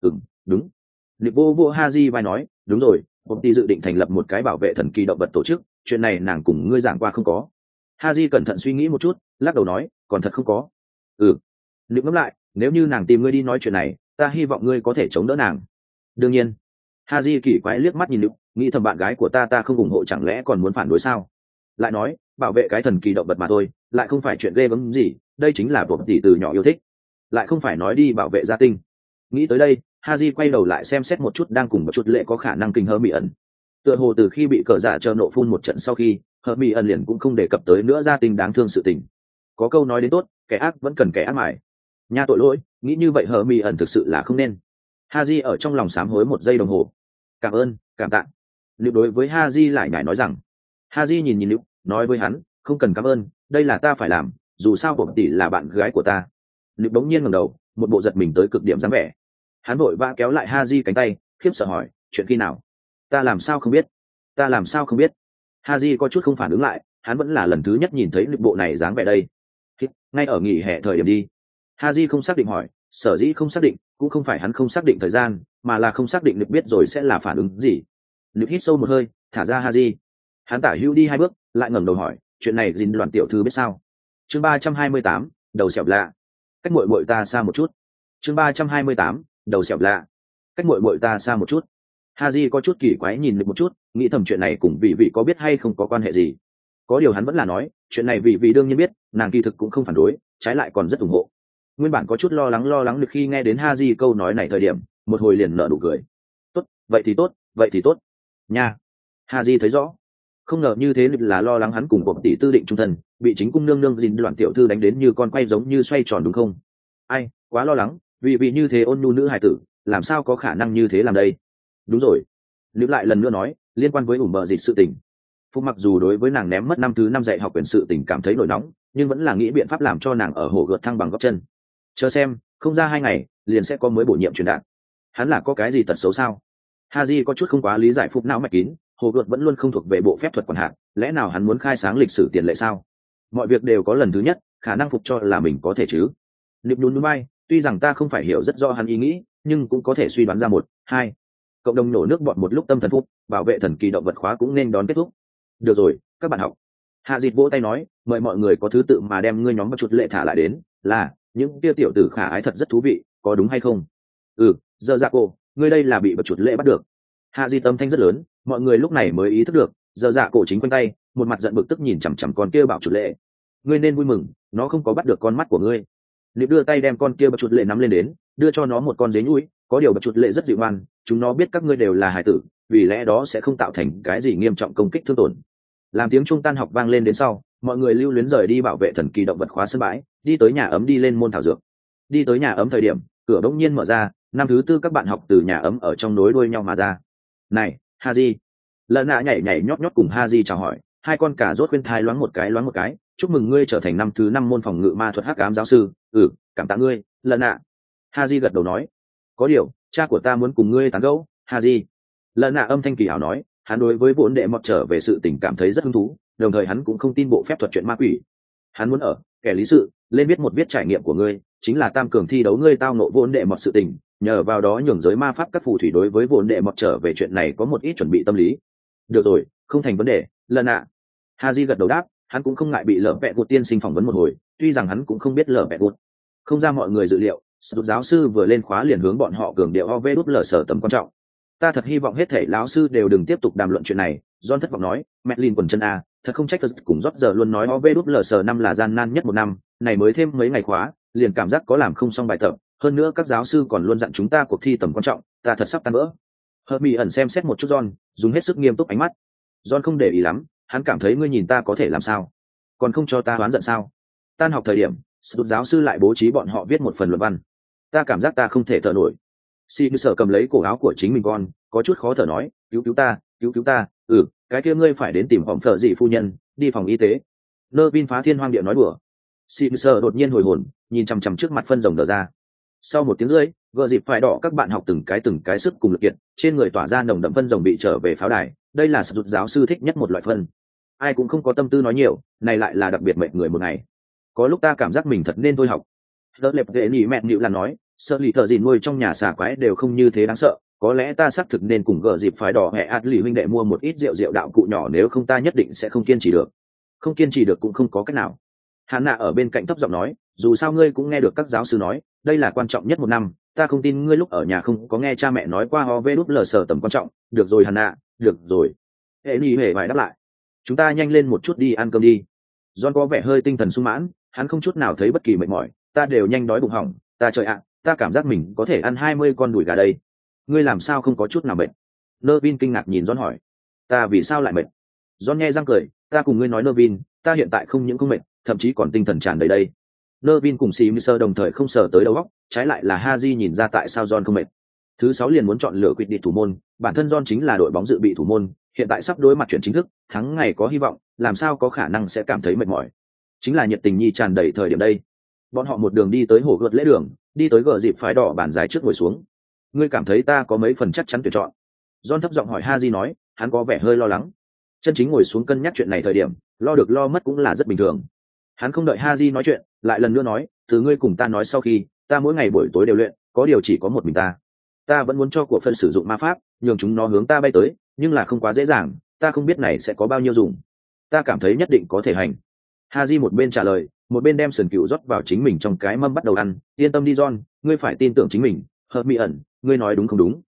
A: đúng. Nịp vô Haji vai nói, đúng rồi, công ty dự định thành lập một cái bảo vệ thần kỳ động vật tổ chức, chuyện này nàng cùng ngươi giảng qua không có. Haji cẩn thận suy nghĩ một chút, lắc đầu nói, còn thật không có. Nịp ngẫm lại, nếu như nàng tìm ngươi đi nói chuyện này, ta hy vọng ngươi có thể chống đỡ nàng. Đương nhiên. Haji kỳ quái liếc mắt nhìn Nịp, nghĩ thầm bạn gái của ta không ủng hộ chẳng lẽ còn muốn phản đối sao? Lại nói, bảo vệ cái thần kỳ động vật mà thôi, lại không phải chuyện ghê gớm gì, đây chính là bộ tỷ từ nhỏ yêu thích, lại không phải nói đi bảo vệ gia tinh. Nghĩ tới đây, Haji quay đầu lại xem xét một chút đang cùng một chút lệ có khả năng kinh hơ mỹ ẩn. Tựa hồ từ khi bị cờ giả chờ nộ phun một trận sau khi, hơ mỹ ẩn liền cũng không đề cập tới nữa gia tình đáng thương sự tình. Có câu nói đến tốt, kẻ ác vẫn cần kẻ ác mải. Nha tội lỗi, nghĩ như vậy hơ mỹ ẩn thực sự là không nên. Haji ở trong lòng sám hối một giây đồng hồ. Cảm ơn, cảm tạ. Liệu đối với Haji lại nhảy nói rằng, Haji nhìn Liệu, nói với hắn, không cần cảm ơn, đây là ta phải làm, dù sao bộ tỷ là bạn gái của ta. Liệu bỗng nhiên ngẩng đầu, một bộ giật mình tới cực điểm dáng vẻ. Hắn vội vã kéo lại Haji cánh tay, khiếp sợ hỏi, chuyện khi nào? Ta làm sao không biết? Ta làm sao không biết? Haji có chút không phản ứng lại, hắn vẫn là lần thứ nhất nhìn thấy bộ này dáng vẻ đây. Ngay ở nghỉ hè thời điểm đi. Haji không xác định hỏi, sở dĩ không xác định, cũng không phải hắn không xác định thời gian, mà là không xác định được biết rồi sẽ là phản ứng gì. Lực hít sâu một hơi, thả ra Haji. Hắn tả hữu đi 2 bước, lại ngẩng đầu hỏi, chuyện này Dinh Loan tiểu thư biết sao? Chương 328, đầu xẻo lạ. Cách muội muội ta xa một chút. Chương 328, đầu xẻo lạ. Cách muội muội ta xa một chút. Haji có chút kỳ quái nhìn Lực một chút, nghĩ thầm chuyện này cùng vị có biết hay không có quan hệ gì. Có điều hắn vẫn là nói, chuyện này vị đương nhiên biết, nàng kỳ thực cũng không phản đối, trái lại còn rất ủng hộ. Nguyên bản có chút lo lắng được khi nghe đến Haji câu nói này thời điểm, một hồi liền nở nụ cười. Tốt, vậy thì tốt. Nha. Haji thấy rõ. Không ngờ như thế là lo lắng hắn cùng bộ tỷ tư định trung thân, bị chính cung nương nương Dinh Loan tiểu thư đánh đến như con quay giống như xoay tròn đúng không? Ai, quá lo lắng, vì như thế ôn nhu nữ hài tử, làm sao có khả năng như thế làm đây? Đúng rồi. Lặp lại lần nữa nói, liên quan với ủng bờ dịch sự tình. Phúc mặc dù đối với nàng ném mất năm thứ 5 dạy học quyền sự tình cảm thấy nổi nóng, nhưng vẫn là nghĩ biện pháp làm cho nàng ở hồ gợt thăng bằng gót chân. Chờ xem, không ra 2 ngày, liền sẽ có mới bổ nhiệm truyền đạt. Hắn là có cái gì tật xấu sao? Haji có chút không quá lý giải Phúc não mạch kín, hồ gợt vẫn luôn không thuộc về bộ phép thuật quản hạt, lẽ nào hắn muốn khai sáng lịch sử tiền lệ sao? Mọi việc đều có lần thứ nhất, khả năng Phục cho là mình có thể chứ? Nịp nhún bay, tuy rằng ta không phải hiểu rất rõ hắn ý nghĩ, nhưng cũng có thể suy đoán ra 1, 2. Cộng đồng nổ nước bọt một lúc tâm thần phúc, bảo vệ thần kỳ động vật khóa cũng nên đón kết thúc. Được rồi, các bạn học. Hạ Dịch vỗ tay nói, mời mọi người có thứ tự mà đem ngươi nhóm một chút lệ thả lại đến, là những tia tiểu tử khả ái thật rất thú vị, có đúng hay không? Giờ dạ cô, ngươi đây là bị bật chuột lệ bắt được. Hạ Dịch âm thanh rất lớn, mọi người lúc này mới ý thức được, giờ dạ cổ chính quanh tay, một mặt giận bực tức nhìn chằm chằm con kia bảo chuột lệ. Ngươi nên vui mừng, nó không có bắt được con mắt của ngươi. Liệp đưa tay đem con kia bật chuột lệ nắm lên đến, đưa cho nó một con dế nhũi, có điều bật chuột lệ rất dịu ngoan, chúng nó biết các ngươi đều là hải tử, vì lẽ đó sẽ không tạo thành cái gì nghiêm trọng công kích thương tổn. Làm tiếng trung tan học vang lên đến sau, mọi người lưu luyến rời đi bảo vệ thần kỳ động vật khóa sân bãi, đi tới nhà ấm đi lên môn thảo dược. Đi tới nhà ấm thời điểm, cửa bỗng nhiên mở ra, năm thứ tư các bạn học từ nhà ấm ở trong nối đuôi nhau mà ra. Này, Haji. Lợn nạ nhảy nhót nhót cùng Haji chào hỏi, hai con cà rốt khuyên thai loáng một cái, chúc mừng ngươi trở thành năm thứ 5 môn phòng ngự ma thuật hắc ám giáo sư. Cảm tạ ngươi, lợn nạ. Haji gật đầu nói, có điều, cha của ta muốn cùng ngươi tán gẫu, Haji. Lợn nạ âm thanh kỳ hảo nói, hắn đối với vốn đệ mọt trở về sự tình cảm thấy rất hứng thú, đồng thời hắn cũng không tin bộ phép thuật chuyện ma quỷ. Hắn muốn ở kẻ lý sự lên viết một viết trải nghiệm của ngươi, chính là tam cường thi đấu ngươi tao nộ vốn đệ mọt sự tình, nhờ vào đó nhường giới ma pháp các phù thủy đối với vốn đệ mọt trở về chuyện này có một ít chuẩn bị tâm lý. Được rồi, không thành vấn đề, lần ạ. Haji gật đầu đáp, hắn cũng không ngại bị lở vẹ gột tiên sinh phỏng vấn một hồi, tuy rằng hắn cũng không biết lở vẹ gột. Không ra mọi người dự liệu, sụt giáo sư vừa lên khóa liền hướng bọn họ cường điệu OV sở tầm quan trọng. Ta thật hy vọng hết thể lão sư đều đừng tiếp tục đàm luận chuyện này. John thất vọng nói, Madeline quần chân a, thật không trách thật cùng rót giờ luôn nói OV là gian nan nhất một năm, này mới thêm mấy ngày khóa, liền cảm giác có làm không xong bài tập. Hơn nữa các giáo sư còn luôn dặn chúng ta cuộc thi tầm quan trọng, ta thật sắp tan vỡ. Hermione ẩn xem xét một chút John, dùng hết sức nghiêm túc ánh mắt. John không để ý lắm, hắn cảm thấy ngươi nhìn ta có thể làm sao? Còn không cho ta đoán giận sao? Tan học thời điểm, sụt giáo sư lại bố trí bọn họ viết một phần luận văn. Ta cảm giác ta không thể thở nổi. Si Sở cầm lấy cổ áo của chính mình con, có chút khó thở nói, cứu ta, cái kia ngươi phải đến tìm phòng thợ dị phu nhân, đi phòng y tế. Nơ Vin phá thiên hoang địa nói đùa. Si Sở đột nhiên hồi hồn, nhìn chằm chằm trước mặt phân rồng đờ ra. Sau một tiếng rưỡi, gợ dịp phải đỏ các bạn học từng cái sức cùng lực kiện, trên người tỏa ra nồng đậm phân rồng bị trở về pháo đài. Đây là sụt giáo sư thích nhất một loại phân. Ai cũng không có tâm tư nói nhiều, này lại là đặc biệt mệt người một ngày. Có lúc ta cảm giác mình thật nên thôi học. Đỡ lệp vệ nhị mẹ nhịu là nói, sợ lì thợ gì nuôi trong nhà xà quái đều không như thế đáng sợ, có lẽ ta xác thực nên cùng gợ dịp phải đỏ hẹ ạt lì huynh đệ mua một ít rượu đạo cụ nhỏ, nếu không ta nhất định sẽ không kiên trì được. Không kiên trì được cũng không có cách nào. Hàn nạ ở bên cạnh thấp giọng nói, dù sao ngươi cũng nghe được các giáo sư nói, đây là quan trọng nhất một năm, ta không tin ngươi lúc ở nhà không có nghe cha mẹ nói qua OV tầm quan trọng. Được rồi Hàn nạ, được rồi. Hệ nhi hề phải đáp lại, chúng ta nhanh lên một chút đi ăn cơm đi. John có vẻ hơi tinh thần sung mãn, hắn không chút nào thấy bất kỳ mệt mỏi, ta đều nhanh đói bụng hỏng, ta trời ạ, ta cảm giác mình có thể ăn 20 con đùi gà đây. Ngươi làm sao không có chút nào mệt? Nervin kinh ngạc nhìn John hỏi. Ta vì sao lại mệt? John nghe răng cười, ta cùng ngươi nói Nervin, ta hiện tại không những không mệt, thậm chí còn tinh thần tràn đầy đây. Nervin cùng Simser đồng thời không sờ tới đầu óc, trái lại là Haji nhìn ra tại sao John không mệt. Thứ 6 liền muốn chọn lựa quyết định thủ môn, bản thân John chính là đội bóng dự bị thủ môn, hiện tại sắp đối mặt chuyện chính thức, thắng ngày có hy vọng, làm sao có khả năng sẽ cảm thấy mệt mỏi. Chính là nhiệt tình nhi tràn đầy thời điểm đây. Bọn họ một đường đi tới hồ gợt lễ đường, đi tới gờ dịp phái đỏ bàn dài trước ngồi xuống. Ngươi cảm thấy ta có mấy phần chắc chắn tuyển chọn? John thấp giọng hỏi Haji nói, hắn có vẻ hơi lo lắng. Chân chính ngồi xuống cân nhắc chuyện này thời điểm, lo được lo mất cũng là rất bình thường. Hắn không đợi Haji nói chuyện, lại lần nữa nói, từ ngươi cùng ta nói sau khi, ta mỗi ngày buổi tối đều luyện, có điều chỉ có một mình ta. Ta vẫn muốn cho của phân sử dụng ma pháp, nhường chúng nó hướng ta bay tới, nhưng là không quá dễ dàng, ta không biết này sẽ có bao nhiêu dùng. Ta cảm thấy nhất định có thể hành. Haji một bên trả lời, một bên đem sườn cừu rót vào chính mình trong cái mâm bắt đầu ăn. Yên tâm đi John, ngươi phải tin tưởng chính mình. Hợp mỹ ẩn, ngươi nói đúng không đúng?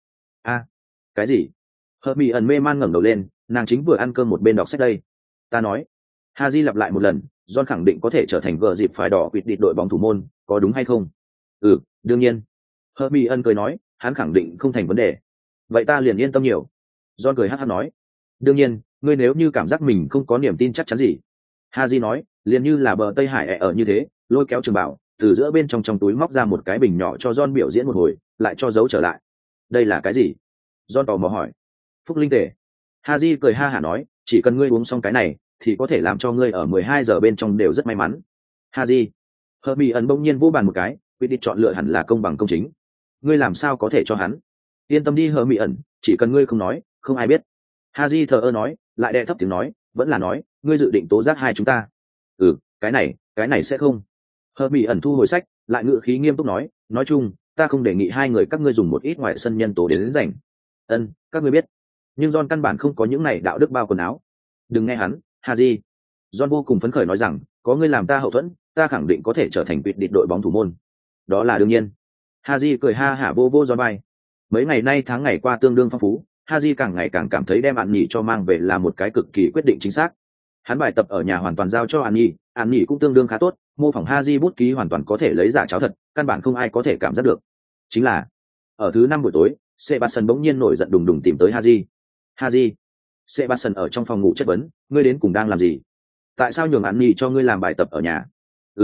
A: Cái gì? Hợp mỹ ẩn mê man ngẩng đầu lên, nàng chính vừa ăn cơm một bên đọc sách đây. Ta nói. Haji lặp lại một lần, John khẳng định có thể trở thành vợ dịp phải đỏ quyết định đội bóng thủ môn, có đúng hay không? Ừ, đương nhiên. Hợp mỹ ẩn cười nói, hắn khẳng định không thành vấn đề. Vậy ta liền yên tâm nhiều. John cười hắt hắt nói. Đương nhiên, ngươi nếu như cảm giác mình không có niềm tin chắc chắn gì. Haji nói, liền như là bờ Tây Hải ở như thế, lôi kéo Trường Bảo, từ giữa bên trong túi móc ra một cái bình nhỏ cho John biểu diễn một hồi, lại cho giấu trở lại. Đây là cái gì? John tò mò hỏi. Phúc linh tể. Haji cười ha hả nói, chỉ cần ngươi uống xong cái này, thì có thể làm cho ngươi ở 12 giờ bên trong đều rất may mắn. Haji. Herbie ẩn bỗng nhiên vô bàn một cái, quyết định chọn lựa hẳn là công bằng công chính. Ngươi làm sao có thể cho hắn? Yên tâm đi Herbie ẩn, chỉ cần ngươi không nói, không ai biết. Haji thờ ơ nói, lại đè thấp tiếng nói, vẫn là nói, ngươi dự định tố giác hai chúng ta. Ừ, cái này sẽ không. Herbie ẩn thu hồi sách, lại ngữ khí nghiêm túc nói chung, ta không đề nghị hai người các ngươi dùng một ít ngoại sân nhân tố đến rảnh. Các ngươi biết. Nhưng John căn bản không có những này đạo đức bao quần áo. Đừng nghe hắn, Haji. John vô cùng phấn khởi nói rằng, có ngươi làm ta hậu thuẫn, ta khẳng định có thể trở thành quyết định đội bóng thủ môn. Đó là đương nhiên. Haji cười ha hả vô John vai. Mấy ngày nay tháng ngày qua tương đương phong phú, Haji càng ngày càng cảm thấy đem An Nhỉ cho mang về là một cái cực kỳ quyết định chính xác. Hắn bài tập ở nhà hoàn toàn giao cho An Nhỉ cũng tương đương khá tốt, mô phỏng Haji bút ký hoàn toàn có thể lấy giả cháo thật, căn bản không ai có thể cảm giác được. Chính là, ở thứ 5 buổi tối, Sebastian bỗng nhiên nổi giận đùng đùng tìm tới Haji. Sebastian ở trong phòng ngủ chất vấn, ngươi đến cùng đang làm gì? Tại sao nhường An Nhỉ cho ngươi làm bài tập ở nhà?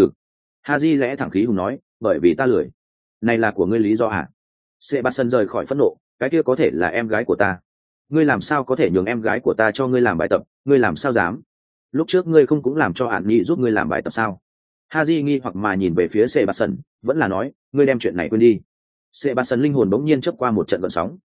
A: Haji lẽ thẳng khí hùng nói, bởi vì ta lười. Này là của ngươi lý do hả? Sebastian rời khỏi phẫn nộ, cái kia có thể là em gái của ta. Ngươi làm sao có thể nhường em gái của ta cho ngươi làm bài tập, ngươi làm sao dám? Lúc trước ngươi không cũng làm cho An Nhỉ giúp ngươi làm bài tập sao? Haji nghi hoặc mà nhìn về phía Sebastian, vẫn là nói, ngươi đem chuyện này quên đi. Sebastian linh hồn bỗng nhiên chớp qua một trận gợn sóng.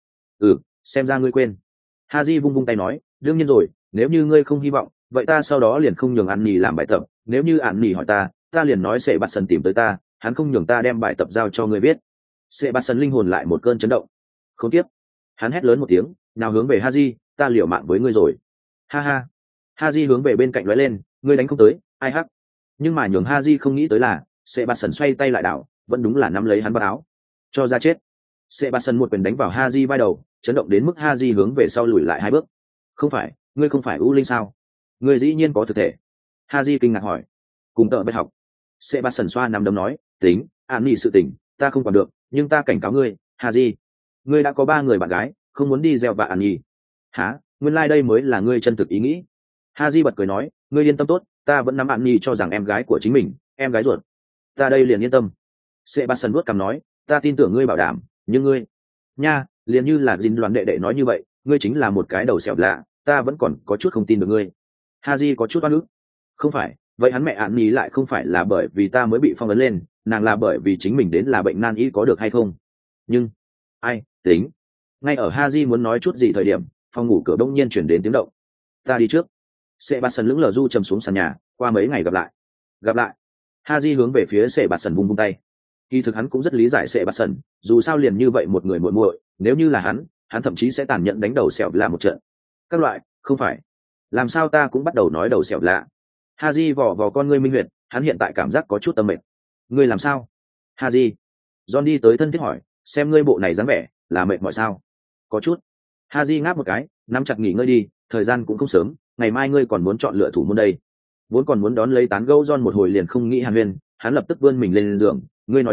A: Xem ra ngươi quên. Haji vung vung tay nói, đương nhiên rồi, nếu như ngươi không hy vọng, vậy ta sau đó liền không nhường An Nhỉ làm bài tập, nếu như An Nhỉ hỏi ta liền nói Sebastian tìm tới ta, hắn không nhường ta đem bài tập giao cho ngươi biết. Sebastian linh hồn lại một cơn chấn động. Không tiếp. Hắn hét lớn một tiếng, nào hướng về Haji, ta liều mạng với ngươi rồi. Ha ha. Haji hướng về bên cạnh lóe lên, ngươi đánh không tới, ai hắc. Nhưng mà nhường Haji không nghĩ tới là, Sebastian xoay tay lại đảo, vẫn đúng là nắm lấy hắn vào áo. Cho ra chết. Sebastian một quyền đánh vào Haji vai đầu, chấn động đến mức Haji hướng về sau lùi lại 2 bước. Không phải, ngươi không phải U Linh sao? Ngươi dĩ nhiên có thực thể. Haji kinh ngạc hỏi. Cùng tợ bạch học. Sebastian xoa nắm đấm nói, tính, An Nhỉ sự tình, ta không quản được, nhưng ta cảnh cáo ngươi, Haji. Ngươi đã có 3 người bạn gái, không muốn đi gieo vạ An Nhỉ. Hả? Nguyên lai đây mới là ngươi chân thực ý nghĩ. Haji bật cười nói, ngươi yên tâm tốt, ta vẫn nắm An Nhỉ cho rằng em gái của chính mình, em gái ruột. Ta đây liền yên tâm. Sebastian vuốt cằm nói, ta tin tưởng ngươi bảo đảm, nhưng ngươi, nha, liền như là Jin Loan đệ đệ nói như vậy, ngươi chính là một cái đầu sẹo lạ, ta vẫn còn có chút không tin được ngươi. Haji có chút oan ức. Không phải, vậy hắn mẹ An Nhỉ lại không phải là bởi vì ta mới bị phong ấn lên, nàng là bởi vì chính mình đến là bệnh nan y có được hay không? Nhưng, ai, tính. Ngay ở Haji muốn nói chút gì thời điểm, phòng ngủ cửa đông nhiên chuyển đến tiếng động. Ta đi trước. Sebastian lững lờ du trầm xuống sàn nhà, qua mấy ngày gặp lại. Gặp lại. Haji hướng về phía Sebastian vung vung tay. Kỳ thực hắn cũng rất lý giải Sebastian, dù sao liền như vậy một người muội muội, nếu như là hắn thậm chí sẽ tàn nhẫn đánh đầu sẹo là một trận. Các loại, không phải. Làm sao ta cũng bắt đầu nói đầu sẹo lạ. Haji vò vò con ngươi minh huyệt, hắn hiện tại cảm giác có chút tâm mệt. Ngươi làm sao? Haji. John đi tới thân thiết hỏi, xem ngươi bộ này dáng vẻ, là mệt mỏi sao? Có chút. Haji ngáp một cái, nắm chặt nghỉ ngơi đi, thời gian cũng không sớm, ngày mai ngươi còn muốn chọn lựa thủ môn đây. Vốn còn muốn đón lấy tán gẫu John một hồi liền không nghĩ Hàn Huyên, hắn lập tức vươn mình lên giường, ngươi nói đúng,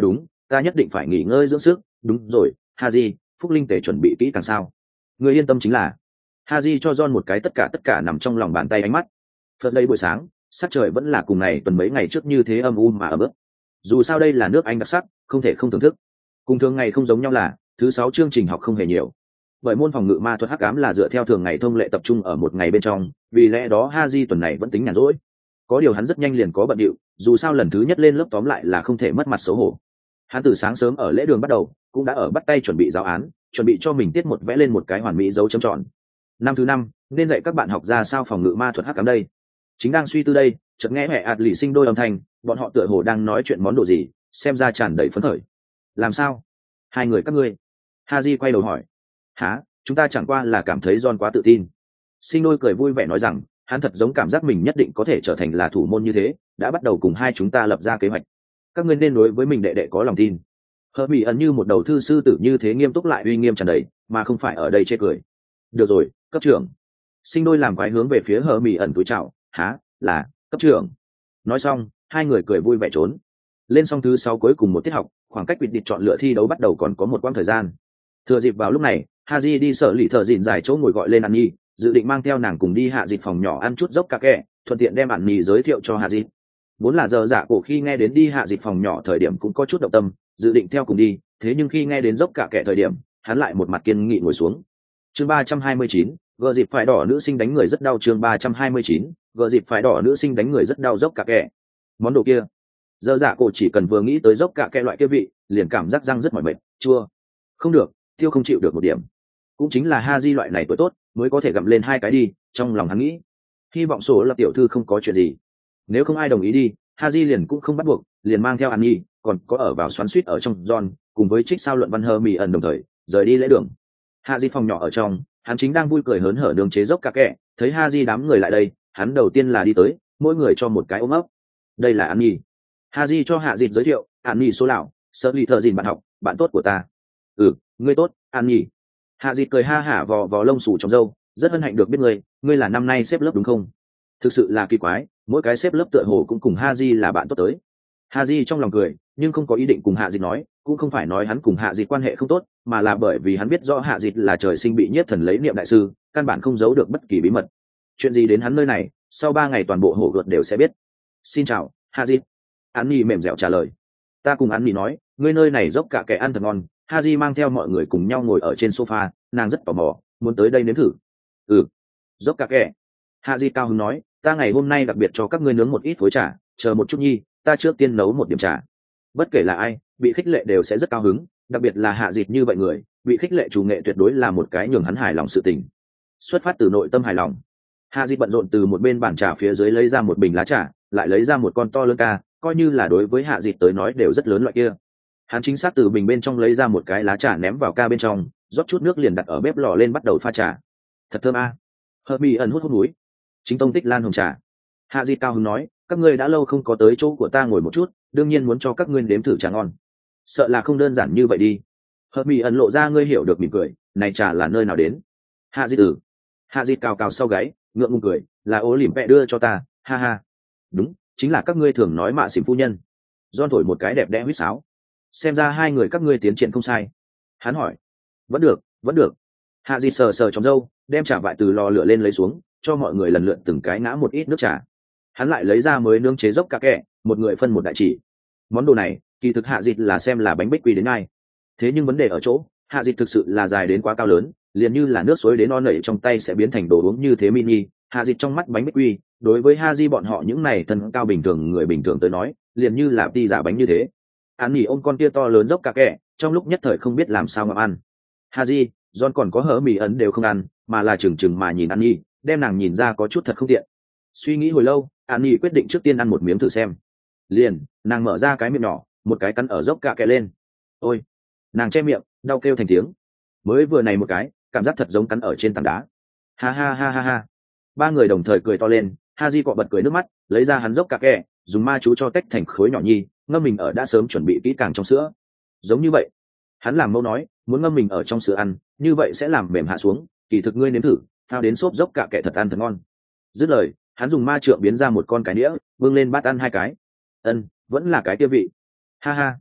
A: ta nhất định phải nghỉ ngơi dưỡng sức. Đúng rồi, Haji, phúc linh tể chuẩn bị kỹ càng sao? Người yên tâm chính là. Haji cho John một cái tất cả nằm trong lòng bàn tay ánh mắt. Phật lấy buổi sáng, sắc trời vẫn là cùng này tuần mấy ngày trước như thế âm u mà ấm ức. Dù sao đây là nước Anh đặc sắc, không thể không thưởng thức. Cùng thường ngày không giống nhau là, thứ 6 chương trình học không hề nhiều. Bởi môn phòng ngự ma thuật hắc ám là dựa theo thường ngày thông lệ tập trung ở một ngày bên trong, vì lẽ đó Haji tuần này vẫn tính nhàn rỗi. Có điều hắn rất nhanh liền có bận điệu, dù sao lần thứ nhất lên lớp tóm lại là không thể mất mặt xấu hổ. Hắn từ sáng sớm ở lễ đường bắt đầu, cũng đã ở bắt tay chuẩn bị giáo án, chuẩn bị cho mình tiết một vẽ lên một cái hoàn mỹ dấu chấm tròn. Năm thứ 5, nên dạy các bạn học ra sao phòng ngự ma thuật hắc ám đây. Chính đang suy tư đây, chợt nghe mẹ ạt lì sinh đôi âm thanh, bọn họ tựa hồ đang nói chuyện món đồ gì, xem ra tràn đầy phấn khởi. Làm sao? Hai người các ngươi? Haji quay đầu hỏi. Hả, chúng ta chẳng qua là cảm thấy John quá tự tin. Sinh đôi cười vui vẻ nói rằng, hắn thật giống cảm giác mình nhất định có thể trở thành là thủ môn như thế, đã bắt đầu cùng hai chúng ta lập ra kế hoạch. Các ngươi nên đối với mình đệ đệ có lòng tin. Hờ Mỹ ẩn như một đầu thư sư tử như thế nghiêm túc lại uy nghiêm tràn đầy, mà không phải ở đây chê cười. Được rồi, cấp trưởng. Sinh đôi làm quái hướng về phía Hờ Mỹ ẩn túi chào, há, là cấp trưởng. Nói xong, hai người cười vui vẻ trốn. Lên xong thứ 6 cuối cùng một tiết học, khoảng cách quyết định chọn lựa thi đấu bắt đầu còn có một quãng thời gian. Thừa dịp vào lúc này, Haji đi sở lì thợ dịn dài chỗ ngồi gọi lên An Nhi, dự định mang theo nàng cùng đi hạ dịch phòng nhỏ ăn chút dốc cà kẹ, thuận tiện đem An Nhi giới thiệu cho Haji. Vốn là giờ dạ cổ khi nghe đến đi hạ dịch phòng nhỏ thời điểm cũng có chút động tâm, dự định theo cùng đi, thế nhưng khi nghe đến dốc cà kẹ thời điểm, hắn lại một mặt kiên nghị ngồi xuống. Chương 329, gờ dịp phải đỏ nữ sinh đánh người rất đau. Chương 329, gờ dịp phải đỏ nữ sinh đánh người rất đau. Dốc cà kẹ, món đồ kia. Giờ dạ cổ chỉ cần vừa nghĩ tới dốc cà kẹ loại kia vị, liền cảm giác răng rất mỏi mệt, chua. Không được, tiêu không chịu được một điểm. Cũng chính là Haji loại này tuổi tốt mới có thể gặm lên hai cái đi, trong lòng hắn nghĩ. Hy vọng số là tiểu thư không có chuyện gì. Nếu không ai đồng ý đi, Haji liền cũng không bắt buộc, liền mang theo An Nhi, còn có ở vào xoắn suýt ở trong John, cùng với trích sao luận văn hơ mì ẩn đồng thời rời đi lễ đường. Haji phòng nhỏ ở trong, hắn chính đang vui cười hớn hở đường chế dốc cà kẹ, thấy Haji đám người lại đây, hắn đầu tiên là đi tới, mỗi người cho một cái ôm ấp. Đây là An Nhi. Haji cho Hạ Dịch giới thiệu, An Nhi số lão, sợ lì thợ dìn bạn học, bạn tốt của ta. Ừ, ngươi tốt, An Nhi. Hạ Dịch cười ha hả vò vò lông xù trong râu, rất hân hạnh được biết ngươi là năm nay xếp lớp đúng không? Thực sự là kỳ quái, mỗi cái xếp lớp tựa hồ cũng cùng Haji là bạn tốt tới. Haji trong lòng cười, nhưng không có ý định cùng Hạ Dịch nói, cũng không phải nói hắn cùng Hạ Dịch quan hệ không tốt, mà là bởi vì hắn biết rõ Hạ Dịch là trời sinh bị nhiếp thần lấy niệm đại sư, căn bản không giấu được bất kỳ bí mật. Chuyện gì đến hắn nơi này, sau 3 ngày toàn bộ hổ gợt đều sẽ biết. Xin chào, Hạ Dịch. An Nhi mềm dẻo trả lời. Ta cùng An Nhi nói, ngươi nơi này dốc cả kẻ ăn thật ngon. Haji mang theo mọi người cùng nhau ngồi ở trên sofa, nàng rất tò mò, muốn tới đây nếm thử. Ừ, dốc cả kẻ. Haji cao hứng nói, ta ngày hôm nay đặc biệt cho các ngươi nướng một ít phối trà, chờ một chút nhi, ta trước tiên nấu một điểm trà. Bất kể là ai, bị khích lệ đều sẽ rất cao hứng, đặc biệt là Hạ Dịch như vậy người, bị khích lệ chủ nghệ tuyệt đối là một cái nhường hắn hài lòng sự tình. Xuất phát từ nội tâm hài lòng, Hạ Dịch bận rộn từ một bên bàn trà phía dưới lấy ra một bình lá trà, lại lấy ra một con to lớn ca, coi như là đối với Hạ Dịch tới nói đều rất lớn loại kia. Hắn chính xác từ bình bên trong lấy ra một cái lá trà ném vào ca bên trong, rót chút nước liền đặt ở bếp lò lên bắt đầu pha trà. Thật thơm a. Hợp Mỹ ẩn hút núi. Chính tông tích lan hồng trà. Hạ Dịch cao hứng nói, các ngươi đã lâu không có tới chỗ của ta ngồi một chút, đương nhiên muốn cho các ngươi nếm thử trà ngon. Sợ là không đơn giản như vậy đi. Hợp Mỹ ẩn lộ ra ngươi hiểu được mỉm cười, này trà là nơi nào đến? Hạ Dịch Hạ Dịch cào cào sau gáy, ngượng ngùng cười, là ố lỉm vẹ đưa cho ta, ha ha. Đúng, chính là các ngươi thường nói mạ xỉm phu nhân. Don thổi một cái đẹp đẽ huýt sáo. Xem ra hai người các ngươi tiến triển không sai. Hắn hỏi. Vẫn được, vẫn được. Hạ Dịch sờ sờ trong râu, đem trà vại từ lò lửa lên lấy xuống, cho mọi người lần lượt từng cái ngã một ít nước trà. Hắn lại lấy ra mới nướng chế dốc cà kẹ, một người phân một đại chỉ. Món đồ này, kỳ thực Hạ Dịch là xem là bánh bích quy đến ngay. Thế nhưng vấn đề ở chỗ, Hạ Dịch thực sự là dài đến quá cao lớn, liền như là nước suối đến non nảy trong tay sẽ biến thành đồ uống như thế mini. Hạ Dịch trong mắt bánh bích quy, đối với Haji bọn họ những này thân cao bình thường người bình thường tới nói, liền như là đi giả bánh như thế. An Nhi ôm con tia to lớn dốc cà kẹ, trong lúc nhất thời không biết làm sao mà ăn. Haji, John còn có hở mì ấn đều không ăn, mà là chừng chừng mà nhìn An Nhi, đem nàng nhìn ra có chút thật không tiện. Suy nghĩ hồi lâu, An Nhi quyết định trước tiên ăn một miếng thử xem. Liền, nàng mở ra cái miệng nhỏ, một cái cắn ở dốc cà kẹ lên. Ôi, nàng che miệng, đau kêu thành tiếng. Mới vừa này một cái, cảm giác thật giống cắn ở trên tảng đá. Ha ha ha ha ha. Ba người đồng thời cười to lên. Haji cọ bật cười nước mắt, lấy ra hắn dốc cà kẹ, dùng ma chú cho tách thành khối nhỏ nhi, ngâm mình ở đã sớm chuẩn bị kỹ càng trong sữa. Giống như vậy, hắn làm mâu nói, muốn ngâm mình ở trong sữa ăn, như vậy sẽ làm mềm hạ xuống. Kỳ thực ngươi nếm thử, phao đến xốp dốc cà kẹ thật ăn thật ngon. Dứt lời, hắn dùng ma trượng biến ra một con cái đĩa, bưng lên bát ăn hai cái. Vẫn là cái kia vị. Ha ha.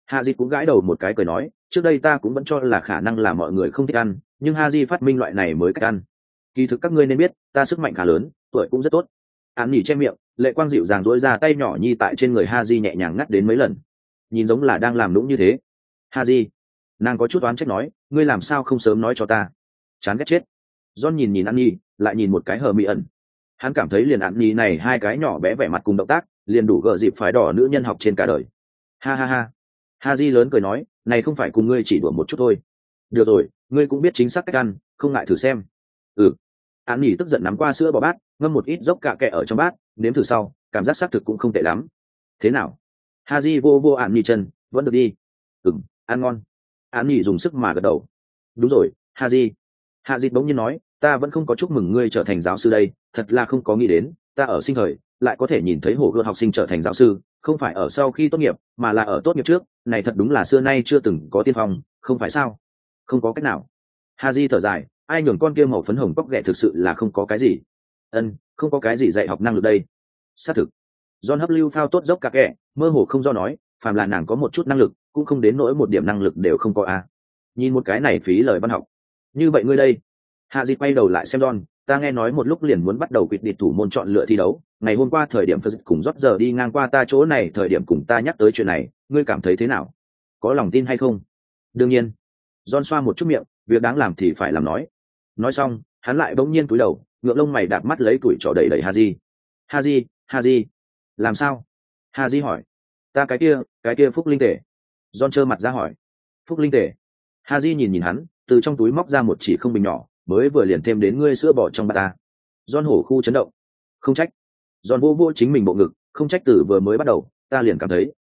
A: Haji cũng gãi đầu một cái cười nói, trước đây ta cũng vẫn cho là khả năng là mọi người không thích ăn, nhưng Haji phát minh loại này mới cách ăn. Kỳ thực các ngươi nên biết, ta sức mạnh khá lớn, tuổi cũng rất tốt. Án nhỉ che miệng, lệ quang dịu dàng duỗi ra tay nhỏ nhi tại trên người Haji nhẹ nhàng ngắt đến mấy lần, nhìn giống là đang làm nũng như thế. Haji, nàng có chút oán trách nói, ngươi làm sao không sớm nói cho ta? Chán ghét chết. John nhìn nhìn An Nhi, lại nhìn một cái hờ mỹ ẩn. Hắn cảm thấy liền An Nhi này hai cái nhỏ bé vẻ mặt cùng động tác, liền đủ gợ dịp phải đỏ nữ nhân học trên cả đời. Ha ha ha. Haji lớn cười nói, này không phải cùng ngươi chỉ đùa một chút thôi. Được rồi, ngươi cũng biết chính xác cách ăn, không ngại thử xem. Ừ. An Nhi tức giận nắm qua sữa bò bát, ngâm một ít dốc cạ kẹ ở trong bát, nếm thử sau, cảm giác xác thực cũng không tệ lắm. Thế nào? Haji vô vô An Nhi chân, vẫn được đi. Ừm, ăn ngon. An Nhi dùng sức mà gật đầu. Đúng rồi, Haji. Haji bỗng nhiên nói, ta vẫn không có chúc mừng ngươi trở thành giáo sư đây, thật là không có nghĩ đến, ta ở sinh thời lại có thể nhìn thấy hồ gươm học sinh trở thành giáo sư, không phải ở sau khi tốt nghiệp, mà là ở tốt nghiệp trước, này thật đúng là xưa nay chưa từng có tiên phong, không phải sao? Không có cách nào. Haji thở dài, ai nhường con kia màu phấn hồng tóc ghẻ thực sự là không có cái gì. Không có cái gì dạy học năng lực đây. Xác thực. John hấp lưu phao tốt dốc cả kẻ, mơ hồ không do nói, phàm là nàng có một chút năng lực, cũng không đến nỗi một điểm năng lực đều không có a. Nhìn một cái này phí lời văn học. Như vậy ngươi đây? Haji quay đầu lại xem John, ta nghe nói một lúc liền muốn bắt đầu quyết định thủ môn chọn lựa thi đấu. Ngày hôm qua thời điểm Phật cùng rót giờ đi ngang qua ta chỗ này, thời điểm cùng ta nhắc tới chuyện này, ngươi cảm thấy thế nào? Có lòng tin hay không? Đương nhiên. John xoa một chút miệng, việc đáng làm thì phải làm nói. Nói xong, hắn lại bỗng nhiên cúi đầu, ngượng lông mày đạp mắt lấy tuổi trò đẩy Haji. Haji, làm sao? Haji hỏi. Ta cái kia phúc linh tể. John trơ mặt ra hỏi. Phúc linh tể. Haji nhìn nhìn hắn, từ trong túi móc ra một chỉ không bình nhỏ, mới vừa liền thêm đến ngươi sữa bò trong bát ta. John hổ khu chấn động. Không trách. John vô vô chính mình bộ ngực, không trách từ vừa mới bắt đầu, ta liền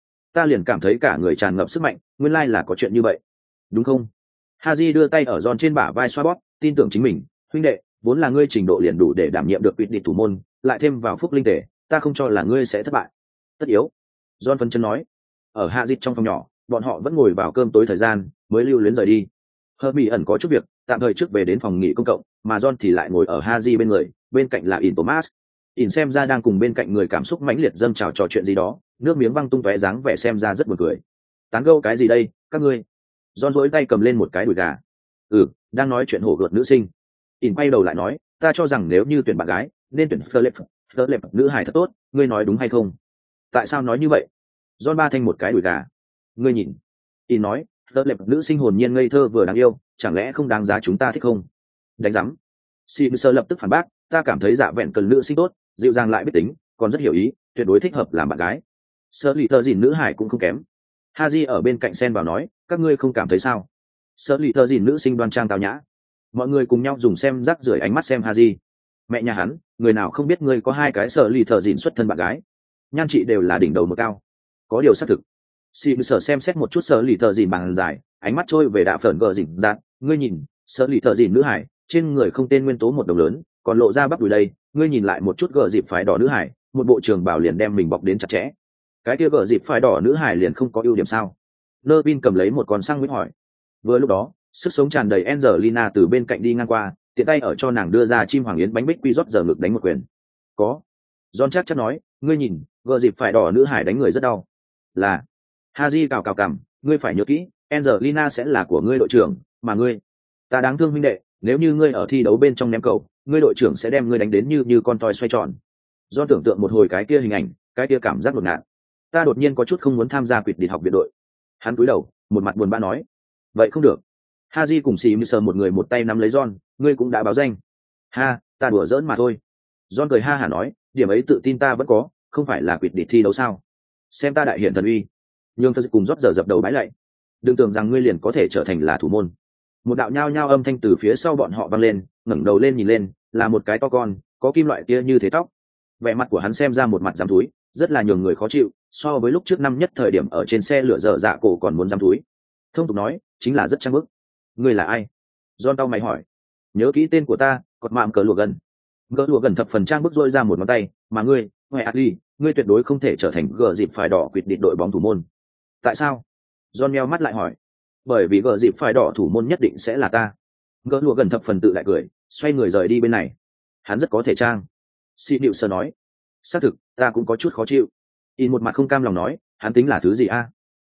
A: cảm thấy cả người tràn ngập sức mạnh, nguyên lai là có chuyện như vậy. Đúng không? Haji đưa tay ở John trên bả vai xoa bóp, tin tưởng chính mình, huynh đệ, vốn là ngươi trình độ liền đủ để đảm nhiệm được quyết định thủ môn, lại thêm vào phúc linh tể, ta không cho là ngươi sẽ thất bại. Tất yếu. John phấn chấn nói. Ở Haji trong phòng nhỏ, bọn họ vẫn ngồi vào cơm tối thời gian, mới lưu luyến rời đi. Hermione ẩn có chút việc, tạm thời trước về đến phòng nghỉ công cộng, mà John thì lại ngồi ở Haji bên người, bên cạnh là Thomas. Xem ra đang cùng bên cạnh người cảm xúc mãnh liệt dâng trào trò chuyện gì đó, nước miếng văng tung tóe dáng vẻ xem ra rất buồn cười. Tán gẫu cái gì đây, các ngươi? John duỗi tay cầm lên một cái đùi gà. Đang nói chuyện hổ gợt nữ sinh. Quay đầu lại nói, ta cho rằng nếu như tuyển bạn gái, nên tuyển Philip, nữ hài thật tốt, ngươi nói đúng hay không? Tại sao nói như vậy? John ba thanh một cái đùi gà. Ngươi nhìn. Nói, Philip nữ sinh hồn nhiên ngây thơ vừa đáng yêu, chẳng lẽ không đáng giá chúng ta thích không? Đánh rắm. Simpson lập tức phản bác, ta cảm thấy dạ vẹn cần nữ sinh tốt, dịu dàng lại biết tính, còn rất hiểu ý, tuyệt đối thích hợp làm bạn gái. Sơ lì thợ dìn nữ hải cũng không kém. Haji ở bên cạnh xen vào nói, các ngươi không cảm thấy sao? Sơ lì thợ dìn nữ sinh đoan trang tao nhã. Mọi người cùng nhau dùng xem rắc rưởi ánh mắt xem Haji. Mẹ nhà hắn, người nào không biết ngươi có hai cái sơ lì thợ dìn xuất thân bạn gái? Nhan chị đều là đỉnh đầu một cao. Có điều xác thực. Simpson xem xét một chút sơ lì thợ dìn bằng dài, ánh mắt trôi về đạ phởn gờ dìn dạt, ngươi nhìn, sơ lì thợ dìn nữ hải, trên người không tên nguyên tố một đồng lớn, còn lộ ra bắp đùi đây, ngươi nhìn lại một chút gờ dịp phải đỏ nữ hải, một bộ trường bảo liền đem mình bọc đến chặt chẽ. Cái kia gờ dịp phải đỏ nữ hải liền không có ưu điểm sao? Nervin cầm lấy một con sang nguyễn hỏi. Vừa lúc đó, sức sống tràn đầy Angelina từ bên cạnh đi ngang qua, tiện tay ở cho nàng đưa ra chim hoàng yến bánh bích quy rót giờ ngực đánh một quyền. Có. John chắc chắn nói, ngươi nhìn, gờ dịp phải đỏ nữ hải đánh người rất đau. Là. Haji cào cằm, ngươi phải nhớ kỹ, Angelina sẽ là của ngươi đội trưởng, mà ngươi, ta đáng thương huynh đệ, nếu như ngươi ở thi đấu bên trong ném cầu, ngươi đội trưởng sẽ đem ngươi đánh đến như con toy xoay tròn. Do tưởng tượng một hồi cái kia hình ảnh, cái kia cảm giác đột ngạt, ta đột nhiên có chút không muốn tham gia quyết định học biệt đội. Hắn cúi đầu, một mặt buồn bã nói, vậy không được. Haji cùng xì sờ một người một tay nắm lấy John, ngươi cũng đã báo danh. Ha, ta đùa giỡn mà thôi. John cười ha hả nói, điểm ấy tự tin ta vẫn có, không phải là quyết định thi đấu sao? Xem ta đại hiện thần uy. Nhưng Phật cùng rót giờ dập đầu bái lạy. Đừng tưởng rằng ngươi liền có thể trở thành là thủ môn. Một đạo nhao nhao âm thanh từ phía sau bọn họ vang lên, ngẩng đầu lên nhìn lên, là một cái to con, có kim loại kia như thế tóc. Vẻ mặt của hắn xem ra một mặt dám túi, rất là nhường người khó chịu, so với lúc trước năm nhất thời điểm ở trên xe lửa dở dạ cổ còn muốn dám túi. Thông tục nói, chính là rất trang bức. Ngươi là ai? John tao mày hỏi. Nhớ kỹ tên của ta, cọt mạm cờ lùa gần. Cờ lùa gần thập phần trang bức rôi ra một ngón tay, mà ngươi, Hoài Atli, ngươi tuyệt đối không thể trở thành gờ dịp phải đỏ quyết định đội bóng thủ môn. Tại sao? John nheo mắt lại hỏi. Bởi vì gờ dịp phải đỏ thủ môn nhất định sẽ là ta. Gỡ lụa gần thập phần tự lại cười, xoay người rời đi bên này. Hắn rất có thể trang. Si Điệu Sơ nói. Xác thực, ta cũng có chút khó chịu. Một mặt không cam lòng nói, hắn tính là thứ gì a?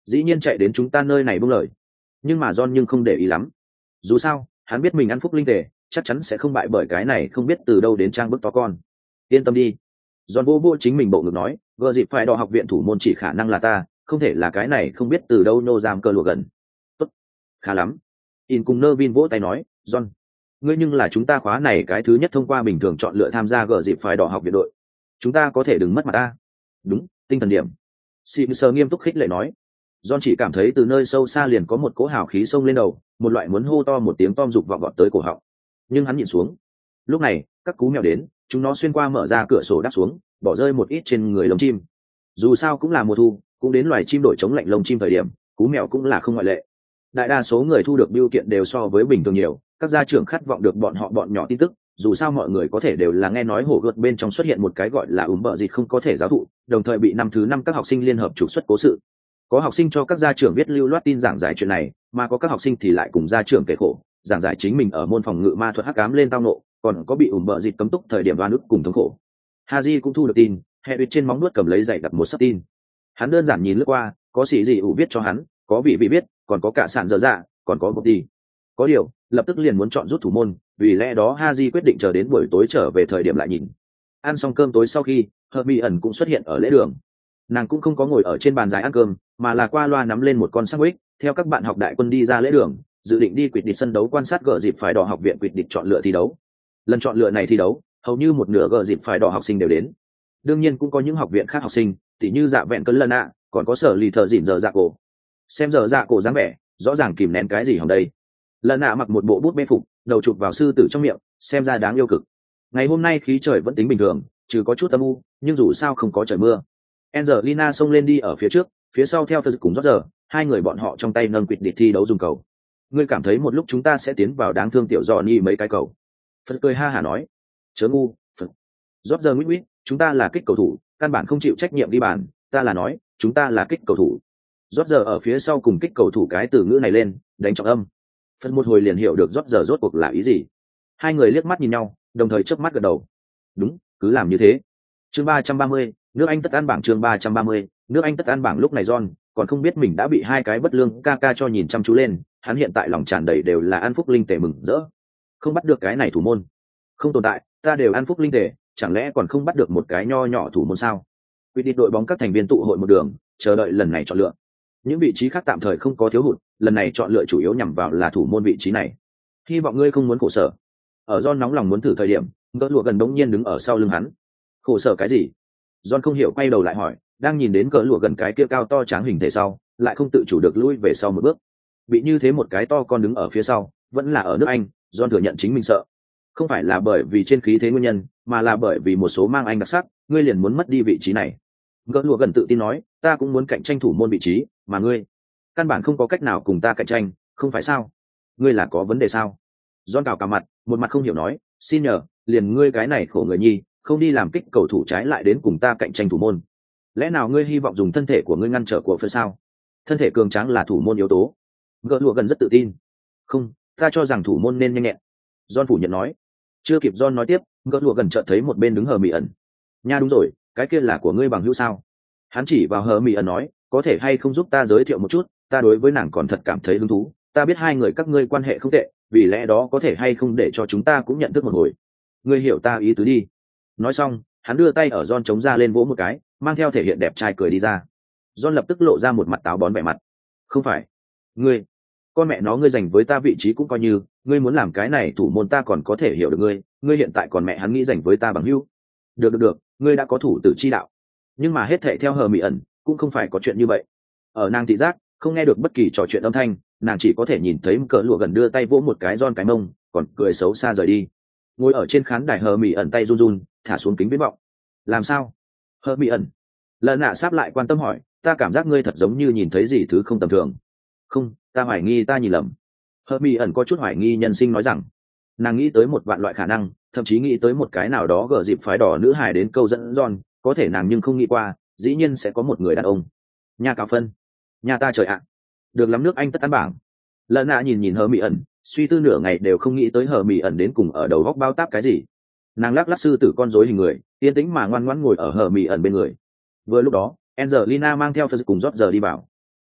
A: dĩ nhiên chạy đến chúng ta nơi này buông lời. Nhưng mà John nhưng không để ý lắm. Dù sao, hắn biết mình ăn phúc linh tề, chắc chắn sẽ không bại bởi cái này không biết từ đâu đến trang bức to con. Yên tâm đi. John vô chính mình bộ ngực nói, gờ dịp phải đỏ học viện thủ môn chỉ khả năng là ta, không thể là cái này không biết từ đâu nô giam cơ lụa gần. Tốt, khá lắm. In cùng Nervin vỗ tay nói, John, ngươi nhưng là chúng ta khóa này cái thứ nhất thông qua bình thường chọn lựa tham gia gờ dịp phải đỏ học viện đội. Chúng ta có thể đừng mất mặt ta. Đúng, tinh thần điểm. Simpson nghiêm túc khích lệ nói. John chỉ cảm thấy từ nơi sâu xa liền có một cỗ hào khí xông lên đầu, một loại muốn hô to một tiếng tom dục vọng vọt tới cổ họng. Nhưng hắn nhìn xuống. Lúc này, các cú mèo đến, chúng nó xuyên qua mở ra cửa sổ đáp xuống, bỏ rơi một ít trên người lông chim. Dù sao cũng là mùa thu, cũng đến loài chim đổi chống lạnh lông chim thời điểm, cú mèo cũng là không ngoại lệ. Đại đa số người thu được bưu kiện đều so với bình thường nhiều, các gia trưởng khát vọng được bọn nhỏ tin tức. Dù sao mọi người có thể đều là nghe nói hổ gợt bên trong xuất hiện một cái gọi là bợ dịt không có thể giáo thụ, đồng thời bị năm thứ 5 các học sinh liên hợp trục xuất cố sự. Có học sinh cho các gia trưởng viết lưu loát tin giảng giải chuyện này, mà có các học sinh thì lại cùng gia trưởng kể khổ, giảng giải chính mình ở môn phòng ngự ma thuật hắc ám lên tao nộ, còn có bị bợ dịt cấm túc thời điểm oan ức cùng thống khổ. Haji cũng thu được tin, hệ đuyệt trên móng nuốt cầm lấy dạy đặt một sấp tin. Hắn đơn giản nhìn lướt qua, có sĩ gì ủ viết cho hắn, có vị viết, còn có cả sản dở dạ, còn có một đi. Có điều, lập tức liền muốn chọn rút thủ môn, vì lẽ đó Haji quyết định chờ đến buổi tối trở về thời điểm lại nhìn. Ăn xong cơm tối sau khi, Hermione cũng xuất hiện ở lễ đường. Nàng cũng không có ngồi ở trên bàn dài ăn cơm, mà là qua loa nắm lên một con sandwich, theo các bạn học đại quân đi ra lễ đường, dự định đi quyết định sân đấu quan sát gỡ dịp phải đỏ học viện quyết định chọn lựa thi đấu. Lần chọn lựa này thi đấu, hầu như một nửa gỡ dịp phải đỏ học sinh đều đến. Đương nhiên cũng có những học viện khác học sinh, tỉ như Dạ Vẹn Cấn Lần ạ, còn có Sở Lì Thợ Dịn giờ Dạ Cổ. Xem giờ Dạ Cổ dáng vẻ, rõ ràng kìm nén cái gì hỏng đây. Lần ạ mặc một bộ bút bê phục, đầu chụp vào sư tử trong miệng, xem ra đáng yêu cực. Ngày hôm nay khí trời vẫn tính bình thường, trừ có chút âm u, nhưng dù sao không có trời mưa. Angelina xông lên đi ở phía trước, phía sau theo Phật cùng Roger, hai người bọn họ trong tay nâng quỵt địch thi đấu dùng cầu. Ngươi cảm thấy một lúc chúng ta sẽ tiến vào đáng thương tiểu Johnny mấy cái cầu. Phật cười ha hả nói, chớ ngu, Phật. Roger nguyễn nguyễn, chúng ta là kích cầu thủ, căn bản không chịu trách nhiệm đi bàn, ta là nói, chúng ta là kích cầu thủ. Roger ở phía sau cùng kích cầu thủ cái từ ngữ này lên, đánh trọng âm. Phật một hồi liền hiểu được Roger rốt cuộc là ý gì. Hai người liếc mắt nhìn nhau, đồng thời chớp mắt gật đầu. Đúng, cứ làm như thế. Chương 330, nước Anh tất ăn bảng. Chương 330, nước Anh tất ăn bảng. Lúc này John còn không biết mình đã bị hai cái bất lương ca cho nhìn chăm chú lên, hắn hiện tại lòng tràn đầy đều là ăn phúc linh tề mừng rỡ. Không bắt được cái này thủ môn, không tồn tại, ta đều ăn phúc linh tề, chẳng lẽ còn không bắt được một cái nho nhỏ thủ môn sao? Quy định đội bóng các thành viên tụ hội một đường, chờ đợi lần này chọn lựa. Những vị trí khác tạm thời không có thiếu hụt, lần này chọn lựa chủ yếu nhằm vào là thủ môn vị trí này. Hy vọng ngươi không muốn khổ sở. Ở John nóng lòng muốn thử thời điểm, Gỡ Lụa gần đống nhiên đứng ở sau lưng hắn. Khổ sở cái gì? John không hiểu, quay đầu lại hỏi, đang nhìn đến Gỡ Lụa gần cái kia cao to tráng hình thể sau, lại không tự chủ được lui về sau một bước. Bị như thế một cái to con đứng ở phía sau, vẫn là ở nước Anh, John thừa nhận chính mình sợ. Không phải là bởi vì trên khí thế nguyên nhân, mà là bởi vì một số mang Anh đặc sắc, ngươi liền muốn mất đi vị trí này. Gỡ Lụa gần tự tin nói, ta cũng muốn cạnh tranh thủ môn vị trí, mà ngươi căn bản không có cách nào cùng ta cạnh tranh, không phải sao? Ngươi là có vấn đề sao? John cào cả mặt, một mặt không hiểu nói, xin nhờ, liền ngươi cái này khổ người nhi, không đi làm kích cầu thủ trái lại đến cùng ta cạnh tranh thủ môn. Lẽ nào ngươi hy vọng dùng thân thể của ngươi ngăn trở của phân sao? Thân thể cường tráng là thủ môn yếu tố. Gỡ Lụa gần rất tự tin. Không, ta cho rằng thủ môn nên nhanh nhẹn. John phủ nhận nói. Chưa kịp John nói tiếp, Gỡ Lụa gần chợt thấy một bên đứng Hermione. Nha đúng rồi, cái kia là của ngươi bằng hữu sao? Hắn chỉ vào Hermione nói, có thể hay không giúp ta giới thiệu một chút, ta đối với nàng còn thật cảm thấy hứng thú, ta biết hai người các ngươi quan hệ không tệ, vì lẽ đó có thể hay không để cho chúng ta cũng nhận thức một hồi. Ngươi hiểu ta ý tứ đi. Nói xong, hắn đưa tay ở John chống ra lên vỗ một cái, mang theo thể hiện đẹp trai cười đi ra. John lập tức lộ ra một mặt táo bón vẻ mặt. Không phải, ngươi, con mẹ nó, ngươi dành với ta vị trí cũng coi như, ngươi muốn làm cái này thủ môn ta còn có thể hiểu được ngươi hiện tại còn mẹ hắn nghĩ dành với ta bằng hữu. Được, ngươi đã có thủ tử chi đạo. Nhưng mà hết thệ theo Hermione cũng không phải có chuyện như vậy. Ở nàng thị giác, không nghe được bất kỳ trò chuyện âm thanh, nàng chỉ có thể nhìn thấy Cỡ Lụa gần đưa tay vỗ một cái John cái mông, còn cười xấu xa rời đi. Ngồi ở trên khán đài Hermione tay run run, thả xuống kính viễn vọng. Làm sao? Hermione. Lần nạ sáp lại quan tâm hỏi, ta cảm giác ngươi thật giống như nhìn thấy gì thứ không tầm thường. Không, ta hoài nghi ta nhìn lầm. Hermione có chút hoài nghi nhân sinh nói rằng, nàng nghĩ tới một vạn loại khả năng, thậm chí nghĩ tới một cái nào đó gờ dịp phái đỏ nữ hài đến câu dẫn John, có thể nàng nhưng không nghĩ qua, dĩ nhiên sẽ có một người đàn ông. Nhà cao phân, nhà ta trời ạ, được lắm, nước Anh tất ăn bảng. Lần nạ nhìn Hermione, suy tư nửa ngày đều không nghĩ tới Hermione đến cùng ở đầu góc bao táp cái gì. Nàng lắc sư tử con rối hình người, yên tĩnh mà ngoan ngoãn ngồi ở Hermione bên người. Vừa lúc đó, Angelina mang theo Phật cùng Roger đi vào.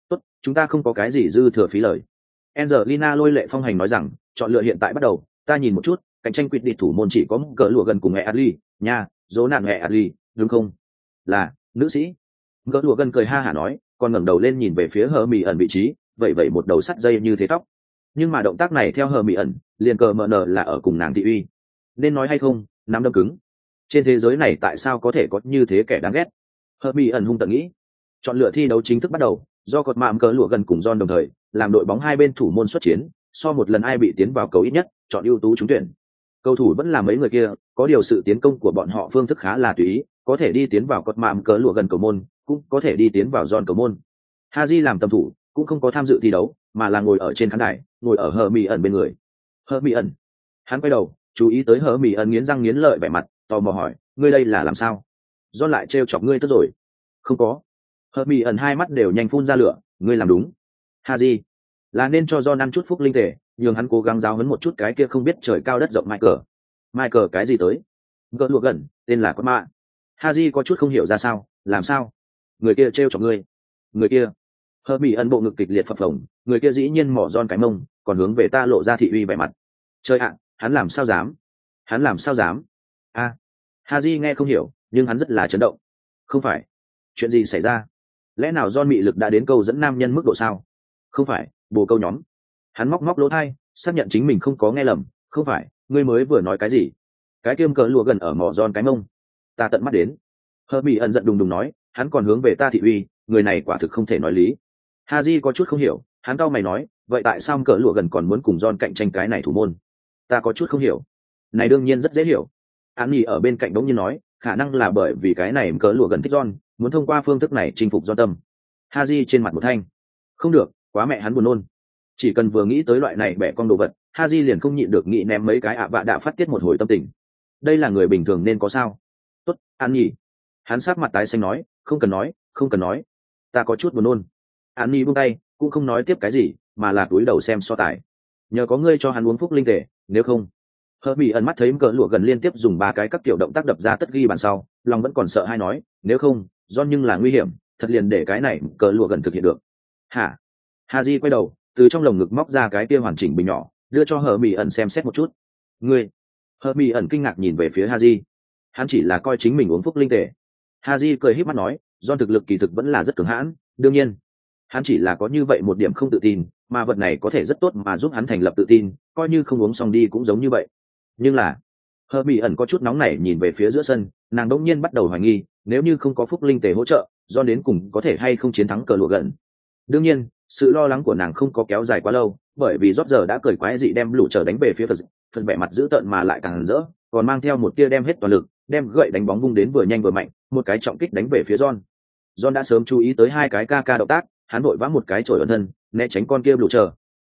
A: Tốt, chúng ta không có cái gì dư thừa phí lời. Angelina lôi lệ phong hành nói rằng, chọn lựa hiện tại bắt đầu, ta nhìn một chút, cạnh tranh quyết định thủ môn chỉ có cỡ lụa gần cùng mẹ Adli, nha, dỗ nạn mẹ Adli, đúng không? Là, nữ sĩ. Cỡ lụa gần cười ha hả nói, còn ngẩng đầu lên nhìn về phía hờ mì ẩn vị trí, vậy vậy một đầu sắt dây như thế tóc. Nhưng mà động tác này theo hờ mì ẩn, liền cờ mờ nở là ở cùng nàng thị uy. Nên nói hay không, nắm đấm cứng. Trên thế giới này tại sao có thể có như thế kẻ đáng ghét? Hờ mì ẩn hung tợn nghĩ. Chọn lựa thi đấu chính thức bắt đầu, do cột mạm cỡ lụa gần cùng John đồng thời làm đội bóng hai bên thủ môn xuất chiến, so một lần ai bị tiến vào cầu ít nhất, chọn ưu tú trúng tuyển. Cầu thủ vẫn là mấy người kia, có điều sự tiến công của bọn họ phương thức khá là tùy ý, có thể đi tiến vào cột mạm cỡ lụa gần cầu môn, cũng có thể đi tiến vào John cầu môn. Haji làm tầm thủ, cũng không có tham dự thi đấu, mà là ngồi ở trên khán đài, ngồi ở Hờ Mị ẩn bên người. Hờ Mị ẩn, hắn quay đầu, chú ý tới Hờ Mị ẩn nghiến răng nghiến lợi vẻ mặt, tò mò hỏi, ngươi đây là làm sao? John lại trêu chọc ngươi tức rồi? Không có. Hờ Mị ẩn hai mắt đều nhanh phun ra lửa, ngươi làm đúng. Haji, là nên cho John ăn chút phúc linh thể, nhường hắn cố gắng giáo huấn một chút cái kia không biết trời cao đất rộng Michael. Michael cái gì tới? Gỡ lụa gần, tên là con mạ. Haji có chút không hiểu ra sao, làm sao? Người kia trêu chọc ngươi. Người kia. Hờ Mị ẩn bộ ngực kịch liệt phập phồng, người kia dĩ nhiên mỏ John cái mông, còn hướng về ta lộ ra thị uy vẻ mặt. Trời ạ, hắn làm sao dám? Hắn làm sao dám? A. Haji nghe không hiểu, nhưng hắn rất là chấn động. Không phải. Chuyện gì xảy ra? Lẽ nào John mị lực đã đến câu dẫn nam nhân mức độ sao? Không phải, bồ câu nhóm. Hắn móc móc lỗ tai, xác nhận chính mình không có nghe lầm. Không phải, ngươi mới vừa nói cái gì? Cái kiêm cờ lụa gần ở mỏ John cái mông. Ta tận mắt đến. Hờ Mị ẩn giận đùng đùng nói, hắn còn hướng về ta thị uy, người này quả thực không thể nói lý. Haji có chút không hiểu, hắn cau mày nói, vậy tại sao cờ lụa gần còn muốn cùng John cạnh tranh cái này thủ môn? Ta có chút không hiểu. Này đương nhiên rất dễ hiểu. An Nhi ở bên cạnh đống nhiên nói, khả năng là bởi vì cái này cờ lụa gần thích John, muốn thông qua phương thức này chinh phục John tâm. Haji trên mặt một thanh. Không được, quá mẹ hắn buồn nôn. Chỉ cần vừa nghĩ tới loại này bẻ con đồ vật, Haji liền không nhịn được nghĩ ném mấy cái ạ vạ đạ phát tiết một hồi tâm tình. Đây là người bình thường nên có sao? Tốt, An Nhi. Hắn sát mặt tái xanh nói, không cần nói, không cần nói. Ta có chút buồn nôn. An Nhi buông tay, cũng không nói tiếp cái gì, mà là cúi đầu xem so tài. Nhờ có ngươi cho hắn uống phúc linh thể, nếu không. Hờ Mị ẩn mắt thấy cờ lụa gần liên tiếp dùng ba cái các tiểu động tác đập ra tất ghi bàn sau, lòng vẫn còn sợ hay nói, nếu không, John nhưng là nguy hiểm, thật liền để cái này cờ lụa gần thực hiện được. Hả? Haji quay đầu, từ trong lồng ngực móc ra cái kia hoàn chỉnh bình nhỏ, đưa cho Hờ Mị ẩn xem xét một chút. Ngươi? Hờ Mị ẩn kinh ngạc nhìn về phía Haji. Hắn chỉ là coi chính mình uống phúc linh thể. Haji cười híp mắt nói, John thực lực kỳ thực vẫn là rất cường hãn, đương nhiên, hắn chỉ là có như vậy một điểm không tự tin, mà vật này có thể rất tốt mà giúp hắn thành lập tự tin, coi như không uống xong đi cũng giống như vậy. Nhưng là, Hờ Mị ẩn có chút nóng nảy nhìn về phía giữa sân, nàng đột nhiên bắt đầu hoài nghi, nếu như không có phúc linh tề hỗ trợ, John đến cùng có thể hay không chiến thắng cờ lụa gần. Đương nhiên, sự lo lắng của nàng không có kéo dài quá lâu, bởi vì Roger đã cười quái dị đem lũ trở đánh về phía phần vẻ mặt dữ tợn mà lại càng rỡ, còn mang theo một tia đem hết toàn lực, đem gậy đánh bóng vung đến vừa nhanh vừa mạnh, một cái trọng kích đánh về phía John. John đã sớm chú ý tới hai cái ca động tác, hắn vội vã một cái chổi ẩn thân, né tránh con kia lũ chờ.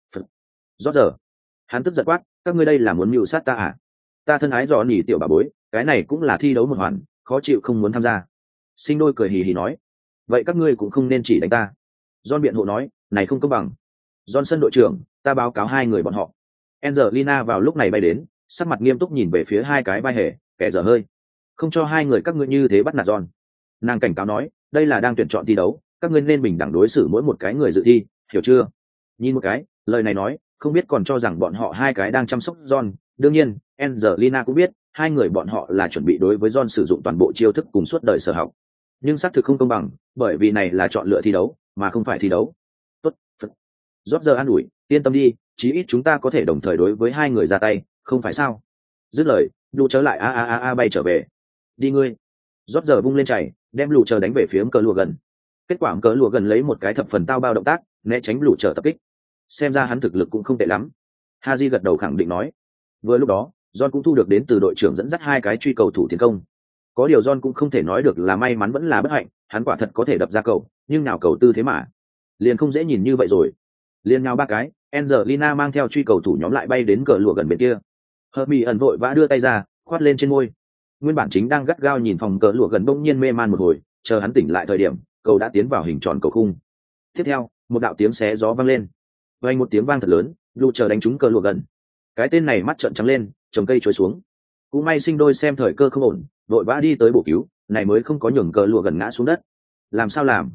A: Roger, hắn tức giận quát, các ngươi đây là muốn mưu sát ta à? Ta thân ái dò nỉ tiểu bà bối, cái này cũng là thi đấu một hoàn, khó chịu không muốn tham gia. Sinh đôi cười hì hì nói, vậy các ngươi cũng không nên chỉ đánh ta. John biện hộ nói, này không công bằng. Johnson đội trưởng, ta báo cáo hai người bọn họ. Angelina vào lúc này bay đến, sắc mặt nghiêm túc nhìn về phía hai cái vai hề, kẻ dở hơi. Không cho hai người các ngươi như thế bắt nạt John. Nàng cảnh cáo nói, đây là đang tuyển chọn thi đấu, các ngươi nên bình đẳng đối xử mỗi một cái người dự thi, hiểu chưa? Nhìn một cái, lời này nói, không biết còn cho rằng bọn họ hai cái đang chăm sóc John. Đương nhiên, Angelina cũng biết, hai người bọn họ là chuẩn bị đối với John sử dụng toàn bộ chiêu thức cùng suốt đời sở học. Nhưng xác thực không công bằng, bởi vì này là chọn lựa thi đấu, mà không phải thi đấu. Tốt, rót giờ an ủi, yên tâm đi, chí ít chúng ta có thể đồng thời đối với hai người ra tay, không phải sao? Dứt lời, lù trở lại bay trở về. Đi ngươi. Rót giờ vung lên chảy, đem lù chờ đánh về phía cờ lùa gần. Kết quả cờ lùa gần lấy một cái thập phần tao bao động tác, né tránh lù chờ tập kích. Xem ra hắn thực lực cũng không tệ lắm. Haji gật đầu khẳng định nói. Vừa lúc đó, John cũng thu được đến từ đội trưởng dẫn dắt hai cái truy cầu thủ tiến công. Có điều John cũng không thể nói được là may mắn vẫn là bất hạnh, hắn quả thật có thể đập ra cầu, nhưng nào cầu tư thế mà. Liền không dễ nhìn như vậy rồi. Liền nhau ba cái, Angelina mang theo truy cầu thủ nhóm lại bay đến cờ lụa gần bên kia. Hermione ẩn vội vã đưa tay ra, khoát lên trên môi. Nguyên bản chính đang gắt gao nhìn phòng cờ lụa gần bỗng nhiên mê man một hồi, chờ hắn tỉnh lại thời điểm, cầu đã tiến vào hình tròn cầu khung. Tiếp theo, một đạo tiếng xé gió vang lên. Vang một tiếng vang thật lớn, lù chờ đánh trúng cờ lụa gần. Cái tên này mắt trợn trắng lên, trồng cây trôi xuống. Cũng may sinh đôi xem thời cơ không ổn, vội vã đi tới bổ cứu, này mới không có nhường cờ lụa gần ngã xuống đất. Làm sao làm?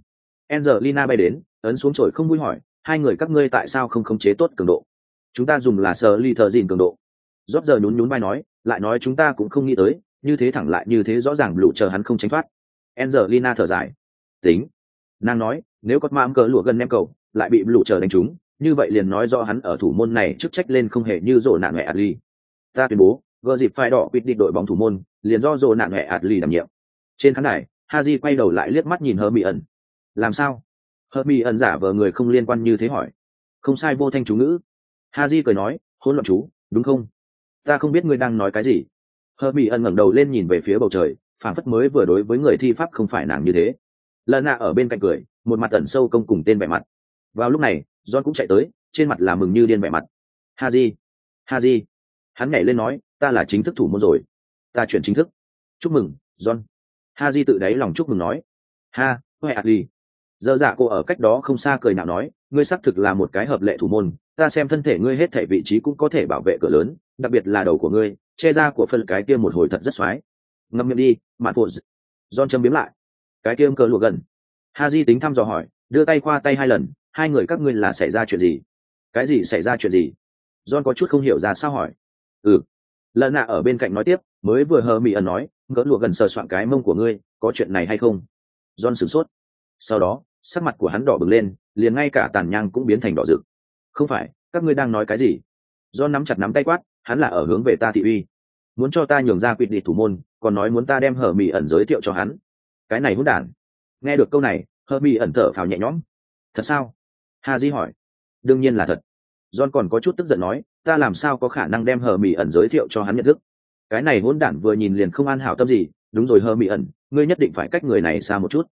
A: Angelina bay đến, ấn xuống chổi không vui hỏi, hai người các ngươi tại sao không khống chế tốt cường độ? Chúng ta dùng là sờ ly thờ dìn cường độ. Rót giờ nhún nhún vai nói, lại nói chúng ta cũng không nghĩ tới, như thế thẳng lại như thế rõ ràng lũ chờ hắn không tránh thoát. Angelina thở dài. Tính. Nàng nói, nếu có mãm cờ lụa gần ném cầu, lại bị lũ chờ đánh trúng, như vậy liền nói rõ hắn ở thủ môn này chức trách lên không hề như rổ nạn mẹ Adli. Ta tuyên bố, gờ dịp phai đỏ quyết định đội bóng thủ môn, liền do rổ nạn mẹ Adli đảm nhiệm. Trên khán đài, Haji quay đầu lại liếc mắt nhìn Hermione. Làm sao? Hermione giả vờ người không liên quan như thế hỏi. Không sai vô thanh chú ngữ. Haji cười nói, hỗn loạn chú, đúng không? Ta không biết ngươi đang nói cái gì. Hermione ngẩng đầu lên nhìn về phía bầu trời, phảng phất mới vừa đối với người thi pháp không phải nàng như thế. Lena ở bên cạnh cười, một mặt tẩn sâu công cùng tên vẻ mặt. Vào lúc này, John cũng chạy tới, trên mặt là mừng như điên vẻ mặt. Haji, hắn nhảy lên nói, ta là chính thức thủ môn rồi, ta chuyển chính thức. Chúc mừng, John. Haji tự đáy lòng chúc mừng nói. Ha, huệ Adli. Giờ dạ cô ở cách đó không xa cười nhạo nói, ngươi xác thực là một cái hợp lệ thủ môn, ta xem thân thể ngươi hết thể vị trí cũng có thể bảo vệ cửa lớn, đặc biệt là đầu của ngươi, che ra của phân cái kia một hồi thật rất xoái. Ngậm miệng đi, mạn phụ. John châm biếm lại. Cái kia cờ lụa gần. Haji tính thăm dò hỏi, đưa tay qua tay hai lần, hai người các ngươi là xảy ra chuyện gì? Cái gì xảy ra chuyện gì? John có chút không hiểu ra sao hỏi. Lần nạ ở bên cạnh nói tiếp, mới vừa hờ mị ẩn nói, cỡ lụa gần sờ soạn cái mông của ngươi, có chuyện này hay không? John sửng sốt. Sau đó, sắc mặt của hắn đỏ bừng lên, liền ngay cả tàn nhang cũng biến thành đỏ rực. Không phải, các ngươi đang nói cái gì? John nắm chặt nắm tay quát, hắn là ở hướng về ta thị uy, muốn cho ta nhường ra quyết định thủ môn, còn nói muốn ta đem hờ mị ẩn giới thiệu cho hắn. Cái này hỗn đản. Nghe được câu này, hờ mị ẩn thở phào nhẹ nhõm. Thật sao? Haji hỏi. Đương nhiên là thật. John còn có chút tức giận nói, ta làm sao có khả năng đem hờ mị ẩn giới thiệu cho hắn nhận thức? Cái này hỗn đản vừa nhìn liền không an hảo tâm gì. Đúng rồi hờ mị ẩn, ngươi nhất định phải cách người này xa một chút.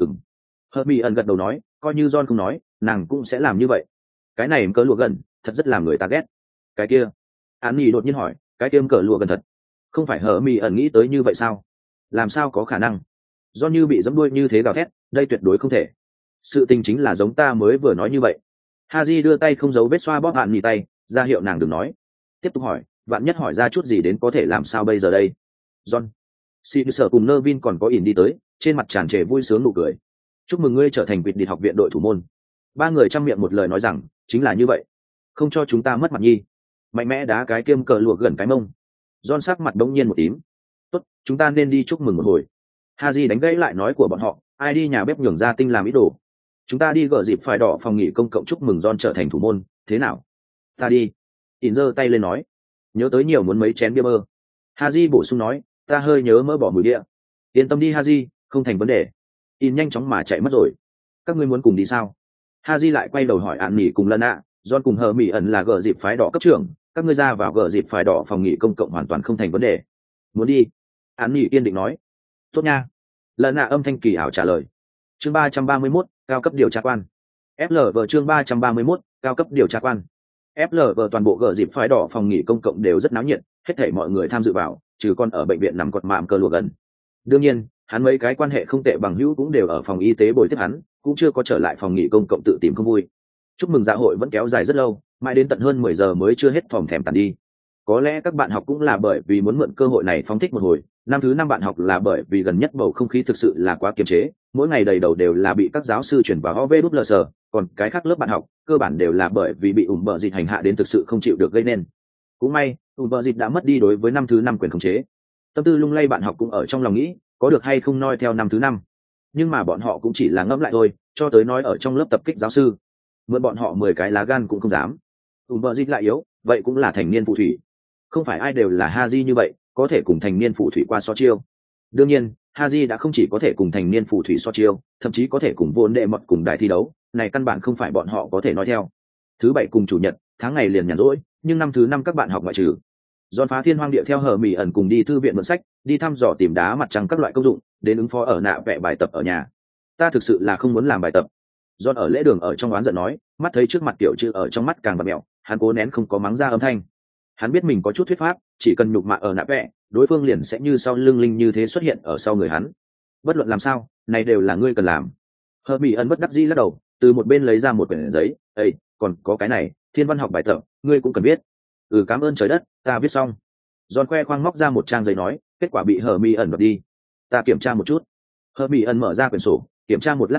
A: Hờ mị ẩn gật đầu nói, coi như John không nói, nàng cũng sẽ làm như vậy. Cái này cỡ lụa gần, thật rất làm người ta ghét. Cái kia, Án Nhi đột nhiên hỏi, cái kia cỡ lụa gần thật, không phải hờ mị ẩn nghĩ tới như vậy sao? Làm sao có khả năng? Do như bị giẫm đuôi như thế gào thét, đây tuyệt đối không thể. Sự tình chính là giống ta mới vừa nói như vậy. Haji đưa tay không giấu vết xoa bóp Án Nhi tay, ra hiệu nàng đừng nói. Tiếp tục hỏi, vạn nhất hỏi ra chút gì đến có thể làm sao bây giờ đây? John, xin sở cùng Nervin còn có ỉn đi tới, trên mặt tràn trề vui sướng nụ cười. Chúc mừng ngươi trở thành Quỷ Địch học viện đội thủ môn. Ba người trăm miệng một lời nói rằng, chính là như vậy. Không cho chúng ta mất mặt nhi. Mạnh mẽ đá cái kiêm cờ luộc gần cái mông. John sắc mặt đống nhiên một tím. Tốt, chúng ta nên đi chúc mừng một hồi. Haji đánh gãy lại nói của bọn họ, ai đi nhà bếp nhường ra tinh làm ít đồ. Chúng ta đi gỡ dịp phải đỏ phòng nghỉ công cộng chúc mừng John trở thành thủ môn, thế nào? Ta đi. In giơ tay lên nói. Nhớ tới nhiều muốn mấy chén bia mơ. Haji bổ sung nói, ta hơi nhớ mơ bỏ mùi địa. Yên tâm đi Haji, không thành vấn đề. In nhanh chóng mà chạy mất rồi. Các ngươi muốn cùng đi sao? Haji lại quay đầu hỏi Án Nỉ cùng Lân ạ, John cùng Hờ Mỹ ẩn là gờ dịp phái đỏ cấp trưởng, các ngươi ra vào gờ dịp phái đỏ phòng nghỉ công cộng hoàn toàn không thành vấn đề. Muốn đi? Án Nỉ yên định nói. Tốt nha. Lân ạ âm thanh kỳ ảo trả lời. Chương 331, cao cấp điều tra quan. FLV chương 331, cao cấp điều tra quan. FLV toàn bộ gờ dịp phái đỏ phòng nghỉ công cộng đều rất náo nhiệt, hết thảy mọi người tham dự vào, trừ con ở bệnh viện nằm cột mạm cơ lùa gần. Đương nhiên, hắn mấy cái quan hệ không tệ bằng hữu cũng đều ở phòng y tế bồi tiếp hắn, cũng chưa có trở lại phòng nghỉ công cộng tự tìm không vui. Chúc mừng dạ hội vẫn kéo dài rất lâu, mãi đến tận hơn 10 giờ mới chưa hết phòng thèm tàn đi. Có lẽ các bạn học cũng là bởi vì muốn mượn cơ hội này phóng thích một hồi, năm thứ 5 bạn học là bởi vì gần nhất bầu không khí thực sự là quá kiềm chế, mỗi ngày đầy đầu đều là bị các giáo sư chuyển vào OVWS, còn cái khác lớp bạn học, cơ bản đều là bởi vì bị ủng bờ dịch hành hạ đến thực sự không chịu được gây nên. Cũng may, ủng bờ dịch đã mất đi đối với năm thứ 5 quyền khống chế. Tâm tư lung lay bạn học cũng ở trong lòng nghĩ, có được hay không noi theo năm thứ 5. Nhưng mà bọn họ cũng chỉ là ngẫm lại thôi, cho tới nói ở trong lớp tập kích giáo sư. Mượn bọn họ 10 cái lá gan cũng không dám. Ủng bờ dịch lại yếu, vậy cũng là thành niên phù thủy. Không phải ai đều là Haji như vậy, có thể cùng thành niên phù thủy qua so chiêu. Đương nhiên, Haji đã không chỉ có thể cùng thành niên phù thủy so chiêu, thậm chí có thể cùng vô đệ mật cùng đại thi đấu, này căn bản không phải bọn họ có thể nói theo. Thứ bảy cùng chủ nhật, tháng ngày liền nhàn rỗi, nhưng năm thứ 5 các bạn học ngoại trừ. Giòn phá thiên hoang địa theo Hờ Mỹ ẩn cùng đi thư viện mượn sách, đi thăm dò tìm đá mặt trăng các loại công dụng, đến ứng phó ở nạ vẽ bài tập ở nhà. Ta thực sự là không muốn làm bài tập. Giòn ở lễ đường ở trong oán giận nói, mắt thấy trước mặt tiểu chữ ở trong mắt càng bặm mẹo, hắn cố nén không có mắng ra âm thanh. Hắn biết mình có chút thuyết pháp, chỉ cần nhục mạ ở nạ vẽ, đối phương liền sẽ như sau lưng linh như thế xuất hiện ở sau người hắn. Bất luận làm sao, này đều là ngươi cần làm. Hờ Mỹ ẩn bất đắc dĩ lắc đầu, từ một bên lấy ra một quyển giấy, "Ê, còn có cái này, thiên văn học bài tập, ngươi cũng cần biết." Cảm ơn trời đất, ta viết xong. Giòn khoe khoang móc ra một trang giấy nói, kết quả bị Hờ Mỹ ẩn bật đi. Ta kiểm tra một chút. Hờ Mỹ ẩn mở ra quyển sổ, kiểm tra một lát sau,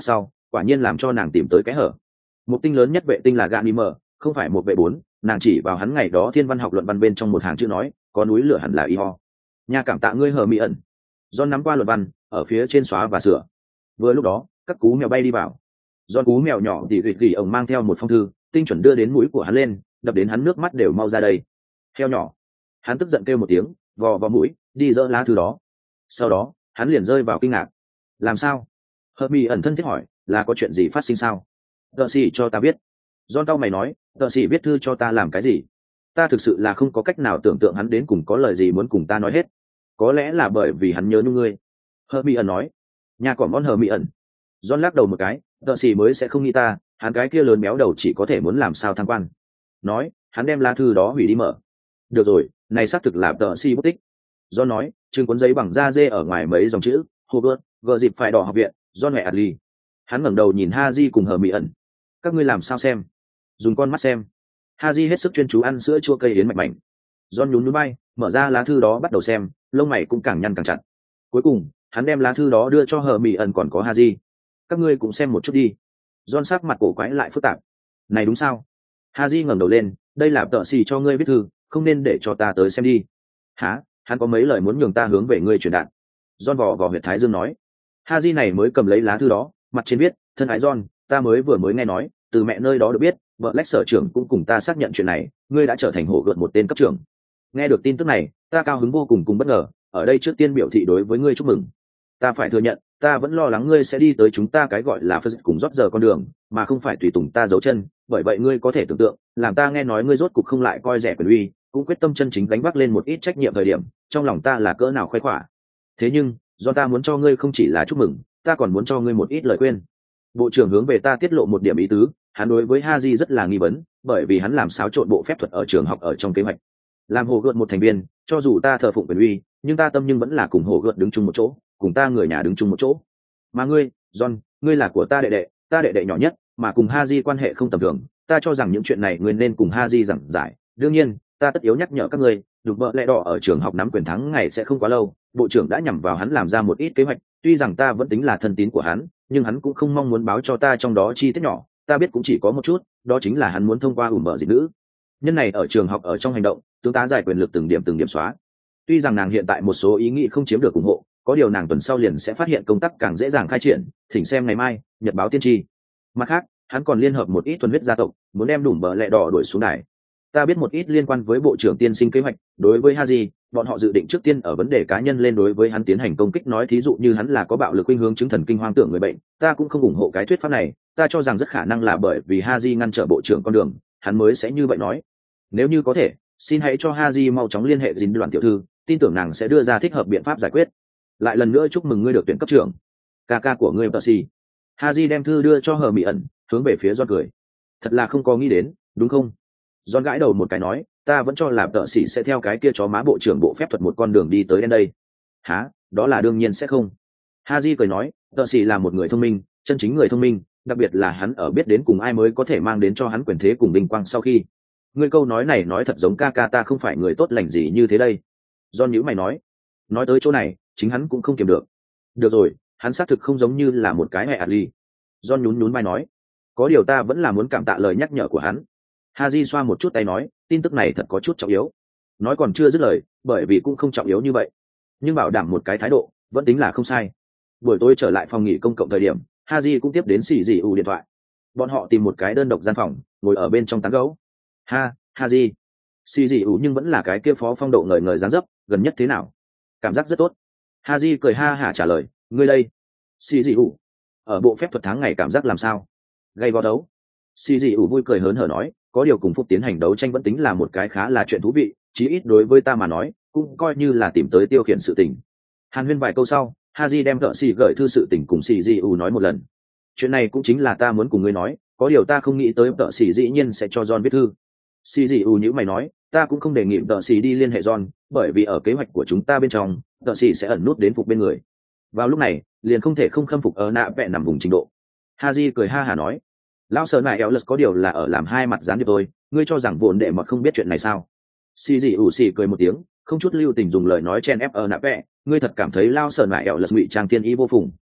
A: quả nhiên làm cho nàng tìm tới cái hở. Mục tinh lớn nhất vệ tinh là Ganimer, không phải một vệ 4, nàng chỉ vào hắn ngày đó thiên văn học luận văn bên trong một hàng chữ nói, có núi lửa hẳn là Iho. Nhà cảm tạ ngươi hờ mỹ ẩn. John nắm qua luận văn, ở phía trên xóa và sửa. Vừa lúc đó, các cú mèo bay đi vào. John cú mèo nhỏ tỉ gỉ gỉ ổng mang theo một phong thư, tinh chuẩn đưa đến mũi của hắn lên, đập đến hắn nước mắt đều mau ra đây. Heo nhỏ. Hắn tức giận kêu một tiếng, vò vào mũi, đi dỡ lá thư đó. Sau đó, hắn liền rơi vào kinh ngạc. Làm sao? Hờ mỹ ẩn thân thiết hỏi, là có chuyện gì phát sinh sao? Đợi xì cho ta biết. John cau mày nói, đợi xì viết thư cho ta làm cái gì? Ta thực sự là không có cách nào tưởng tượng hắn đến cùng có lời gì muốn cùng ta nói hết. Có lẽ là bởi vì hắn nhớ nhung ngươi. Hờ mỹ ẩn nói. Nhà còn món hờ mỹ ẩn. John lắc đầu một cái, đợi xì mới sẽ không nghĩ ta, hắn cái kia lớn béo đầu chỉ có thể muốn làm sao thăng quan. Nói, hắn đem lá thư đó hủy đi mở. Được rồi, này xác thực là đợi xì bút tích. John nói, trưng cuốn giấy bằng da dê ở ngoài mấy dòng chữ, Hogwarts, gờ dịp phải đỏ học viện, John mẹ Adley. Hắn ngẩng đầu nhìn Haji cùng hờ mỹ ẩn. Các ngươi làm sao xem? Dùng con mắt xem. Haji hết sức chuyên chú ăn sữa chua cây đến mạch mảnh. John nhún nhún bay, mở ra lá thư đó bắt đầu xem, lông mày cũng càng nhăn càng chặt. Cuối cùng, hắn đem lá thư đó đưa cho hờ mỹ ẩn còn có Haji. Các ngươi cũng xem một chút đi. John sắc mặt cổ quái lại phức tạp. Này đúng sao? Haji ngẩng đầu lên, đây là tợ xì cho ngươi viết thư, không nên để cho ta tới xem đi. Hả? Hắn có mấy lời muốn nhường ta hướng về ngươi truyền đạt. John vò vò huyệt thái dương nói. Haji này mới cầm lấy lá thư đó, mặt trên viết, thân ái John, ta mới nghe nói, từ mẹ nơi đó được biết, vợ Lex sở trưởng cũng cùng ta xác nhận chuyện này, ngươi đã trở thành hổ gợt một tên cấp trưởng. Nghe được tin tức này, ta cao hứng vô cùng bất ngờ, ở đây trước tiên biểu thị đối với ngươi chúc mừng. Ta phải thừa nhận, ta vẫn lo lắng ngươi sẽ đi tới chúng ta cái gọi là phân cùng rót giờ con đường, mà không phải tùy tùng ta giấu chân, bởi vậy ngươi có thể tưởng tượng, làm ta nghe nói ngươi rốt cục không lại coi rẻ quyền uy, cũng quyết tâm chân chính gánh vác lên một ít trách nhiệm thời điểm, trong lòng ta là cỡ nào khoái khỏa. Thế nhưng, do ta muốn cho ngươi không chỉ là chúc mừng, ta còn muốn cho ngươi một ít lời khuyên. Bộ trưởng hướng về ta tiết lộ một điểm ý tứ, hắn đối với Haji rất là nghi vấn, bởi vì hắn làm xáo trộn bộ phép thuật ở trường học ở trong kế hoạch. Làm hồ gợt một thành viên, cho dù ta thờ phụng quyền uy, nhưng ta tâm nhưng vẫn là cùng hồ gợt đứng chung một chỗ, cùng ta người nhà đứng chung một chỗ. Mà ngươi, John, ngươi là của ta đệ đệ nhỏ nhất, mà cùng Haji quan hệ không tầm thường, ta cho rằng những chuyện này ngươi nên cùng Haji giảng giải. Đương nhiên, ta tất yếu nhắc nhở các ngươi, đục vợ lẽ đỏ ở trường học nắm quyền thắng ngày sẽ không quá lâu, bộ trưởng đã nhằm vào hắn làm ra một ít kế hoạch, tuy rằng ta vẫn tính là thân tín của hắn, nhưng hắn cũng không mong muốn báo cho ta trong đó chi tiết nhỏ, ta biết cũng chỉ có một chút, đó chính là hắn muốn thông qua ủm bờ dịch nữ nhân này ở trường học ở trong hành động, tướng tá giải quyền lực từng điểm xóa. Tuy rằng nàng hiện tại một số ý nghĩ không chiếm được ủng hộ, có điều nàng tuần sau liền sẽ phát hiện công tác càng dễ dàng khai triển, thỉnh xem ngày mai nhật báo tiên tri. Mặt khác, hắn còn liên hợp một ít thuần huyết gia tộc, muốn đem đủm bờ lẹ đỏ đuổi xuống đài. Ta biết một ít liên quan với bộ trưởng tiên sinh kế hoạch, đối với Haji, bọn họ dự định trước tiên ở vấn đề cá nhân lên đối với hắn tiến hành công kích, nói thí dụ như hắn là có bạo lực khuynh hướng chứng thần kinh hoang tưởng người bệnh, ta cũng không ủng hộ cái thuyết pháp này, ta cho rằng rất khả năng là bởi vì Haji ngăn trở bộ trưởng con đường, hắn mới sẽ như vậy nói. Nếu như có thể, xin hãy cho Haji mau chóng liên hệ dính đoàn tiểu thư, tin tưởng nàng sẽ đưa ra thích hợp biện pháp giải quyết. Lại lần nữa chúc mừng ngươi được tuyển cấp trưởng. Ca của ngươi Percy. Haji đem thư đưa cho hờ mỹ ẩn, hướng về phía John cười. Thật là không có nghĩ đến, đúng không? John gãi đầu một cái nói, ta vẫn cho là Percy sẽ theo cái kia chó má bộ trưởng bộ phép thuật một con đường đi tới đến đây. Hả? Đó là đương nhiên sẽ không. Haji cười nói, Percy là một người thông minh, chân chính người thông minh, đặc biệt là hắn ở biết đến cùng ai mới có thể mang đến cho hắn quyền thế cùng vinh quang sau khi. Ngươi câu nói này nói thật giống ca ta không phải người tốt lành gì như thế đây. John nhíu mày nói tới chỗ này, chính hắn cũng không kiềm được. Được rồi, hắn xác thực không giống như là một cái mẹ Adli. John nhún vai nói, có điều ta vẫn là muốn cảm tạ lời nhắc nhở của hắn. Haji xoa một chút tay nói, tin tức này thật có chút trọng yếu. Nói còn chưa dứt lời, bởi vì cũng không trọng yếu như vậy, nhưng bảo đảm một cái thái độ, vẫn tính là không sai. Buổi tối trở lại phòng nghỉ công cộng thời điểm, Haji cũng tiếp đến xì dị ủ điện thoại. Bọn họ tìm một cái đơn độc gian phòng, ngồi ở bên trong tán gấu. Haji, xì dị ủ nhưng vẫn là cái kia phó phong độ ngời dáng dấp, gần nhất thế nào? Cảm giác rất tốt. Haji cười ha hả trả lời, ngươi đây? Xì dị ủ, ở bộ phép thuật tháng ngày cảm giác làm sao? Gây go đấu. Xì dị ủ vui cười hớn hở nói, có điều cùng Phúc tiến hành đấu tranh vẫn tính là một cái khá là chuyện thú vị, chí ít đối với ta mà nói, cũng coi như là tìm tới tiêu khiển sự tình. Hàn huyên vài câu sau, Haji đem tợ xì gửi thư sự tình cùng xì dị ủ nói một lần. Chuyện này cũng chính là ta muốn cùng ngươi nói, có điều ta không nghĩ tới tợ xì dĩ nhiên sẽ cho John viết thư. Xì dị ủ như mày nói, ta cũng không đề nghị tợ xì đi liên hệ John, bởi vì ở kế hoạch của chúng ta bên trong, tợ xì sẽ ẩn nút đến Phục bên người. Vào lúc này, liền không thể không khâm phục ở nạ vẽ nằm vùng trình độ. Haji cười ha hả nói, lão sợ nại éo lật có điều là ở làm hai mặt gián điệp tôi, ngươi cho rằng vốn đệ mọt không biết chuyện này sao? Xì dị ủ xì cười một tiếng, không chút lưu tình dùng lời nói chen ép ở nạ vẽ, ngươi thật cảm thấy lao sợ nại éo lật ngụy trang thiên ý vô phùng?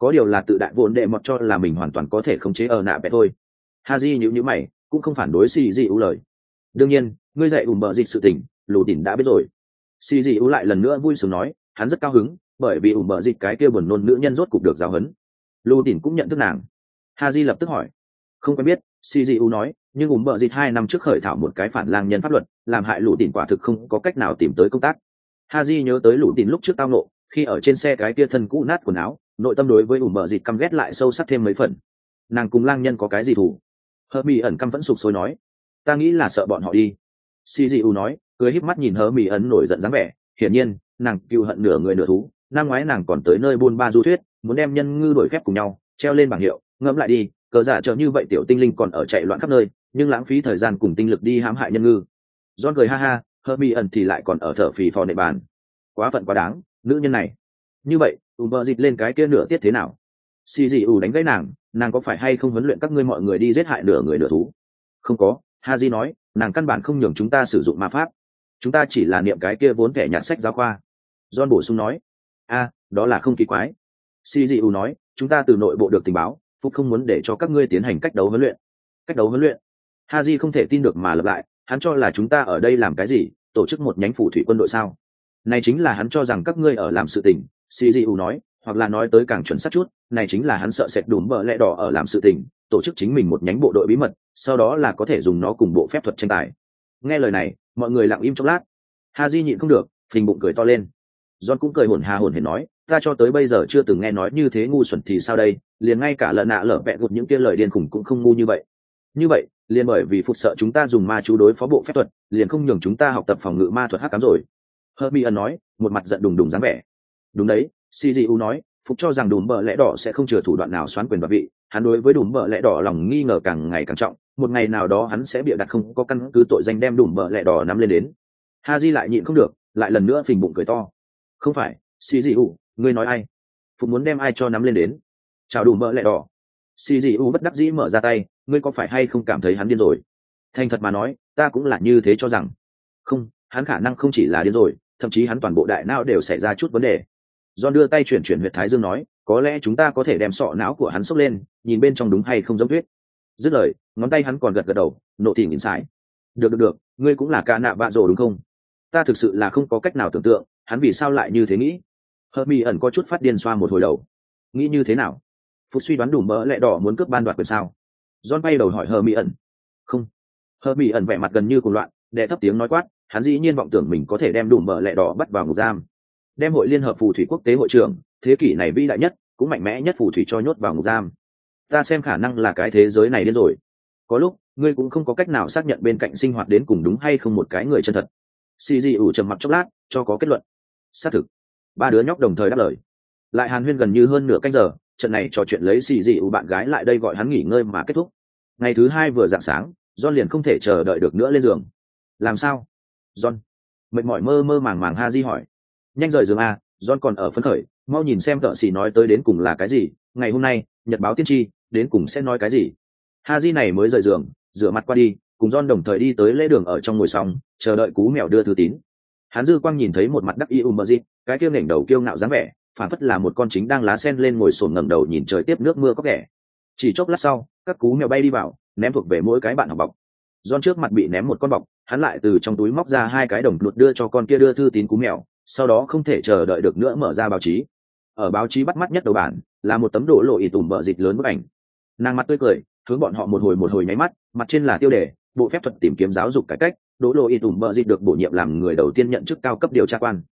A: có điều là tự đại vốn đệ mọt cho là mình hoàn toàn có thể khống chế ở nạ vẽ thôi. Haji nhíu mày cũng không phản đối xì dị ú lời. Đương nhiên ngươi dạy bợ dịch sự tình lù tỉn đã biết rồi. Xì dị ú lại lần nữa vui sướng nói, hắn rất cao hứng bởi vì bợ dịch cái kia buồn nôn nữ nhân rốt cục được giáo huấn. Lù tỉn cũng nhận thức nàng. Haji lập tức hỏi. Không quen biết, xì dị ú nói, nhưng bợ dịch 2 năm trước khởi thảo một cái phản lang nhân pháp luật, làm hại lù tỉn quả thực không có cách nào tìm tới công tác. Haji nhớ tới lù tỉn lúc trước tao nộ, khi ở trên xe cái kia thân cũ nát quần áo, nội tâm đối với bợ dịch căm ghét lại sâu sắc thêm mấy phần. Nàng cùng lang nhân có cái gì thù? Hờ Mỹ ẩn căm vẫn sục sôi nói, ta nghĩ là sợ bọn họ đi. CGU nói, cười híp mắt nhìn Hờ Mỹ ẩn nổi giận dáng vẻ, hiển nhiên nàng cừu hận nửa người nửa thú. Năm ngoái nàng còn tới nơi buôn ba du thuyết, muốn đem nhân ngư đổi phép cùng nhau treo lên bảng hiệu. Ngẫm lại đi, cờ giả trợ như vậy tiểu tinh linh còn ở chạy loạn khắp nơi, nhưng lãng phí thời gian cùng tinh lực đi hãm hại nhân ngư. John cười ha ha, Hờ Mỹ ẩn thì lại còn ở thở phì phò nệ bàn. Quá phận quá đáng, nữ nhân này. Như vậy, vợ dịch lên cái kia nửa tiết thế nào? CGU đánh gãy nàng có phải hay không huấn luyện các ngươi mọi người đi giết hại nửa người nửa thú? Không có, Haji nói, nàng căn bản không nhường chúng ta sử dụng ma pháp, chúng ta chỉ là niệm cái kia vốn kẻ nhặt sách giáo khoa. John bổ sung nói, đó là không kỳ quái. CGU nói, chúng ta từ nội bộ được tình báo, Phúc không muốn để cho các ngươi tiến hành cách đấu huấn luyện. Cách đấu huấn luyện? Haji không thể tin được mà lặp lại, hắn cho là chúng ta ở đây làm cái gì, tổ chức một nhánh phù thủy quân đội sao? Này chính là hắn cho rằng các ngươi ở làm sự tình. CGU nói, hoặc là nói tới càng chuẩn xác chút, này chính là hắn sợ sệt đùm bờ lẽ đỏ ở làm sự tình, tổ chức chính mình một nhánh bộ đội bí mật, sau đó là có thể dùng nó cùng bộ phép thuật tranh tài. Nghe lời này, mọi người lặng im chốc lát. Haji nhịn không được, phình bụng cười to lên. John cũng cười hổn hển nói, ta cho tới bây giờ chưa từng nghe nói như thế ngu xuẩn thì sao đây, liền ngay cả lợn nạ lở vẹn gục những kia lời điên khủng cũng không ngu như vậy. Như vậy, liền bởi vì phục sợ chúng ta dùng ma chú đối phó bộ phép thuật, liền không nhường chúng ta học tập phòng ngự ma thuật hắc ám rồi. Hermione nói, một mặt giận đùng đùng dáng vẻ. Đúng đấy, CGU nói, Phục cho rằng đùm bờ lẽ đỏ sẽ không chừa thủ đoạn nào xoán quyền và vị, hắn đối với đùm bờ lẽ đỏ lòng nghi ngờ càng ngày càng trọng, một ngày nào đó hắn sẽ bịa đặt không có căn cứ tội danh đem đùm bờ lẽ đỏ nắm lên đến. Haji lại nhịn không được, lại lần nữa phình bụng cười to. Không phải, CGU, ngươi nói ai? Phục muốn đem ai cho nắm lên đến? Chào đùm bờ lẽ đỏ. CGU bất đắc dĩ mở ra tay, ngươi có phải hay không cảm thấy hắn điên rồi? Thành thật mà nói, ta cũng là như thế cho rằng. Không, hắn khả năng không chỉ là điên rồi, thậm chí hắn toàn bộ đại não đều xảy ra chút vấn đề. John đưa tay chuyển huyệt thái dương nói, có lẽ chúng ta có thể đem sọ não của hắn xốc lên, nhìn bên trong đúng hay không giống thuyết. Dứt lời, ngón tay hắn còn gật đầu, nộ thì nhìn sải. Được, ngươi cũng là ca nạ vạ rồ đúng không? Ta thực sự là không có cách nào tưởng tượng, hắn vì sao lại như thế nghĩ. Hermione ẩn có chút phát điên xoa một hồi đầu. Nghĩ như thế nào? Phục suy đoán đủ mỡ lẹ đỏ muốn cướp ban đoạt quyền sao? John bay đầu hỏi Hermione ẩn. Không. Hermione ẩn vẻ mặt gần như cuồng loạn, đè thấp tiếng nói quát, hắn dĩ nhiên vọng tưởng mình có thể đem đủ mỡ lẹ đỏ bắt vào ngục giam. Đem hội liên hợp phù thủy quốc tế hội trưởng, thế kỷ này vĩ đại nhất cũng mạnh mẽ nhất phù thủy cho nhốt vào ngục giam. Ta xem khả năng là cái thế giới này điên rồi. Có lúc ngươi cũng không có cách nào xác nhận bên cạnh sinh hoạt đến cùng đúng hay không một cái người chân thật. CGU trầm mặc chốc lát cho có kết luận. Xác thực. Ba đứa nhóc đồng thời đáp lời. Lại hàn huyên gần như hơn nửa canh giờ, trận này trò chuyện lấy CGU bạn gái lại đây gọi hắn nghỉ ngơi mà kết thúc. Ngày thứ 2 vừa rạng sáng, John liền không thể chờ đợi được nữa lên giường. Làm sao? John mệt mỏi mơ màng Haji hỏi. Nhanh rời giường a, John còn ở phấn khởi, mau nhìn xem tợ xỉ nói tới đến cùng là cái gì, ngày hôm nay nhật báo tiên tri đến cùng sẽ nói cái gì. Haji này mới rời giường, rửa mặt qua đi, cùng John đồng thời đi tới lễ đường ở trong ngồi xong, chờ đợi cú mèo đưa thư tín. Hắn dư quang nhìn thấy một mặt đắc ý Umberjit, cái kia nghển đầu kiêu ngạo dáng vẻ, phản phất là một con chính đang lá sen lên ngồi xổm ngẩng đầu nhìn trời tiếp nước mưa có kẻ. Chỉ chốc lát sau, các cú mèo bay đi vào, ném thuộc về mỗi cái bạn học bọc. John trước mặt bị ném một con bọc, hắn lại từ trong túi móc ra 2 cái đồng luật đưa cho con kia đưa thư tín cú mèo, sau đó không thể chờ đợi được nữa mở ra báo chí. Ở báo chí bắt mắt nhất đầu bản là một tấm đổ lộ ỉ tủm bợ dịch lớn bức ảnh. Nàng mặt tươi cười, hướng bọn họ một hồi nháy mắt, mặt trên là tiêu đề, bộ phép thuật tìm kiếm giáo dục cải cách, đổ lộ ỉ tủm bợ dịch được bổ nhiệm làm người đầu tiên nhận chức cao cấp điều tra quan.